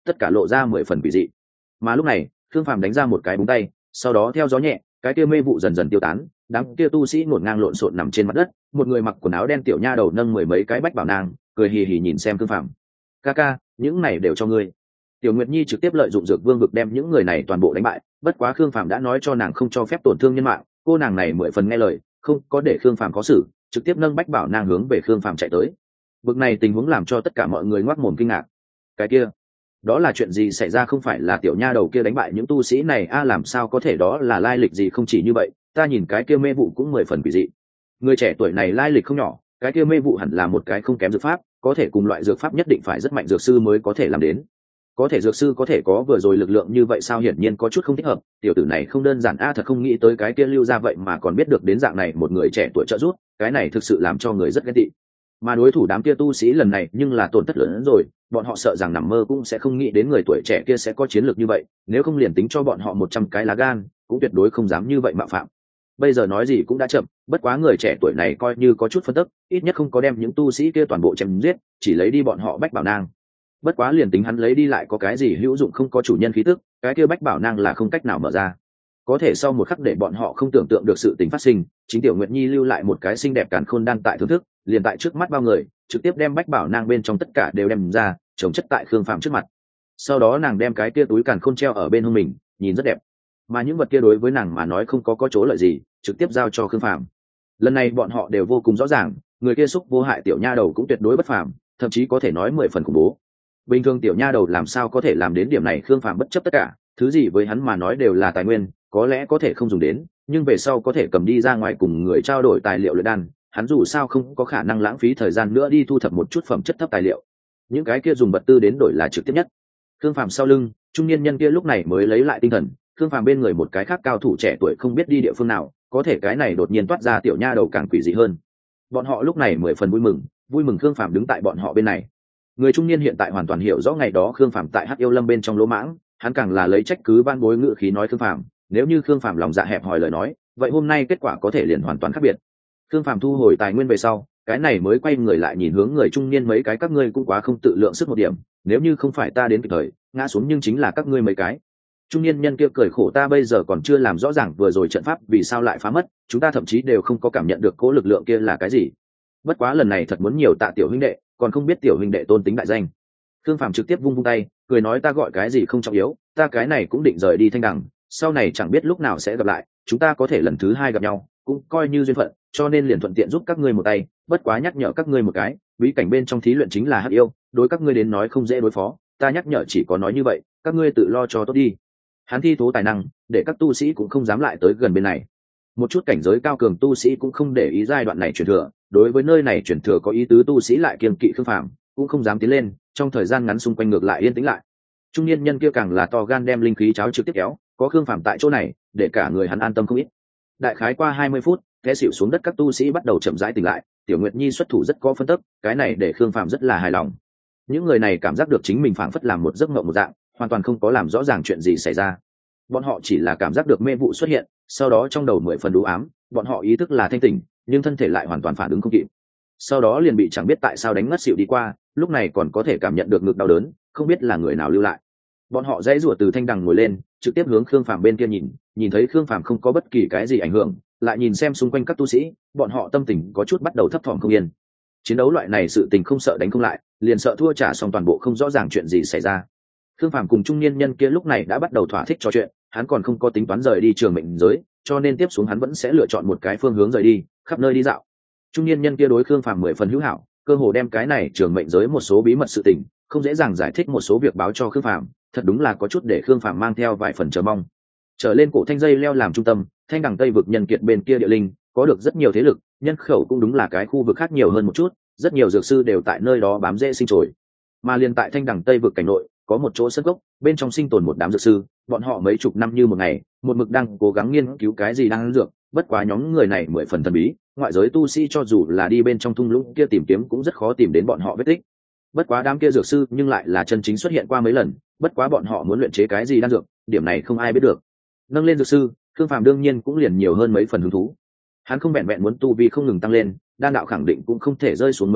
tất cả lộ ra mười phần quỷ dị. Mà lúc này Khương Phàm đánh ra một cái búng tay, sau đó theo gió nhẹ, cái kia mê vụ dần dần tiêu tán, đám kia tu sĩ ngổn ngang lộn xộn nằm trên mặt đất, một người mặc quần áo đen tiểu nha đầu nâng mười mấy cái bách bảo nang, cười hì hì nhìn xem Khương Phàm. Ca ca, những này đều cho ngươi. Tiểu Nguyệt Nhi trực tiếp lợi dụng dược vương vực đem những người này toàn bộ đánh bại, bất quá Khương Phàm đã nói cho nàng không cho phép tổn thương nhân mạng, cô nàng này mười phần nghe lời, không có để Khương Phàm có xử, trực tiếp nâng bách bảo nang hướng về Khương Phàm chạy tới. Vực này tình huống làm cho tất cả mọi người ngoác mồm kinh ngạc. Cái kia, đó là chuyện gì xảy ra? Không phải là tiểu nha đầu kia đánh bại những tu sĩ này a? Làm sao có thể? Đó là lai lịch gì? Không chỉ như vậy, ta nhìn cái kia mê vụ cũng mười phần quỷ dị. Người trẻ tuổi này lai lịch không nhỏ, cái kia mê vụ hẳn là một cái không kém dược pháp, có thể cùng loại dược pháp nhất định phải rất mạnh dược sư mới có thể làm đến. Có thể dược sư có thể có vừa rồi lực lượng như vậy sao? Hiển nhiên có chút không thích hợp, tiểu tử này không đơn giản a. Thật không nghĩ tới cái kia lưu ra vậy mà còn biết được đến dạng này một người trẻ tuổi trợ giúp, cái này thực sự làm cho người rất ghét tị. Mà đối thủ đám kia tu sĩ lần này nhưng là tổn thất lớn hơn rồi, bọn họ sợ rằng nằm mơ cũng sẽ không nghĩ đến người tuổi trẻ kia sẽ có chiến lược như vậy, nếu không liền tính cho bọn họ một trăm cái lá gan cũng tuyệt đối không dám như vậy mạo phạm. Bây giờ nói gì cũng đã chậm, bất quá người trẻ tuổi này coi như có chút phân tức, ít nhất không có đem những tu sĩ kia toàn bộ chém giết, chỉ lấy đi bọn họ bách bảo nang. Bất quá liền tính hắn lấy đi lại có cái gì hữu dụng? Không có chủ nhân khí tức, cái kia bách bảo nang là không cách nào mở ra. Có thể sau một khắc để bọn họ không tưởng tượng được sự tình phát sinh, chính tiểu Nguyệt Nhi lưu lại một cái xinh đẹp càn khôn đang tại thưởng thức, liền tại trước mắt bao người, trực tiếp đem bách bảo nang bên trong tất cả đều đem ra, trồng chất tại Khương Phàm trước mặt. Sau đó nàng đem cái kia túi càn khôn treo ở bên hông mình, nhìn rất đẹp. Mà những vật kia đối với nàng mà nói không có có chỗ lợi gì, trực tiếp giao cho Khương Phàm. Lần này bọn họ đều vô cùng rõ ràng, người kia xúc vô hại tiểu nha đầu cũng tuyệt đối bất phàm, thậm chí có thể nói mười phần khủng bố. Bình thường tiểu nha đầu làm sao có thể làm đến điểm này? Khương Phàm bất chấp tất cả, thứ gì với hắn mà nói đều là tài nguyên, có lẽ có thể không dùng đến, nhưng về sau có thể cầm đi ra ngoài cùng người trao đổi tài liệu luyện đan, hắn dù sao không có khả năng lãng phí thời gian nữa đi thu thập một chút phẩm chất thấp tài liệu. Những cái kia dùng vật tư đến đổi là trực tiếp nhất. Khương Phàm sau lưng, trung niên nhân kia lúc này mới lấy lại tinh thần, Khương Phàm bên người một cái khác cao thủ trẻ tuổi không biết đi địa phương nào, có thể cái này đột nhiên toát ra tiểu nha đầu càng quỷ dị hơn. Bọn họ lúc này mười phần vui mừng, vui mừng Khương Phàm đứng tại bọn họ bên này. Người trung niên hiện tại hoàn toàn hiểu rõ ngày đó Khương Phàm tại Hắc Yêu Lâm bên trong lỗ mãng, hắn càng là lấy trách cứ van bối ngự khí nói Khương Phàm, nếu như Khương Phàm lòng dạ hẹp hòi lời nói, vậy hôm nay kết quả có thể liền hoàn toàn khác biệt. Khương Phàm thu hồi tài nguyên về sau, cái này mới quay người lại nhìn hướng người trung niên, mấy cái các ngươi cũng quá không tự lượng sức một điểm, nếu như không phải ta đến kịp thời ngã xuống nhưng chính là các ngươi mấy cái. Trung niên nhân kia cười khổ, ta bây giờ còn chưa làm rõ ràng vừa rồi trận pháp vì sao lại phá mất, chúng ta thậm chí đều không có cảm nhận được cố lực lượng kia là cái gì. Bất quá lần này thật muốn nhiều tạ tiểu huynh đệ, còn không biết tiểu huynh đệ tôn tính đại danh. Khương Phàm trực tiếp vung vung tay, cười nói ta gọi cái gì không trọng yếu, ta cái này cũng định rời đi Thanh Đằng, sau này chẳng biết lúc nào sẽ gặp lại, chúng ta có thể lần thứ hai gặp nhau, cũng coi như duyên phận, cho nên liền thuận tiện giúp các ngươi một tay, bất quá nhắc nhở các ngươi một cái, bí cảnh bên trong thí luyện chính là Hắc Yêu, đối các ngươi đến nói không dễ đối phó, ta nhắc nhở chỉ có nói như vậy, các ngươi tự lo cho tốt đi. Hắn thi thố tài năng, để các tu sĩ cũng không dám lại tới gần bên này. Một chút cảnh giới cao cường tu sĩ cũng không để ý giai đoạn này truyền thừa, đối với nơi này truyền thừa có ý tứ tu sĩ lại kiêng kỵ Khương Phàm, cũng không dám tiến lên, trong thời gian ngắn xung quanh ngược lại yên tĩnh lại. Trung niên nhân kia càng là to gan đem linh khí cháo trực tiếp kéo, có Khương Phàm tại chỗ này, để cả người hắn an tâm không ít. Đại khái qua hai mươi phút, té xỉu xuống đất các tu sĩ bắt đầu chậm rãi tỉnh lại, tiểu Nguyệt Nhi xuất thủ rất có phân tức, cái này để Khương Phàm rất là hài lòng. Những người này cảm giác được chính mình phảng phất làm một giấc mộng một dạng, hoàn toàn không có làm rõ ràng chuyện gì xảy ra. Bọn họ chỉ là cảm giác được mê vụ xuất hiện, sau đó trong đầu mười phần u ám, bọn họ ý thức là thanh tỉnh, nhưng thân thể lại hoàn toàn phản ứng không kịp. Sau đó liền bị chẳng biết tại sao đánh ngất xỉu đi qua, lúc này còn có thể cảm nhận được ngực đau đớn, không biết là người nào lưu lại. Bọn họ dãy rủa từ Thanh Đằng ngồi lên, trực tiếp hướng Khương Phàm bên kia nhìn, nhìn thấy Khương Phàm không có bất kỳ cái gì ảnh hưởng, lại nhìn xem xung quanh các tu sĩ, bọn họ tâm tình có chút bắt đầu thấp thỏm không yên. Chiến đấu loại này sự tình không sợ đánh không lại, liền sợ thua trả xong toàn bộ không rõ ràng chuyện gì xảy ra. Khương Phàm cùng trung niên nhân kia lúc này đã bắt đầu thỏa thích trò chuyện, hắn còn không có tính toán rời đi trường mệnh giới, cho nên tiếp xuống hắn vẫn sẽ lựa chọn một cái phương hướng rời đi, khắp nơi đi dạo. Trung niên nhân kia đối Khương Phàm mười phần hữu hảo, cơ hồ đem cái này trường mệnh giới một số bí mật sự tình, không dễ dàng giải thích một số việc báo cho Khương Phàm, thật đúng là có chút để Khương Phàm mang theo vài phần chờ mong. Trở lên cổ Thanh dây leo làm trung tâm, Thanh Đằng Tây vực nhân kiệt bên kia địa linh, có được rất nhiều thế lực, nhân khẩu cũng đúng là cái khu vực khác nhiều hơn một chút, rất nhiều dược sư đều tại nơi đó bám rễ sinh trồi. Mà liền tại Thanh Đằng Tây vực cảnh nội, có một chỗ sân gốc, bên trong sinh tồn một đám dược sư, bọn họ mấy chục năm như một ngày, một mực đang cố gắng nghiên cứu cái gì đang dược, bất quá nhóm người này mười phần thần bí, ngoại giới tu sĩ cho dù là đi bên trong thung lũng kia tìm kiếm cũng rất khó tìm đến bọn họ vết tích. Bất quá đám kia dược sư nhưng lại là chân chính xuất hiện qua mấy lần, bất quá bọn họ muốn luyện chế cái gì đan dược, điểm này không ai biết được. Nâng lên dược sư, Khương Phàm đương nhiên cũng liền nhiều hơn mấy phần hứng thú. Hắn không vẹn vẹn muốn tu vi không ngừng tăng lên, đan đạo khẳng định cũng không thể rơi xuống mới được,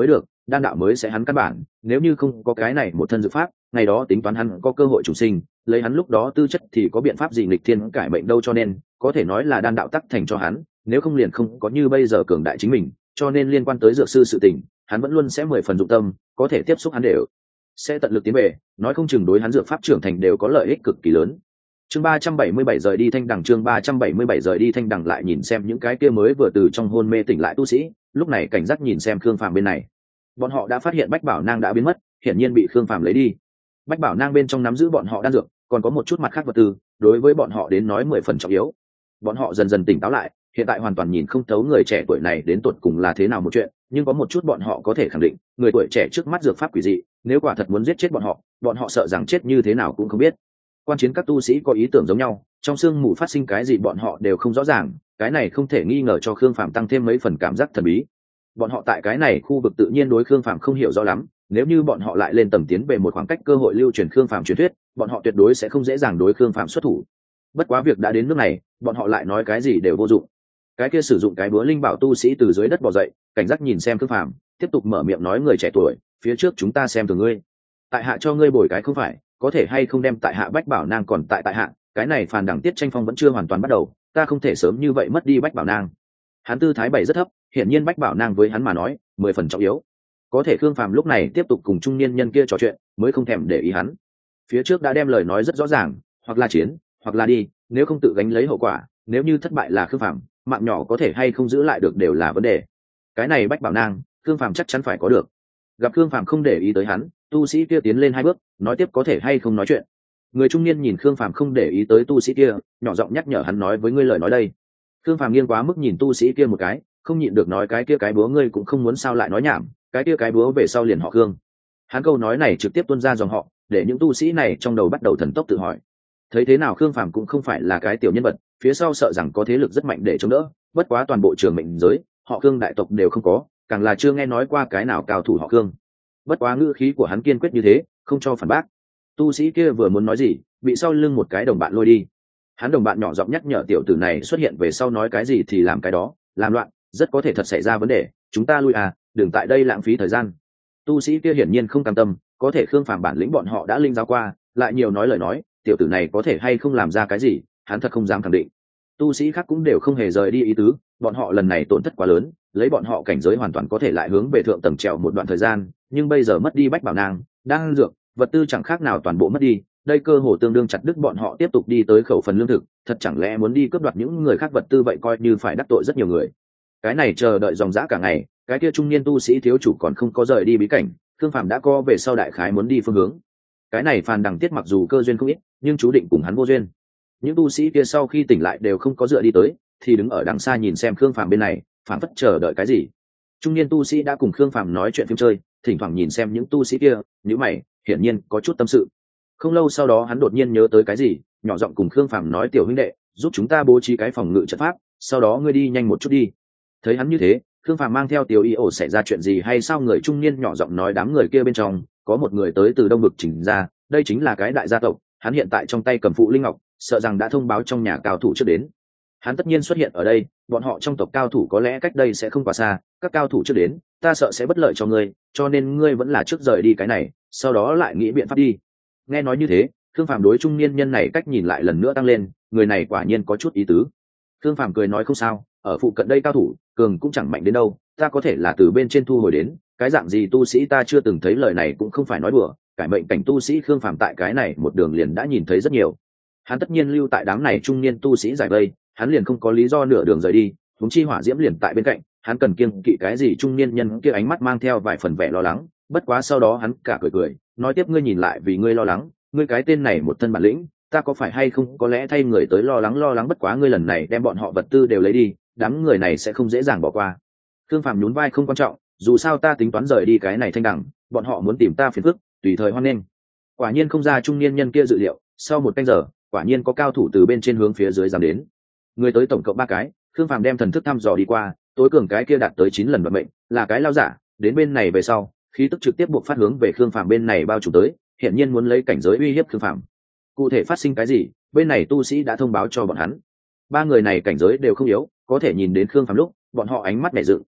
đan đạo mới sẽ hắn căn bản, nếu như không có cái này một thân dược pháp, ngày đó tính toán hắn có cơ hội chủ sinh, lấy hắn lúc đó tư chất thì có biện pháp gì nghịch thiên cải mệnh đâu, cho nên có thể nói là đan đạo tắc thành cho hắn, nếu không liền không có như bây giờ cường đại chính mình, cho nên liên quan tới dược sư sự tình, hắn vẫn luôn sẽ mười phần dụng tâm, có thể tiếp xúc hắn đều sẽ tận lực tiến về, nói không chừng đối hắn dược pháp trưởng thành đều có lợi ích cực kỳ lớn. Chương ba trăm bảy mươi bảy rời đi Thanh Đằng, chương ba trăm bảy mươi bảy rời đi Thanh Đằng, lại nhìn xem những cái kia mới vừa từ trong hôn mê tỉnh lại tu sĩ, lúc này cảnh giác nhìn xem Khương Phàm bên này. Bọn họ đã phát hiện Bách Bảo Nang đã biến mất, hiển nhiên bị Khương Phàm lấy đi. Bách Bảo Nang bên trong nắm giữ bọn họ đan dược, còn có một chút mặt khác vật tư, đối với bọn họ đến nói mười phần trọng yếu. Bọn họ dần dần tỉnh táo lại, hiện tại hoàn toàn nhìn không thấu người trẻ tuổi này đến tột cùng là thế nào một chuyện, nhưng có một chút bọn họ có thể khẳng định, người tuổi trẻ trước mắt dược pháp quỷ dị, nếu quả thật muốn giết chết bọn họ, bọn họ sợ rằng chết như thế nào cũng không biết. Quan chiến các tu sĩ có ý tưởng giống nhau, trong sương mù phát sinh cái gì bọn họ đều không rõ ràng, cái này không thể nghi ngờ cho Khương Phàm tăng thêm mấy phần cảm giác thần bí. Bọn họ tại cái này khu vực tự nhiên đối Khương Phàm không hiểu rõ lắm, nếu như bọn họ lại lên tầm tiến về một khoảng cách cơ hội lưu truyền Khương Phàm truyền thuyết, bọn họ tuyệt đối sẽ không dễ dàng đối Khương Phàm xuất thủ. Bất quá việc đã đến nước này, bọn họ lại nói cái gì đều vô dụng. Cái kia sử dụng cái búa linh bảo tu sĩ từ dưới đất bò dậy, cảnh giác nhìn xem Khương Phàm, tiếp tục mở miệng nói, người trẻ tuổi, phía trước chúng ta xem thường ngươi, tại hạ cho ngươi bồi cái không phải, có thể hay không đem tại hạ Bách Bảo Nang còn tại tại hạ, cái này phàn đẳng tiết tranh phong vẫn chưa hoàn toàn bắt đầu, ta không thể sớm như vậy mất đi Bách Bảo Nang. Hắn tư thái bày rất thấp, hiển nhiên Bách Bảo Nang với hắn mà nói mười phần trọng yếu. Có thể Khương Phàm lúc này tiếp tục cùng trung niên nhân kia trò chuyện, mới không thèm để ý hắn. Phía trước đã đem lời nói rất rõ ràng, hoặc là chiến, hoặc là đi, nếu không tự gánh lấy hậu quả, nếu như thất bại là Khương Phàm, mạng nhỏ có thể hay không giữ lại được đều là vấn đề. Cái này Bách Bảo Nang, Khương Phàm chắc chắn phải có được. Gặp Khương Phàm không để ý tới hắn, tu sĩ kia tiến lên hai bước, nói tiếp, có thể hay không nói chuyện. Người trung niên nhìn Khương Phàm không để ý tới tu sĩ kia, nhỏ giọng nhắc nhở hắn, nói với ngươi lời nói đây. Khương Phàm nghiêng quá mức nhìn tu sĩ kia một cái, không nhịn được nói, cái kia cái búa ngươi cũng không muốn sao lại nói nhảm, cái kia cái búa về sau liền họ Khương. Hắn câu nói này trực tiếp tuôn ra dòng họ, để những tu sĩ này trong đầu bắt đầu thần tốc tự hỏi. Thấy thế nào Khương Phàm cũng không phải là cái tiểu nhân vật, phía sau sợ rằng có thế lực rất mạnh để chống đỡ, bất quá toàn bộ trường mệnh giới, họ Khương đại tộc đều không có, càng là chưa nghe nói qua cái nào cao thủ họ Khương. Bất quá ngữ khí của hắn kiên quyết như thế, không cho phản bác. Tu sĩ kia vừa muốn nói gì, bị sau lưng một cái đồng bạn lôi đi. Hắn đồng bạn nhỏ giọng nhắc nhở tiểu tử này xuất hiện về sau nói cái gì thì làm cái đó, làm loạn rất có thể thật xảy ra vấn đề, chúng ta lui à, đừng tại đây lãng phí thời gian. Tu sĩ kia hiển nhiên không cam tâm, có thể Khương Phàm bản lĩnh bọn họ đã linh giáo qua, lại nhiều nói lời nói, tiểu tử này có thể hay không làm ra cái gì, hắn thật không dám khẳng định. Tu sĩ khác cũng đều không hề rời đi ý tứ, bọn họ lần này tổn thất quá lớn, lấy bọn họ cảnh giới hoàn toàn có thể lại hướng về thượng tầng trèo một đoạn thời gian, nhưng bây giờ mất đi Bách Bảo Nang, đang dược, vật tư chẳng khác nào toàn bộ mất đi, đây cơ hồ tương đương chặt đứt bọn họ tiếp tục đi tới khẩu phần lương thực, thật chẳng lẽ muốn đi cướp đoạt những người khác vật tư, vậy coi như phải đắc tội rất nhiều người. Cái này chờ đợi dòng dã cả ngày, cái kia trung niên tu sĩ thiếu chủ còn không có rời đi bí cảnh, Khương Phàm đã co về sau đại khái muốn đi phương hướng. Cái này phàn đằng tiết mặc dù cơ duyên không ít, nhưng chú định cùng hắn vô duyên. Những tu sĩ kia sau khi tỉnh lại đều không có dựa đi tới, thì đứng ở đằng xa nhìn xem Khương Phàm bên này, phảng phất chờ đợi cái gì. Trung niên tu sĩ đã cùng Khương Phàm nói chuyện phim chơi, thỉnh thoảng nhìn xem những tu sĩ kia, nhíu mày, hiển nhiên có chút tâm sự. Không lâu sau đó hắn đột nhiên nhớ tới cái gì, nhỏ giọng cùng Khương Phàm nói, tiểu huynh đệ, giúp chúng ta bố trí cái phòng ngự trận pháp, sau đó ngươi đi nhanh một chút đi. Thấy hắn như thế, Khương Phàm mang theo tiểu y ổ xảy ra chuyện gì hay sao, người trung niên nhỏ giọng nói, đám người kia bên trong có một người tới từ đông vực chỉnh ra, đây chính là cái đại gia tộc, hắn hiện tại trong tay cầm phụ linh ngọc, sợ rằng đã thông báo trong nhà cao thủ trước đến. Hắn tất nhiên xuất hiện ở đây, bọn họ trong tộc cao thủ có lẽ cách đây sẽ không quá xa, các cao thủ trước đến, ta sợ sẽ bất lợi cho ngươi, cho nên ngươi vẫn là trước rời đi cái này, sau đó lại nghĩ biện pháp đi. Nghe nói như thế, Khương Phàm đối trung niên nhân này cách nhìn lại lần nữa tăng lên, người này quả nhiên có chút ý tứ. Khương Phàm cười nói, không sao, ở phụ cận đây cao thủ cường cũng chẳng mạnh đến đâu, ta có thể là từ bên trên thu hồi đến, cái dạng gì tu sĩ ta chưa từng thấy, lời này cũng không phải nói đùa, cải mệnh cảnh tu sĩ Khương Phàm tại cái này một đường liền đã nhìn thấy rất nhiều. Hắn tất nhiên lưu tại đám này trung niên tu sĩ giải vây, hắn liền không có lý do nửa đường rời đi, huống chi hỏa diễm liền tại bên cạnh, hắn cần kiêng kỵ cái gì. Trung niên nhân kia ánh mắt mang theo vài phần vẻ lo lắng, bất quá sau đó hắn cả cười cười, nói tiếp, ngươi nhìn lại vì ngươi lo lắng, ngươi cái tên này một thân bản lĩnh, ta có phải hay không có lẽ thay người tới lo lắng lo lắng, bất quá ngươi lần này đem bọn họ vật tư đều lấy đi, đám người này sẽ không dễ dàng bỏ qua. Khương Phàm nhún vai, không quan trọng, dù sao ta tính toán rời đi cái này Thanh Đằng, bọn họ muốn tìm ta phiền phức, tùy thời hoan nghênh. Quả nhiên không ra trung niên nhân kia dự liệu, sau một canh giờ, quả nhiên có cao thủ từ bên trên hướng phía dưới dám đến. Người tới tổng cộng ba cái, Khương Phàm đem thần thức thăm dò đi qua, tối cường cái kia đạt tới chín lần vận mệnh, là cái lao giả, đến bên này về sau, khí tức trực tiếp buộc phát hướng về Khương Phàm bên này bao trùm tới, hiện nhiên muốn lấy cảnh giới uy hiếp Khương Phàm. Cụ thể phát sinh cái gì, bên này tu sĩ đã thông báo cho bọn hắn. Ba người này cảnh giới đều không yếu, có thể nhìn đến Khương Phàm lúc, bọn họ ánh mắt nhẹ dựng,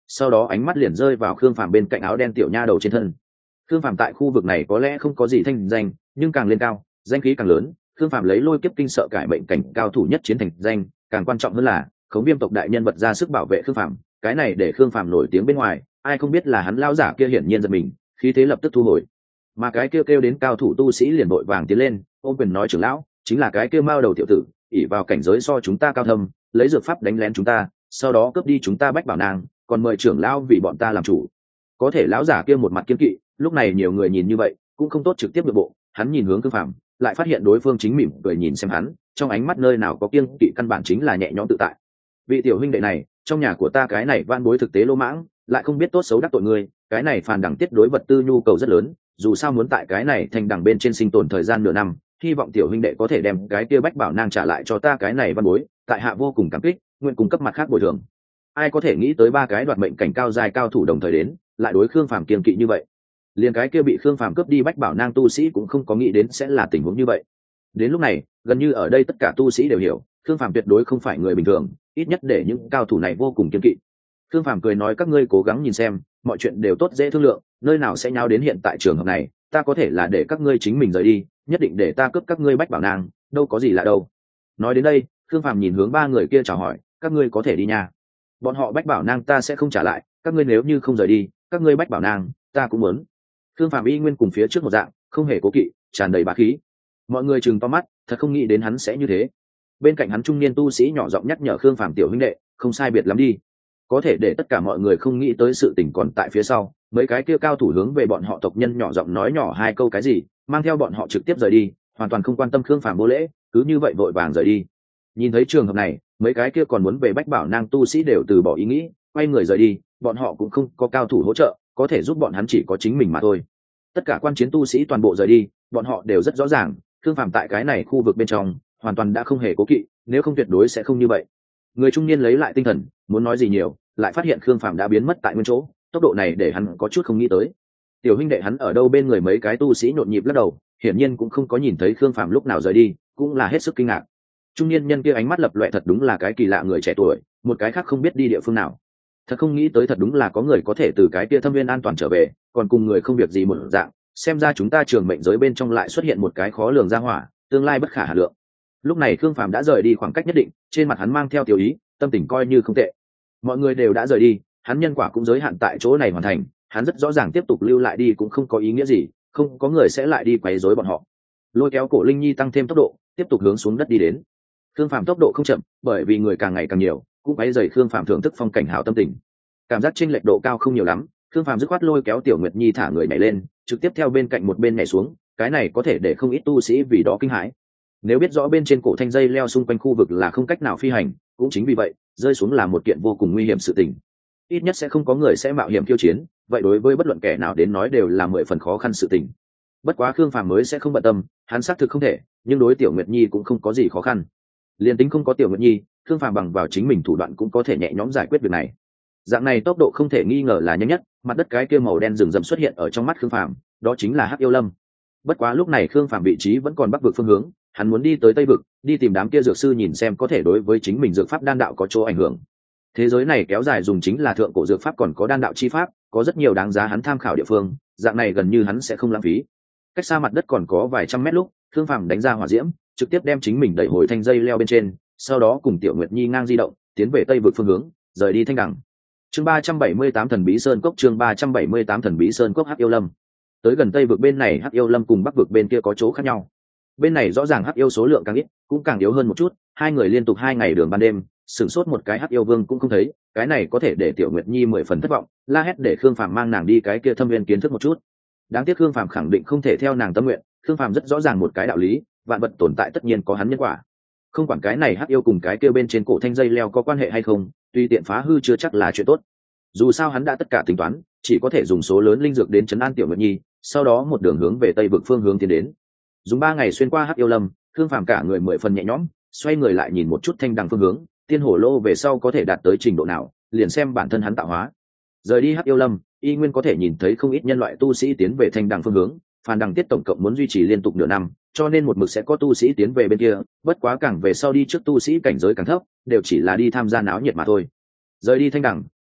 sau đó ánh mắt liền rơi vào khương phàm bên cạnh áo đen tiểu nha đầu trên thân. Khương phàm tại khu vực này có lẽ không có gì thanh danh, nhưng càng lên cao danh khí càng lớn. Khương phàm lấy lôi kiếp kinh sợ cải mệnh cảnh cao thủ nhất chiến thành danh, càng quan trọng hơn là khống viêm tộc đại nhân vật ra sức bảo vệ khương phàm, cái này để khương phàm nổi tiếng bên ngoài, ai không biết là hắn lao giả kia hiển nhiên giật mình, khí thế lập tức thu hồi. Mà cái kêu kêu đến cao thủ tu sĩ liền vội vàng tiến lên ôm quyền nói trưởng lão, chính là cái kêu mao đầu tiểu tử, ỷ vào cảnh giới so chúng ta cao thâm, lấy dược pháp đánh lén chúng ta, sau đó cướp đi chúng ta bách bảo nàng, còn mời trưởng lão vì bọn ta làm chủ. Có thể lão giả kia một mặt kiên kỵ, lúc này nhiều người nhìn như vậy cũng không tốt trực tiếp nội bộ, hắn nhìn hướng khương phàm lại phát hiện đối phương chính mỉm cười nhìn xem hắn, trong ánh mắt nơi nào có kiêng kỵ, căn bản chính là nhẹ nhõm tự tại. Vị tiểu huynh đệ này, trong nhà của ta cái này van bối thực tế lỗ mãng, lại không biết tốt xấu đắc tội ngươi, cái này phàn đẳng tiết đối vật tư nhu cầu rất lớn, dù sao muốn tại cái này thành đẳng bên trên sinh tồn thời gian nửa năm, hy vọng tiểu huynh đệ có thể đem cái kia bách bảo nang trả lại cho ta cái này văn bối, tại hạ vô cùng cảm kích, nguyện cung cấp mặt khác bồi thường. Ai có thể nghĩ tới ba cái đoạt mệnh cảnh cao dài cao thủ đồng thời đến, lại đối khương phàm kiên kỵ như vậy. Liền cái kia bị khương phàm cướp đi bách bảo nang tu sĩ cũng không có nghĩ đến sẽ là tình huống như vậy. Đến lúc này gần như ở đây tất cả tu sĩ đều hiểu khương phàm tuyệt đối không phải người bình thường, ít nhất để những cao thủ này vô cùng kiên kỵ. Khương phàm cười nói các ngươi cố gắng nhìn xem, mọi chuyện đều tốt dễ thương lượng, nơi nào sẽ nháo đến hiện tại trường hợp này, ta có thể là để các ngươi chính mình rời đi, nhất định để ta cướp các ngươi bách bảo nang, đâu có gì lạ đâu. Nói đến đây Khương phàm nhìn hướng ba người kia chào hỏi, các ngươi có thể đi nha, bọn họ bách bảo nang ta sẽ không trả lại, các ngươi nếu như không rời đi, các ngươi bách bảo nang ta cũng muốn. Khương phàm y nguyên cùng phía trước một dạng, không hề cố kỵ, tràn đầy bá khí. Mọi người chừng to mắt, thật không nghĩ đến hắn sẽ như thế. Bên cạnh hắn trung niên tu sĩ nhỏ giọng nhắc nhở Khương phàm tiểu huynh đệ, không sai biệt lắm đi. Có thể để tất cả mọi người không nghĩ tới sự tình còn tại phía sau, mấy cái kia cao thủ hướng về bọn họ tộc nhân nhỏ giọng nói nhỏ hai câu cái gì, mang theo bọn họ trực tiếp rời đi, hoàn toàn không quan tâm Khương phàm vô lễ, cứ như vậy vội vàng rời đi. Nhìn thấy trường hợp này, mấy cái kia còn muốn về bách bảo nang tu sĩ đều từ bỏ ý nghĩ, quay người rời đi, bọn họ cũng không có cao thủ hỗ trợ, có thể giúp bọn hắn chỉ có chính mình mà thôi. Tất cả quan chiến tu sĩ toàn bộ rời đi, bọn họ đều rất rõ ràng Khương phàm tại cái này khu vực bên trong hoàn toàn đã không hề cố kỵ, nếu không tuyệt đối sẽ không như vậy. Người trung niên lấy lại tinh thần, muốn nói gì nhiều, lại phát hiện Khương phàm đã biến mất tại nguyên chỗ, tốc độ này để hắn có chút không nghĩ tới. Tiểu huynh đệ hắn ở đâu? Bên người mấy cái tu sĩ nhộn nhịp lắc đầu, hiển nhiên cũng không có nhìn thấy Khương phàm lúc nào rời đi, cũng là hết sức kinh ngạc. Trung niên nhân kia ánh mắt lập loè, thật đúng là cái kỳ lạ người trẻ tuổi, một cái khác không biết đi địa phương nào. Thật không nghĩ tới, thật đúng là có người có thể từ cái kia thâm viên an toàn trở về, còn cùng người không việc gì một dạng. Xem ra chúng ta trường mệnh giới bên trong lại xuất hiện một cái khó lường ra hỏa, tương lai bất khả hà lượng. Lúc này Khương phàm đã rời đi khoảng cách nhất định, trên mặt hắn mang theo tiểu ý, tâm tình coi như không tệ. Mọi người đều đã rời đi, hắn nhân quả cũng giới hạn tại chỗ này hoàn thành, hắn rất rõ ràng tiếp tục lưu lại đi cũng không có ý nghĩa gì, không có người sẽ lại đi quấy rối bọn họ. Lôi kéo cổ linh nhi tăng thêm tốc độ, tiếp tục hướng xuống đất đi đến. Khương phàm tốc độ không chậm, bởi vì người càng ngày càng nhiều, cũng quấy rầy Khương phàm thưởng thức phong cảnh hảo tâm tình. Cảm giác chênh lệch độ cao không nhiều lắm, Khương phàm dứt khoát lôi kéo Tiểu Nguyệt Nhi thả người nhảy lên, trực tiếp theo bên cạnh một bên nhảy xuống, cái này có thể để không ít tu sĩ vì đó kinh hãi. Nếu biết rõ bên trên cổ thanh dây leo xung quanh khu vực là không cách nào phi hành, cũng chính vì vậy rơi xuống là một kiện vô cùng nguy hiểm sự tình, ít nhất sẽ không có người sẽ mạo hiểm khiêu chiến, vậy đối với bất luận kẻ nào đến nói đều là mười phần khó khăn sự tình. Bất quá Khương phàm mới sẽ không bận tâm, hắn xác thực không thể, nhưng đối Tiểu Nguyệt Nhi cũng không có gì khó khăn. Liên tính không có Tiểu Nguyệt Nhi, Khương phàm bằng vào chính mình thủ đoạn cũng có thể nhẹ nhõm giải quyết việc này. Dạng này tốc độ không thể nghi ngờ là nhanh nhất, mặt đất cái kia màu đen rừng rậm xuất hiện ở trong mắt Khương phàm, đó chính là Hắc Yêu Lâm. Bất quá lúc này Khương phàm vị trí vẫn còn bắc vực phương hướng, hắn muốn đi tới tây vực, đi tìm đám kia dược sư nhìn xem có thể đối với chính mình dược pháp đan đạo có chỗ ảnh hưởng. Thế giới này kéo dài dùng chính là thượng cổ dược pháp, còn có đan đạo chi pháp, có rất nhiều đáng giá hắn tham khảo địa phương, dạng này gần như hắn sẽ không lãng phí. Cách xa mặt đất còn có vài trăm mét lúc, Khương phàm đánh ra hỏa diễm, trực tiếp đem chính mình đẩy hồi thanh dây leo bên trên, sau đó cùng Tiểu Nguyệt Nhi ngang di động, tiến về tây vực phương hướng, rời đi thanh đằng. Chương ba trăm bảy mươi tám thần bí sơn cốc, chương ba trăm bảy mươi tám thần bí sơn cốc. Hắc Yêu Lâm. Tới gần tây vực bên này Hắc Yêu Lâm cùng bắc vực bên kia có chỗ khác nhau. Bên này rõ ràng Hắc Yêu số lượng càng ít, cũng càng yếu hơn một chút, hai người liên tục hai ngày đường ban đêm, sửng sốt một cái Hắc Yêu Vương cũng không thấy, cái này có thể để Tiểu Nguyệt Nhi mười phần thất vọng, la hét để Khương phàm mang nàng đi cái kia thâm viên kiến thức một chút. Đáng tiếc Khương phàm khẳng định không thể theo nàng tâm nguyện, Khương phàm rất rõ ràng một cái đạo lý, vạn vật tồn tại tất nhiên có hắn nhân quả. Không quản cái này Hắc Yêu cùng cái kia bên trên cổ thanh dây leo có quan hệ hay không, tuy tiện phá hư chưa chắc là chuyện tốt. Dù sao hắn đã tất cả tính toán, chỉ có thể dùng số lớn linh dược đến trấn an Tiểu Nguyệt Nhi, sau đó một đường hướng về tây vực phương hướng tiến đến. Dùng ba ngày xuyên qua Hắc Yêu Lâm, Khương phàm cả người mười phần nhẹ nhõm, xoay người lại nhìn một chút thanh đằng phương hướng, tiên hổ lô về sau có thể đạt tới trình độ nào, liền xem bản thân hắn tạo hóa. Rời đi Hắc Yêu Lâm, y nguyên có thể nhìn thấy không ít nhân loại tu sĩ tiến về thanh đằng phương hướng, phàn đằng tiết tổng cộng muốn duy trì liên tục nửa năm, cho nên một mực sẽ có tu sĩ tiến về bên kia, bất quá càng về sau đi trước tu sĩ cảnh giới càng thấp, đều chỉ là đi tham gia náo nhiệt mà thôi. Rời đi thanh đằng,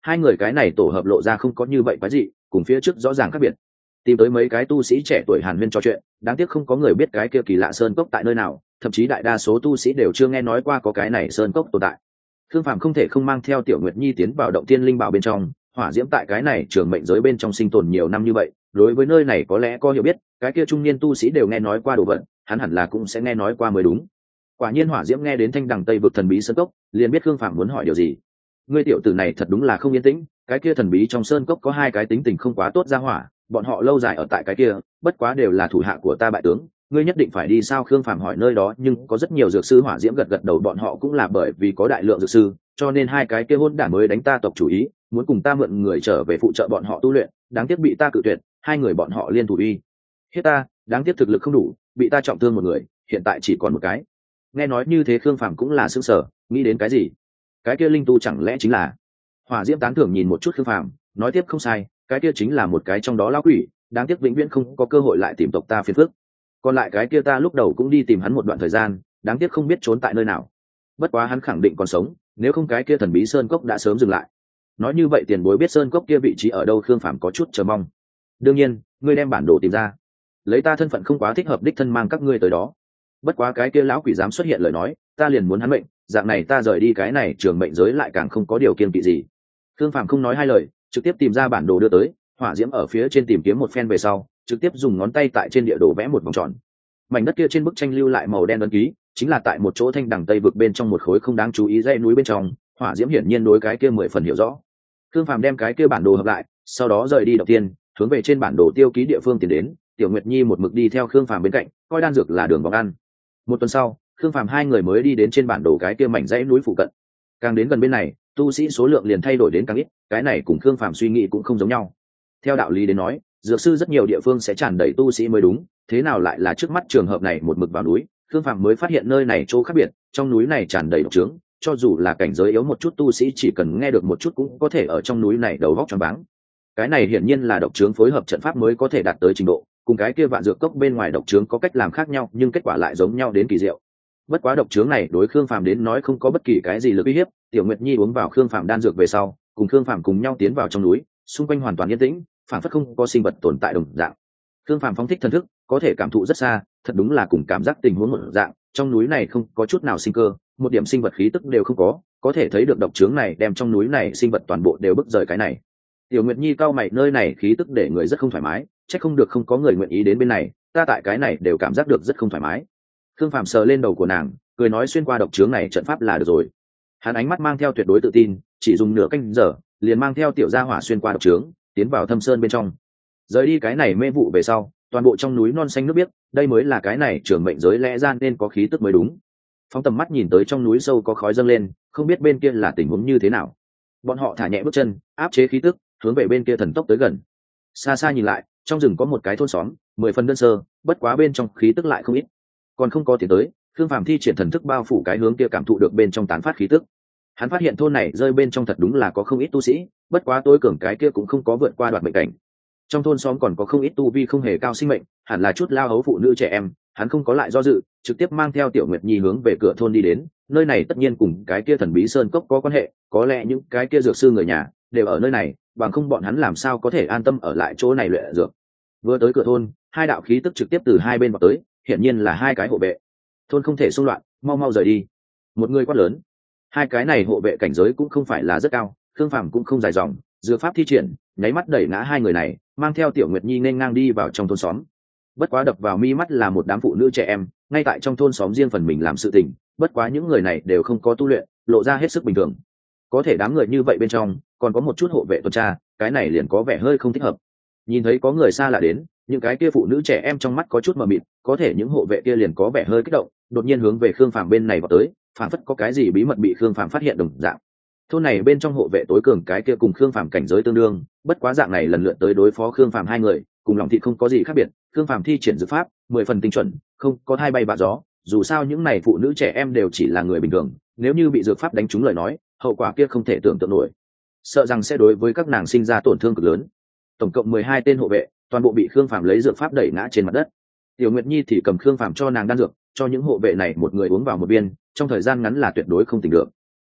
hai người cái này tổ hợp lộ ra không có như vậy quái dị, cùng phía trước rõ ràng khác biệt. Tìm tới mấy cái tu sĩ trẻ tuổi hàn huyên trò chuyện, đáng tiếc không có người biết cái kia kỳ lạ sơn cốc tại nơi nào, thậm chí đại đa số tu sĩ đều chưa nghe nói qua có cái này sơn cốc tồn tại. Thương Phàm không thể không mang theo Tiểu Nguyệt Nhi tiến vào động tiên linh bảo bên trong, hỏa diễm tại cái này trường mệnh giới bên trong sinh tồn nhiều năm như vậy, đối với nơi này có lẽ có hiểu biết, cái kia trung niên tu sĩ đều nghe nói qua đồ vật, hắn hẳn là cũng sẽ nghe nói qua mới đúng. Quả nhiên hỏa diễm nghe đến thanh đằng tây vực thần bí sơn cốc, liền biết Thương Phàm muốn hỏi điều gì. Ngươi tiểu tử này thật đúng là không yên tĩnh, cái kia thần bí trong sơn cốc có hai cái tính tình không quá tốt ra hỏa, bọn họ lâu dài ở tại cái kia, bất quá đều là thủ hạ của ta bại tướng, ngươi nhất định phải đi sao? Khương Phàm hỏi nơi đó nhưng có rất nhiều dược sư. Hỏa diễm gật gật đầu, bọn họ cũng là bởi vì có đại lượng dược sư, cho nên hai cái kia hôn đản mới đánh ta tộc chủ ý, muốn cùng ta mượn người trở về phụ trợ bọn họ tu luyện, đáng tiếc bị ta cự tuyệt, hai người bọn họ liên thủ uy hiếp ta, đáng tiếc thực lực không đủ, bị ta trọng thương một người, hiện tại chỉ còn một cái. Nghe nói như thế Khương Phàm cũng là sững sờ, nghĩ đến cái gì? Cái kia linh tu chẳng lẽ chính là? Hỏa diễm tán thưởng nhìn một chút Khương Phàm, nói tiếp không sai, cái kia chính là một cái trong đó lão quỷ, đáng tiếc vĩnh viễn không có cơ hội lại tìm tộc ta phiền phức. Còn lại cái kia ta lúc đầu cũng đi tìm hắn một đoạn thời gian, đáng tiếc không biết trốn tại nơi nào. Bất quá hắn khẳng định còn sống, nếu không cái kia thần bí sơn cốc đã sớm dừng lại. Nói như vậy tiền bối biết sơn cốc kia vị trí ở đâu? Khương Phàm có chút chờ mong. Đương nhiên, ngươi đem bản đồ tìm ra, lấy ta thân phận không quá thích hợp đích thân mang các ngươi tới đó. Bất quá cái kia lão quỷ dám xuất hiện lời nói, ta liền muốn hắn mệnh, dạng này ta rời đi cái này trường mệnh giới lại càng không có điều kiêng kỵ gì. Khương Phàm không nói hai lời, trực tiếp tìm ra bản đồ đưa tới. Hỏa diễm ở phía trên tìm kiếm một phen về sau, trực tiếp dùng ngón tay tại trên địa đồ vẽ một vòng tròn. Mảnh đất kia trên bức tranh lưu lại màu đen ấn ký, chính là tại một chỗ thanh đằng tây vực bên trong một khối không đáng chú ý dãy núi bên trong. Hỏa diễm hiển nhiên đối cái kia mười phần hiểu rõ. Khương Phàm đem cái kia bản đồ hợp lại, sau đó rời đi đầu tiên, hướng về trên bản đồ tiêu ký địa phương tiến đến. Tiểu Nguyệt Nhi một mực đi theo Khương Phàm bên cạnh, coi đan dược là đường vòng ăn. Một tuần sau, Khương Phàm hai người mới đi đến trên bản đồ cái kia mảnh dãy núi phụ cận. Càng đến gần bên này, tu sĩ số lượng liền thay đổi đến càng ít, cái này cùng Khương Phàm suy nghĩ cũng không giống nhau. Theo đạo lý đến nói, dược sư rất nhiều địa phương sẽ tràn đầy tu sĩ mới đúng, thế nào lại là trước mắt trường hợp này một mực vào núi? Khương Phàm mới phát hiện nơi này chỗ khác biệt, trong núi này tràn đầy độc trướng, cho dù là cảnh giới yếu một chút tu sĩ chỉ cần nghe được một chút cũng có thể ở trong núi này đầu vóc choáng váng. Cái này hiển nhiên là độc trướng phối hợp trận pháp mới có thể đạt tới trình độ, cùng cái kia vạn dược cốc bên ngoài độc trướng có cách làm khác nhau, nhưng kết quả lại giống nhau đến kỳ diệu. Bất quá độc trướng này đối Khương Phàm đến nói không có bất kỳ cái gì lực uy hiếp. Tiểu Nguyệt Nhi uống vào Khương Phàm đan dược về sau, cùng Khương Phàm cùng nhau tiến vào trong núi, xung quanh hoàn toàn yên tĩnh, phản phất không có sinh vật tồn tại đồng dạng. Khương Phàm phóng thích thần thức, có thể cảm thụ rất xa, thật đúng là cùng cảm giác tình huống một dạng. Trong núi này không có chút nào sinh cơ, một điểm sinh vật khí tức đều không có, có thể thấy được độc trướng này đem trong núi này sinh vật toàn bộ đều bức rời cái này. Tiểu Nguyệt Nhi cao mày, nơi này khí tức để người rất không thoải mái, chắc không được không có người nguyện ý đến bên này, ta tại cái này đều cảm giác được rất không thoải mái. Khương Phàm sờ lên đầu của nàng, cười nói xuyên qua độc trướng này trận pháp là được rồi. Hắn ánh mắt mang theo tuyệt đối tự tin, chỉ dùng nửa canh giờ, liền mang theo tiểu gia hỏa xuyên qua độc trướng, tiến vào thâm sơn bên trong. Rời đi cái này mê vụ về sau, toàn bộ trong núi non xanh nước biếc, đây mới là cái này trường mệnh giới lẽ ra nên có khí tức mới đúng. Phóng tầm mắt nhìn tới trong núi sâu có khói dâng lên, không biết bên kia là tình huống như thế nào. Bọn họ thả nhẹ bước chân, áp chế khí tức, hướng về bên kia thần tốc tới gần. Xa xa nhìn lại, trong rừng có một cái thôn xóm, mười phần đơn sơ, bất quá bên trong khí tức lại không ít. Còn không có tiến tới, Khương Phàm thi triển thần thức bao phủ cái hướng kia, cảm thụ được bên trong tán phát khí tức. Hắn phát hiện thôn này rơi bên trong thật đúng là có không ít tu sĩ, bất quá tối cường cái kia cũng không có vượt qua đoạt mệnh cảnh. Trong thôn xóm còn có không ít tu vi không hề cao sinh mệnh, hẳn là chút lao hấu phụ nữ trẻ em. Hắn không có lại do dự, trực tiếp mang theo Tiểu Nguyệt Nhi hướng về cửa thôn đi đến. Nơi này tất nhiên cùng cái kia thần bí sơn cốc có quan hệ, có lẽ những cái kia dược sư người nhà đều ở nơi này, bằng không bọn hắn làm sao có thể an tâm ở lại chỗ này luyện dược. Vừa tới cửa thôn, hai đạo khí tức trực tiếp từ hai bên vào tới, hiển nhiên là hai cái hộ vệ. Thôn không thể xung loạn, mau mau rời đi. Một người quát lớn. Hai cái này hộ vệ cảnh giới cũng không phải là rất cao, Khương Phàm cũng không dài dòng, dược pháp thi triển, nháy mắt đẩy ngã hai người này, mang theo Tiểu Nguyệt Nhi nên ngang đi vào trong thôn xóm. Bất quá đập vào mi mắt là một đám phụ nữ trẻ em, ngay tại trong thôn xóm riêng phần mình làm sự tình, bất quá những người này đều không có tu luyện, lộ ra hết sức bình thường. Có thể đám người như vậy bên trong, còn có một chút hộ vệ tuần tra, cái này liền có vẻ hơi không thích hợp. Nhìn thấy có người xa lạ đến, những cái kia phụ nữ trẻ em trong mắt có chút mờ mịt, có thể những hộ vệ kia liền có vẻ hơi kích động, đột nhiên hướng về Khương Phàm bên này vào tới, phản phất có cái gì bí mật bị Khương Phàm phát hiện đồng dạng. Thôn này bên trong hộ vệ tối cường cái kia cùng Khương Phàm cảnh giới tương đương, bất quá dạng này lần lượt tới đối phó Khương Phàm hai người, cùng lòng thị không có gì khác biệt. Khương Phàm thi triển dược pháp, mười phần tinh chuẩn, không có thay bay bạ gió, dù sao những này phụ nữ trẻ em đều chỉ là người bình thường, nếu như bị dược pháp đánh trúng lời nói, hậu quả kia không thể tưởng tượng nổi, sợ rằng sẽ đối với các nàng sinh ra tổn thương cực lớn. Tổng cộng mười hai tên hộ vệ, toàn bộ bị Khương Phàm lấy dược pháp đẩy ngã trên mặt đất. Tiểu Nguyệt Nhi thì cầm Khương Phàm cho nàng đan dược, cho những hộ vệ này một người uống vào một viên, trong thời gian ngắn là tuyệt đối không tỉnh được.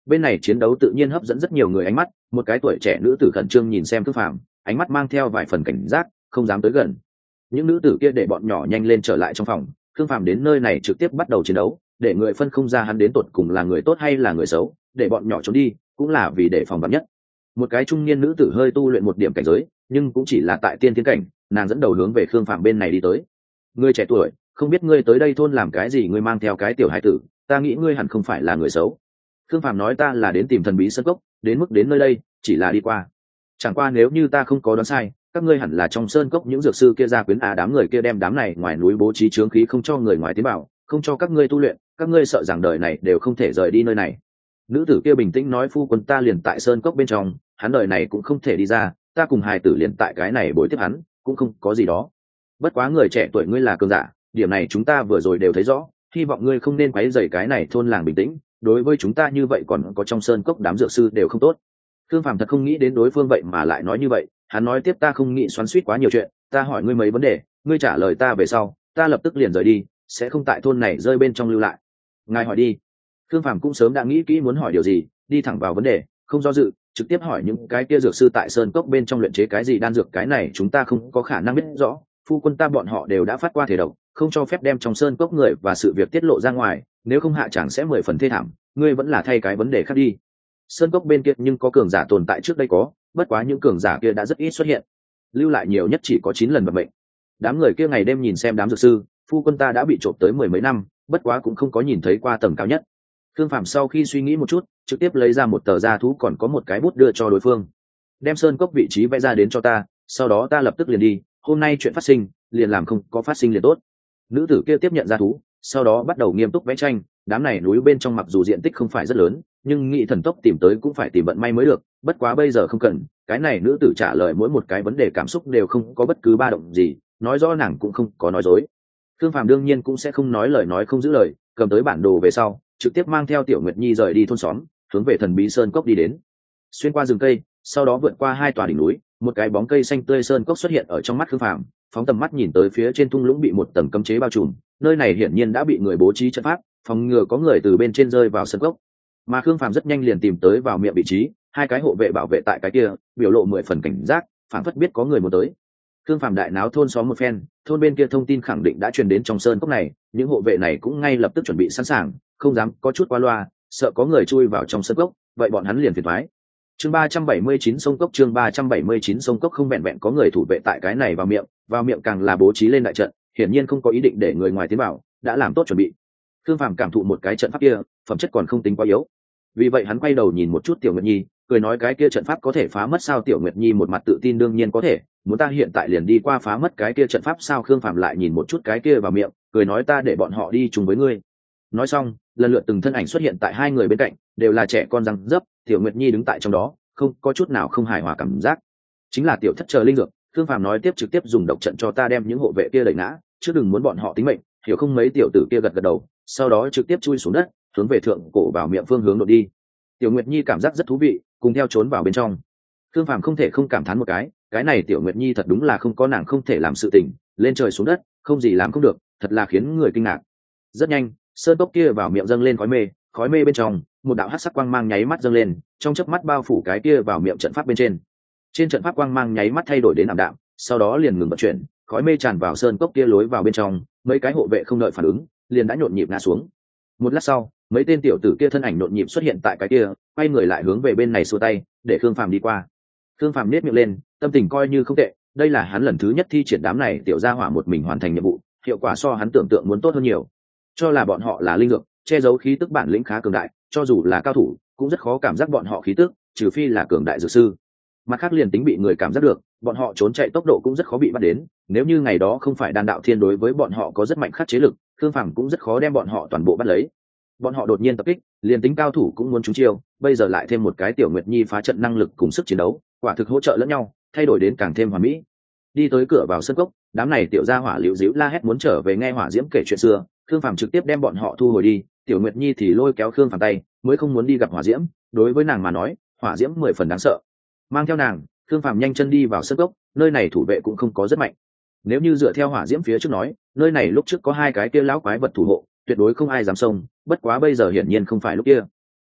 Bên này chiến đấu tự nhiên hấp dẫn rất nhiều người ánh mắt, một cái tuổi trẻ nữ tử khẩn trương nhìn xem Khương Phàm, ánh mắt mang theo vài phần cảnh giác, không dám tới gần. Những nữ tử kia để bọn nhỏ nhanh lên trở lại trong phòng, Khương Phàm đến nơi này trực tiếp bắt đầu chiến đấu, để người phân không ra hắn đến tột cùng là người tốt hay là người xấu, để bọn nhỏ trốn đi, cũng là vì để phòng vạn nhất. Một cái trung niên nữ tử hơi tu luyện một điểm cảnh giới, nhưng cũng chỉ là tại tiên thiên cảnh, nàng dẫn đầu hướng về Khương Phàm bên này đi tới. Ngươi trẻ tuổi, không biết ngươi tới đây thôn làm cái gì, ngươi mang theo cái tiểu hải tử, ta nghĩ ngươi hẳn không phải là người xấu. Khương Phàm nói ta là đến tìm thần bí sơn cốc, đến mức đến nơi đây chỉ là đi qua. Chẳng qua nếu như ta không có đoán sai, các ngươi hẳn là trong sơn cốc những dược sư kia ra quyến à, đám người kia đem đám này ngoài núi bố trí chướng khí không cho người ngoài tiến vào, không cho các ngươi tu luyện, các ngươi sợ rằng đời này đều không thể rời đi nơi này. Nữ tử kia bình tĩnh nói phu quân ta liền tại sơn cốc bên trong, hắn đời này cũng không thể đi ra, ta cùng hài tử liền tại cái này bối tiếp hắn, cũng không có gì đó. Bất quá người trẻ tuổi ngươi là cường giả, điểm này chúng ta vừa rồi đều thấy rõ, hy vọng ngươi không nên quấy rầy cái này thôn làng bình tĩnh, đối với chúng ta như vậy còn có trong sơn cốc đám dược sư đều không tốt. Thương Phàm thật không nghĩ đến đối phương vậy mà lại nói như vậy, hắn nói tiếp ta không nghĩ xoắn xuýt quá nhiều chuyện, ta hỏi ngươi mấy vấn đề, ngươi trả lời ta về sau, ta lập tức liền rời đi, sẽ không tại thôn này rơi bên trong lưu lại. Ngài hỏi đi. Thương Phàm cũng sớm đã nghĩ kỹ muốn hỏi điều gì, đi thẳng vào vấn đề, không do dự, trực tiếp hỏi những cái kia dược sư tại sơn cốc bên trong luyện chế cái gì đan dược, cái này chúng ta không có khả năng biết rõ, phu quân ta bọn họ đều đã phát qua thể độc, không cho phép đem trong sơn cốc người và sự việc tiết lộ ra ngoài, nếu không hạ chẳng sẽ mười phần thê thảm, ngươi vẫn là thay cái vấn đề khác đi. Sơn cốc bên kia nhưng có cường giả tồn tại trước đây có, bất quá những cường giả kia đã rất ít xuất hiện, lưu lại nhiều nhất chỉ có chín lần vận mệnh. Đám người kia ngày đêm nhìn xem đám dược sư, phu quân ta đã bị trộm tới mười mấy năm, bất quá cũng không có nhìn thấy qua tầng cao nhất. Thương Phàm sau khi suy nghĩ một chút, trực tiếp lấy ra một tờ gia thú còn có một cái bút đưa cho đối phương. Đem sơn cốc vị trí vẽ ra đến cho ta, sau đó ta lập tức liền đi, hôm nay chuyện phát sinh, liền làm không có phát sinh liền tốt. Nữ tử kia tiếp nhận gia thú, sau đó bắt đầu nghiêm túc vẽ tranh, đám này núi bên trong mặc dù diện tích không phải rất lớn, nhưng nghị thần tốc tìm tới cũng phải tìm vận may mới được, bất quá bây giờ không cần, cái này nữ tử trả lời mỗi một cái vấn đề cảm xúc đều không có bất cứ ba động gì, nói rõ nàng cũng không có nói dối. Thương Phàm đương nhiên cũng sẽ không nói lời nói không giữ lời, cầm tới bản đồ về sau, trực tiếp mang theo Tiểu Nguyệt Nhi rời đi thôn xóm, hướng về thần bí sơn cốc đi đến. Xuyên qua rừng cây, sau đó vượt qua hai tòa đỉnh núi, một cái bóng cây xanh tươi sơn cốc xuất hiện ở trong mắt Thương Phàm, phóng tầm mắt nhìn tới phía trên thung lũng bị một tầng cấm chế bao trùm, nơi này hiển nhiên đã bị người bố trí trận pháp, phòng ngừa có người từ bên trên rơi vào sơn cốc. Mà Khương Phàm rất nhanh liền tìm tới vào miệng vị trí, hai cái hộ vệ bảo vệ tại cái kia, biểu lộ mười phần cảnh giác, phảng phất biết có người muốn tới. Khương Phàm đại náo thôn xóm một phen, thôn bên kia thông tin khẳng định đã truyền đến trong sơn cốc này, những hộ vệ này cũng ngay lập tức chuẩn bị sẵn sàng, không dám có chút qua loa, sợ có người chui vào trong sơn cốc, vậy bọn hắn liền phiền toái. Chương ba trăm bảy mươi chín sông cốc, chương ba trăm bảy mươi chín sông cốc không vẹn vẹn có người thủ vệ tại cái này vào miệng, vào miệng càng là bố trí lên đại trận, hiển nhiên không có ý định để người ngoài tiến vào, đã làm tốt chuẩn bị. Khương Phàm cảm thụ một cái trận pháp kia, phẩm chất còn không tính quá yếu. Vì vậy hắn quay đầu nhìn một chút Tiểu Nguyệt Nhi, cười nói cái kia trận pháp có thể phá mất sao? Tiểu Nguyệt Nhi một mặt tự tin đương nhiên có thể, muốn ta hiện tại liền đi qua phá mất cái kia trận pháp sao? Khương Phàm lại nhìn một chút cái kia vào miệng, cười nói ta để bọn họ đi chung với ngươi. Nói xong, lần lượt từng thân ảnh xuất hiện tại hai người bên cạnh, đều là trẻ con răng dấp, Tiểu Nguyệt Nhi đứng tại trong đó, không có chút nào không hài hòa cảm giác. Chính là tiểu thất chờ linh dược. Khương Phàm nói tiếp trực tiếp dùng độc trận cho ta đem những hộ vệ kia đẩy ngã, chứ đừng muốn bọn họ tính mệnh, hiểu không? Mấy tiểu tử kia gật gật đầu, sau đó trực tiếp chui xuống đất, hướng về thượng cổ vào miệng phương hướng đột đi. Tiểu Nguyệt Nhi cảm giác rất thú vị, cùng theo trốn vào bên trong. Khương Phàm không thể không cảm thán một cái, cái này Tiểu Nguyệt Nhi thật đúng là không có nàng không thể làm sự tình, lên trời xuống đất, không gì làm không được, thật là khiến người kinh ngạc. Rất nhanh, sơn cốc kia vào miệng dâng lên khói mê, khói mê bên trong, một đạo hắc sắc quang mang nháy mắt dâng lên, trong chớp mắt bao phủ cái kia vào miệng trận pháp bên trên. Trên trận pháp quang mang nháy mắt thay đổi đến ảm đạm, sau đó liền ngừng vận chuyển, khói mê tràn vào sơn cốc kia lối vào bên trong, mấy cái hộ vệ không đợi phản ứng, liền đã nhộn nhịp ngã xuống. Một lát sau, mấy tên tiểu tử kia thân ảnh nhộn nhịp xuất hiện tại cái kia, quay người lại hướng về bên này xua tay, để Khương Phàm đi qua. Khương Phàm nhếch miệng lên, tâm tình coi như không tệ, đây là hắn lần thứ nhất thi triển đám này tiểu gia hỏa một mình hoàn thành nhiệm vụ, hiệu quả so hắn tưởng tượng muốn tốt hơn nhiều. Cho là bọn họ là linh dược, che giấu khí tức bản lĩnh khá cường đại, cho dù là cao thủ, cũng rất khó cảm giác bọn họ khí tức, trừ phi là cường đại dược sư. Mặt khác liền tính bị người cảm giác được, bọn họ trốn chạy tốc độ cũng rất khó bị bắt đến, nếu như ngày đó không phải Đan Đạo Thiên đối với bọn họ có rất mạnh khắc chế lực, Khương Phàm cũng rất khó đem bọn họ toàn bộ bắt lấy. Bọn họ đột nhiên tập kích, liền tính cao thủ cũng muốn trúng chiêu, bây giờ lại thêm một cái Tiểu Nguyệt Nhi phá trận năng lực cùng sức chiến đấu, quả thực hỗ trợ lẫn nhau, thay đổi đến càng thêm hoàn mỹ. Đi tới cửa vào sân cốc, đám này tiểu gia hỏa liễu díu la hét muốn trở về nghe Hỏa Diễm kể chuyện xưa, Khương Phàm trực tiếp đem bọn họ thu hồi đi, Tiểu Nguyệt Nhi thì lôi kéo Khương Phàm tay, mới không muốn đi gặp Hỏa Diễm, đối với nàng mà nói, Hỏa Diễm mười phần đáng sợ. Mang theo nàng, Khương Phàm nhanh chân đi vào sân cốc, nơi này thủ vệ cũng không có rất mạnh. Nếu như dựa theo Hỏa Diễm phía trước nói, nơi này lúc trước có hai cái kia lão quái vật thủ hộ, tuyệt đối không ai dám xông, bất quá bây giờ hiển nhiên không phải lúc kia.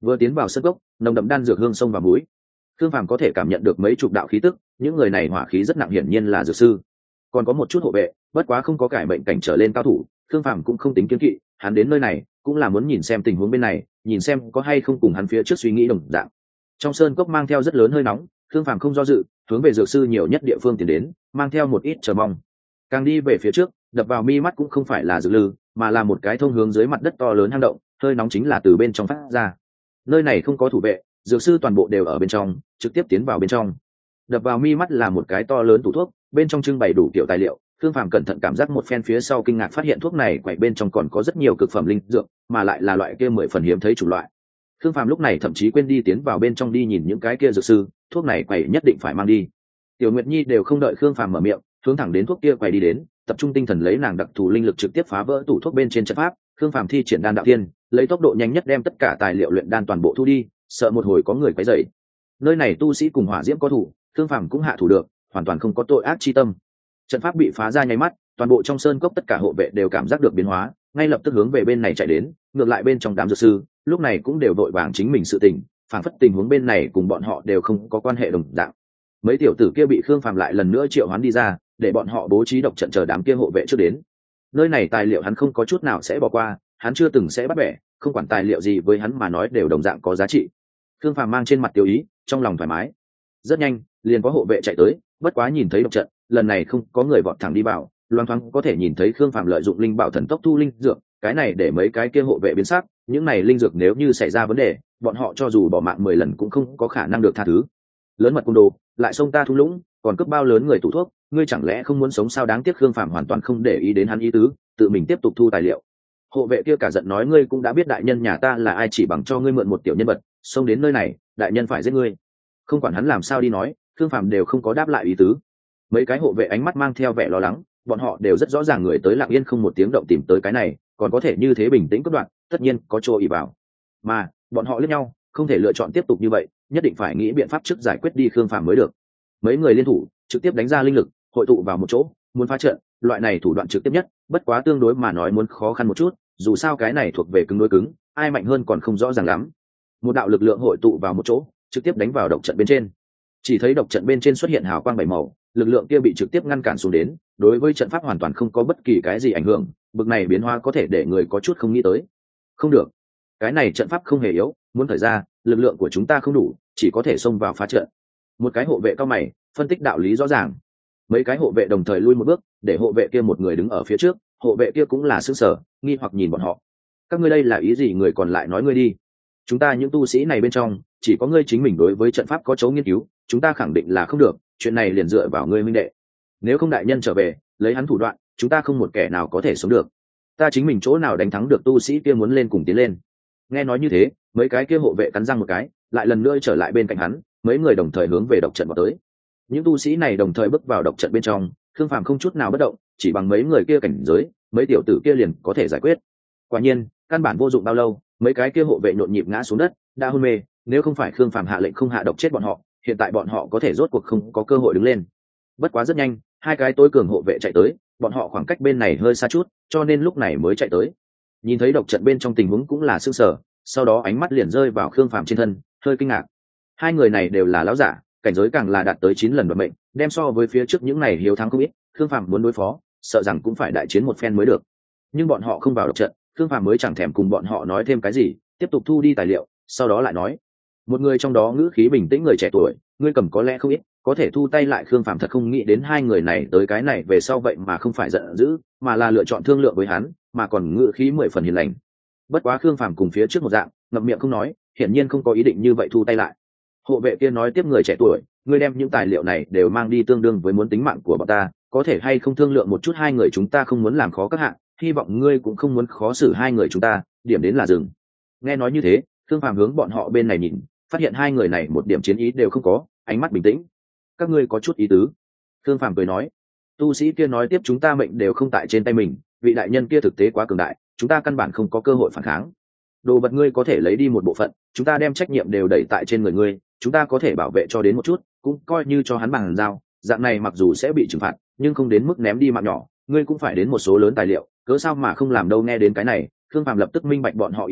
Vừa tiến vào sân gốc, nồng đậm đan dược hương sông vào mũi. Khương Phàm có thể cảm nhận được mấy chục đạo khí tức, những người này hỏa khí rất nặng, hiển nhiên là dược sư. Còn có một chút hộ vệ, bất quá không có cải mệnh cảnh trở lên cao thủ, Khương Phàm cũng không tính kiêng kỵ, hắn đến nơi này cũng là muốn nhìn xem tình huống bên này, nhìn xem có hay không cùng hắn phía trước suy nghĩ đồng dạng. Trong sơn cốc mang theo rất lớn hơi nóng, Khương Phàm không do dự, hướng về dược sư nhiều nhất địa phương tiến đến, mang theo một ít chờ mong. Càng đi về phía trước, đập vào mi mắt cũng không phải là dược lư, mà là một cái thông hướng dưới mặt đất to lớn hang động, hơi nóng chính là từ bên trong phát ra. Nơi này không có thủ vệ, dược sư toàn bộ đều ở bên trong, trực tiếp tiến vào bên trong. Đập vào mi mắt là một cái to lớn tủ thuốc, bên trong trưng bày đủ kiểu tài liệu. Thương Phàm cẩn thận cảm giác một phen phía sau, kinh ngạc phát hiện thuốc này quậy bên trong còn có rất nhiều cực phẩm linh dược, mà lại là loại kia mười phần hiếm thấy chủng loại. Thương Phàm lúc này thậm chí quên đi tiến vào bên trong đi nhìn những cái kia dược sư, thuốc này quậy nhất định phải mang đi. Tiểu Nguyệt Nhi đều không đợi Khương Phàm mở miệng, hướng thẳng đến thuốc kia quậy đi đến, tập trung tinh thần lấy nàng đặc thù linh lực trực tiếp phá vỡ tủ thuốc bên trên trận pháp. Khương Phàm thi triển đan đạo tiên, lấy tốc độ nhanh nhất đem tất cả tài liệu luyện đan toàn bộ thu đi, sợ một hồi có người quấy rầy. Nơi này tu sĩ cùng hỏa diễm có thủ, Khương Phàm cũng hạ thủ được, hoàn toàn không có tội ác chi tâm. Trận pháp bị phá ra nháy mắt, toàn bộ trong sơn cốc tất cả hộ vệ đều cảm giác được biến hóa, ngay lập tức hướng về bên này chạy đến. Ngược lại bên trong đám dược sư lúc này cũng đều vội vàng chính mình sự tình, phản phất tình huống bên này cùng bọn họ đều không có quan hệ đồng dạng. Mấy tiểu tử kia bị Khương Phàm lại lần nữa triệu hoán đi ra, để bọn họ bố trí độc trận chờ đám kia hộ vệ trước đến. Nơi này tài liệu hắn không có chút nào sẽ bỏ qua, hắn chưa từng sẽ bắt bẻ, không quản tài liệu gì với hắn mà nói đều đồng dạng có giá trị. Khương Phàm mang trên mặt tiêu ý, trong lòng thoải mái. Rất nhanh, liền có hộ vệ chạy tới, bất quá nhìn thấy độc trận, lần này không có người vọt thẳng đi vào, loang thoáng có thể nhìn thấy Khương Phàm lợi dụng linh bảo thần tốc thu linh dược, cái này để mấy cái kia hộ vệ biến sắc, những này linh dược nếu như xảy ra vấn đề, bọn họ cho dù bỏ mạng mười lần cũng không có khả năng được tha thứ. Lớn mật cung đồ, lại xông ta thung lũng, còn cướp bao lớn người tủ thuốc, ngươi chẳng lẽ không muốn sống sao? Đáng tiếc Khương Phàm hoàn toàn không để ý đến hắn ý tứ, tự mình tiếp tục thu tài liệu. Hộ vệ kia cả giận nói, ngươi cũng đã biết đại nhân nhà ta là ai, chỉ bằng cho ngươi mượn một tiểu nhân vật, xông đến nơi này, đại nhân phải giết ngươi. Không quản hắn làm sao đi nói, Khương Phàm đều không có đáp lại ý tứ. Mấy cái hộ vệ ánh mắt mang theo vẻ lo lắng, bọn họ đều rất rõ ràng người tới lặng yên không một tiếng động tìm tới cái này, còn có thể như thế bình tĩnh cất đoạn, tất nhiên có chỗ ỷ vào. Mà bọn họ liếc nhau, không thể lựa chọn tiếp tục như vậy, nhất định phải nghĩ biện pháp trước giải quyết đi Khương Phàm mới được. Mấy người liên thủ, trực tiếp đánh ra linh lực, hội tụ vào một chỗ, muốn phá trận, loại này thủ đoạn trực tiếp nhất, bất quá tương đối mà nói muốn khó khăn một chút, dù sao cái này thuộc về cứng đối cứng, ai mạnh hơn còn không rõ ràng lắm. Một đạo lực lượng hội tụ vào một chỗ, trực tiếp đánh vào độc trận bên trên. Chỉ thấy độc trận bên trên xuất hiện hào quang bảy màu, lực lượng kia bị trực tiếp ngăn cản xuống đến, đối với trận pháp hoàn toàn không có bất kỳ cái gì ảnh hưởng, bực này biến hóa có thể để người có chút không nghĩ tới. Không được, cái này trận pháp không hề yếu, muốn thời ra, lực lượng của chúng ta không đủ, chỉ có thể xông vào phá trận. Một cái hộ vệ cao mày, phân tích đạo lý rõ ràng. Mấy cái hộ vệ đồng thời lui một bước, để hộ vệ kia một người đứng ở phía trước, hộ vệ kia cũng là sững sờ, nghi hoặc nhìn bọn họ. Các ngươi đây là ý gì? Người còn lại nói ngươi đi. Chúng ta những tu sĩ này bên trong, chỉ có ngươi chính mình đối với trận pháp có chỗ nghiên cứu, chúng ta khẳng định là không được, chuyện này liền dựa vào ngươi minh đệ. Nếu không đại nhân trở về, lấy hắn thủ đoạn, chúng ta không một kẻ nào có thể sống được. Ta chính mình chỗ nào đánh thắng được tu sĩ kia muốn lên cùng tiến lên. Nghe nói như thế, mấy cái kia hộ vệ cắn răng một cái, lại lần nữa trở lại bên cạnh hắn, mấy người đồng thời hướng về độc trận vào tới. Những tu sĩ này đồng thời bước vào độc trận bên trong, Khương Phàm không chút nào bất động, chỉ bằng mấy người kia cảnh giới, mấy tiểu tử kia liền có thể giải quyết. Quả nhiên, căn bản vô dụng bao lâu, mấy cái kia hộ vệ nhộn nhịp ngã xuống đất, đã hôn mê, nếu không phải Khương Phàm hạ lệnh không hạ độc chết bọn họ, hiện tại bọn họ có thể rốt cuộc không có cơ hội đứng lên. Bất quá rất nhanh, hai cái tối cường hộ vệ chạy tới, bọn họ khoảng cách bên này hơi xa chút, cho nên lúc này mới chạy tới. Nhìn thấy độc trận bên trong tình huống cũng là sửng sở, sau đó ánh mắt liền rơi vào Khương Phàm trên thân, hơi kinh ngạc. Hai người này đều là lão giả, cảnh giới càng là đạt tới chín lần vận mệnh, đem so với phía trước những này hiếu thắng không ít, Khương Phàm muốn đối phó, sợ rằng cũng phải đại chiến một phen mới được. Nhưng bọn họ không vào độc trận, Khương Phàm mới chẳng thèm cùng bọn họ nói thêm cái gì, tiếp tục thu đi tài liệu, sau đó lại nói. Một người trong đó ngữ khí bình tĩnh, người trẻ tuổi, ngươi cầm có lẽ không ít, có thể thu tay lại. Khương Phàm thật không nghĩ đến hai người này tới cái này về sau vậy mà không phải giận dữ, mà là lựa chọn thương lượng với hắn, mà còn ngữ khí mười phần hiền lành. Bất quá Khương Phàm cùng phía trước một dạng, ngậm miệng không nói, hiển nhiên không có ý định như vậy thu tay lại. Hộ vệ kia nói tiếp, người trẻ tuổi, ngươi đem những tài liệu này đều mang đi tương đương với muốn tính mạng của bọn ta, có thể hay không thương lượng một chút, hai người chúng ta không muốn làm khó các hạng, hy vọng ngươi cũng không muốn khó xử hai người chúng ta, điểm đến là dừng. Nghe nói như thế, Khương Phàm hướng bọn họ bên này nhìn, phát hiện hai người này một điểm chiến ý đều không có, ánh mắt bình tĩnh. Các ngươi có chút ý tứ. Khương Phàm cười nói. Tu sĩ kia nói tiếp, chúng ta mệnh đều không tại trên tay mình, vị đại nhân kia thực tế quá cường đại, chúng ta căn bản không có cơ hội phản kháng. Đồ vật ngươi có thể lấy đi một bộ phận, chúng ta đem trách nhiệm đều đẩy tại trên người ngươi, chúng ta có thể bảo vệ cho đến một chút, cũng coi như cho hắn bằng giao, dạng này mặc dù sẽ bị trừng phạt, nhưng không đến mức ném đi mạng nhỏ, ngươi cũng phải đến một số lớn tài liệu, cớ sao mà không làm đâu. Nghe đến cái này, Khương Phàm lập tức minh bạch bọn họ ý tứ,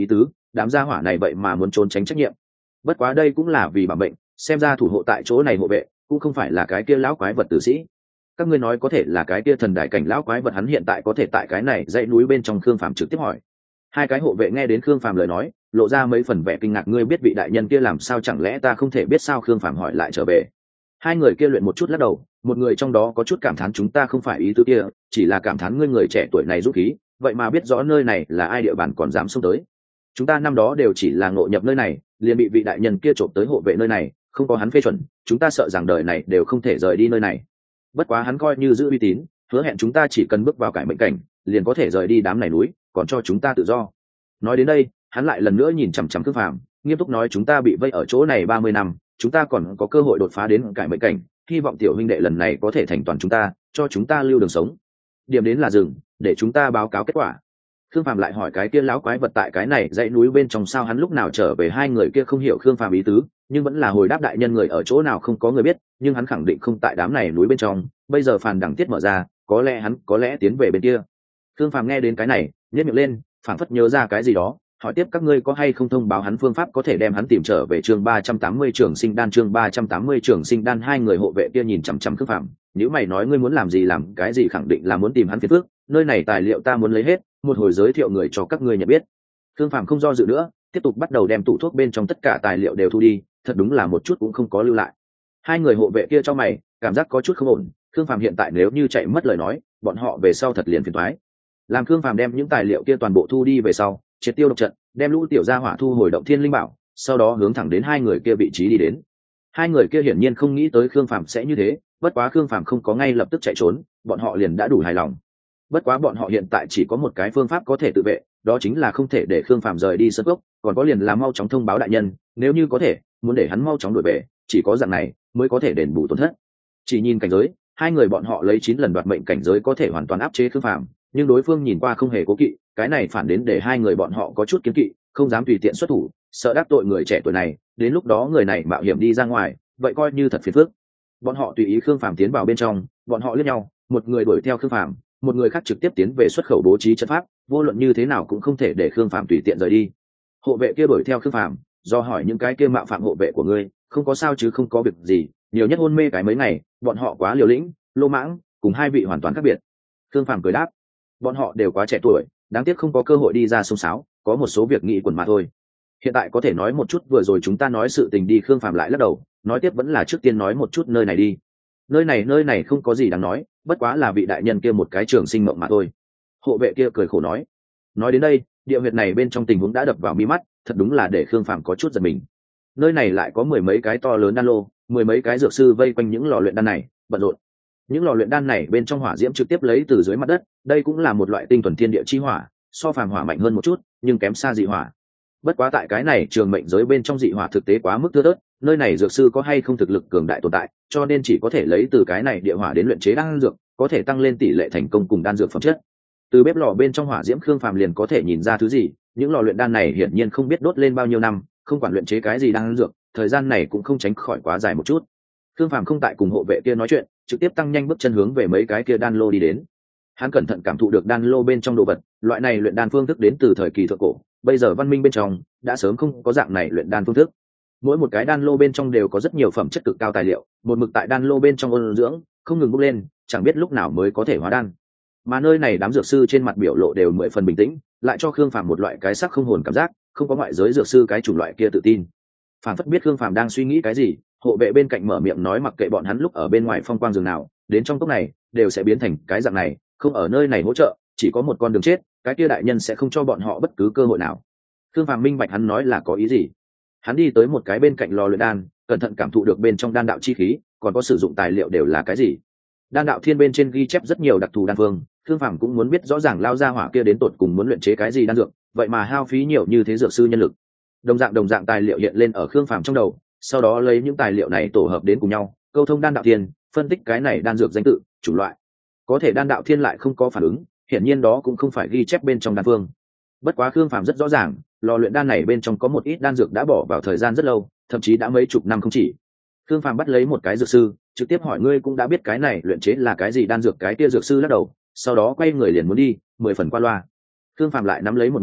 đám gia hỏa này vậy mà muốn trốn tránh trách nhiệm. Bất quá đây cũng là vì bảo mệnh, xem ra thủ hộ tại chỗ này hộ vệ cũng không phải là cái kia lão quái vật tử sĩ. Các ngươi nói có thể là cái kia thần đại cảnh lão quái vật, hắn hiện tại có thể tại cái này dãy núi bên trong. Khương Phàm trực tiếp hỏi. Hai cái hộ vệ nghe đến Khương Phàm lời nói, lộ ra mấy phần vẻ kinh ngạc. Ngươi biết vị đại nhân kia làm sao, chẳng lẽ ta không thể biết sao? Khương Phàm hỏi lại trở về. Hai người kia luyện một chút lắc đầu, một người trong đó có chút cảm thán. Chúng ta không phải ý tứ kia, chỉ là cảm thán ngươi người trẻ tuổi này dũng khí, vậy mà biết rõ nơi này là ai địa bàn còn dám xông tới. Chúng ta năm đó đều chỉ là ngộ nhập nơi này, liền bị vị đại nhân kia trộm tới hộ vệ nơi này, không có hắn phê chuẩn, chúng ta sợ rằng đời này đều không thể rời đi nơi này. Bất quá hắn coi như giữ uy tín, hứa hẹn chúng ta chỉ cần bước vào cải mệnh cảnh liền có thể rời đi đám này núi, còn cho chúng ta tự do. Nói đến đây, hắn lại lần nữa nhìn chằm chằm Khương Phàm, nghiêm túc nói, chúng ta bị vây ở chỗ này ba mươi năm, chúng ta còn có cơ hội đột phá đến cải mệnh cảnh, hy vọng tiểu huynh đệ lần này có thể thành toàn chúng ta, cho chúng ta lưu đường sống. Điểm đến là dừng, để chúng ta báo cáo kết quả. Khương Phàm lại hỏi, cái kia lão quái vật tại cái này dãy núi bên trong sao? Hắn lúc nào trở về? Hai người kia không hiểu Khương Phàm ý tứ, nhưng vẫn là hồi đáp, đại nhân người ở chỗ nào không có người biết, nhưng hắn khẳng định không tại đám này núi bên trong, bây giờ phàn đẳng tiết mở ra, có lẽ hắn có lẽ tiến về bên kia. Khương Phàm nghe đến cái này, nhếch miệng lên, phảng phất nhớ ra cái gì đó, hỏi tiếp, các ngươi có hay không thông báo hắn phương pháp có thể đem hắn tìm trở về? Chương ba trăm tám mươi trường sinh đan. Chương ba trăm tám mươi trường sinh đan. Hai người hộ vệ kia nhìn chằm chằm Khương Phàm, nếu mày nói, ngươi muốn làm gì làm cái gì? Khẳng định là muốn tìm hắn phiền phức, nơi này tài liệu ta muốn lấy hết, một hồi giới thiệu người cho các ngươi nhận biết. Khương Phàm không do dự nữa, tiếp tục bắt đầu đem tủ thuốc bên trong tất cả tài liệu đều thu đi, thật đúng là một chút cũng không có lưu lại. Hai người hộ vệ kia cho mày, cảm giác có chút không ổn. Khương Phàm hiện tại nếu như chạy mất lời nói, bọn họ về sau thật liền phiền toái. Làm Khương Phàm đem những tài liệu kia toàn bộ thu đi về sau, triệt tiêu độc trận, đem lũ tiểu gia hỏa thu hồi động thiên linh bảo, sau đó hướng thẳng đến hai người kia vị trí đi đến. Hai người kia hiển nhiên không nghĩ tới Khương Phàm sẽ như thế, bất quá Khương Phàm không có ngay lập tức chạy trốn, bọn họ liền đã đủ hài lòng. Bất quá bọn họ hiện tại chỉ có một cái phương pháp có thể tự vệ, đó chính là không thể để Khương Phàm rời đi sơn cốc, còn có liền là mau chóng thông báo đại nhân, nếu như có thể, muốn để hắn mau chóng đuổi về, chỉ có dạng này mới có thể đền bù tổn thất. Chỉ nhìn cảnh giới, hai người bọn họ lấy chín lần đoạt mệnh cảnh giới có thể hoàn toàn áp chế Khương Phàm, nhưng đối phương nhìn qua không hề cố kỵ, cái này phản đến để hai người bọn họ có chút kiêng kỵ, không dám tùy tiện xuất thủ, sợ đắc tội người trẻ tuổi này, đến lúc đó người này mạo hiểm đi ra ngoài, vậy coi như thật phiền phức. Bọn họ tùy ý Khương Phàm tiến vào bên trong, bọn họ liếc nhau, một người đuổi theo Khương Phàm, một người khác trực tiếp tiến về xuất khẩu bố trí trận pháp, vô luận như thế nào cũng không thể để Khương Phàm tùy tiện rời đi. Hộ vệ kia đuổi theo Khương Phàm, do hỏi những cái kia mạo phạm hộ vệ của ngươi, không có sao chứ? Không có việc gì, nhiều nhất hôn mê cái mấy ngày, bọn họ quá liều lĩnh, lô mãng, cùng hai vị hoàn toàn khác biệt. Khương Phàm cười đáp, bọn họ đều quá trẻ tuổi, đáng tiếc không có cơ hội đi ra sông sáo, có một số việc nghị quần mà thôi. Hiện tại có thể nói một chút vừa rồi chúng ta nói sự tình đi. Khương Phàm lại lắc đầu, nói tiếp, vẫn là trước tiên nói một chút nơi này đi. Nơi này nơi này không có gì đáng nói, bất quá là vị đại nhân kia một cái trường sinh mộng mà thôi. Hộ vệ kia cười khổ nói. Nói đến đây, địa huyệt này bên trong tình huống đã đập vào mi mắt, thật đúng là để Khương Phàm có chút giật mình. Nơi này lại có mười mấy cái to lớn đan lô, mười mấy cái dược sư vây quanh những lò luyện đan này bận rộn. Những lò luyện đan này bên trong hỏa diễm trực tiếp lấy từ dưới mặt đất, đây cũng là một loại tinh thuần thiên địa chi hỏa, so phàm hỏa mạnh hơn một chút, nhưng kém xa dị hỏa. Bất quá tại cái này trường mệnh giới bên trong dị hỏa thực tế quá mức thưa thớt, nơi này dược sư có hay không thực lực cường đại tồn tại, cho nên chỉ có thể lấy từ cái này địa hỏa đến luyện chế đan dược, có thể tăng lên tỷ lệ thành công cùng đan dược phẩm chất. Từ bếp lò bên trong hỏa diễm Khương Phàm liền có thể nhìn ra thứ gì, những lò luyện đan này hiển nhiên không biết đốt lên bao nhiêu năm, không quản luyện chế cái gì đan dược, thời gian này cũng không tránh khỏi quá dài một chút. Khương Phàm không tại cùng hộ vệ kia nói chuyện, trực tiếp tăng nhanh bước chân hướng về mấy cái kia đan lô đi đến. Hắn cẩn thận cảm thụ được đan lô bên trong đồ vật, loại này luyện đan phương thức đến từ thời kỳ thượng cổ, bây giờ văn minh bên trong đã sớm không có dạng này luyện đan phương thức. Mỗi một cái đan lô bên trong đều có rất nhiều phẩm chất cực cao tài liệu, một mực tại đan lô bên trong ôn dưỡng, không ngừng bốc lên, chẳng biết lúc nào mới có thể hóa đan. Mà nơi này đám dược sư trên mặt biểu lộ đều mười phần bình tĩnh, lại cho Khương Phàm một loại cái sắc không hồn cảm giác, không có ngoại giới dược sư cái chủng loại kia tự tin. Phàm phất biết Khương Phàm đang suy nghĩ cái gì, hộ vệ bên cạnh mở miệng nói, mặc kệ bọn hắn lúc ở bên ngoài phong quang rừng nào, đến trong cốc này đều sẽ biến thành cái dạng này, không ở nơi này hỗ trợ, chỉ có một con đường chết, cái kia đại nhân sẽ không cho bọn họ bất cứ cơ hội nào. Khương Phàm minh bạch hắn nói là có ý gì. Hắn đi tới một cái bên cạnh lò luyện đan, cẩn thận cảm thụ được bên trong đan đạo chi khí, còn có sử dụng tài liệu đều là cái gì. Đan đạo thiên bên trên ghi chép rất nhiều đặc thù đan phương, Khương Phàm cũng muốn biết rõ ràng lao ra hỏa kia đến tột cùng muốn luyện chế cái gì đan dược, vậy mà hao phí nhiều như thế dược sư nhân lực. Đồng dạng đồng dạng tài liệu hiện lên ở Khương Phàm trong đầu, sau đó lấy những tài liệu này tổ hợp đến cùng nhau, câu thông đan đạo thiên, phân tích cái này đan dược danh tự, chủng loại. Có thể đan đạo thiên lại không có phản ứng, hiển nhiên đó cũng không phải ghi chép bên trong đan phương. Bất quá Khương Phàm rất rõ ràng, lò luyện đan này bên trong có một ít đan dược đã bỏ vào thời gian rất lâu, thậm chí đã mấy chục năm không chỉ. Khương Phàm bắt lấy một cái dược sư, trực tiếp hỏi, ngươi cũng đã biết cái này luyện chế là cái gì đan dược? Cái kia dược sư lắc đầu, sau đó quay người liền muốn đi, mười phần qua loa. Khương Phàm lại nắm lấy một người,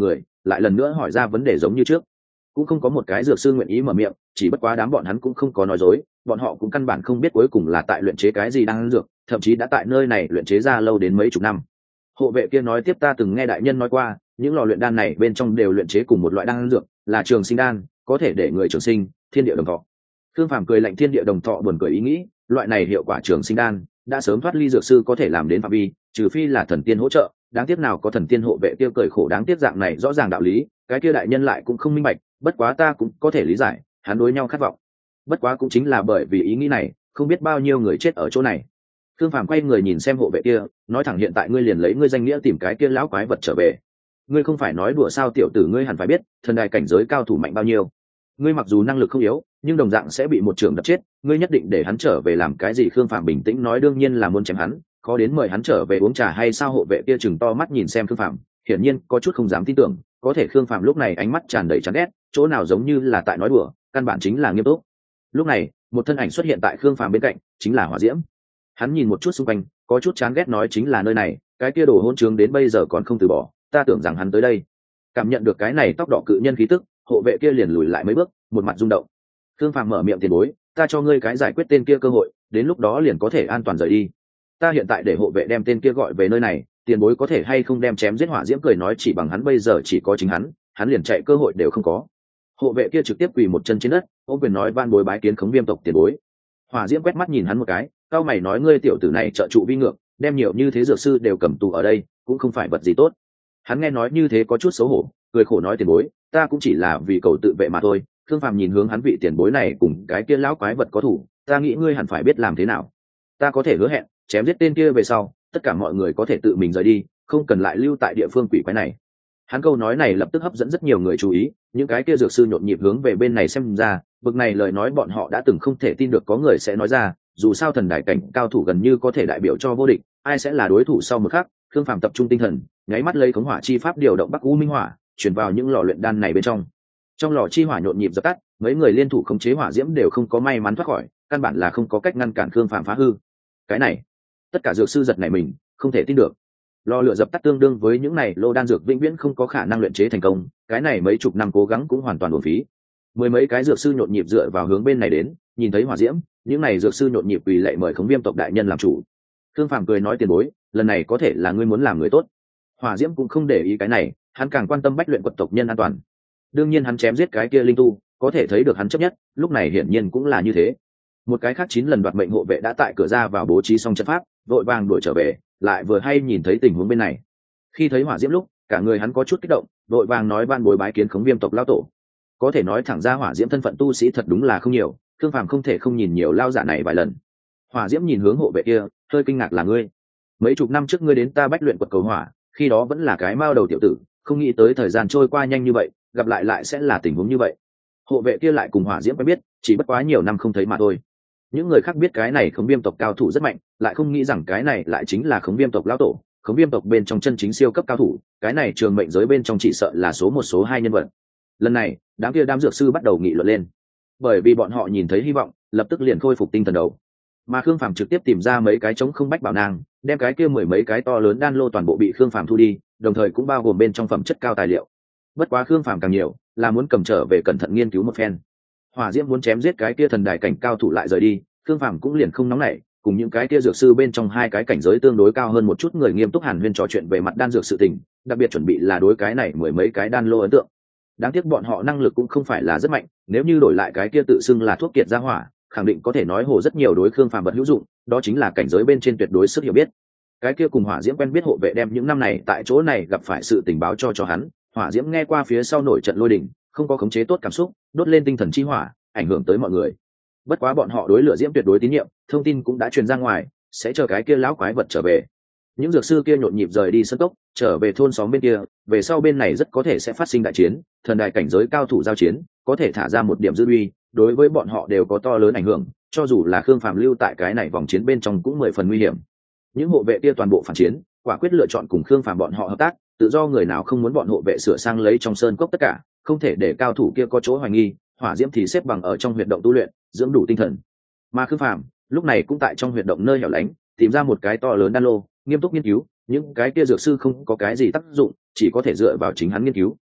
lại lần nữa hỏi ra vấn đề giống như trước. Cũng không có một cái dược sư nguyện ý mở miệng, chỉ bất quá đám bọn hắn cũng không có nói dối, bọn họ cũng căn bản không biết cuối cùng là tại luyện chế cái gì đang dược, thậm chí đã tại nơi này luyện chế ra lâu đến mấy chục năm. Hộ vệ kia nói tiếp, ta từng nghe đại nhân nói qua, những lò luyện đan này bên trong đều luyện chế cùng một loại đan dược, là trường sinh đan, có thể để người trường sinh, thiên địa đồng thọ. Thương Phàm cười lạnh, thiên địa đồng thọ buồn cười ý nghĩ, loại này hiệu quả trường sinh đan đã sớm thoát ly dược sư có thể làm đến phạm vi, trừ phi là thần tiên hỗ trợ, đáng tiếc nào có thần tiên hộ vệ kia cười khổ, đáng tiếc dạng này rõ ràng đạo lý, cái kia đại nhân lại cũng không minh bạch, bất quá ta cũng có thể lý giải, hắn đối nhau khát vọng. Bất quá cũng chính là bởi vì ý nghĩ này, không biết bao nhiêu người chết ở chỗ này. Thương Phàm quay người nhìn xem hộ vệ kia, nói thẳng, hiện tại ngươi liền lấy ngươi danh nghĩa tìm cái kia lão quái vật trở về. Ngươi không phải nói đùa sao, tiểu tử ngươi hẳn phải biết, thần đài cảnh giới cao thủ mạnh bao nhiêu. Ngươi mặc dù năng lực không yếu, nhưng đồng dạng sẽ bị một trường đập chết, ngươi nhất định để hắn trở về làm cái gì? Khương Phàm bình tĩnh nói, đương nhiên là muốn chém hắn, khó đến mời hắn trở về uống trà hay sao? Hộ vệ kia chừng to mắt nhìn xem Khương Phàm, hiển nhiên có chút không dám tin tưởng, có thể Khương Phàm lúc này ánh mắt tràn đầy chán ghét, chỗ nào giống như là tại nói đùa, căn bản chính là nghiêm túc. Lúc này, một thân ảnh xuất hiện tại Khương Phàm bên cạnh, chính là Hỏa Diễm. Hắn nhìn một chút xung quanh, có chút chán ghét nói, chính là nơi này, cái kia đồ hỗn trướng đến bây giờ còn không từ bỏ, ta tưởng rằng hắn tới đây. Cảm nhận được cái này tóc đỏ cự nhân khí tức, hộ vệ kia liền lùi lại mấy bước, một mặt rung động. Khương Phàm mở miệng, tiền bối, ta cho ngươi cái giải quyết tên kia cơ hội, đến lúc đó liền có thể an toàn rời đi. Ta hiện tại để hộ vệ đem tên kia gọi về nơi này, tiền bối có thể hay không đem chém giết? Hỏa Diễm cười nói, chỉ bằng hắn bây giờ chỉ có chính hắn, hắn liền chạy cơ hội đều không có. Hộ vệ kia trực tiếp quỳ một chân trên đất, ôm quyền nói, van bối bái kiến Khống Viêm tộc tiền bối. Hỏa Diễm quét mắt nhìn hắn một cái, cao mày nói, ngươi tiểu tử này trợ trụ vi ngược, đem nhiều như thế dược sư đều cầm tù ở đây, cũng không phải vật gì tốt. Hắn nghe nói như thế có chút xấu hổ, cười khổ nói, tiền bối, ta cũng chỉ là vì cầu tự vệ mà thôi. Khương Phàm nhìn hướng hắn, vị tiền bối này cùng cái kia lão quái vật có thủ, ta nghĩ ngươi hẳn phải biết làm thế nào. Ta có thể hứa hẹn, chém giết tên kia về sau, tất cả mọi người có thể tự mình rời đi, không cần lại lưu tại địa phương quỷ quái này. Hắn câu nói này lập tức hấp dẫn rất nhiều người chú ý, những cái kia dược sư nhộn nhịp hướng về bên này xem ra, bực này lời nói bọn họ đã từng không thể tin được có người sẽ nói ra, dù sao thần đại cảnh cao thủ gần như có thể đại biểu cho vô địch, ai sẽ là đối thủ sau một khắc. Khương Phàm tập trung tinh thần, nháy mắt lấy khống hỏa chi pháp điều động Bắc U Minh Hỏa, chuyển vào những lò luyện đan này bên trong. Trong lò chi hỏa nhộn nhịp dập tắt, mấy người liên thủ khống chế hỏa diễm đều không có may mắn thoát khỏi, căn bản là không có cách ngăn cản Khương Phàm phá hư. Cái này, tất cả dược sư giật nảy mình, không thể tin được. Lò lửa dập tắt tương đương với những này lô đan dược vĩnh viễn không có khả năng luyện chế thành công, cái này mấy chục năm cố gắng cũng hoàn toàn uổng phí. Mười mấy cái dược sư nhộn nhịp dựa vào hướng bên này đến, nhìn thấy hỏa diễm, những này dược sư nhộn nhịp quỳ lạy mời Khống Viêm tộc đại nhân làm chủ. Khương Phàm cười nói, tiền bối, lần này có thể là ngươi muốn làm người tốt. Hỏa diễm cũng không để ý cái này, hắn càng quan tâm bách luyện quật tộc nhân an toàn. Đương nhiên hắn chém giết cái kia linh tu, có thể thấy được hắn chấp nhất, lúc này hiển nhiên cũng là như thế. Một cái khác chín lần đoạt mệnh hộ vệ đã tại cửa ra vào bố trí xong trận pháp, vội vàng đuổi trở về, lại vừa hay nhìn thấy tình huống bên này. Khi thấy hỏa diễm lúc, cả người hắn có chút kích động, vội vàng nói, van bối bái kiến Khống Viêm tộc lão tổ. Có thể nói thẳng ra hỏa diễm thân phận tu sĩ thật đúng là không nhiều, Khương Phàm không thể không nhìn nhiều lao giả này vài lần. Hỏa diễm nhìn hướng hộ vệ kia, hơi kinh ngạc, là ngươi? Mấy chục năm trước ngươi đến ta bách luyện quật cầu hỏa, khi đó vẫn là cái mao đầu tiểu tử, không nghĩ tới thời gian trôi qua nhanh như vậy, gặp lại lại sẽ là tình huống như vậy. Hộ vệ kia lại cùng hỏa diễm quen biết, chỉ bất quá nhiều năm không thấy mà thôi. Những người khác biết cái này Khống Viêm tộc cao thủ rất mạnh, lại không nghĩ rằng cái này lại chính là Khống Viêm tộc lão tổ. Khống Viêm tộc bên trong chân chính siêu cấp cao thủ, cái này trường mệnh giới bên trong chỉ sợ là số một số hai nhân vật. Lần này, đám kia đám dược sư bắt đầu nghị luận lên, bởi vì bọn họ nhìn thấy hy vọng, lập tức liền khôi phục tinh thần đầu. Mà Khương Phàm trực tiếp tìm ra mấy cái trống không bách bảo nang, đem cái kia mười mấy cái to lớn đan lô toàn bộ bị Khương Phàm thu đi, đồng thời cũng bao gồm bên trong phẩm chất cao tài liệu. Bất quá Khương Phàm càng nhiều, là muốn cầm trở về cẩn thận nghiên cứu một phen. Hỏa diễm muốn chém giết cái kia thần đài cảnh cao thủ lại rời đi, Khương Phàm cũng liền không nóng nảy, cùng những cái kia dược sư bên trong hai cái cảnh giới tương đối cao hơn một chút người nghiêm túc hàn huyên trò chuyện về mặt đan dược sự tình, đặc biệt chuẩn bị là đối cái này mười mấy cái đan lô ấn tượng. Đáng tiếc bọn họ năng lực cũng không phải là rất mạnh, nếu như đổi lại cái kia tự xưng là thuốc kiệt gia hỏa, khẳng định có thể nói hồ rất nhiều đối Khương Phàm vật hữu dụng, đó chính là cảnh giới bên trên tuyệt đối sức hiểu biết. Cái kia cùng hỏa diễm quen biết hộ vệ đem những năm này tại chỗ này gặp phải sự tình báo cho cho hắn, hỏa diễm nghe qua phía sau nổi trận lôi đình, không có khống chế tốt cảm xúc, đốt lên tinh thần chi hỏa, ảnh hưởng tới mọi người. Bất quá bọn họ đối lửa diễm tuyệt đối tín nhiệm, thông tin cũng đã truyền ra ngoài, sẽ chờ cái kia lão quái vật trở về. Những dược sư kia nhộn nhịp rời đi sân cốc, trở về thôn xóm bên kia, về sau bên này rất có thể sẽ phát sinh đại chiến, thần đại cảnh giới cao thủ giao chiến, có thể thả ra một điểm dư uy, đối với bọn họ đều có to lớn ảnh hưởng, cho dù là Khương Phàm lưu tại cái này vòng chiến bên trong cũng mười phần nguy hiểm. Những hộ vệ kia toàn bộ phản chiến, quả quyết lựa chọn cùng Khương Phàm bọn họ hợp tác, tự do người nào không muốn bọn hộ vệ sửa sang lấy trong sơn cốc tất cả, không thể để cao thủ kia có chỗ hoài nghi. Hỏa diễm thì xếp bằng ở trong huyệt động tu luyện, dưỡng đủ tinh thần. Mà Khương Phàm lúc này cũng tại trong huyệt động nơi hẻo lánh, tìm ra một cái to lớn đan lô, nghiêm túc nghiên cứu. Những cái kia dược sư không có cái gì tác dụng, chỉ có thể dựa vào chính hắn nghiên cứu.